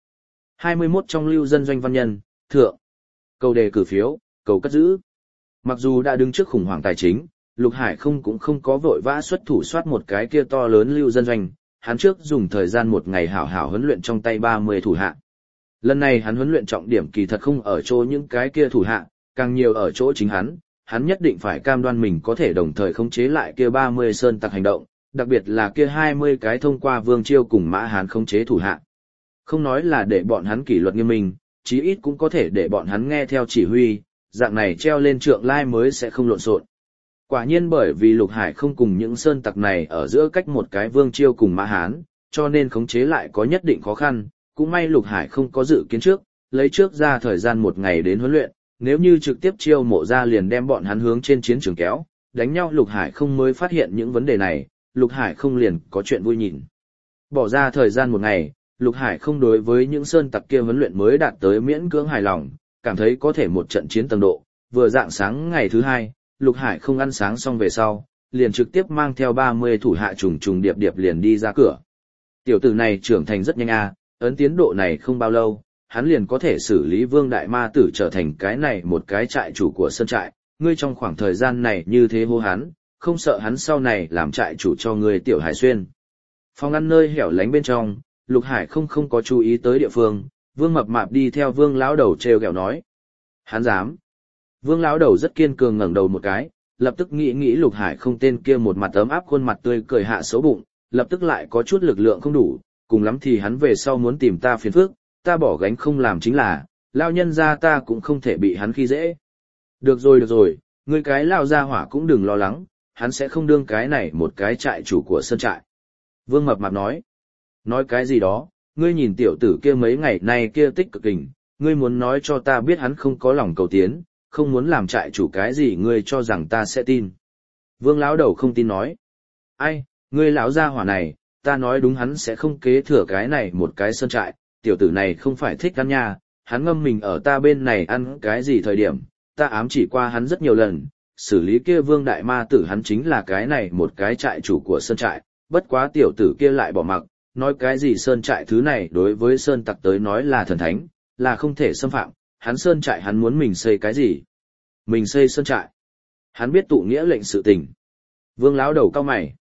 21 trong lưu dân doanh văn nhân, thượng. Cầu đề cử phiếu, cầu cất giữ. Mặc dù đã đứng trước khủng hoảng tài chính, Lục Hải không cũng không có vội vã xuất thủ soát một cái kia to lớn lưu dân doanh, hắn trước dùng thời gian một ngày hảo hảo huấn luyện trong tay 30 thủ hạ. Lần này hắn huấn luyện trọng điểm kỳ thật không ở chỗ những cái kia thủ hạ, càng nhiều ở chỗ chính hắn nhất định phải cam đoan mình có thể đồng thời khống chế lại kia 30 sơn tặc hành động, đặc biệt là kia 20 cái thông qua Vương Chiêu cùng Mã Hán khống chế thủ hạ. Không nói là để bọn hắn kỷ luật nghiêm minh, chí ít cũng có thể để bọn hắn nghe theo chỉ huy, dạng này treo lên trượng lai mới sẽ không lộn xộn. Quả nhiên bởi vì Lục Hải không cùng những sơn tặc này ở giữa cách một cái Vương Chiêu cùng Mã Hán, cho nên khống chế lại có nhất định khó khăn, cũng may Lục Hải không có dự kiến trước, lấy trước ra thời gian một ngày đến huấn luyện, nếu như trực tiếp chiêu mộ ra liền đem bọn hắn hướng trên chiến trường kéo, đánh nhau Lục Hải không mới phát hiện những vấn đề này, Lục Hải không liền có chuyện vui nhìn. Bỏ ra thời gian một ngày, Lục Hải không đối với những sơn tặc kia huấn luyện mới đạt tới miễn cưỡng hài lòng, cảm thấy có thể một trận chiến tầng độ, vừa dạng sáng ngày thứ 2, Lục Hải không ăn sáng xong về sau, liền trực tiếp mang theo 30 thủ hạ trùng trùng điệp điệp liền đi ra cửa. Tiểu tử này trưởng thành rất nhanh ấn tiến độ này không bao lâu, hắn liền có thể xử lý Vương Đại Ma Tử trở thành cái này một cái trại chủ của sơn trại, ngươi trong khoảng thời gian này như thế hô hắn, không sợ hắn sau này làm trại chủ cho ngươi Tiểu Hải Xuyên. Phòng ăn nơi hẻo lánh bên trong, Lục Hải không có chú ý tới địa phương, Vương Mập Mạp đi theo Vương lão đầu trêu ghẹo nói. Hắn dám. Vương lão đầu rất kiên cường ngẩng đầu một cái, lập tức nghĩ Lục Hải không tên kia một mặt ấm áp khuôn mặt tươi cười hạ xấu bụng, lập tức lại có chút lực lượng không đủ, cùng lắm thì hắn về sau muốn tìm ta phiền phức, ta bỏ gánh không làm chính là, lao nhân ra ta cũng không thể bị hắn khi dễ. Được rồi, ngươi cái lao ra hỏa cũng đừng lo lắng, hắn sẽ không đương cái này một cái trại chủ của sơn trại. Vương Mập Mạp nói. Nói cái gì đó, ngươi nhìn tiểu tử kia mấy ngày nay kia tích cực kình, ngươi muốn nói cho ta biết hắn không có lòng cầu tiến, không muốn làm trại chủ cái gì ngươi cho rằng ta sẽ tin. Vương lão đầu không tin nói. Ai, ngươi lão gia hỏa này, ta nói đúng hắn sẽ không kế thừa cái này một cái sơn trại, tiểu tử này không phải thích ăn nha, hắn ngâm mình ở ta bên này ăn cái gì thời điểm, ta ám chỉ qua hắn rất nhiều lần, xử lý kia Vương Đại Ma Tử hắn chính là cái này một cái trại chủ của sơn trại, bất quá tiểu tử kia lại bỏ mặc, nói cái gì sơn trại thứ này đối với sơn tặc tới nói là thần thánh, là không thể xâm phạm, hắn sơn trại hắn muốn mình xây cái gì? Mình xây sơn trại. Hắn biết tụ nghĩa lệnh sự tình. Vương lão đầu cao mày.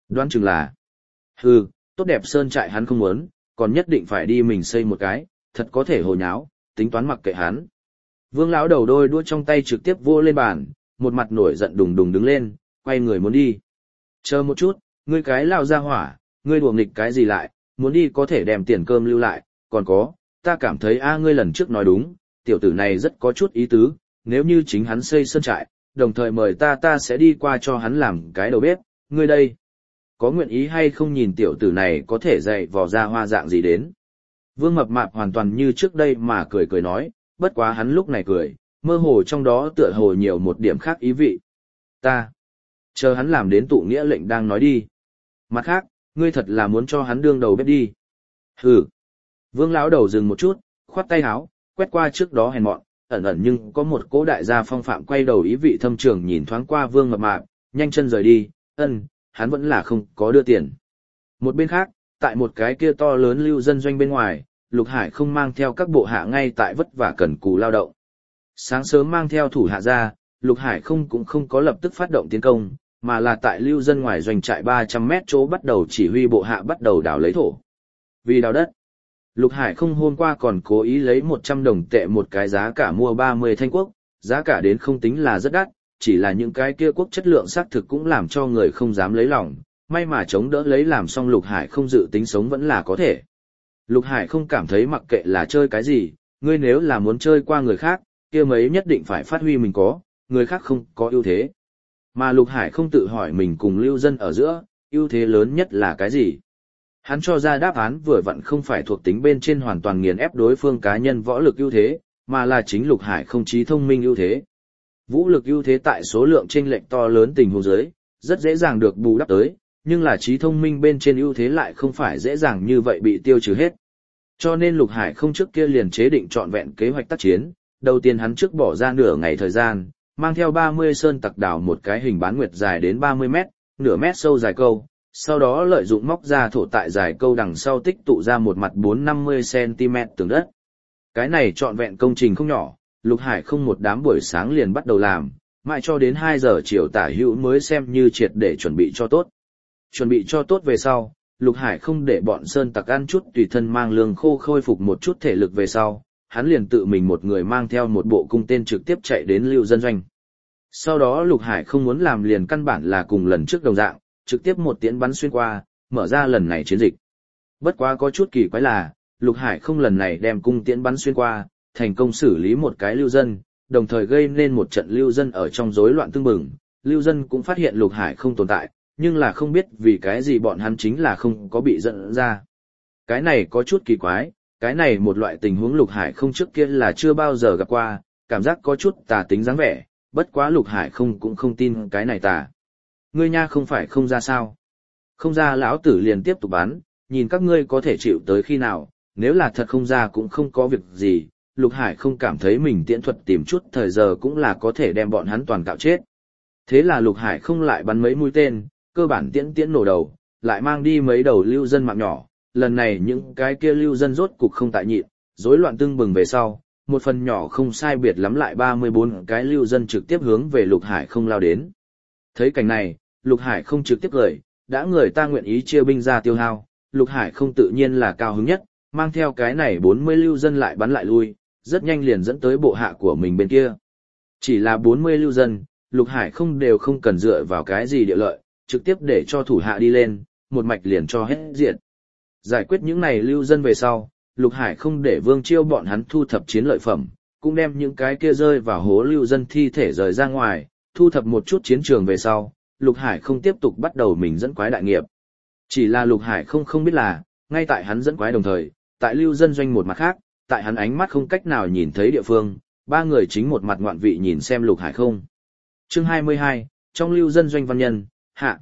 Đoán chừng là, hừ, tốt đẹp sơn trại hắn không muốn, còn nhất định phải đi mình xây một cái, thật có thể hồ nháo, tính toán mặc kệ hắn. Vương lão đầu đôi đũa trong tay trực tiếp vô lên bàn, một mặt nổi giận đùng đùng đứng lên, quay người muốn đi. Chờ một chút, ngươi cái lao ra hỏa, ngươi đùa nghịch cái gì lại, muốn đi có thể đem tiền cơm lưu lại, còn có, ta cảm thấy ngươi lần trước nói đúng, tiểu tử này rất có chút ý tứ, nếu như chính hắn xây sơn trại, đồng thời mời ta sẽ đi qua cho hắn làm cái đầu bếp, ngươi đây, có nguyện ý hay không nhìn tiểu tử này có thể dạy vò ra hoa dạng gì đến. Vương Mập Mạp hoàn toàn như trước đây mà cười cười nói, bất quá hắn lúc này cười, mơ hồ trong đó tựa hồ nhiều một điểm khác ý vị. Ta, chờ hắn làm đến tụ nghĩa lệnh đang nói đi. Mặt khác, ngươi thật là muốn cho hắn đương đầu bếp đi. Hừ. Vương lão đầu dừng một chút, khoát tay áo, quét qua trước đó hèn mọn, ẩn ẩn nhưng có một cỗ đại gia phong phạm quay đầu ý vị thâm trường nhìn thoáng qua Vương Mập Mạp, nhanh chân rời đi, hắn vẫn là không có đưa tiền. Một bên khác, tại một cái kia to lớn lưu dân doanh bên ngoài, Lục Hải không mang theo các bộ hạ ngay tại vất vả cần cù lao động. Sáng sớm mang theo thủ hạ ra, Lục Hải không cũng không có lập tức phát động tiến công, mà là tại lưu dân ngoài doanh trại 300 mét chỗ bắt đầu chỉ huy bộ hạ bắt đầu đào lấy thổ. Vì đào đất, Lục Hải không hôm qua còn cố ý lấy 100 đồng tệ một cái giá cả mua 30 thanh quốc, giá cả đến không tính là rất đắt, chỉ là những cái kia quốc chất lượng xác thực cũng làm cho người không dám lấy lòng, may mà chống đỡ lấy làm xong Lục Hải không dự tính sống vẫn là có thể. Lục Hải không cảm thấy mặc kệ là chơi cái gì, ngươi nếu là muốn chơi qua người khác, kia mấy nhất định phải phát huy mình có, người khác không có ưu thế. Mà Lục Hải không tự hỏi mình cùng lưu dân ở giữa, ưu thế lớn nhất là cái gì? Hắn cho ra đáp án vừa vặn không phải thuộc tính bên trên hoàn toàn nghiền ép đối phương cá nhân võ lực ưu thế, mà là chính Lục Hải không trí thông minh ưu thế. Vũ lực ưu thế tại số lượng chênh lệch to lớn tình huống dưới, rất dễ dàng được bù đắp tới, nhưng là trí thông minh bên trên ưu thế lại không phải dễ dàng như vậy bị tiêu trừ hết. Cho nên Lục Hải không trước kia liền chế định trọn vẹn kế hoạch tác chiến, đầu tiên hắn trước bỏ ra nửa ngày thời gian, mang theo 30 sơn tặc đào một cái hình bán nguyệt dài đến 30 mét, nửa mét sâu dài câu, sau đó lợi dụng móc ra thổ tại dài câu đằng sau tích tụ ra một mặt 4-50 cm tường đất. Cái này trọn vẹn công trình không nhỏ, Lục Hải không một đám buổi sáng liền bắt đầu làm, mãi cho đến 2 giờ chiều tả hữu mới xem như triệt để chuẩn bị cho tốt. Chuẩn bị cho tốt về sau, Lục Hải không để bọn sơn tặc ăn chút tùy thân mang lương khô khôi phục một chút thể lực về sau, hắn liền tự mình một người mang theo một bộ cung tên trực tiếp chạy đến lưu dân doanh. Sau đó Lục Hải không muốn làm liền căn bản là cùng lần trước đồng dạng, trực tiếp một tiễn bắn xuyên qua, mở ra lần này chiến dịch. Bất quá có chút kỳ quái là, Lục Hải không lần này đem cung tiễn bắn xuyên qua, thành công xử lý một cái lưu dân, đồng thời gây nên một trận lưu dân ở trong rối loạn tương bừng. Lưu dân cũng phát hiện Lục Hải không tồn tại, nhưng là không biết vì cái gì bọn hắn chính là không có bị dẫn ra. Cái này có chút kỳ quái, cái này một loại tình huống Lục Hải không trước kia là chưa bao giờ gặp qua, cảm giác có chút tà tính dáng vẻ, bất quá Lục Hải không cũng không tin cái này tà. Ngươi nha không phải không ra sao? Không ra lão tử liền tiếp tục bắn, nhìn các ngươi có thể chịu tới khi nào, nếu là thật không ra cũng không có việc gì. Lục Hải không cảm thấy mình tiễn thuật tìm chút thời giờ cũng là có thể đem bọn hắn toàn cạo chết. Thế là Lục Hải không lại bắn mấy mũi tên, cơ bản tiễn nổ đầu, lại mang đi mấy đầu lưu dân mạng nhỏ. Lần này những cái kia lưu dân rốt cục không tại nhịn, rối loạn tương bừng về sau, một phần nhỏ không sai biệt lắm lại 34 cái lưu dân trực tiếp hướng về Lục Hải không lao đến. Thấy cảnh này, Lục Hải không trực tiếp cười, đã người ta nguyện ý chia binh ra tiêu hao, Lục Hải không tự nhiên là cao hứng nhất, mang theo cái này 40 lưu dân lại bắn lại lui, rất nhanh liền dẫn tới bộ hạ của mình bên kia. Chỉ là 40 lưu dân, Lục Hải không đều không cần dựa vào cái gì địa lợi, trực tiếp để cho thủ hạ đi lên, một mạch liền cho hết diện. Giải quyết những này lưu dân về sau, Lục Hải không để Vương Chiêu bọn hắn thu thập chiến lợi phẩm, cũng đem những cái kia rơi vào hố lưu dân thi thể rời ra ngoài, thu thập một chút chiến trường về sau, Lục Hải không tiếp tục bắt đầu mình dẫn quái đại nghiệp. Chỉ là Lục Hải không biết là, ngay tại hắn dẫn quái đồng thời, tại lưu dân doanh một mặt khác, tại hắn ánh mắt không cách nào nhìn thấy địa phương, ba người chính một mặt ngoạn vị nhìn xem Lục Hải không. Chương 22, trong lưu dân doanh văn nhân, hạ.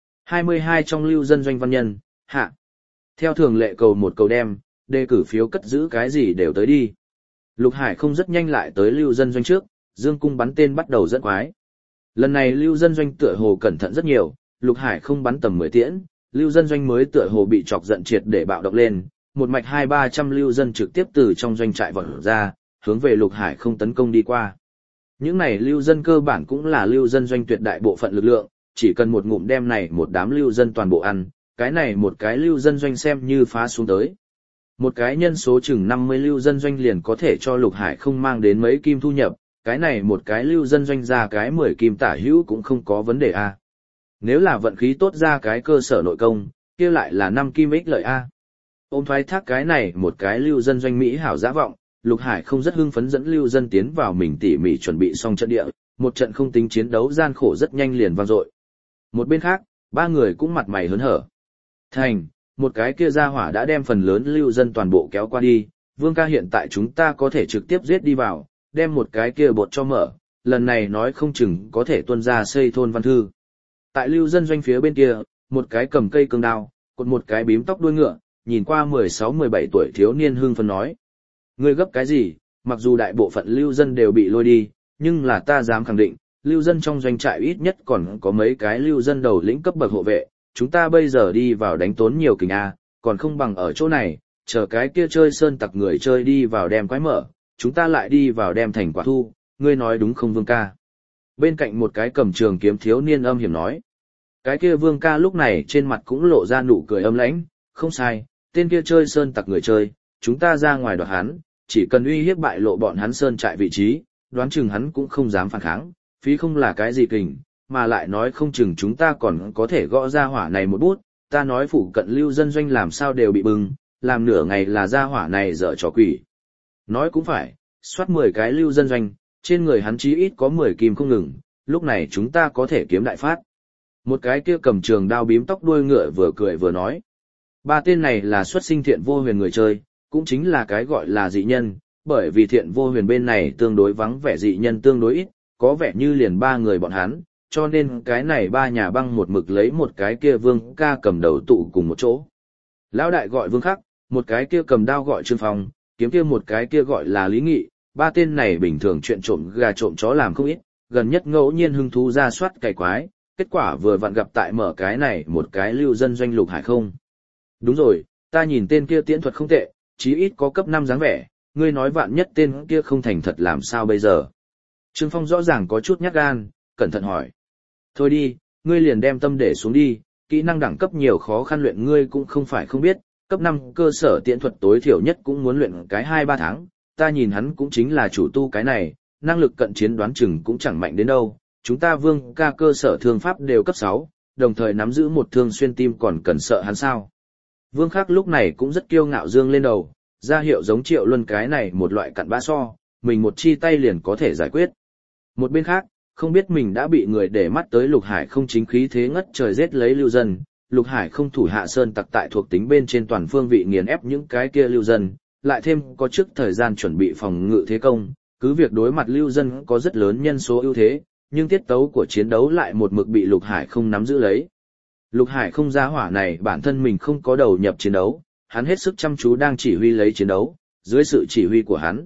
22 trong lưu dân doanh văn nhân, hạ. Theo thường lệ cầu một cầu đem, đề cử phiếu cất giữ cái gì đều tới đi. Lục Hải không rất nhanh lại tới lưu dân doanh trước, dương cung bắn tên bắt đầu dẫn quái. Lần này lưu dân doanh tựa hồ cẩn thận rất nhiều, Lục Hải không bắn tầm 10 tiễn, lưu dân doanh mới tựa hồ bị chọc giận triệt để bạo động lên, một mạch 200-300 lưu dân trực tiếp từ trong doanh trại vọt ra, hướng về Lục Hải không tấn công đi qua. Những này lưu dân cơ bản cũng là lưu dân doanh tuyệt đại bộ phận lực lượng, chỉ cần một ngụm đem này một đám lưu dân toàn bộ ăn, cái này một cái lưu dân doanh xem như phá xuống tới. Một cái nhân số chừng 50 lưu dân doanh liền có thể cho Lục Hải không mang đến mấy kim thu nhập, cái này một cái lưu dân doanh ra cái 10 kim tả hữu cũng không có vấn đề a. Nếu là vận khí tốt ra cái cơ sở nội công, kia lại là 5 kim ích lợi a. Ôm thoái thác cái này một cái lưu dân doanh Mỹ hảo dã vọng, Lục Hải không rất hưng phấn dẫn lưu dân tiến vào mình tỉ mỉ chuẩn bị xong trận địa, một trận không tính chiến đấu gian khổ rất nhanh liền vang dội. Một bên khác, ba người cũng mặt mày hớn hở. Thành, một cái kia ra hỏa đã đem phần lớn lưu dân toàn bộ kéo qua đi, Vương ca hiện tại chúng ta có thể trực tiếp giết đi vào, đem một cái kia bột cho mở, lần này nói không chừng có thể tuân ra xây thôn văn thư. Tại lưu dân doanh phía bên kia, một cái cầm cây cương đao, cột một cái bím tóc đuôi ngựa, nhìn qua 16-17 tuổi thiếu niên hưng phấn nói. Ngươi gấp cái gì, mặc dù đại bộ phận lưu dân đều bị lôi đi, nhưng là ta dám khẳng định, lưu dân trong doanh trại ít nhất còn có mấy cái lưu dân đầu lĩnh cấp bậc hộ vệ, chúng ta bây giờ đi vào đánh tốn nhiều kình A, còn không bằng ở chỗ này, chờ cái kia chơi sơn tặc người chơi đi vào đem quái mở, chúng ta lại đi vào đem thành quả thu, ngươi nói đúng không Vương ca? Bên cạnh một cái cầm trường kiếm thiếu niên âm hiểm nói. Cái kia Vương ca lúc này trên mặt cũng lộ ra nụ cười âm lãnh, không sai, tên kia chơi sơn tặc người chơi, chúng ta ra ngoài đoạt hắn, chỉ cần uy hiếp bại lộ bọn hắn sơn trại vị trí, đoán chừng hắn cũng không dám phản kháng, phí không là cái gì kình, mà lại nói không chừng chúng ta còn có thể gõ ra hỏa này một bút, ta nói phụ cận lưu dân doanh làm sao đều bị bừng, làm nửa ngày là ra hỏa này dở trò quỷ. Nói cũng phải, soát 10 cái lưu dân doanh, trên người hắn chí ít có 10 kim không ngừng, lúc này chúng ta có thể kiếm đại phát. Một cái kia cầm trường đao bím tóc đuôi ngựa vừa cười vừa nói. Ba tên này là xuất sinh thiện vô huyền người chơi, cũng chính là cái gọi là dị nhân, bởi vì thiện vô huyền bên này tương đối vắng vẻ dị nhân tương đối ít, có vẻ như liền 3 người bọn hắn, cho nên cái này 3 nhà băng một mực lấy một cái kia Vương ca cầm đầu tụ cùng một chỗ. Lão đại gọi Vương Khắc, một cái kia cầm đao gọi Trương Phong, kiếm kia một cái kia gọi là Lý Nghị, 3 tên này bình thường chuyện trộm gà trộm chó làm không ít, gần nhất ngẫu nhiên hứng thú ra soát cày quái, kết quả vừa vặn gặp tại mở cái này một cái lưu dân doanh Lục Hải không. Đúng rồi, ta nhìn tên kia tiễn thuật không tệ, chí ít có cấp 5 dáng vẻ, ngươi nói vạn nhất tên kia không thành thật làm sao bây giờ. Trương Phong rõ ràng có chút nhát gan, cẩn thận hỏi. Thôi đi, ngươi liền đem tâm để xuống đi, kỹ năng đẳng cấp nhiều khó khăn luyện ngươi cũng không phải không biết, cấp 5 cơ sở tiễn thuật tối thiểu nhất cũng muốn luyện cái 2-3 tháng, ta nhìn hắn cũng chính là chủ tu cái này, năng lực cận chiến đoán chừng cũng chẳng mạnh đến đâu, chúng ta Vương ca cơ sở thương pháp đều cấp 6, đồng thời nắm giữ một thương xuyên tim còn cần sợ hắn sao. Vương Khắc lúc này cũng rất kiêu ngạo dương lên đầu, ra hiệu giống Triệu Luân cái này một loại cặn bã so, mình một chi tay liền có thể giải quyết. Một bên khác, không biết mình đã bị người để mắt tới Lục Hải không chính khí thế ngất trời giết lấy lưu dân, Lục Hải không thủ hạ sơn tặc tại thuộc tính bên trên toàn phương vị nghiền ép những cái kia lưu dân, lại thêm có trước thời gian chuẩn bị phòng ngự thế công, cứ việc đối mặt lưu dân có rất lớn nhân số ưu thế, nhưng tiết tấu của chiến đấu lại một mực bị Lục Hải không nắm giữ lấy. Lục Hải không giá hỏa này bản thân mình không có đầu nhập chiến đấu, hắn hết sức chăm chú đang chỉ huy lấy chiến đấu, dưới sự chỉ huy của hắn.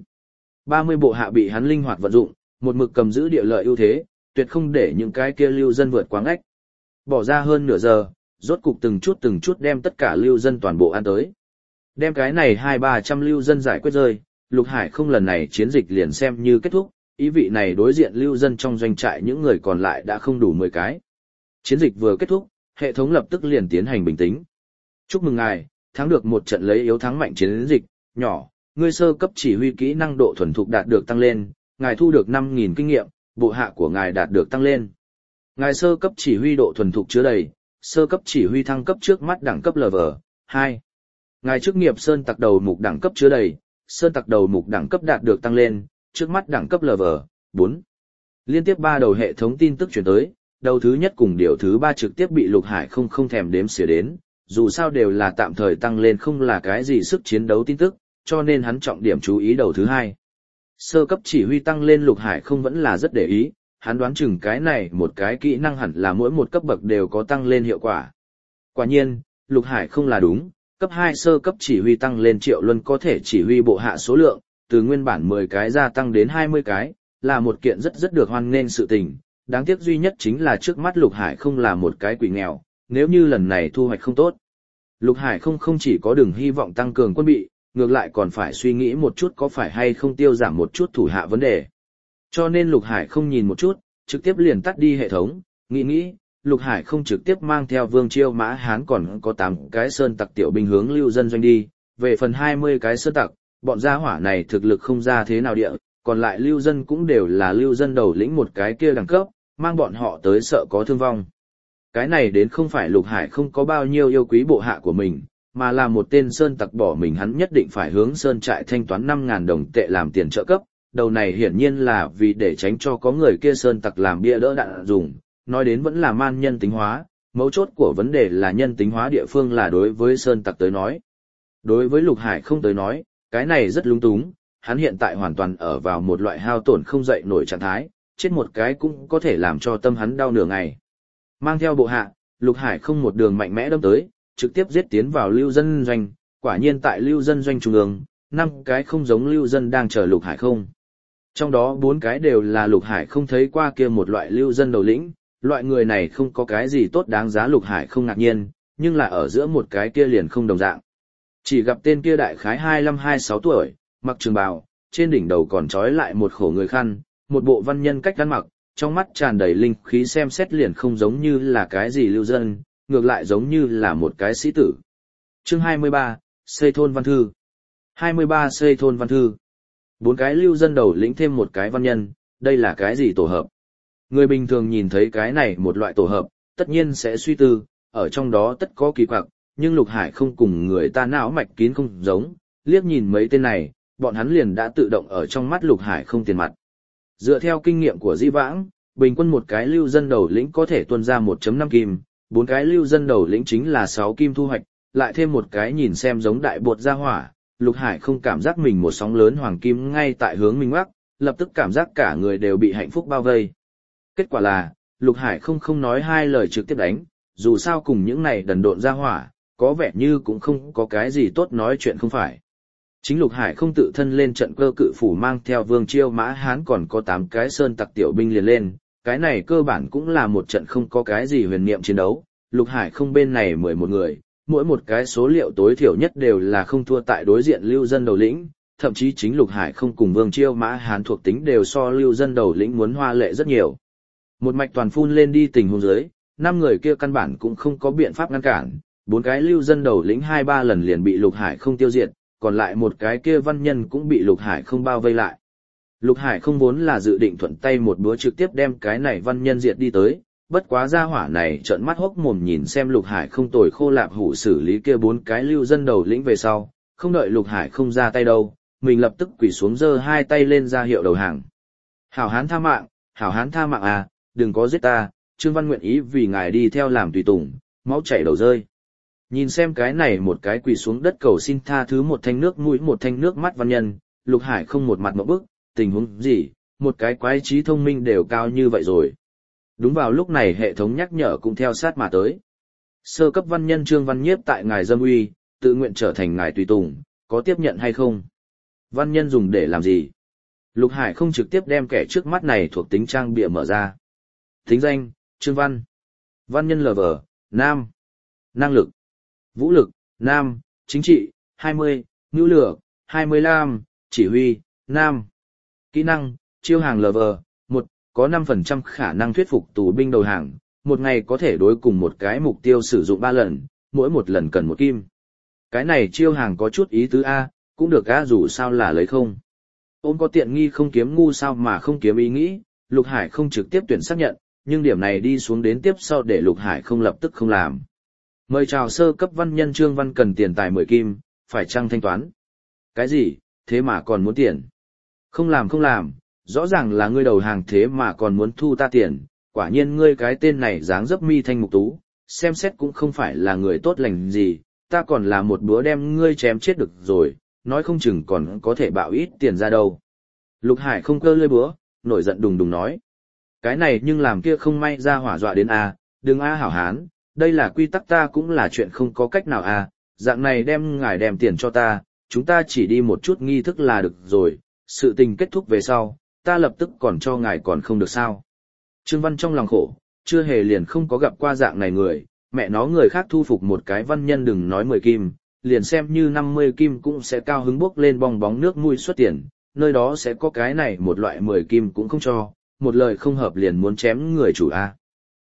30 bộ hạ bị hắn linh hoạt vận dụng, một mực cầm giữ địa lợi ưu thế, tuyệt không để những cái kia lưu dân vượt quá ngách. Bỏ ra hơn nửa giờ, rốt cục từng chút đem tất cả lưu dân toàn bộ ăn tới. Đem cái này 200-300 lưu dân giải quyết rơi, Lục Hải không lần này chiến dịch liền xem như kết thúc, ý vị này đối diện lưu dân trong doanh trại những người còn lại đã không đủ 10 cái. Chiến dịch vừa kết thúc, hệ thống lập tức liền tiến hành bình tính. Chúc mừng ngài, thắng được một trận lấy yếu thắng mạnh chiến dịch, nhỏ, ngươi sơ cấp chỉ huy kỹ năng độ thuần thục đạt được tăng lên, ngài thu được 5.000 kinh nghiệm, bộ hạ của ngài đạt được tăng lên. Ngài sơ cấp chỉ huy độ thuần thục chứa đầy, sơ cấp chỉ huy thăng cấp trước mắt đẳng cấp LV2. Ngài chức nghiệp sơn tặc đầu mục đẳng cấp chứa đầy, sơn tặc đầu mục đẳng cấp đạt được tăng lên, trước mắt đẳng cấp LV4. Liên tiếp 3 đầu hệ thống tin tức chuyển tới, đầu thứ nhất cùng điều thứ 3 trực tiếp bị Lục Hải không thèm đếm xỉa đến, dù sao đều là tạm thời tăng lên không là cái gì sức chiến đấu tin tức, cho nên hắn trọng điểm chú ý đầu thứ 2. Sơ cấp chỉ huy tăng lên Lục Hải không vẫn là rất để ý, hắn đoán chừng cái này một cái kỹ năng hẳn là mỗi một cấp bậc đều có tăng lên hiệu quả. Quả nhiên, Lục Hải không là đúng, cấp 2 sơ cấp chỉ huy tăng lên Triệu Luân có thể chỉ huy bộ hạ số lượng, từ nguyên bản 10 cái gia tăng đến 20 cái, là một kiện rất được hoan nghênh sự tình. Đáng tiếc duy nhất chính là trước mắt Lục Hải không là một cái quỷ nghèo, nếu như lần này thu hoạch không tốt. Lục Hải không chỉ có đường hy vọng tăng cường quân bị, ngược lại còn phải suy nghĩ một chút có phải hay không tiêu giảm một chút thủ hạ vấn đề. Cho nên Lục Hải không nhìn một chút, trực tiếp liền tắt đi hệ thống, nghĩ, Lục Hải không trực tiếp mang theo Vương Chiêu Mã Hán còn có 8 cái sơn tặc tiểu binh hướng lưu dân doanh đi, về phần 20 cái sơn tặc, bọn gia hỏa này thực lực không ra thế nào địa, còn lại lưu dân cũng đều là lưu dân đầu lĩnh một cái kia đẳng cấp, mang bọn họ tới sợ có thương vong. Cái này đến không phải Lục Hải không có bao nhiêu yêu quý bộ hạ của mình, mà là một tên sơn tặc bỏ mình hắn nhất định phải hướng sơn trại thanh toán 5.000 đồng tệ làm tiền trợ cấp, đầu này hiển nhiên là vì để tránh cho có người kia sơn tặc làm bia đỡ đạn dùng, nói đến vẫn là man nhân tính hóa, mấu chốt của vấn đề là nhân tính hóa địa phương là đối với sơn tặc tới nói. Đối với Lục Hải không tới nói, cái này rất lung túng, hắn hiện tại hoàn toàn ở vào một loại hao tổn không dậy nổi trạng thái, chết một cái cũng có thể làm cho tâm hắn đau nửa ngày. Mang theo bộ hạ, Lục Hải không một đường mạnh mẽ đâm tới, trực tiếp giết tiến vào lưu dân doanh, quả nhiên tại lưu dân doanh trung ương, 5 cái không giống lưu dân đang chờ Lục Hải không. Trong đó 4 cái đều là Lục Hải không thấy qua kia một loại lưu dân đầu lĩnh, loại người này không có cái gì tốt đáng giá Lục Hải không ngạc nhiên, nhưng là ở giữa một cái kia liền không đồng dạng. Chỉ gặp tên kia đại khái 25-26 tuổi, mặc trường bào, trên đỉnh đầu còn trói lại một khổ người khăn, một bộ văn nhân cách ăn mặc, trong mắt tràn đầy linh khí xem xét liền không giống như là cái gì lưu dân, ngược lại giống như là một cái sĩ tử. Chương 23, xây thôn văn thư. 23 xây thôn văn thư. 4 cái lưu dân đầu lĩnh thêm một cái văn nhân, đây là cái gì tổ hợp? Người bình thường nhìn thấy cái này một loại tổ hợp, tất nhiên sẽ suy tư, ở trong đó tất có kỳ quặc, nhưng Lục Hải không cùng người ta não mạch kín không giống, liếc nhìn mấy tên này, bọn hắn liền đã tự động ở trong mắt Lục Hải không tiền mặt. Dựa theo kinh nghiệm của Di Vãng, bình quân một cái lưu dân đầu lĩnh có thể tuân ra 1.5 kim, 4 cái lưu dân đầu lĩnh chính là 6 kim thu hoạch, lại thêm một cái nhìn xem giống đại bột ra hỏa, Lục Hải không cảm giác mình một sóng lớn hoàng kim ngay tại hướng mình ngoắc, lập tức cảm giác cả người đều bị hạnh phúc bao vây. Kết quả là, Lục Hải không nói hai lời trực tiếp đánh, dù sao cùng những này đần độn ra hỏa, có vẻ như cũng không có cái gì tốt nói chuyện không phải. Chính Lục Hải không tự thân lên trận cơ cự phủ mang theo Vương Chiêu Mã Hán còn có 8 cái sơn tặc tiểu binh liền lên, cái này cơ bản cũng là một trận không có cái gì huyền niệm chiến đấu, Lục Hải không bên này 11 người, mỗi một cái số liệu tối thiểu nhất đều là không thua tại đối diện lưu dân đầu lĩnh, thậm chí chính Lục Hải không cùng Vương Chiêu Mã Hán thuộc tính đều so lưu dân đầu lĩnh muốn hoa lệ rất nhiều. Một mạch toàn phun lên đi tình huống dưới, 5 người kia căn bản cũng không có biện pháp ngăn cản, 4 cái lưu dân đầu lĩnh 2-3 lần liền bị Lục Hải không tiêu diệt, còn lại một cái kia văn nhân cũng bị Lục Hải không bao vây lại. Lục Hải không vốn là dự định thuận tay một búa trực tiếp đem cái này văn nhân diệt đi tới, bất quá gia hỏa này trợn mắt hốc mồm nhìn xem Lục Hải không tồi khô lạp hủ xử lý kia 4 cái lưu dân đầu lĩnh về sau, không đợi Lục Hải không ra tay đâu, mình lập tức quỳ xuống giơ 2 tay lên ra hiệu đầu hàng. Hảo hán tha mạng, hảo hán tha mạng à, đừng có giết ta, Trương Văn nguyện ý vì ngài đi theo làm tùy tùng, máu chảy đầu rơi. Nhìn xem cái này một cái quỳ xuống đất cầu xin tha thứ một thanh nước mũi một thanh nước mắt văn nhân, Lục Hải không một mặt ngộp bức, tình huống gì, một cái quái trí thông minh đều cao như vậy rồi. Đúng vào lúc này hệ thống nhắc nhở cũng theo sát mà tới. Sơ cấp văn nhân Trương Văn Nhiếp tại ngài dâm uy, tự nguyện trở thành ngài tùy tùng, có tiếp nhận hay không? Văn nhân dùng để làm gì? Lục Hải không trực tiếp đem kẻ trước mắt này thuộc tính trang bịa mở ra. Tính danh, Trương Văn. Văn nhân LV, nam. Năng lực. Vũ lực, nam. Chính trị, 20. Ngữ lược, 25. Chỉ huy, nam. Kỹ năng, chiêu hàng LV, 1. Có 5% khả năng thuyết phục tù binh đầu hàng, một ngày có thể đối cùng một cái mục tiêu sử dụng 3 lần, mỗi một lần cần 1 kim. Cái này chiêu hàng có chút ý tứ A, cũng được A dù sao là lấy không. Ôm có tiện nghi không kiếm ngu sao mà không kiếm ý nghĩ, Lục Hải không trực tiếp tuyển xác nhận, nhưng điểm này đi xuống đến tiếp sau để Lục Hải không lập tức không làm. Mời chào sơ cấp văn nhân Trương Văn cần tiền tài 10 kim, phải chăng thanh toán? Cái gì, thế mà còn muốn tiền? Không làm, rõ ràng là ngươi đầu hàng thế mà còn muốn thu ta tiền, quả nhiên ngươi cái tên này dáng dấp mi thanh mục tú, xem xét cũng không phải là người tốt lành gì, ta còn là một búa đem ngươi chém chết được rồi, nói không chừng còn có thể bạo ít tiền ra đâu. Lục Hải không cơ lơi búa, nổi giận đùng đùng nói. Cái này nhưng làm kia không may ra hỏa dọa đến A, đừng A hảo hán, đây là quy tắc ta cũng là chuyện không có cách nào A, dạng này đem ngài đem tiền cho ta, chúng ta chỉ đi một chút nghi thức là được rồi, sự tình kết thúc về sau, ta lập tức còn cho ngài còn không được sao. Trương Văn trong lòng khổ, chưa hề liền không có gặp qua dạng này người, mẹ nó người khác thu phục một cái văn nhân đừng nói 10 kim, liền xem như 50 kim cũng sẽ cao hứng bốc lên bong bóng nước mũi xuất tiền, nơi đó sẽ có cái này một loại 10 kim cũng không cho, một lời không hợp liền muốn chém người chủ A.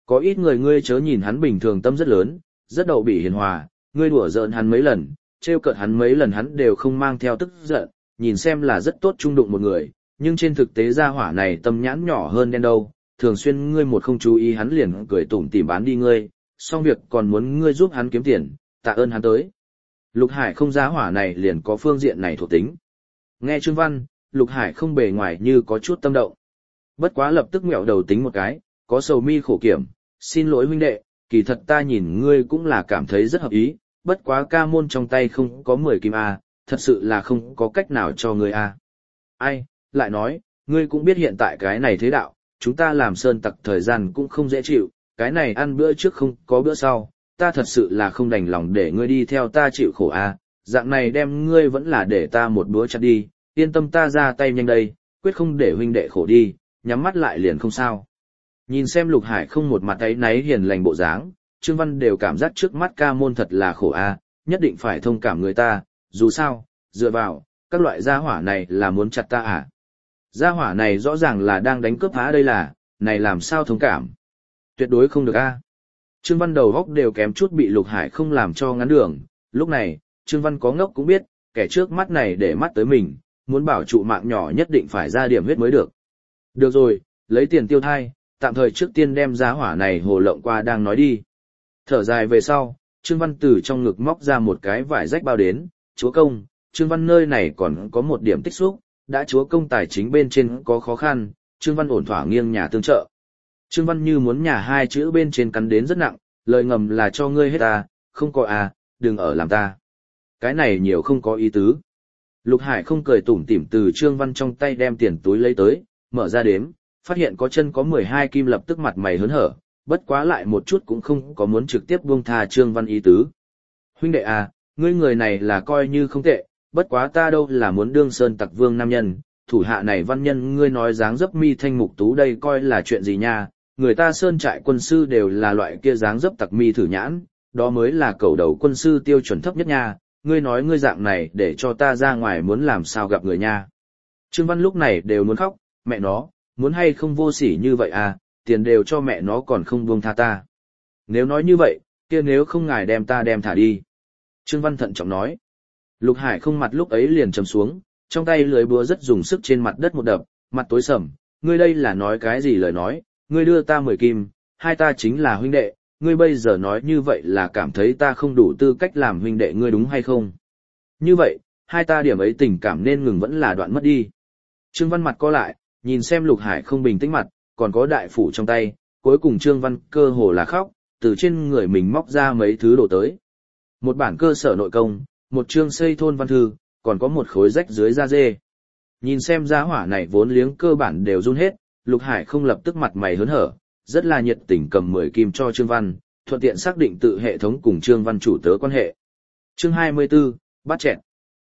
Có ít người ngươi chớ nhìn hắn bình thường tâm rất lớn, rất đậu bỉ hiền hòa, ngươi đùa giỡn hắn mấy lần, trêu cợt hắn mấy lần hắn đều không mang theo tức giận, nhìn xem là rất tốt trung đụng một người, nhưng trên thực tế gia hỏa này tâm nhãn nhỏ hơn đen đâu, thường xuyên ngươi một không chú ý hắn liền cười tủm tỉm bán đi ngươi, xong việc còn muốn ngươi giúp hắn kiếm tiền, tạ ơn hắn tới. Lục Hải không gia hỏa này liền có phương diện này thuộc tính. Nghe Trương Văn, Lục Hải không bề ngoài như có chút tâm động. Bất quá lập tức ngẹo đầu tính một cái, có sầu mi khổ kiểm, xin lỗi huynh đệ, kỳ thật ta nhìn ngươi cũng là cảm thấy rất hợp ý, bất quá ca môn trong tay không có 10 kim A, thật sự là không có cách nào cho ngươi A. Ai, lại nói, ngươi cũng biết hiện tại cái này thế đạo, chúng ta làm sơn tặc thời gian cũng không dễ chịu, cái này ăn bữa trước không có bữa sau, ta thật sự là không đành lòng để ngươi đi theo ta chịu khổ A, dạng này đem ngươi vẫn là để ta một bữa chặt đi, yên tâm ta ra tay nhanh đây, quyết không để huynh đệ khổ đi, nhắm mắt lại liền không sao. Nhìn xem Lục Hải không một mặt ấy náy hiền lành bộ dáng, Trương Văn đều cảm giác trước mắt ca môn thật là khổ a, nhất định phải thông cảm người ta, dù sao, dựa vào, các loại gia hỏa này là muốn chặt ta à. Gia hỏa này rõ ràng là đang đánh cướp phá đây là, này làm sao thông cảm. Tuyệt đối không được a. Trương Văn đầu góc đều kém chút bị Lục Hải không làm cho ngắn đường, lúc này, Trương Văn có ngốc cũng biết, kẻ trước mắt này để mắt tới mình, muốn bảo trụ mạng nhỏ nhất định phải ra điểm huyết mới được. Được rồi, lấy tiền tiêu thai, tạm thời trước tiên đem giá hỏa này hồ lộng qua đang nói đi. Thở dài về sau, Trương Văn từ trong ngực móc ra một cái vải rách bao đến, chúa công, Trương Văn nơi này còn có một điểm tích xúc, đã chúa công tài chính bên trên có khó khăn, Trương Văn ổn thỏa nghiêng nhà tương trợ. Trương Văn như muốn nhà hai chữ bên trên cắn đến rất nặng, lời ngầm là cho ngươi hết ta, không có à, đừng ở làm ta. Cái này nhiều không có ý tứ. Lục Hải không cười tủm tỉm từ Trương Văn trong tay đem tiền túi lấy tới, mở ra đếm, phát hiện có chân có 12 kim lập tức mặt mày hớn hở, bất quá lại một chút cũng không có muốn trực tiếp buông tha Trương Văn ý tứ. Huynh đệ à, ngươi người này là coi như không tệ, bất quá ta đâu là muốn đương sơn tặc vương nam nhân, thủ hạ này văn nhân ngươi nói dáng dấp mi thanh mục tú đây coi là chuyện gì nha, người ta sơn trại quân sư đều là loại kia dáng dấp tặc mi thử nhãn, đó mới là cầu đầu quân sư tiêu chuẩn thấp nhất nha, ngươi nói ngươi dạng này để cho ta ra ngoài muốn làm sao gặp người nha. Trương Văn lúc này đều muốn khóc, mẹ nó, muốn hay không vô sỉ như vậy à, tiền đều cho mẹ nó còn không buông tha ta. Nếu nói như vậy, kia nếu không ngài đem ta đem thả đi. Trương Văn thận trọng nói. Lục Hải không mặt lúc ấy liền trầm xuống, trong tay lưới búa rất dùng sức trên mặt đất một đập, mặt tối sầm, ngươi đây là nói cái gì lời nói, ngươi đưa ta 10 kim, hai ta chính là huynh đệ, ngươi bây giờ nói như vậy là cảm thấy ta không đủ tư cách làm huynh đệ ngươi đúng hay không? Như vậy, hai ta điểm ấy tình cảm nên ngừng vẫn là đoạn mất đi. Trương Văn mặt co lại, nhìn xem Lục Hải không bình tĩnh mặt, còn có đại phủ trong tay, cuối cùng Trương Văn cơ hồ là khóc, từ trên người mình móc ra mấy thứ đồ tới. Một bản cơ sở nội công, một chương xây thôn văn thư, còn có một khối rách dưới da dê. Nhìn xem giá hỏa này vốn liếng cơ bản đều run hết, Lục Hải không lập tức mặt mày hớn hở, rất là nhiệt tình cầm 10 kim cho Trương Văn, thuận tiện xác định tự hệ thống cùng Trương Văn chủ tớ quan hệ. Chương 24, bắt chẹn.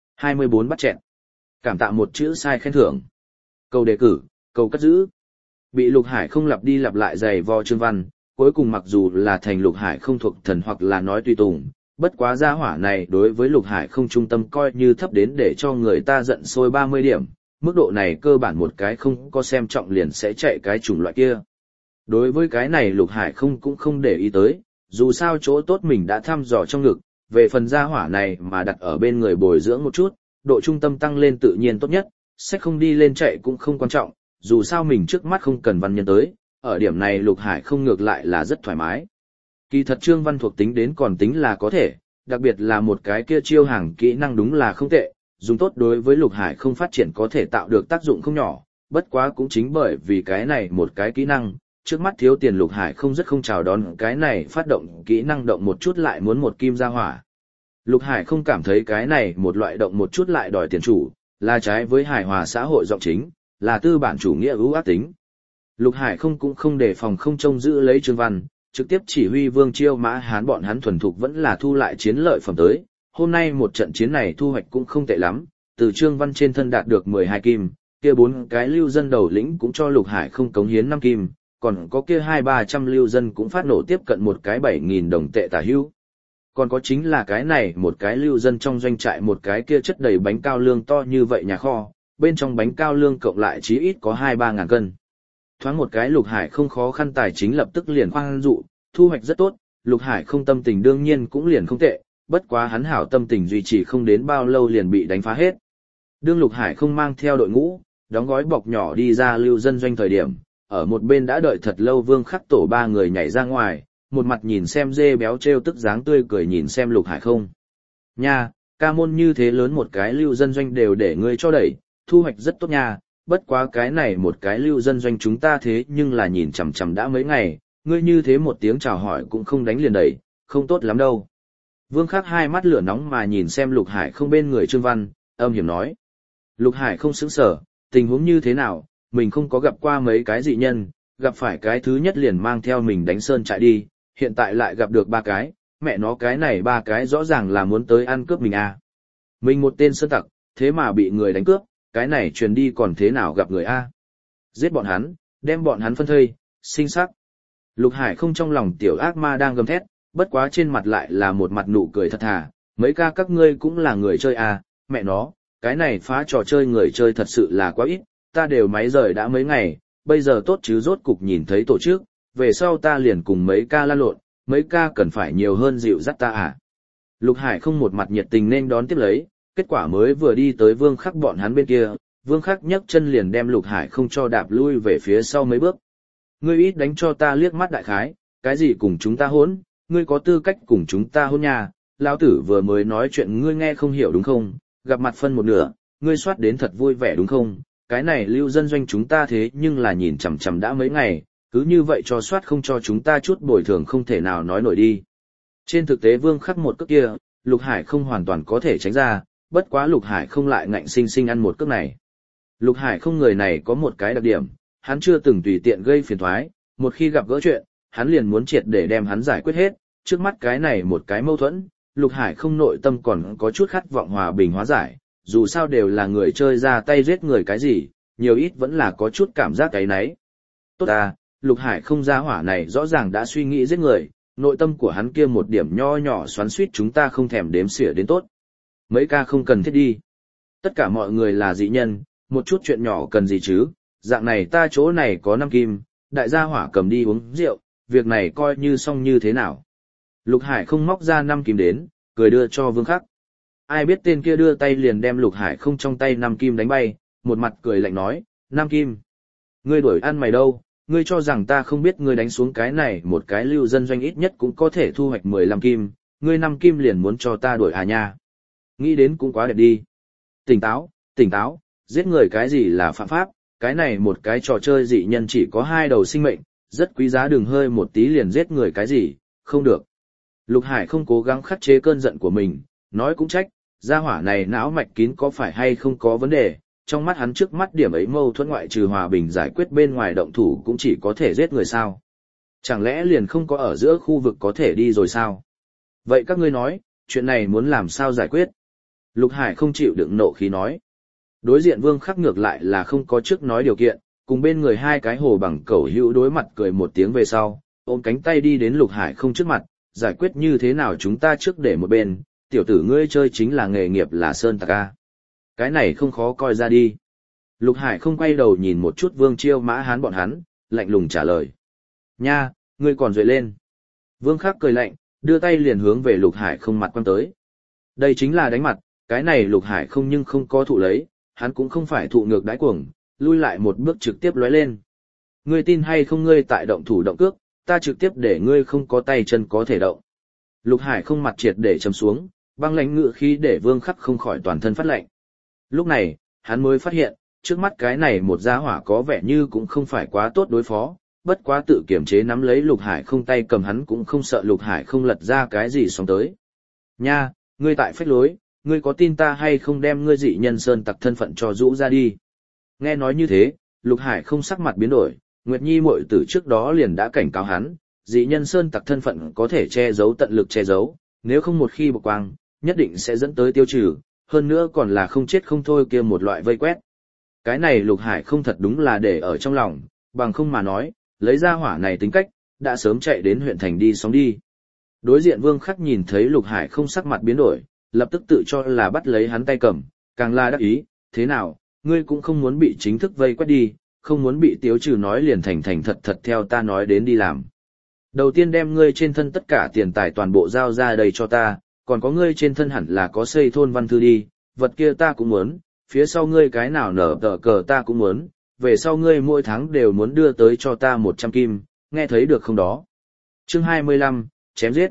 24 bắt chẹn. Cảm tạ một chữ sai khen thưởng. Cầu đề cử, cầu cất giữ. Bị Lục Hải không lặp đi lặp lại giày vò Trương Văn, cuối cùng mặc dù là thành Lục Hải không thuộc thần hoặc là nói tùy tùng, bất quá gia hỏa này đối với Lục Hải không trung tâm coi như thấp đến để cho người ta giận sôi 30 điểm, mức độ này cơ bản một cái không có xem trọng liền sẽ chạy cái chủng loại kia. Đối với cái này Lục Hải không cũng không để ý tới, dù sao chỗ tốt mình đã thăm dò trong ngực, về phần gia hỏa này mà đặt ở bên người bồi dưỡng một chút, độ trung tâm tăng lên tự nhiên tốt nhất, sẽ không đi lên chạy cũng không quan trọng, dù sao mình trước mắt không cần văn nhân tới, ở điểm này Lục Hải không ngược lại là rất thoải mái. Kỳ thật Trương Văn thuộc tính đến còn tính là có thể, đặc biệt là một cái kia chiêu hàng kỹ năng đúng là không tệ, dùng tốt đối với Lục Hải không phát triển có thể tạo được tác dụng không nhỏ, bất quá cũng chính bởi vì cái này một cái kỹ năng, trước mắt thiếu tiền Lục Hải không rất không chào đón cái này phát động kỹ năng động một chút lại muốn một kim ra hỏa. Lục Hải không cảm thấy cái này một loại động một chút lại đòi tiền chủ, là trái với hài hòa xã hội giọng chính, là tư bản chủ nghĩa ưu ác tính. Lục Hải không cũng không đề phòng không trông giữ lấy Trương Văn, trực tiếp chỉ huy Vương Chiêu Mã Hán bọn hắn thuần thục vẫn là thu lại chiến lợi phẩm tới. Hôm nay một trận chiến này thu hoạch cũng không tệ lắm, từ Trương Văn trên thân đạt được 12 kim, kia 4 cái lưu dân đầu lĩnh cũng cho Lục Hải không cống hiến 5 kim, còn có kia 200-300 lưu dân cũng phát nổ tiếp cận một cái 7.000 đồng tệ tả hữu. Còn có chính là cái này một cái lưu dân trong doanh trại một cái kia chất đầy bánh cao lương to như vậy nhà kho, bên trong bánh cao lương cộng lại chí ít có 2-3 ngàn cân. Thoáng một cái Lục Hải không khó khăn tài chính lập tức liền khoan dụ, thu hoạch rất tốt, Lục Hải không tâm tình đương nhiên cũng liền không tệ, bất quá hắn hảo tâm tình duy trì không đến bao lâu liền bị đánh phá hết. Đương Lục Hải không mang theo đội ngũ, đóng gói bọc nhỏ đi ra lưu dân doanh thời điểm, ở một bên đã đợi thật lâu Vương Khắc tổ ba người nhảy ra ngoài, một mặt nhìn xem dê béo trêu tức dáng tươi cười nhìn xem Lục Hải không. Nha, ca môn như thế lớn một cái lưu dân doanh đều để ngươi cho đẩy, thu hoạch rất tốt nha, bất quá cái này một cái lưu dân doanh chúng ta thế nhưng là nhìn chằm chằm đã mấy ngày, ngươi như thế một tiếng chào hỏi cũng không đánh liền đẩy, không tốt lắm đâu. Vương Khắc hai mắt lửa nóng mà nhìn xem Lục Hải không bên người Trương Văn, âm hiểm nói. Lục Hải không sững sở, tình huống như thế nào, mình không có gặp qua mấy cái dị nhân, gặp phải cái thứ nhất liền mang theo mình đánh sơn trại đi, hiện tại lại gặp được ba cái, mẹ nó cái này ba cái rõ ràng là muốn tới ăn cướp mình à. Mình một tên sơn tặc, thế mà bị người đánh cướp, cái này truyền đi còn thế nào gặp người a? Giết bọn hắn, đem bọn hắn phân thây, sinh sắc. Lục Hải không trong lòng tiểu ác ma đang gầm thét, bất quá trên mặt lại là một mặt nụ cười thật thà, mấy ca các ngươi cũng là người chơi à, mẹ nó, cái này phá trò chơi người chơi thật sự là quá ít, ta đều máy rời đã mấy ngày, bây giờ tốt chứ rốt cục nhìn thấy tổ chức, về sau ta liền cùng mấy ca la lộn, mấy ca cần phải nhiều hơn dịu dắt ta à. Lục Hải không một mặt nhiệt tình nên đón tiếp lấy, kết quả mới vừa đi tới Vương Khắc bọn hắn bên kia, Vương Khắc nhấc chân liền đem Lục Hải không cho đạp lui về phía sau mấy bước. Ngươi ít đánh cho ta liếc mắt đại khái, cái gì cùng chúng ta hỗn, ngươi có tư cách cùng chúng ta hôn nhà, lão tử vừa mới nói chuyện ngươi nghe không hiểu đúng không, gặp mặt phân một nửa, ngươi soát đến thật vui vẻ đúng không, cái này lưu dân doanh chúng ta thế nhưng là nhìn chằm chằm đã mấy ngày, cứ như vậy cho soát không cho chúng ta chút bồi thường không thể nào nói nổi đi. Trên thực tế Vương Khắc một cước kia, Lục Hải không hoàn toàn có thể tránh ra, bất quá Lục Hải không lại ngạnh sinh sinh ăn một cước này. Lục Hải không người này có một cái đặc điểm, hắn chưa từng tùy tiện gây phiền toái, một khi gặp gỡ chuyện, hắn liền muốn triệt để đem hắn giải quyết hết, trước mắt cái này một cái mâu thuẫn, Lục Hải không nội tâm còn có chút khát vọng hòa bình hóa giải, dù sao đều là người chơi ra tay giết người cái gì, nhiều ít vẫn là có chút cảm giác cái nấy. Tốt à, Lục Hải không ra hỏa này rõ ràng đã suy nghĩ giết người, nội tâm của hắn kia một điểm nho nhỏ xoắn xuýt chúng ta không thèm đếm xỉa đến tốt. Mấy ca không cần thiết đi. Tất cả mọi người là dị nhân, một chút chuyện nhỏ cần gì chứ, dạng này ta chỗ này có 5 kim, đại gia hỏa cầm đi uống rượu, việc này coi như xong như thế nào. Lục Hải không móc ra 5 kim đến, cười đưa cho Vương Khắc. Ai biết tên kia đưa tay liền đem Lục Hải không trong tay 5 kim đánh bay, một mặt cười lạnh nói, 5 kim. Ngươi đuổi ăn mày đâu, ngươi cho rằng ta không biết ngươi đánh xuống cái này một cái lưu dân doanh ít nhất cũng có thể thu hoạch 15 kim, ngươi 5 kim liền muốn cho ta đuổi à nha. Nghĩ đến cũng quá đẹp đi. Tỉnh táo, giết người cái gì là phạm pháp, cái này một cái trò chơi dị nhân chỉ có 2 đầu sinh mệnh, rất quý giá đừng hơi một tí liền giết người cái gì, không được. Lục Hải không cố gắng khắc chế cơn giận của mình, nói cũng trách, gia hỏa này não mạch kín có phải hay không có vấn đề, trong mắt hắn trước mắt điểm ấy mâu thuẫn ngoại trừ hòa bình giải quyết bên ngoài động thủ cũng chỉ có thể giết người sao. Chẳng lẽ liền không có ở giữa khu vực có thể đi rồi sao? Vậy các ngươi nói, chuyện này muốn làm sao giải quyết? Lục Hải không chịu đựng nộ khí nói. Đối diện Vương Khắc ngược lại là không có trước nói điều kiện, cùng bên người 2 cái hồ bằng cẩu hữu đối mặt cười một tiếng về sau, ôm cánh tay đi đến Lục Hải không trước mặt, giải quyết như thế nào chúng ta trước để một bên, tiểu tử ngươi chơi chính là nghề nghiệp là sơn tặc a. Cái này không khó coi ra đi. Lục Hải không quay đầu nhìn một chút Vương Chiêu Mã Hán bọn hắn, lạnh lùng trả lời. Nha, ngươi còn duệ lên. Vương Khắc cười lạnh, đưa tay liền hướng về Lục Hải không mặt quăng tới. Đây chính là đánh mặt, cái này Lục Hải không nhưng không có thụ lấy, hắn cũng không phải thụ ngược đái cuồng, lui lại một bước trực tiếp lóe lên. Ngươi tin hay không ngươi tại động thủ động cước, ta trực tiếp để ngươi không có tay chân có thể động. Lục Hải không mặt triệt để chầm xuống, băng lãnh ngự khí để Vương Khắc không khỏi toàn thân phát lạnh. Lúc này, hắn mới phát hiện, trước mắt cái này một gia hỏa có vẻ như cũng không phải quá tốt đối phó, bất quá tự kiểm chế nắm lấy Lục Hải không tay cầm hắn cũng không sợ Lục Hải không lật ra cái gì sóng tới. Nha, ngươi tại phách lối, ngươi có tin ta hay không đem ngươi dị nhân sơn tặc thân phận cho rũ ra đi. Nghe nói như thế, Lục Hải không sắc mặt biến đổi, Nguyệt Nhi muội tử trước đó liền đã cảnh cáo hắn, dị nhân sơn tặc thân phận có thể che giấu tận lực che giấu, nếu không một khi bộc quang, nhất định sẽ dẫn tới tiêu trừ, hơn nữa còn là không chết không thôi kia một loại vây quét. Cái này Lục Hải không thật đúng là để ở trong lòng, bằng không mà nói, lấy ra hỏa này tính cách, đã sớm chạy đến huyện thành đi sống đi. Đối diện Vương Khắc nhìn thấy Lục Hải không sắc mặt biến đổi, lập tức tự cho là bắt lấy hắn tay cầm, càng là đắc ý, thế nào, ngươi cũng không muốn bị chính thức vây quét đi, không muốn bị tiếu trừ nói liền thành thành thật thật theo ta nói đến đi làm. Đầu tiên đem ngươi trên thân tất cả tiền tài toàn bộ giao ra đây cho ta, còn có ngươi trên thân hẳn là có xây thôn văn thư đi, vật kia ta cũng muốn, phía sau ngươi cái nào nở tờ cờ ta cũng muốn, về sau ngươi mỗi tháng đều muốn đưa tới cho ta 100 kim, nghe thấy được không đó? Chương 25, chém giết.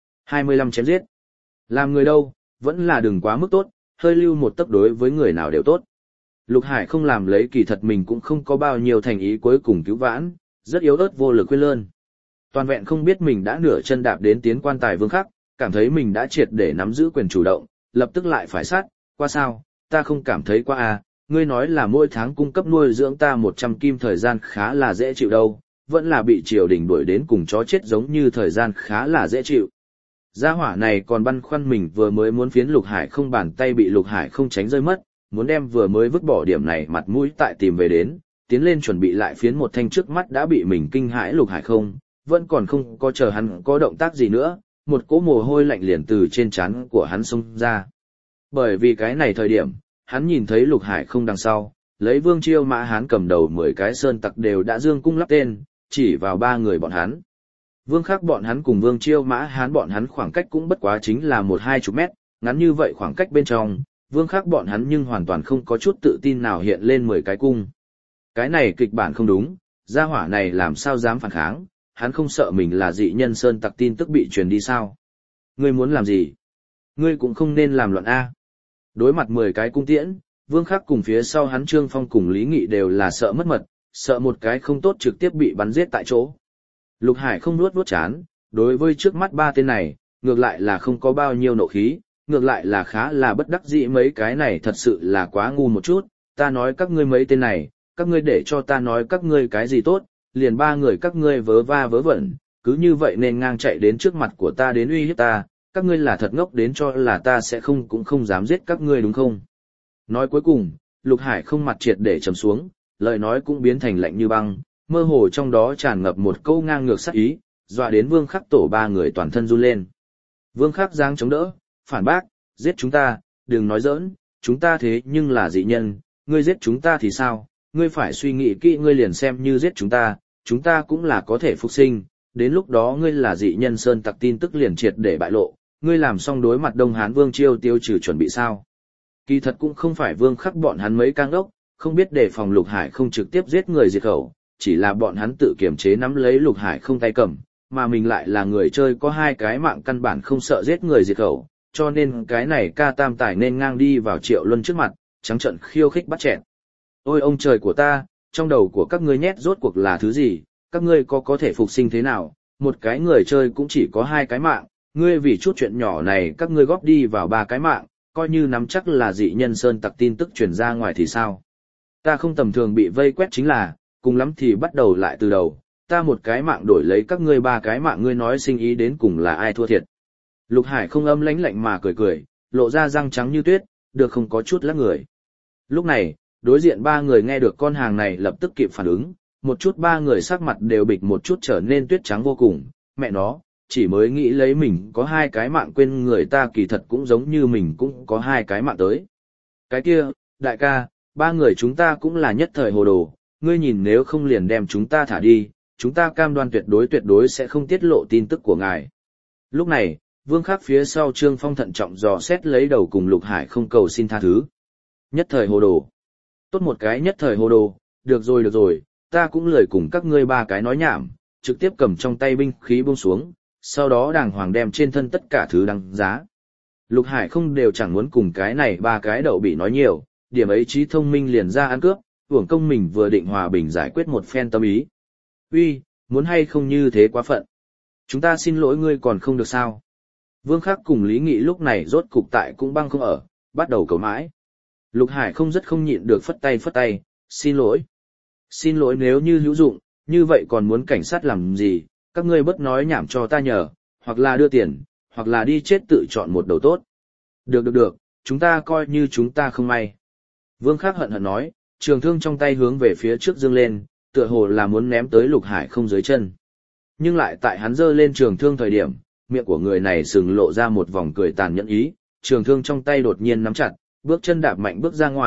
25 chém giết. Làm người đâu, vẫn là đừng quá mức tốt, hơi lưu một tấc đối với người nào đều tốt. Lục Hải không làm lấy kỳ thật mình cũng không có bao nhiêu thành ý cuối cùng cứu vãn, rất yếu ớt vô lực khuyên lơn. Toàn vẹn không biết mình đã nửa chân đạp đến tiến quan tài vương khắc, cảm thấy mình đã triệt để nắm giữ quyền chủ động, lập tức lại phải sát, qua sao, ta không cảm thấy qua à, ngươi nói là mỗi tháng cung cấp nuôi dưỡng ta 100 kim thời gian khá là dễ chịu đâu, vẫn là bị triều đình đuổi đến cùng chó chết giống như thời gian khá là dễ chịu. Gia hỏa này còn băn khoăn mình vừa mới muốn phiến Lục Hải không bàn tay bị Lục Hải không tránh rơi mất, muốn đem vừa mới vứt bỏ điểm này mặt mũi tại tìm về đến, tiến lên chuẩn bị lại phiến một thanh trước mắt đã bị mình kinh hãi Lục Hải không, vẫn còn không có chờ hắn có động tác gì nữa, một cỗ mồ hôi lạnh liền từ trên trán của hắn xông ra. Bởi vì cái này thời điểm, hắn nhìn thấy Lục Hải không đằng sau, lấy Vương Chiêu Mã Hán cầm đầu 10 cái sơn tặc đều đã dương cung lắp tên, chỉ vào 3 người bọn hắn. Vương Khắc bọn hắn cùng Vương Chiêu Mã Hán bọn hắn khoảng cách cũng bất quá chính là 1-20 mét, ngắn như vậy khoảng cách bên trong, Vương Khắc bọn hắn nhưng hoàn toàn không có chút tự tin nào hiện lên 10 cái cung. Cái này kịch bản không đúng, gia hỏa này làm sao dám phản kháng, hắn không sợ mình là dị nhân sơn tặc tin tức bị truyền đi sao? Ngươi muốn làm gì? Ngươi cũng không nên làm loạn A. Đối mặt 10 cái cung tiễn, Vương Khắc cùng phía sau hắn Trương Phong cùng Lý Nghị đều là sợ mất mật, sợ một cái không tốt trực tiếp bị bắn giết tại chỗ. Lục Hải không nuốt chán, đối với trước mắt 3 tên này, ngược lại là không có bao nhiêu nộ khí, ngược lại là khá là bất đắc dĩ mấy cái này thật sự là quá ngu một chút, ta nói các ngươi mấy tên này, các ngươi để cho ta nói các ngươi cái gì tốt, liền 3 người các ngươi vớ va vớ vẩn, cứ như vậy nên ngang chạy đến trước mặt của ta đến uy hiếp ta, các ngươi là thật ngốc đến cho là ta sẽ không cũng không dám giết các ngươi đúng không? Nói cuối cùng, Lục Hải không mặt triệt để trầm xuống, lời nói cũng biến thành lạnh như băng, mơ hồ trong đó tràn ngập một câu ngang ngược sát ý, dọa đến Vương Khắc tổ 3 người toàn thân run lên. Vương Khắc giang chống đỡ, phản bác, giết chúng ta, đừng nói giỡn, chúng ta thế nhưng là dị nhân, ngươi giết chúng ta thì sao, ngươi phải suy nghĩ kỹ ngươi liền xem như giết chúng ta cũng là có thể phục sinh, đến lúc đó ngươi là dị nhân sơn tặc tin tức liền triệt để bại lộ, ngươi làm xong đối mặt Đông Hán Vương Chiêu tiêu trừ chuẩn bị sao. Kỳ thật cũng không phải Vương Khắc bọn hắn mấy cang ốc, không biết đề phòng Lục Hải không trực tiếp giết người diệt khẩu, chỉ là bọn hắn tự kiềm chế nắm lấy Lục Hải không tay cầm, mà mình lại là người chơi có 2 cái mạng căn bản không sợ giết người diệt khẩu, cho nên cái này ca tam tài nên ngang đi vào Triệu Luân trước mặt, trắng trợn khiêu khích bắt chẹn. Ôi ông trời của ta, trong đầu của các ngươi nhét rốt cuộc là thứ gì, các ngươi có thể phục sinh thế nào, một cái người chơi cũng chỉ có 2 cái mạng, ngươi vì chút chuyện nhỏ này các ngươi góp đi vào 3 cái mạng, coi như nắm chắc là dị nhân sơn tặc tin tức truyền ra ngoài thì sao. Ta không tầm thường bị vây quét chính là, cùng lắm thì bắt đầu lại từ đầu, ta 1 cái mạng đổi lấy các ngươi 3 cái mạng, ngươi nói sinh ý đến cùng là ai thua thiệt. Lục Hải không âm lãnh lạnh mà cười, lộ ra răng trắng như tuyết, được không có chút lắc người. Lúc này, đối diện 3 người nghe được con hàng này lập tức kịp phản ứng, một chút 3 người sắc mặt đều bịch một chút trở nên tuyết trắng vô cùng, mẹ nó, chỉ mới nghĩ lấy mình có 2 cái mạng quên người ta kỳ thật cũng giống như mình cũng có 2 cái mạng tới. Cái kia, đại ca, 3 người chúng ta cũng là nhất thời hồ đồ, ngươi nhìn nếu không liền đem chúng ta thả đi, chúng ta cam đoan tuyệt đối sẽ không tiết lộ tin tức của ngài. Lúc này, Vương Khắc phía sau Trương Phong thận trọng dò xét lấy đầu cùng Lục Hải không cầu xin tha thứ. Nhất thời hồ đồ. Tốt một cái nhất thời hồ đồ, được rồi, ta cũng lười cùng các ngươi 3 cái nói nhảm, trực tiếp cầm trong tay binh khí buông xuống, sau đó đàng hoàng đem trên thân tất cả thứ đăng giá. Lục Hải không đều chẳng muốn cùng cái này 3 cái đậu bị nói nhiều, điểm ấy trí thông minh liền ra ăn cướp, uổng công mình vừa định hòa bình giải quyết một phen tâm ý. Uy, muốn hay không như thế quá phận. Chúng ta xin lỗi ngươi còn không được sao. Vương Khắc cùng Lý Nghị lúc này rốt cục tại cũng băng không ở, bắt đầu cầu mãi. Lục Hải không rất không nhịn được phất tay, xin lỗi. Xin lỗi nếu như hữu dụng, như vậy còn muốn cảnh sát làm gì, các ngươi bất nói nhảm cho ta nhờ, hoặc là đưa tiền, hoặc là đi chết tự chọn một đầu tốt. Được, chúng ta coi như chúng ta không may. Vương Khắc hận nói, trường thương trong tay hướng về phía trước dương lên, tựa hồ là muốn ném tới Lục Hải không dưới chân. Nhưng lại tại hắn giơ lên trường thương thời điểm, miệng của người này sừng lộ ra một vòng cười tàn nhẫn ý, trường thương trong tay đột nhiên nắm chặt, bước chân đạp mạnh bước ra ngoài,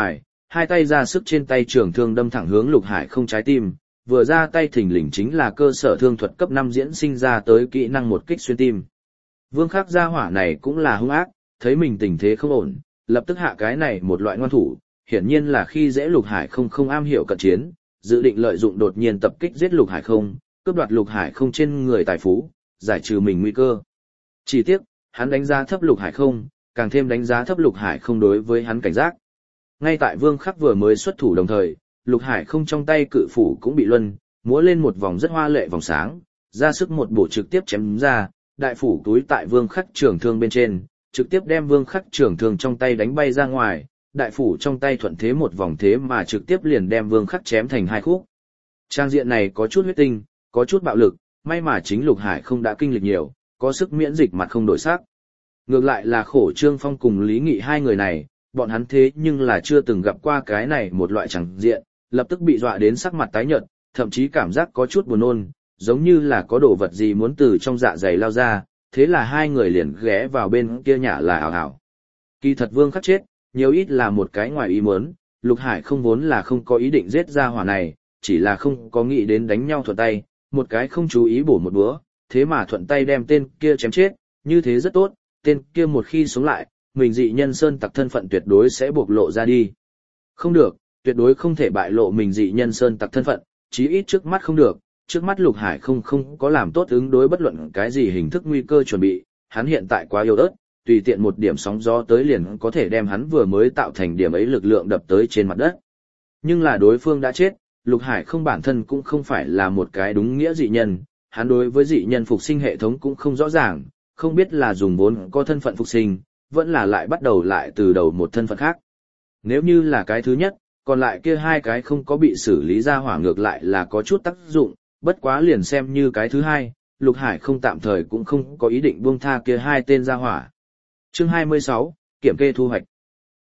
hai tay ra sức trên tay trường thương đâm thẳng hướng Lục Hải không trái tim, vừa ra tay thình lình chính là cơ sở thương thuật cấp 5 diễn sinh ra tới kỹ năng một kích xuyên tim. Vương Khắc gia hỏa này cũng là hung ác, thấy mình tình thế không ổn, lập tức hạ cái này một loại ngoan thủ, hiển nhiên là khi dễ Lục Hải không am hiểu cận chiến, dự định lợi dụng đột nhiên tập kích giết Lục Hải không, cướp đoạt Lục Hải không trên người tài phú, giải trừ mình nguy cơ. Chỉ tiếc, hắn đánh giá thấp Lục Hải không, càng thêm đánh giá thấp Lục Hải không đối với hắn cảnh giác. Ngay tại Vương Khắc vừa mới xuất thủ đồng thời, Lục Hải không trong tay cự phủ cũng bị luân, múa lên một vòng rất hoa lệ vòng sáng, ra sức một bổ trực tiếp chém ra, đại phủ túi tại Vương Khắc trường thương bên trên, trực tiếp đem Vương Khắc trường thương trong tay đánh bay ra ngoài, đại phủ trong tay thuận thế một vòng thế mà trực tiếp liền đem Vương Khắc chém thành hai khúc. Trang diện này có chút huyết tinh, có chút bạo lực, may mà chính Lục Hải không đã kinh lịch nhiều, có sức miễn dịch mặt không đổi sắc. Ngược lại là khổ Trương Phong cùng Lý Nghị hai người này, bọn hắn thế nhưng là chưa từng gặp qua cái này một loại chẳng diện, lập tức bị dọa đến sắc mặt tái nhợt, thậm chí cảm giác có chút buồn nôn, giống như là có đồ vật gì muốn từ trong dạ dày lao ra, thế là hai người liền ghé vào bên kia nhả là ảo ảo. Kỳ thật Vương Khắc chết, nhiều ít là một cái ngoài ý muốn, Lục Hải không vốn là không có ý định giết ra hỏa này, chỉ là không có nghĩ đến đánh nhau thuận tay, một cái không chú ý bổ một búa, thế mà thuận tay đem tên kia chém chết, như thế rất tốt, tên kia một khi sống lại, mình dị nhân sơn tặc thân phận tuyệt đối sẽ bộc lộ ra đi. Không được, tuyệt đối không thể bại lộ mình dị nhân sơn tặc thân phận, chí ít trước mắt không được, trước mắt Lục Hải không có làm tốt ứng đối bất luận cái gì hình thức nguy cơ chuẩn bị, hắn hiện tại quá yếu ớt, tùy tiện một điểm sóng gió tới liền có thể đem hắn vừa mới tạo thành điểm ấy lực lượng đập tới trên mặt đất. Nhưng là đối phương đã chết, Lục Hải không bản thân cũng không phải là một cái đúng nghĩa dị nhân, hắn đối với dị nhân phục sinh hệ thống cũng không rõ ràng, không biết là dùng vốn có thân phận phục sinh, vẫn là lại bắt đầu lại từ đầu một thân phận khác. Nếu như là cái thứ nhất, còn lại kia hai cái không có bị xử lý ra hỏa ngược lại là có chút tác dụng, bất quá liền xem như cái thứ hai, Lục Hải không tạm thời cũng không có ý định buông tha kia hai tên ra hỏa. Chương 26, kiểm kê thu hoạch.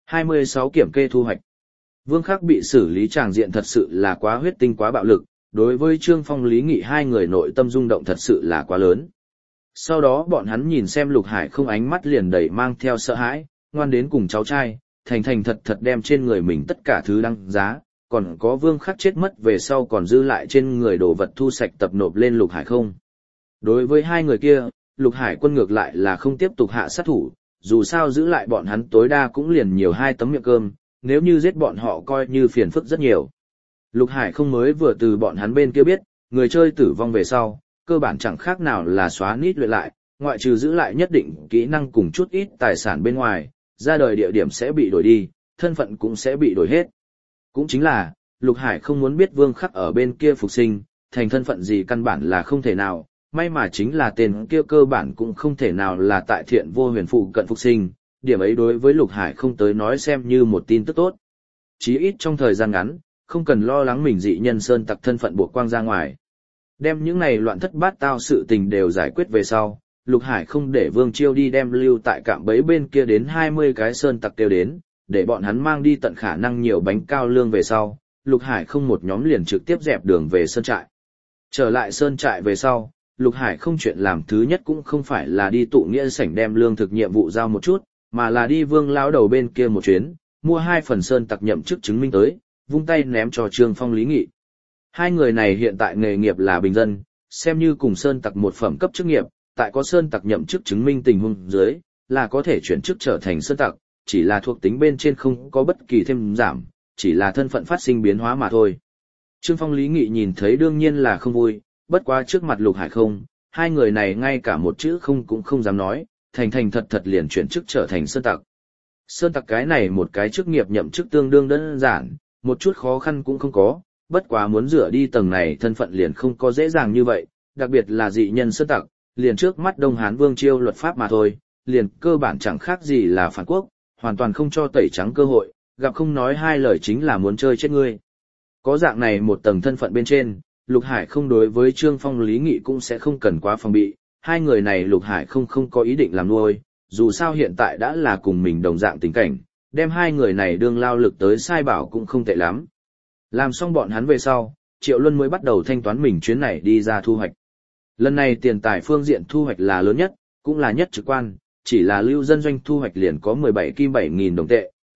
26 kiểm kê thu hoạch. Vương Khắc bị xử lý tràng diện thật sự là quá huyết tinh quá bạo lực, đối với Trương Phong Lý Nghị hai người nội tâm rung động thật sự là quá lớn. Sau đó bọn hắn nhìn xem Lục Hải không ánh mắt liền đầy mang theo sợ hãi, ngoan đến cùng cháu trai, thành thật thật đem trên người mình tất cả thứ đăng giá, còn có Vương Khắc chết mất về sau còn dư lại trên người đồ vật thu sạch tập nộp lên Lục Hải không. Đối với hai người kia, Lục Hải quân ngược lại là không tiếp tục hạ sát thủ, dù sao giữ lại bọn hắn tối đa cũng liền nhiều hai tấm miệng cơm, nếu như giết bọn họ coi như phiền phức rất nhiều. Lục Hải không mới vừa từ bọn hắn bên kia biết, người chơi tử vong về sau, cơ bản chẳng khác nào là xóa nít luyện lại, ngoại trừ giữ lại nhất định kỹ năng cùng chút ít tài sản bên ngoài, ra đời địa điểm sẽ bị đổi đi, thân phận cũng sẽ bị đổi hết. Cũng chính là, Lục Hải không muốn biết Vương Khắc ở bên kia phục sinh, thành thân phận gì căn bản là không thể nào, may mà chính là tên kia cơ bản cũng không thể nào là tại Thiện Vô Huyền phụ cận phục sinh, điểm ấy đối với Lục Hải không tới nói xem như một tin tức tốt. Chí ít trong thời gian ngắn, không cần lo lắng mình dị nhân sơn tặc thân phận buộc quang ra ngoài. Đem những này loạn thất bát tao sự tình đều giải quyết về sau, Lục Hải không để Vương Chiêu đi đem lưu tại cạm bẫy bên kia đến 20 cái sơn tặc kêu đến, để bọn hắn mang đi tận khả năng nhiều bánh cao lương về sau, Lục Hải không một nhóm liền trực tiếp dẹp đường về sơn trại. Trở lại sơn trại về sau, Lục Hải không chuyện làm thứ nhất cũng không phải là đi tụ nghĩa sảnh đem lương thực nhiệm vụ giao một chút, mà là đi Vương lão đầu bên kia một chuyến, mua 2 phần sơn tặc nhậm chức chứng minh tới, vung tay ném cho Trương Phong Lý Nghị. Hai người này hiện tại nghề nghiệp là bình dân, xem như cùng sơn tặc một phẩm cấp chức nghiệp, tại có sơn tặc nhậm chức chứng minh tình huống dưới, là có thể chuyển chức trở thành sơn tặc, chỉ là thuộc tính bên trên không có bất kỳ thêm giảm, chỉ là thân phận phát sinh biến hóa mà thôi. Trương Phong Lý Nghị nhìn thấy đương nhiên là không vui, bất quá trước mặt Lục Hải không, hai người này ngay cả một chữ không cũng không dám nói, thành thật liền chuyển chức trở thành sơn tặc. Sơn tặc cái này một cái chức nghiệp nhậm chức tương đương đơn giản, một chút khó khăn cũng không có, bất quá muốn rửa đi tầng này thân phận liền không có dễ dàng như vậy, đặc biệt là dị nhân sơn tặc, liền trước mắt Đông Hán Vương Chiêu luật pháp mà thôi, liền cơ bản chẳng khác gì là phản quốc, hoàn toàn không cho tẩy trắng cơ hội, gặp không nói hai lời chính là muốn chơi chết ngươi. Có dạng này một tầng thân phận bên trên, Lục Hải không đối với Trương Phong Lý Nghị cũng sẽ không cần quá phòng bị, hai người này Lục Hải không có ý định làm nuôi, dù sao hiện tại đã là cùng mình đồng dạng tình cảnh, đem hai người này đương lao lực tới sai bảo cũng không tệ lắm. Làm xong bọn hắn về sau, Triệu Luân mới bắt đầu thanh toán mình chuyến này đi ra thu hoạch. Lần này tiền tài phương diện thu hoạch là lớn nhất, cũng là nhất trực quan, chỉ là lưu dân doanh thu hoạch liền có 17 kim 7.000 đồng tệ,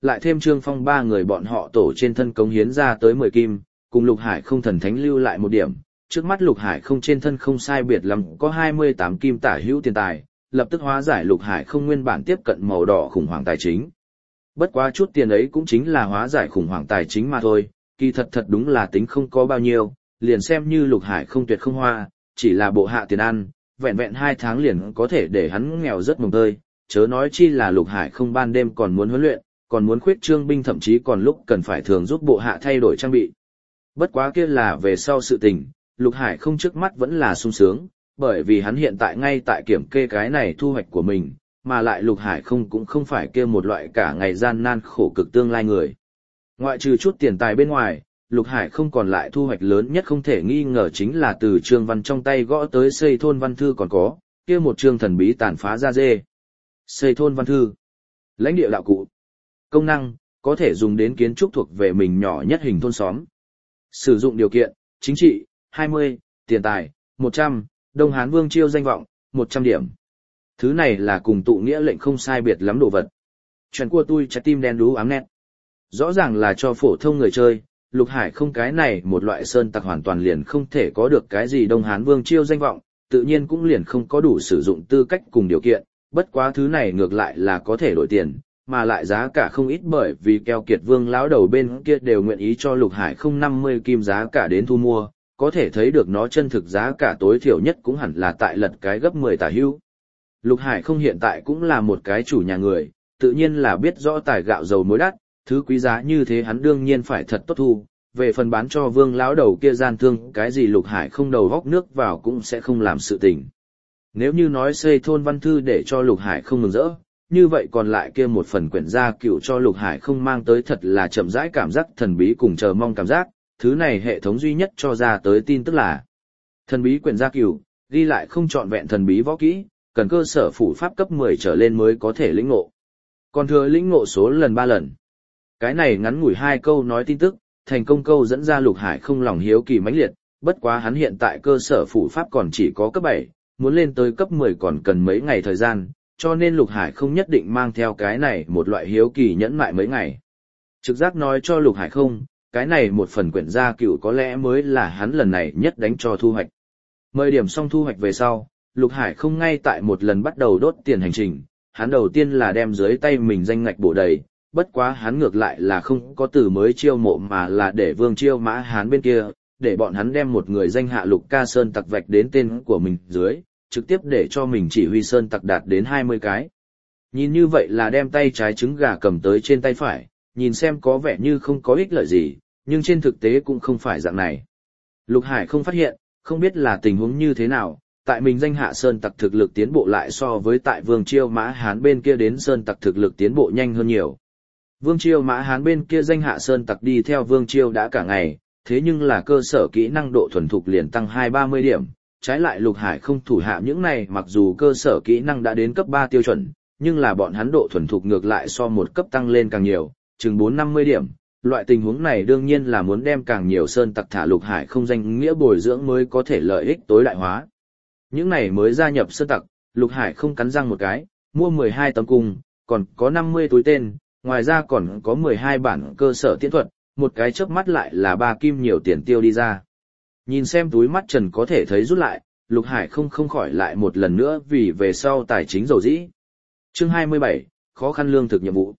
lại thêm Trương Phong ba người bọn họ tổ trên thân cống hiến ra tới 10 kim, cùng Lục Hải không thần thánh lưu lại một điểm, trước mắt Lục Hải không trên thân không sai biệt lắm có 28 kim tả hữu tiền tài, lập tức hóa giải Lục Hải không nguyên bản tiếp cận màu đỏ khủng hoảng tài chính. Bất quá chút tiền ấy cũng chính là hóa giải khủng hoảng tài chính mà thôi, kỳ thật đúng là tính không có bao nhiêu, liền xem như Lục Hải không tuyệt không hoa, chỉ là bộ hạ tiền ăn, vẹn vẹn 2 tháng liền có thể để hắn nghèo rất mồng tơi, chớ nói chi là Lục Hải không ban đêm còn muốn huấn luyện, còn muốn khuyết trương binh, thậm chí còn lúc cần phải thường giúp bộ hạ thay đổi trang bị. Bất quá kia là về sau sự tình, Lục Hải không trước mắt vẫn là sung sướng, bởi vì hắn hiện tại ngay tại kiểm kê cái này thu hoạch của mình, mà lại Lục Hải không cũng không phải kia một loại cả ngày gian nan khổ cực tương lai người. Ngoại trừ chút tiền tài bên ngoài, Lục Hải không còn lại thu hoạch lớn nhất không thể nghi ngờ chính là từ Trương Văn trong tay gõ tới xây thôn văn thư còn có, kia một chương thần bí tàn phá ra dê. Xây thôn văn thư, lãnh địa đạo cụ, công năng, có thể dùng đến kiến trúc thuộc về mình nhỏ nhất hình thôn xóm. Sử dụng điều kiện, chính trị, 20, tiền tài, 100, Đông Hán Vương Chiêu danh vọng, 100 điểm. Thứ này là cùng tụ nghĩa lệnh không sai biệt lắm đồ vật. Chuyện của tôi trái tim đen đú ám nét. Rõ ràng là cho phổ thông người chơi, Lục Hải không cái này một loại sơn tặc hoàn toàn liền không thể có được cái gì Đông Hán Vương Chiêu danh vọng, tự nhiên cũng liền không có đủ sử dụng tư cách cùng điều kiện, bất quá thứ này ngược lại là có thể đổi tiền, mà lại giá cả không ít bởi vì keo kiệt vương lão đầu bên kia đều nguyện ý cho Lục Hải không 50 kim giá cả đến thu mua, có thể thấy được nó chân thực giá cả tối thiểu nhất cũng hẳn là tại lật cái gấp 10 tả hữu. Lục Hải không hiện tại cũng là một cái chủ nhà người, tự nhiên là biết rõ tài gạo dầu muối đắt, thứ quý giá như thế hắn đương nhiên phải thật tốt thu, về phần bán cho vương lão đầu kia gian thương cái gì Lục Hải không đầu góc nước vào cũng sẽ không làm sự tình. Nếu như nói xây thôn văn thư để cho Lục Hải không mừng rỡ, như vậy còn lại kia một phần quyển gia cựu cho Lục Hải không mang tới thật là chậm rãi cảm giác thần bí cùng chờ mong cảm giác, thứ này hệ thống duy nhất cho ra tới tin tức là thần bí quyển gia cựu, ghi lại không trọn vẹn thần bí võ kỹ, cần cơ sở phủ pháp cấp 10 trở lên mới có thể lĩnh ngộ. Còn thừa lĩnh ngộ số lần 3 lần. Cái này ngắn ngủi 2 câu nói tin tức, thành công câu dẫn ra Lục Hải không lòng hiếu kỳ mãnh liệt, bất quá hắn hiện tại cơ sở phủ pháp còn chỉ có cấp 7, muốn lên tới cấp 10 còn cần mấy ngày thời gian, cho nên Lục Hải không nhất định mang theo cái này một loại hiếu kỳ nhẫn mại mấy ngày. Trực giác nói cho Lục Hải không, cái này một phần quyển gia cựu có lẽ mới là hắn lần này nhất đánh cho thu hoạch. Mời điểm xong thu hoạch về sau, Lục Hải không ngay tại một lần bắt đầu đốt tiền hành trình, hắn đầu tiên là đem dưới tay mình danh ngạch bổ đầy, bất quá hắn ngược lại là không có từ mới chiêu mộ mà là để Vương Chiêu Mã Hán bên kia, để bọn hắn đem một người danh hạ Lục Ca Sơn tặc vạch đến tên của mình dưới, trực tiếp để cho mình chỉ huy sơn tặc đạt đến 20 cái. Nhìn như vậy là đem tay trái trứng gà cầm tới trên tay phải, nhìn xem có vẻ như không có ích lợi gì, nhưng trên thực tế cũng không phải dạng này. Lục Hải không phát hiện, không biết là tình huống như thế nào, tại mình danh hạ sơn tặc thực lực tiến bộ lại so với tại Vương Chiêu Mã Hán bên kia đến sơn tặc thực lực tiến bộ nhanh hơn nhiều. Vương Chiêu Mã Hán bên kia danh hạ sơn tặc đi theo Vương Chiêu đã cả ngày, thế nhưng là cơ sở kỹ năng độ thuần thục liền tăng 20-30 điểm. Trái lại Lục Hải không thủ hạ những này mặc dù cơ sở kỹ năng đã đến cấp 3 tiêu chuẩn, nhưng là bọn hắn độ thuần thục ngược lại so một cấp tăng lên càng nhiều, chừng 4-50 điểm. Loại tình huống này đương nhiên là muốn đem càng nhiều sơn tặc thả Lục Hải không danh nghĩa bồi dưỡng mới có thể lợi ích tối đại hóa. Những này mới gia nhập sơn tặc, Lục Hải không cắn răng một cái, mua 12 tấm cung, còn có 50 túi tên, ngoài ra còn có 12 bản cơ sở tiễn thuật, một cái chớp mắt lại là 3 kim nhiều tiền tiêu đi ra. Nhìn xem túi mắt trần có thể thấy rút lại, Lục Hải không khỏi lại một lần nữa vì về sau tài chính dầu dĩ. Chương 27, khó khăn lương thực nhiệm vụ.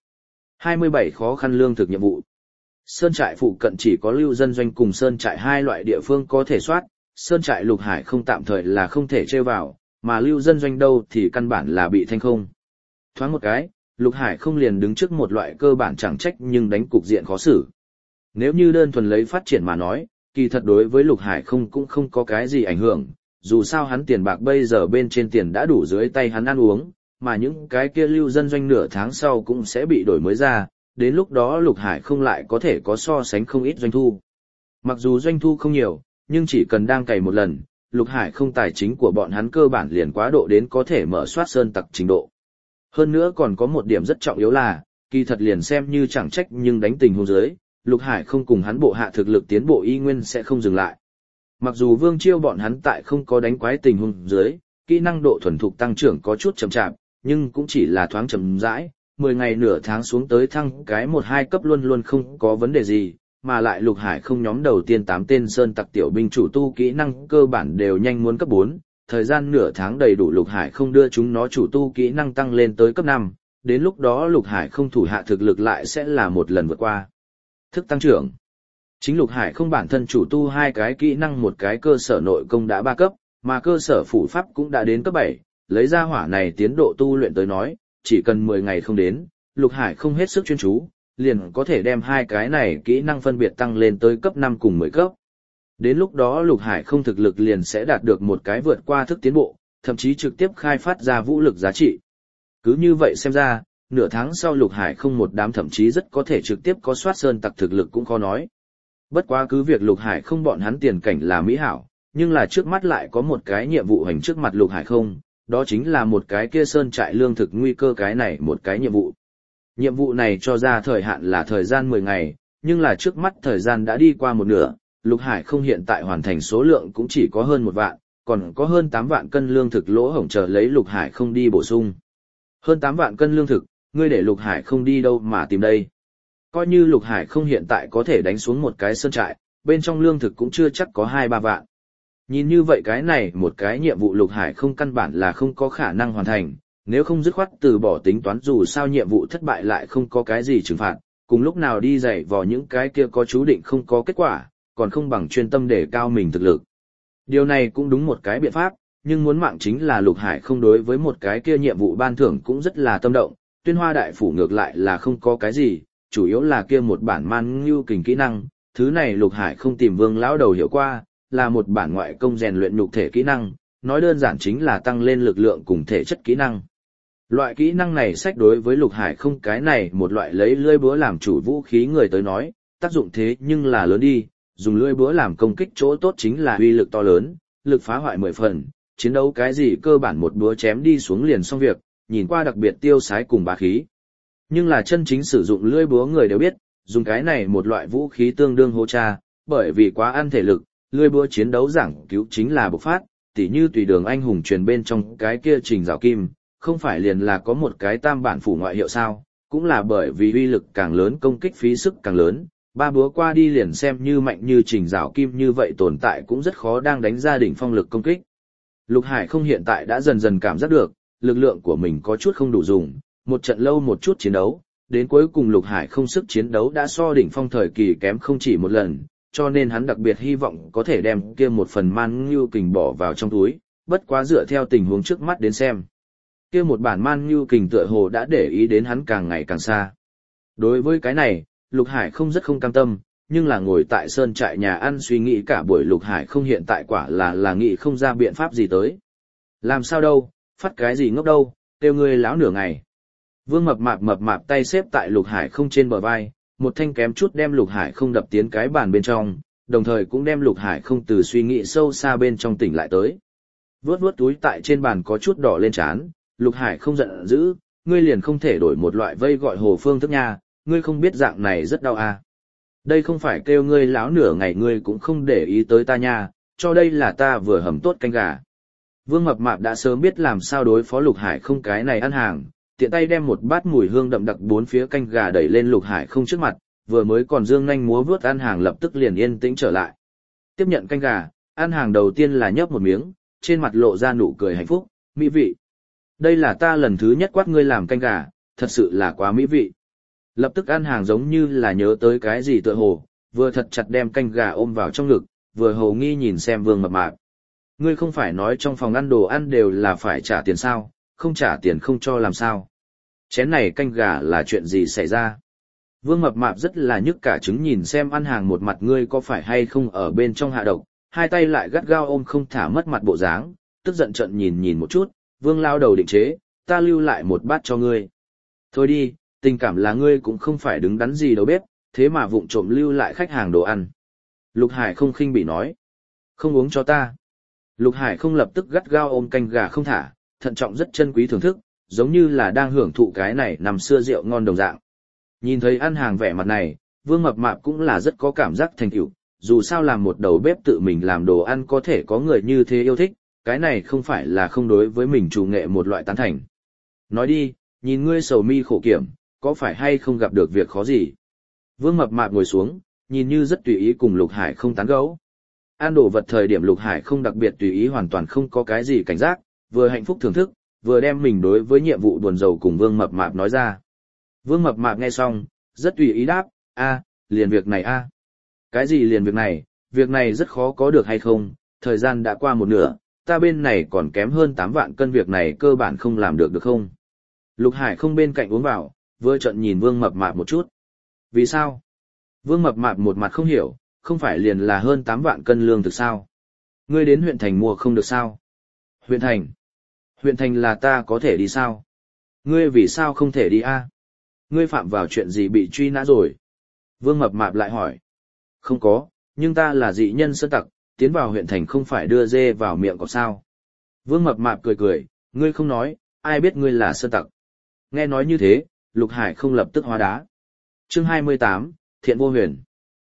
27 khó khăn lương thực nhiệm vụ. Sơn trại phụ cận chỉ có lưu dân doanh cùng sơn trại hai loại địa phương có thể soát, sơn trại Lục Hải không tạm thời là không thể trêu vào, mà lưu dân doanh đâu thì căn bản là bị thanh không. Thoáng một cái, Lục Hải không liền đứng trước một loại cơ bản chẳng trách nhưng đánh cục diện khó xử. Nếu như đơn thuần lấy phát triển mà nói, kỳ thật đối với Lục Hải không cũng không có cái gì ảnh hưởng, dù sao hắn tiền bạc bây giờ bên trên tiền đã đủ dưới tay hắn ăn uống, mà những cái kia lưu dân doanh nửa tháng sau cũng sẽ bị đổi mới ra, đến lúc đó Lục Hải không lại có thể có so sánh không ít doanh thu. Mặc dù doanh thu không nhiều, nhưng chỉ cần đang cày một lần, Lục Hải không tài chính của bọn hắn cơ bản liền quá độ đến có thể mở soát sơn tặc trình độ. Hơn nữa còn có một điểm rất trọng yếu là, kỳ thật liền xem như chẳng trách nhưng đánh tình huống dưới, Lục Hải không cùng hắn bộ hạ thực lực tiến bộ y nguyên sẽ không dừng lại. Mặc dù Vương Chiêu bọn hắn tại không có đánh quái tình huống dưới, kỹ năng độ thuần thục tăng trưởng có chút chậm chạp, nhưng cũng chỉ là thoáng chậm rãi, 10 ngày nửa tháng xuống tới thăng cái 1-2 cấp luôn luôn không có vấn đề gì, mà lại Lục Hải không nhóm đầu tiên 8 tên sơn tặc tiểu binh chủ tu kỹ năng cơ bản đều nhanh muốn cấp 4, thời gian nửa tháng đầy đủ Lục Hải không đưa chúng nó chủ tu kỹ năng tăng lên tới cấp 5, đến lúc đó Lục Hải không thủ hạ thực lực lại sẽ là một lần vượt qua. Thức tăng trưởng. Chính Lục Hải không bản thân chủ tu 2 cái kỹ năng, một cái cơ sở nội công đã 3 cấp, mà cơ sở phủ pháp cũng đã đến cấp 7, lấy ra hỏa này tiến độ tu luyện tới nói, chỉ cần 10 ngày không đến, Lục Hải không hết sức chuyên chú, liền có thể đem 2 cái này kỹ năng phân biệt tăng lên tới cấp 5 cùng 10 cấp. Đến lúc đó Lục Hải không thực lực liền sẽ đạt được một cái vượt qua thức tiến bộ, thậm chí trực tiếp khai phát ra vũ lực giá trị. Cứ như vậy xem ra, nửa tháng sau Lục Hải không một đám thậm chí rất có thể trực tiếp có soát sơn tặc thực lực cũng khó nói. Bất quá cứ việc Lục Hải không bọn hắn tiền cảnh là mỹ hảo, nhưng là trước mắt lại có một cái nhiệm vụ hành trước mặt Lục Hải không, đó chính là một cái kia sơn trại lương thực nguy cơ, cái này một cái nhiệm vụ. Nhiệm vụ này cho ra thời hạn là thời gian 10 ngày, nhưng là trước mắt thời gian đã đi qua một nửa, Lục Hải không hiện tại hoàn thành số lượng cũng chỉ có hơn 1 vạn, còn có hơn 8 vạn cân lương thực lỗ hổng chờ lấy Lục Hải không đi bổ sung. Hơn 8 vạn cân lương thực, ngươi để Lục Hải không đi đâu mà tìm đây? Coi như Lục Hải không hiện tại có thể đánh xuống một cái sơn trại, bên trong lương thực cũng chưa chắc có 2-3 vạn. Nhìn như vậy cái này một cái nhiệm vụ Lục Hải không căn bản là không có khả năng hoàn thành, nếu không dứt khoát từ bỏ tính toán, dù sao nhiệm vụ thất bại lại không có cái gì trừng phạt, cùng lúc nào đi dạy vào những cái kia có chú định không có kết quả, còn không bằng chuyên tâm để cao mình thực lực. Điều này cũng đúng một cái biện pháp, nhưng muốn mạng chính là Lục Hải không đối với một cái kia nhiệm vụ ban thưởng cũng rất là tâm động, Tuyên Hoa đại phủ ngược lại là không có cái gì, chủ yếu là kia một bản man ngưu kình kỹ năng, thứ này Lục Hải không tìm Vương lão đầu hiểu qua, là một bản ngoại công rèn luyện nhục thể kỹ năng, nói đơn giản chính là tăng lên lực lượng cùng thể chất kỹ năng. Loại kỹ năng này sách đối với Lục Hải không cái này một loại lấy lưỡi búa làm chủ vũ khí người tới nói, tác dụng thế nhưng là lớn đi, dùng lưỡi búa làm công kích chỗ tốt chính là uy lực to lớn, lực phá hoại 10 phần, chiến đấu cái gì cơ bản một búa chém đi xuống liền xong việc, nhìn qua đặc biệt tiêu sái cùng bá khí. Nhưng là chân chính sử dụng lưỡi búa người đều biết, dùng cái này một loại vũ khí tương đương hô cha, bởi vì quá ăn thể lực, lưỡi búa chiến đấu giảng cứu chính là bộc phát, tỉ như tùy đường anh hùng truyền bên trong cái kia Trình Giảo Kim, không phải liền là có một cái tam bản phủ ngoại hiệu sao, cũng là bởi vì uy lực càng lớn công kích phí sức càng lớn, 3 búa qua đi liền xem như mạnh như Trình Giảo Kim như vậy tồn tại cũng rất khó đang đánh ra đỉnh phong lực công kích. Lục Hải không hiện tại đã dần dần cảm giác được, lực lượng của mình có chút không đủ dùng, một trận lâu một chút chiến đấu, đến cuối cùng Lục Hải không sức chiến đấu đã so đỉnh phong thời kỳ kém không chỉ một lần, cho nên hắn đặc biệt hy vọng có thể đem kia một phần man ngưu kình bỏ vào trong túi, bất quá dựa theo tình huống trước mắt đến xem. Kia một bản man ngưu kình tựa hồ đã để ý đến hắn càng ngày càng xa. Đối với cái này, Lục Hải không rất không cam tâm, nhưng là ngồi tại sơn trại nhà ăn suy nghĩ cả buổi Lục Hải không hiện tại quả là nghĩ không ra biện pháp gì tới. Làm sao đâu, phát cái gì ngốc đâu, kêu ngươi láo nửa ngày. Vương mập mạp tay xếp tại Lục Hải không trên bờ vai, một thanh kém chút đem Lục Hải không đập tiến cái bàn bên trong, đồng thời cũng đem Lục Hải không từ suy nghĩ sâu xa bên trong tỉnh lại tới. Vuốt túi tại trên bàn có chút đỏ lên trán, Lục Hải không giận dữ, ngươi liền không thể đổi một loại vây gọi hồ phương thức nha, ngươi không biết dạng này rất đau à. Đây không phải kêu ngươi láo nửa ngày ngươi cũng không để ý tới ta nha, cho đây là ta vừa hầm tốt canh gà. Vương mập mạp đã sớm biết làm sao đối phó Lục Hải không cái này ăn hàng, tiện tay đem một bát mùi hương đậm đặc 4 phía canh gà đẩy lên Lục Hải không trước mặt, vừa mới còn dương nhanh múa vuốt ăn hàng lập tức liền yên tĩnh trở lại. Tiếp nhận canh gà, ăn hàng đầu tiên là nhấp một miếng, trên mặt lộ ra nụ cười hạnh phúc, mỹ vị. Đây là ta lần thứ nhất quát ngươi làm canh gà, thật sự là quá mỹ vị. Lập tức ăn hàng giống như là nhớ tới cái gì tựa hồ, vừa thật chặt đem canh gà ôm vào trong ngực, vừa hồ nghi nhìn xem Vương mập mạp. Ngươi không phải nói trong phòng ăn đồ ăn đều là phải trả tiền sao, không trả tiền không cho làm sao. Chén này canh gà là chuyện gì xảy ra? Vương mập mạp rất là nhức cả trứng nhìn xem ăn hàng một mặt ngươi có phải hay không ở bên trong hạ độc, hai tay lại gắt gao ôm không thả mất mặt bộ dáng, tức giận trận nhìn một chút, Vương lao đầu định chế, ta lưu lại một bát cho ngươi. Thôi đi, tình cảm là ngươi cũng không phải đứng đắn gì đâu bếp, thế mà vụng trộm lưu lại khách hàng đồ ăn. Lục Hải không khinh bị nói, không uống cho ta. Lục Hải không lập tức gắt gao ôm canh gà không thả, thận trọng rất chân quý thưởng thức, giống như là đang hưởng thụ cái này nằm xưa rượu ngon đồng dạng. Nhìn thấy ăn hàng vẻ mặt này, Vương mập mạp cũng là rất có cảm giác thành tựu, dù sao làm một đầu bếp tự mình làm đồ ăn có thể có người như thế yêu thích, cái này không phải là không đối với mình chủ nghệ một loại tán thành. Nói đi, Nhìn ngươi sầu mi khổ kiểm, có phải hay không gặp được việc khó gì? Vương Mập Mạp ngồi xuống, nhìn như rất tùy ý cùng Lục Hải không tán gẫu. Ăn đồ vật thời điểm Lục Hải không đặc biệt tùy ý, hoàn toàn không có cái gì cảnh giác, vừa hạnh phúc thưởng thức, vừa đem mình đối với nhiệm vụ buồn rầu cùng Vương Mập Mạp nói ra. Vương Mập Mạp nghe xong, rất tùy ý đáp, liền việc này a. Cái gì liền việc này rất khó có được hay không, thời gian đã qua một nửa, ta bên này còn kém hơn 8 vạn cân, việc này cơ bản không làm được không? Lục Hải không bên cạnh uống vào, vừa trợn nhìn Vương Mập Mạp một chút. Vì sao? Vương Mập Mạp một mặt không hiểu, không phải liền là hơn 8 vạn cân lương thực sao? Ngươi đến huyện thành mua không được sao? Huyện thành? Huyện thành là ta có thể đi sao? Ngươi vì sao không thể đi a? Ngươi phạm vào chuyện gì bị truy nã rồi? Vương Mập Mạp lại hỏi. Không có, nhưng ta là dị nhân sơn tặc, tiến vào huyện thành không phải đưa dê vào miệng có sao? Vương Mập Mạp cười cười, ngươi không nói, ai biết ngươi là sơn tặc? Nghe nói như thế, Lục Hải không lập tức hóa đá. Chương 28, Thiện Vô Huyền.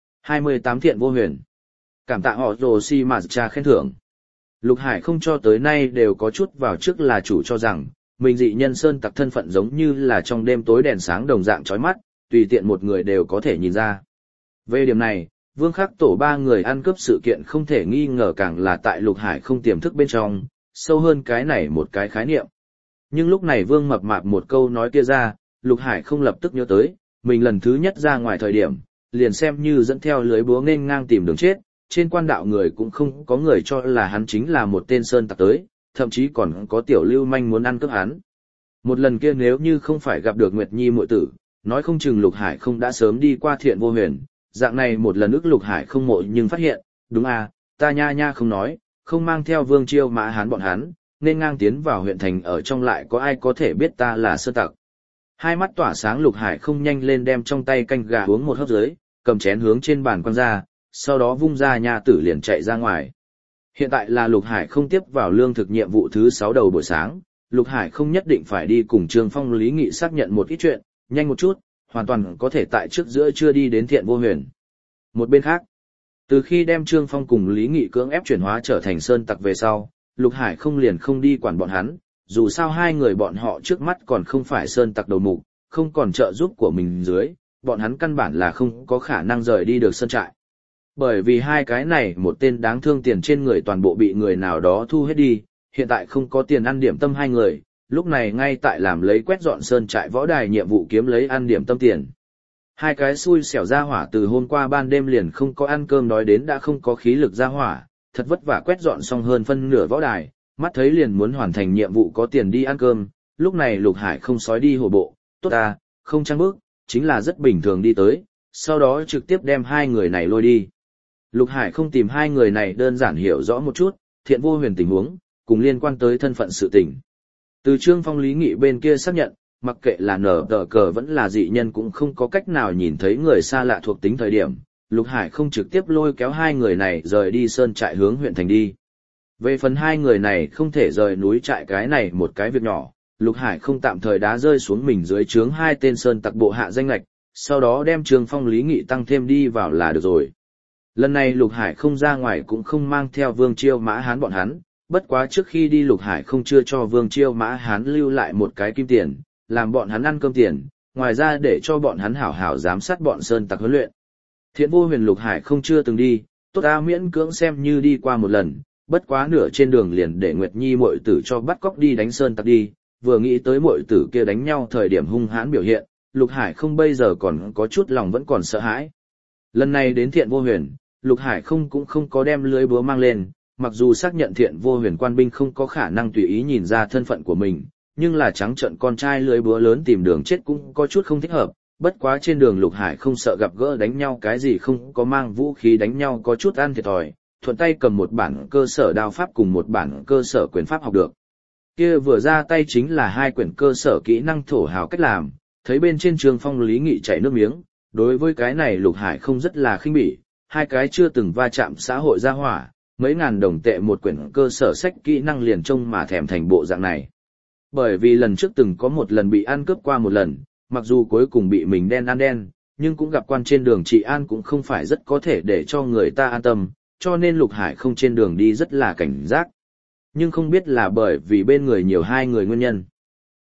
28 Thiện Vô Huyền. Cảm tạ họ Rossi mà cha khen thưởng. Lục Hải không cho tới nay đều có chút vào trước là chủ cho rằng, mình dị nhân sơn tặc thân phận giống như là trong đêm tối đèn sáng đồng dạng chói mắt, tùy tiện một người đều có thể nhìn ra. Về điểm này, Vương Khắc tổ 3 người ăn cướp sự kiện không thể nghi ngờ càng là tại Lục Hải không tiềm thức bên trong, sâu hơn cái này một cái khái niệm. Nhưng lúc này Vương Mập Mạp một câu nói kia ra, Lục Hải không lập tức nhớ tới, mình lần thứ nhất ra ngoài thời điểm, liền xem như dẫn theo lưới búa nên ngang tìm đường chết, trên quan đạo người cũng không có người cho là hắn chính là một tên sơn tặc tới, thậm chí còn có tiểu lưu manh muốn ăn cướp hắn. Một lần kia nếu như không phải gặp được Nguyệt Nhi muội tử, nói không chừng Lục Hải không đã sớm đi qua Thiện Vô Huyền, dạng này một lần ức Lục Hải không mộ nhưng phát hiện, đúng ta nha không nói, không mang theo Vương Chiêu Mã Hán bọn hắn, nên ngang tiến vào huyện thành, ở trong lại có ai có thể biết ta là sơn tặc. Hai mắt tỏa sáng Lục Hải không nhanh lên đem trong tay canh gà uống một hớp dưới, cầm chén hướng trên bàn quăng ra, sau đó vung ra nha tử liền chạy ra ngoài. Hiện tại là Lục Hải không tiếp vào lương thực nhiệm vụ thứ 6 đầu buổi sáng, Lục Hải không nhất định phải đi cùng Trương Phong Lý Nghị xác nhận một ít chuyện, nhanh một chút, hoàn toàn có thể tại trước giữa trưa đi đến Thiện Vô Huyền. Một bên khác, từ khi đem Trương Phong cùng Lý Nghị cưỡng ép chuyển hóa trở thành sơn tặc về sau, Lục Hải không liền không đi quản bọn hắn, dù sao hai người bọn họ trước mắt còn không phải sơn tặc đầu mục, không còn trợ giúp của mình dưới, bọn hắn căn bản là không có khả năng rời đi được sơn trại. Bởi vì hai cái này một tên đáng thương tiền trên người toàn bộ bị người nào đó thu hết đi, hiện tại không có tiền ăn điểm tâm hai người, lúc này ngay tại làm lấy quét dọn sơn trại võ đài nhiệm vụ kiếm lấy ăn điểm tâm tiền. Hai cái xui xẻo ra hỏa từ hôm qua ban đêm liền không có ăn cơm đói đến đã không có khí lực ra hỏa, thật vất vả quét dọn xong hơn phân nửa võ đài, mắt thấy liền muốn hoàn thành nhiệm vụ có tiền đi ăn cơm, lúc này Lục Hải không sói đi hồ bộ, tốt không trăng bước, chính là rất bình thường đi tới, sau đó trực tiếp đem hai người này lôi đi. Lục Hải không tìm hai người này đơn giản hiểu rõ một chút, Thiện Vô Huyền tình huống, cùng liên quan tới thân phận sự tình. Từ Trương Phong Lý Nghị bên kia xác nhận, mặc kệ là nở tờ cờ vẫn là dị nhân cũng không có cách nào nhìn thấy người xa lạ thuộc tính thời điểm, Lục Hải không trực tiếp lôi kéo hai người này rời đi sơn trại hướng huyện thành đi. Về phần hai người này không thể rời núi trại cái này một cái việc nhỏ, Lục Hải không tạm thời đá rơi xuống mình dưới trướng hai tên sơn tặc bộ hạ danh lệch, sau đó đem Trương Phong Lý Nghị tăng thêm đi vào là được rồi. Lần này Lục Hải không ra ngoài cũng không mang theo Vương Chiêu Mã Hán bọn hắn, bất quá trước khi đi Lục Hải không chưa cho Vương Chiêu Mã Hán lưu lại một cái kim tiền, làm bọn hắn ăn cơm tiền, ngoài ra để cho bọn hắn hảo hảo giám sát bọn sơn tặc huấn luyện. Thiện Vô Huyền Lục Hải không chưa từng đi, tốt miễn cưỡng xem như đi qua một lần, bất quá nửa trên đường liền để Nguyệt Nhi muội tử cho bắt cóc đi đánh sơn tặc đi, vừa nghĩ tới muội tử kia đánh nhau thời điểm hung hãn biểu hiện, Lục Hải không bây giờ còn có chút lòng vẫn còn sợ hãi. Lần này đến Thiện Vô Huyền, Lục Hải không cũng không có đem lưới búa mang lên, mặc dù xác nhận Thiện Vô Huyền quan binh không có khả năng tùy ý nhìn ra thân phận của mình, nhưng là trắng trợn con trai lưới búa lớn tìm đường chết cũng có chút không thích hợp, bất quá trên đường Lục Hải không sợ gặp gỡ đánh nhau cái gì không có mang vũ khí đánh nhau có chút ăn thiệt thòi, thuận tay cầm một bản cơ sở đao pháp cùng một bản cơ sở quyền pháp học được. Kia vừa ra tay chính là hai quyển cơ sở kỹ năng thổ hào cách làm, thấy bên trên Trương Phong Lý Nghị chảy nước miếng, đối với cái này Lục Hải không rất là khinh bỉ, hai cái chưa từng va chạm xã hội gia hỏa, mấy ngàn đồng tệ một quyển cơ sở sách kỹ năng liền trông mà thèm thành bộ dạng này. Bởi vì lần trước từng có một lần bị ăn cướp qua một lần, mặc dù cuối cùng bị mình đen ăn đen, nhưng cũng gặp quan trên đường trị an cũng không phải rất có thể để cho người ta an tâm, cho nên Lục Hải không trên đường đi rất là cảnh giác. Nhưng không biết là bởi vì bên người nhiều hai người nguyên nhân.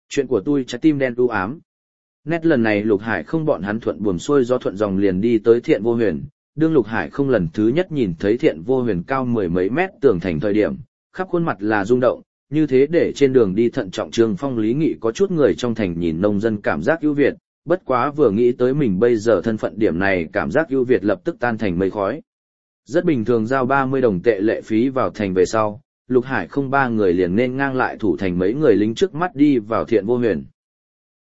Chuyện của tôi trái tim đen u ám. Nét lần này Lục Hải không bọn hắn thuận buồm xuôi do thuận dòng liền đi tới Thiện Vô Huyền. Đương Lục Hải không lần thứ nhất nhìn thấy Thiện Vô Huyền cao mười mấy mét tường thành thời điểm, khắp khuôn mặt là rung động, như thế để trên đường đi thận trọng Trương Phong Lý Nghị có chút người trong thành nhìn nông dân cảm giác ưu việt, bất quá vừa nghĩ tới mình bây giờ thân phận điểm này cảm giác ưu việt lập tức tan thành mây khói. Rất bình thường giao 30 đồng tệ lệ phí vào thành về sau, Lục Hải không ba người liền nên ngang lại thủ thành mấy người lính trước mắt đi vào Thiện Vô Huyền.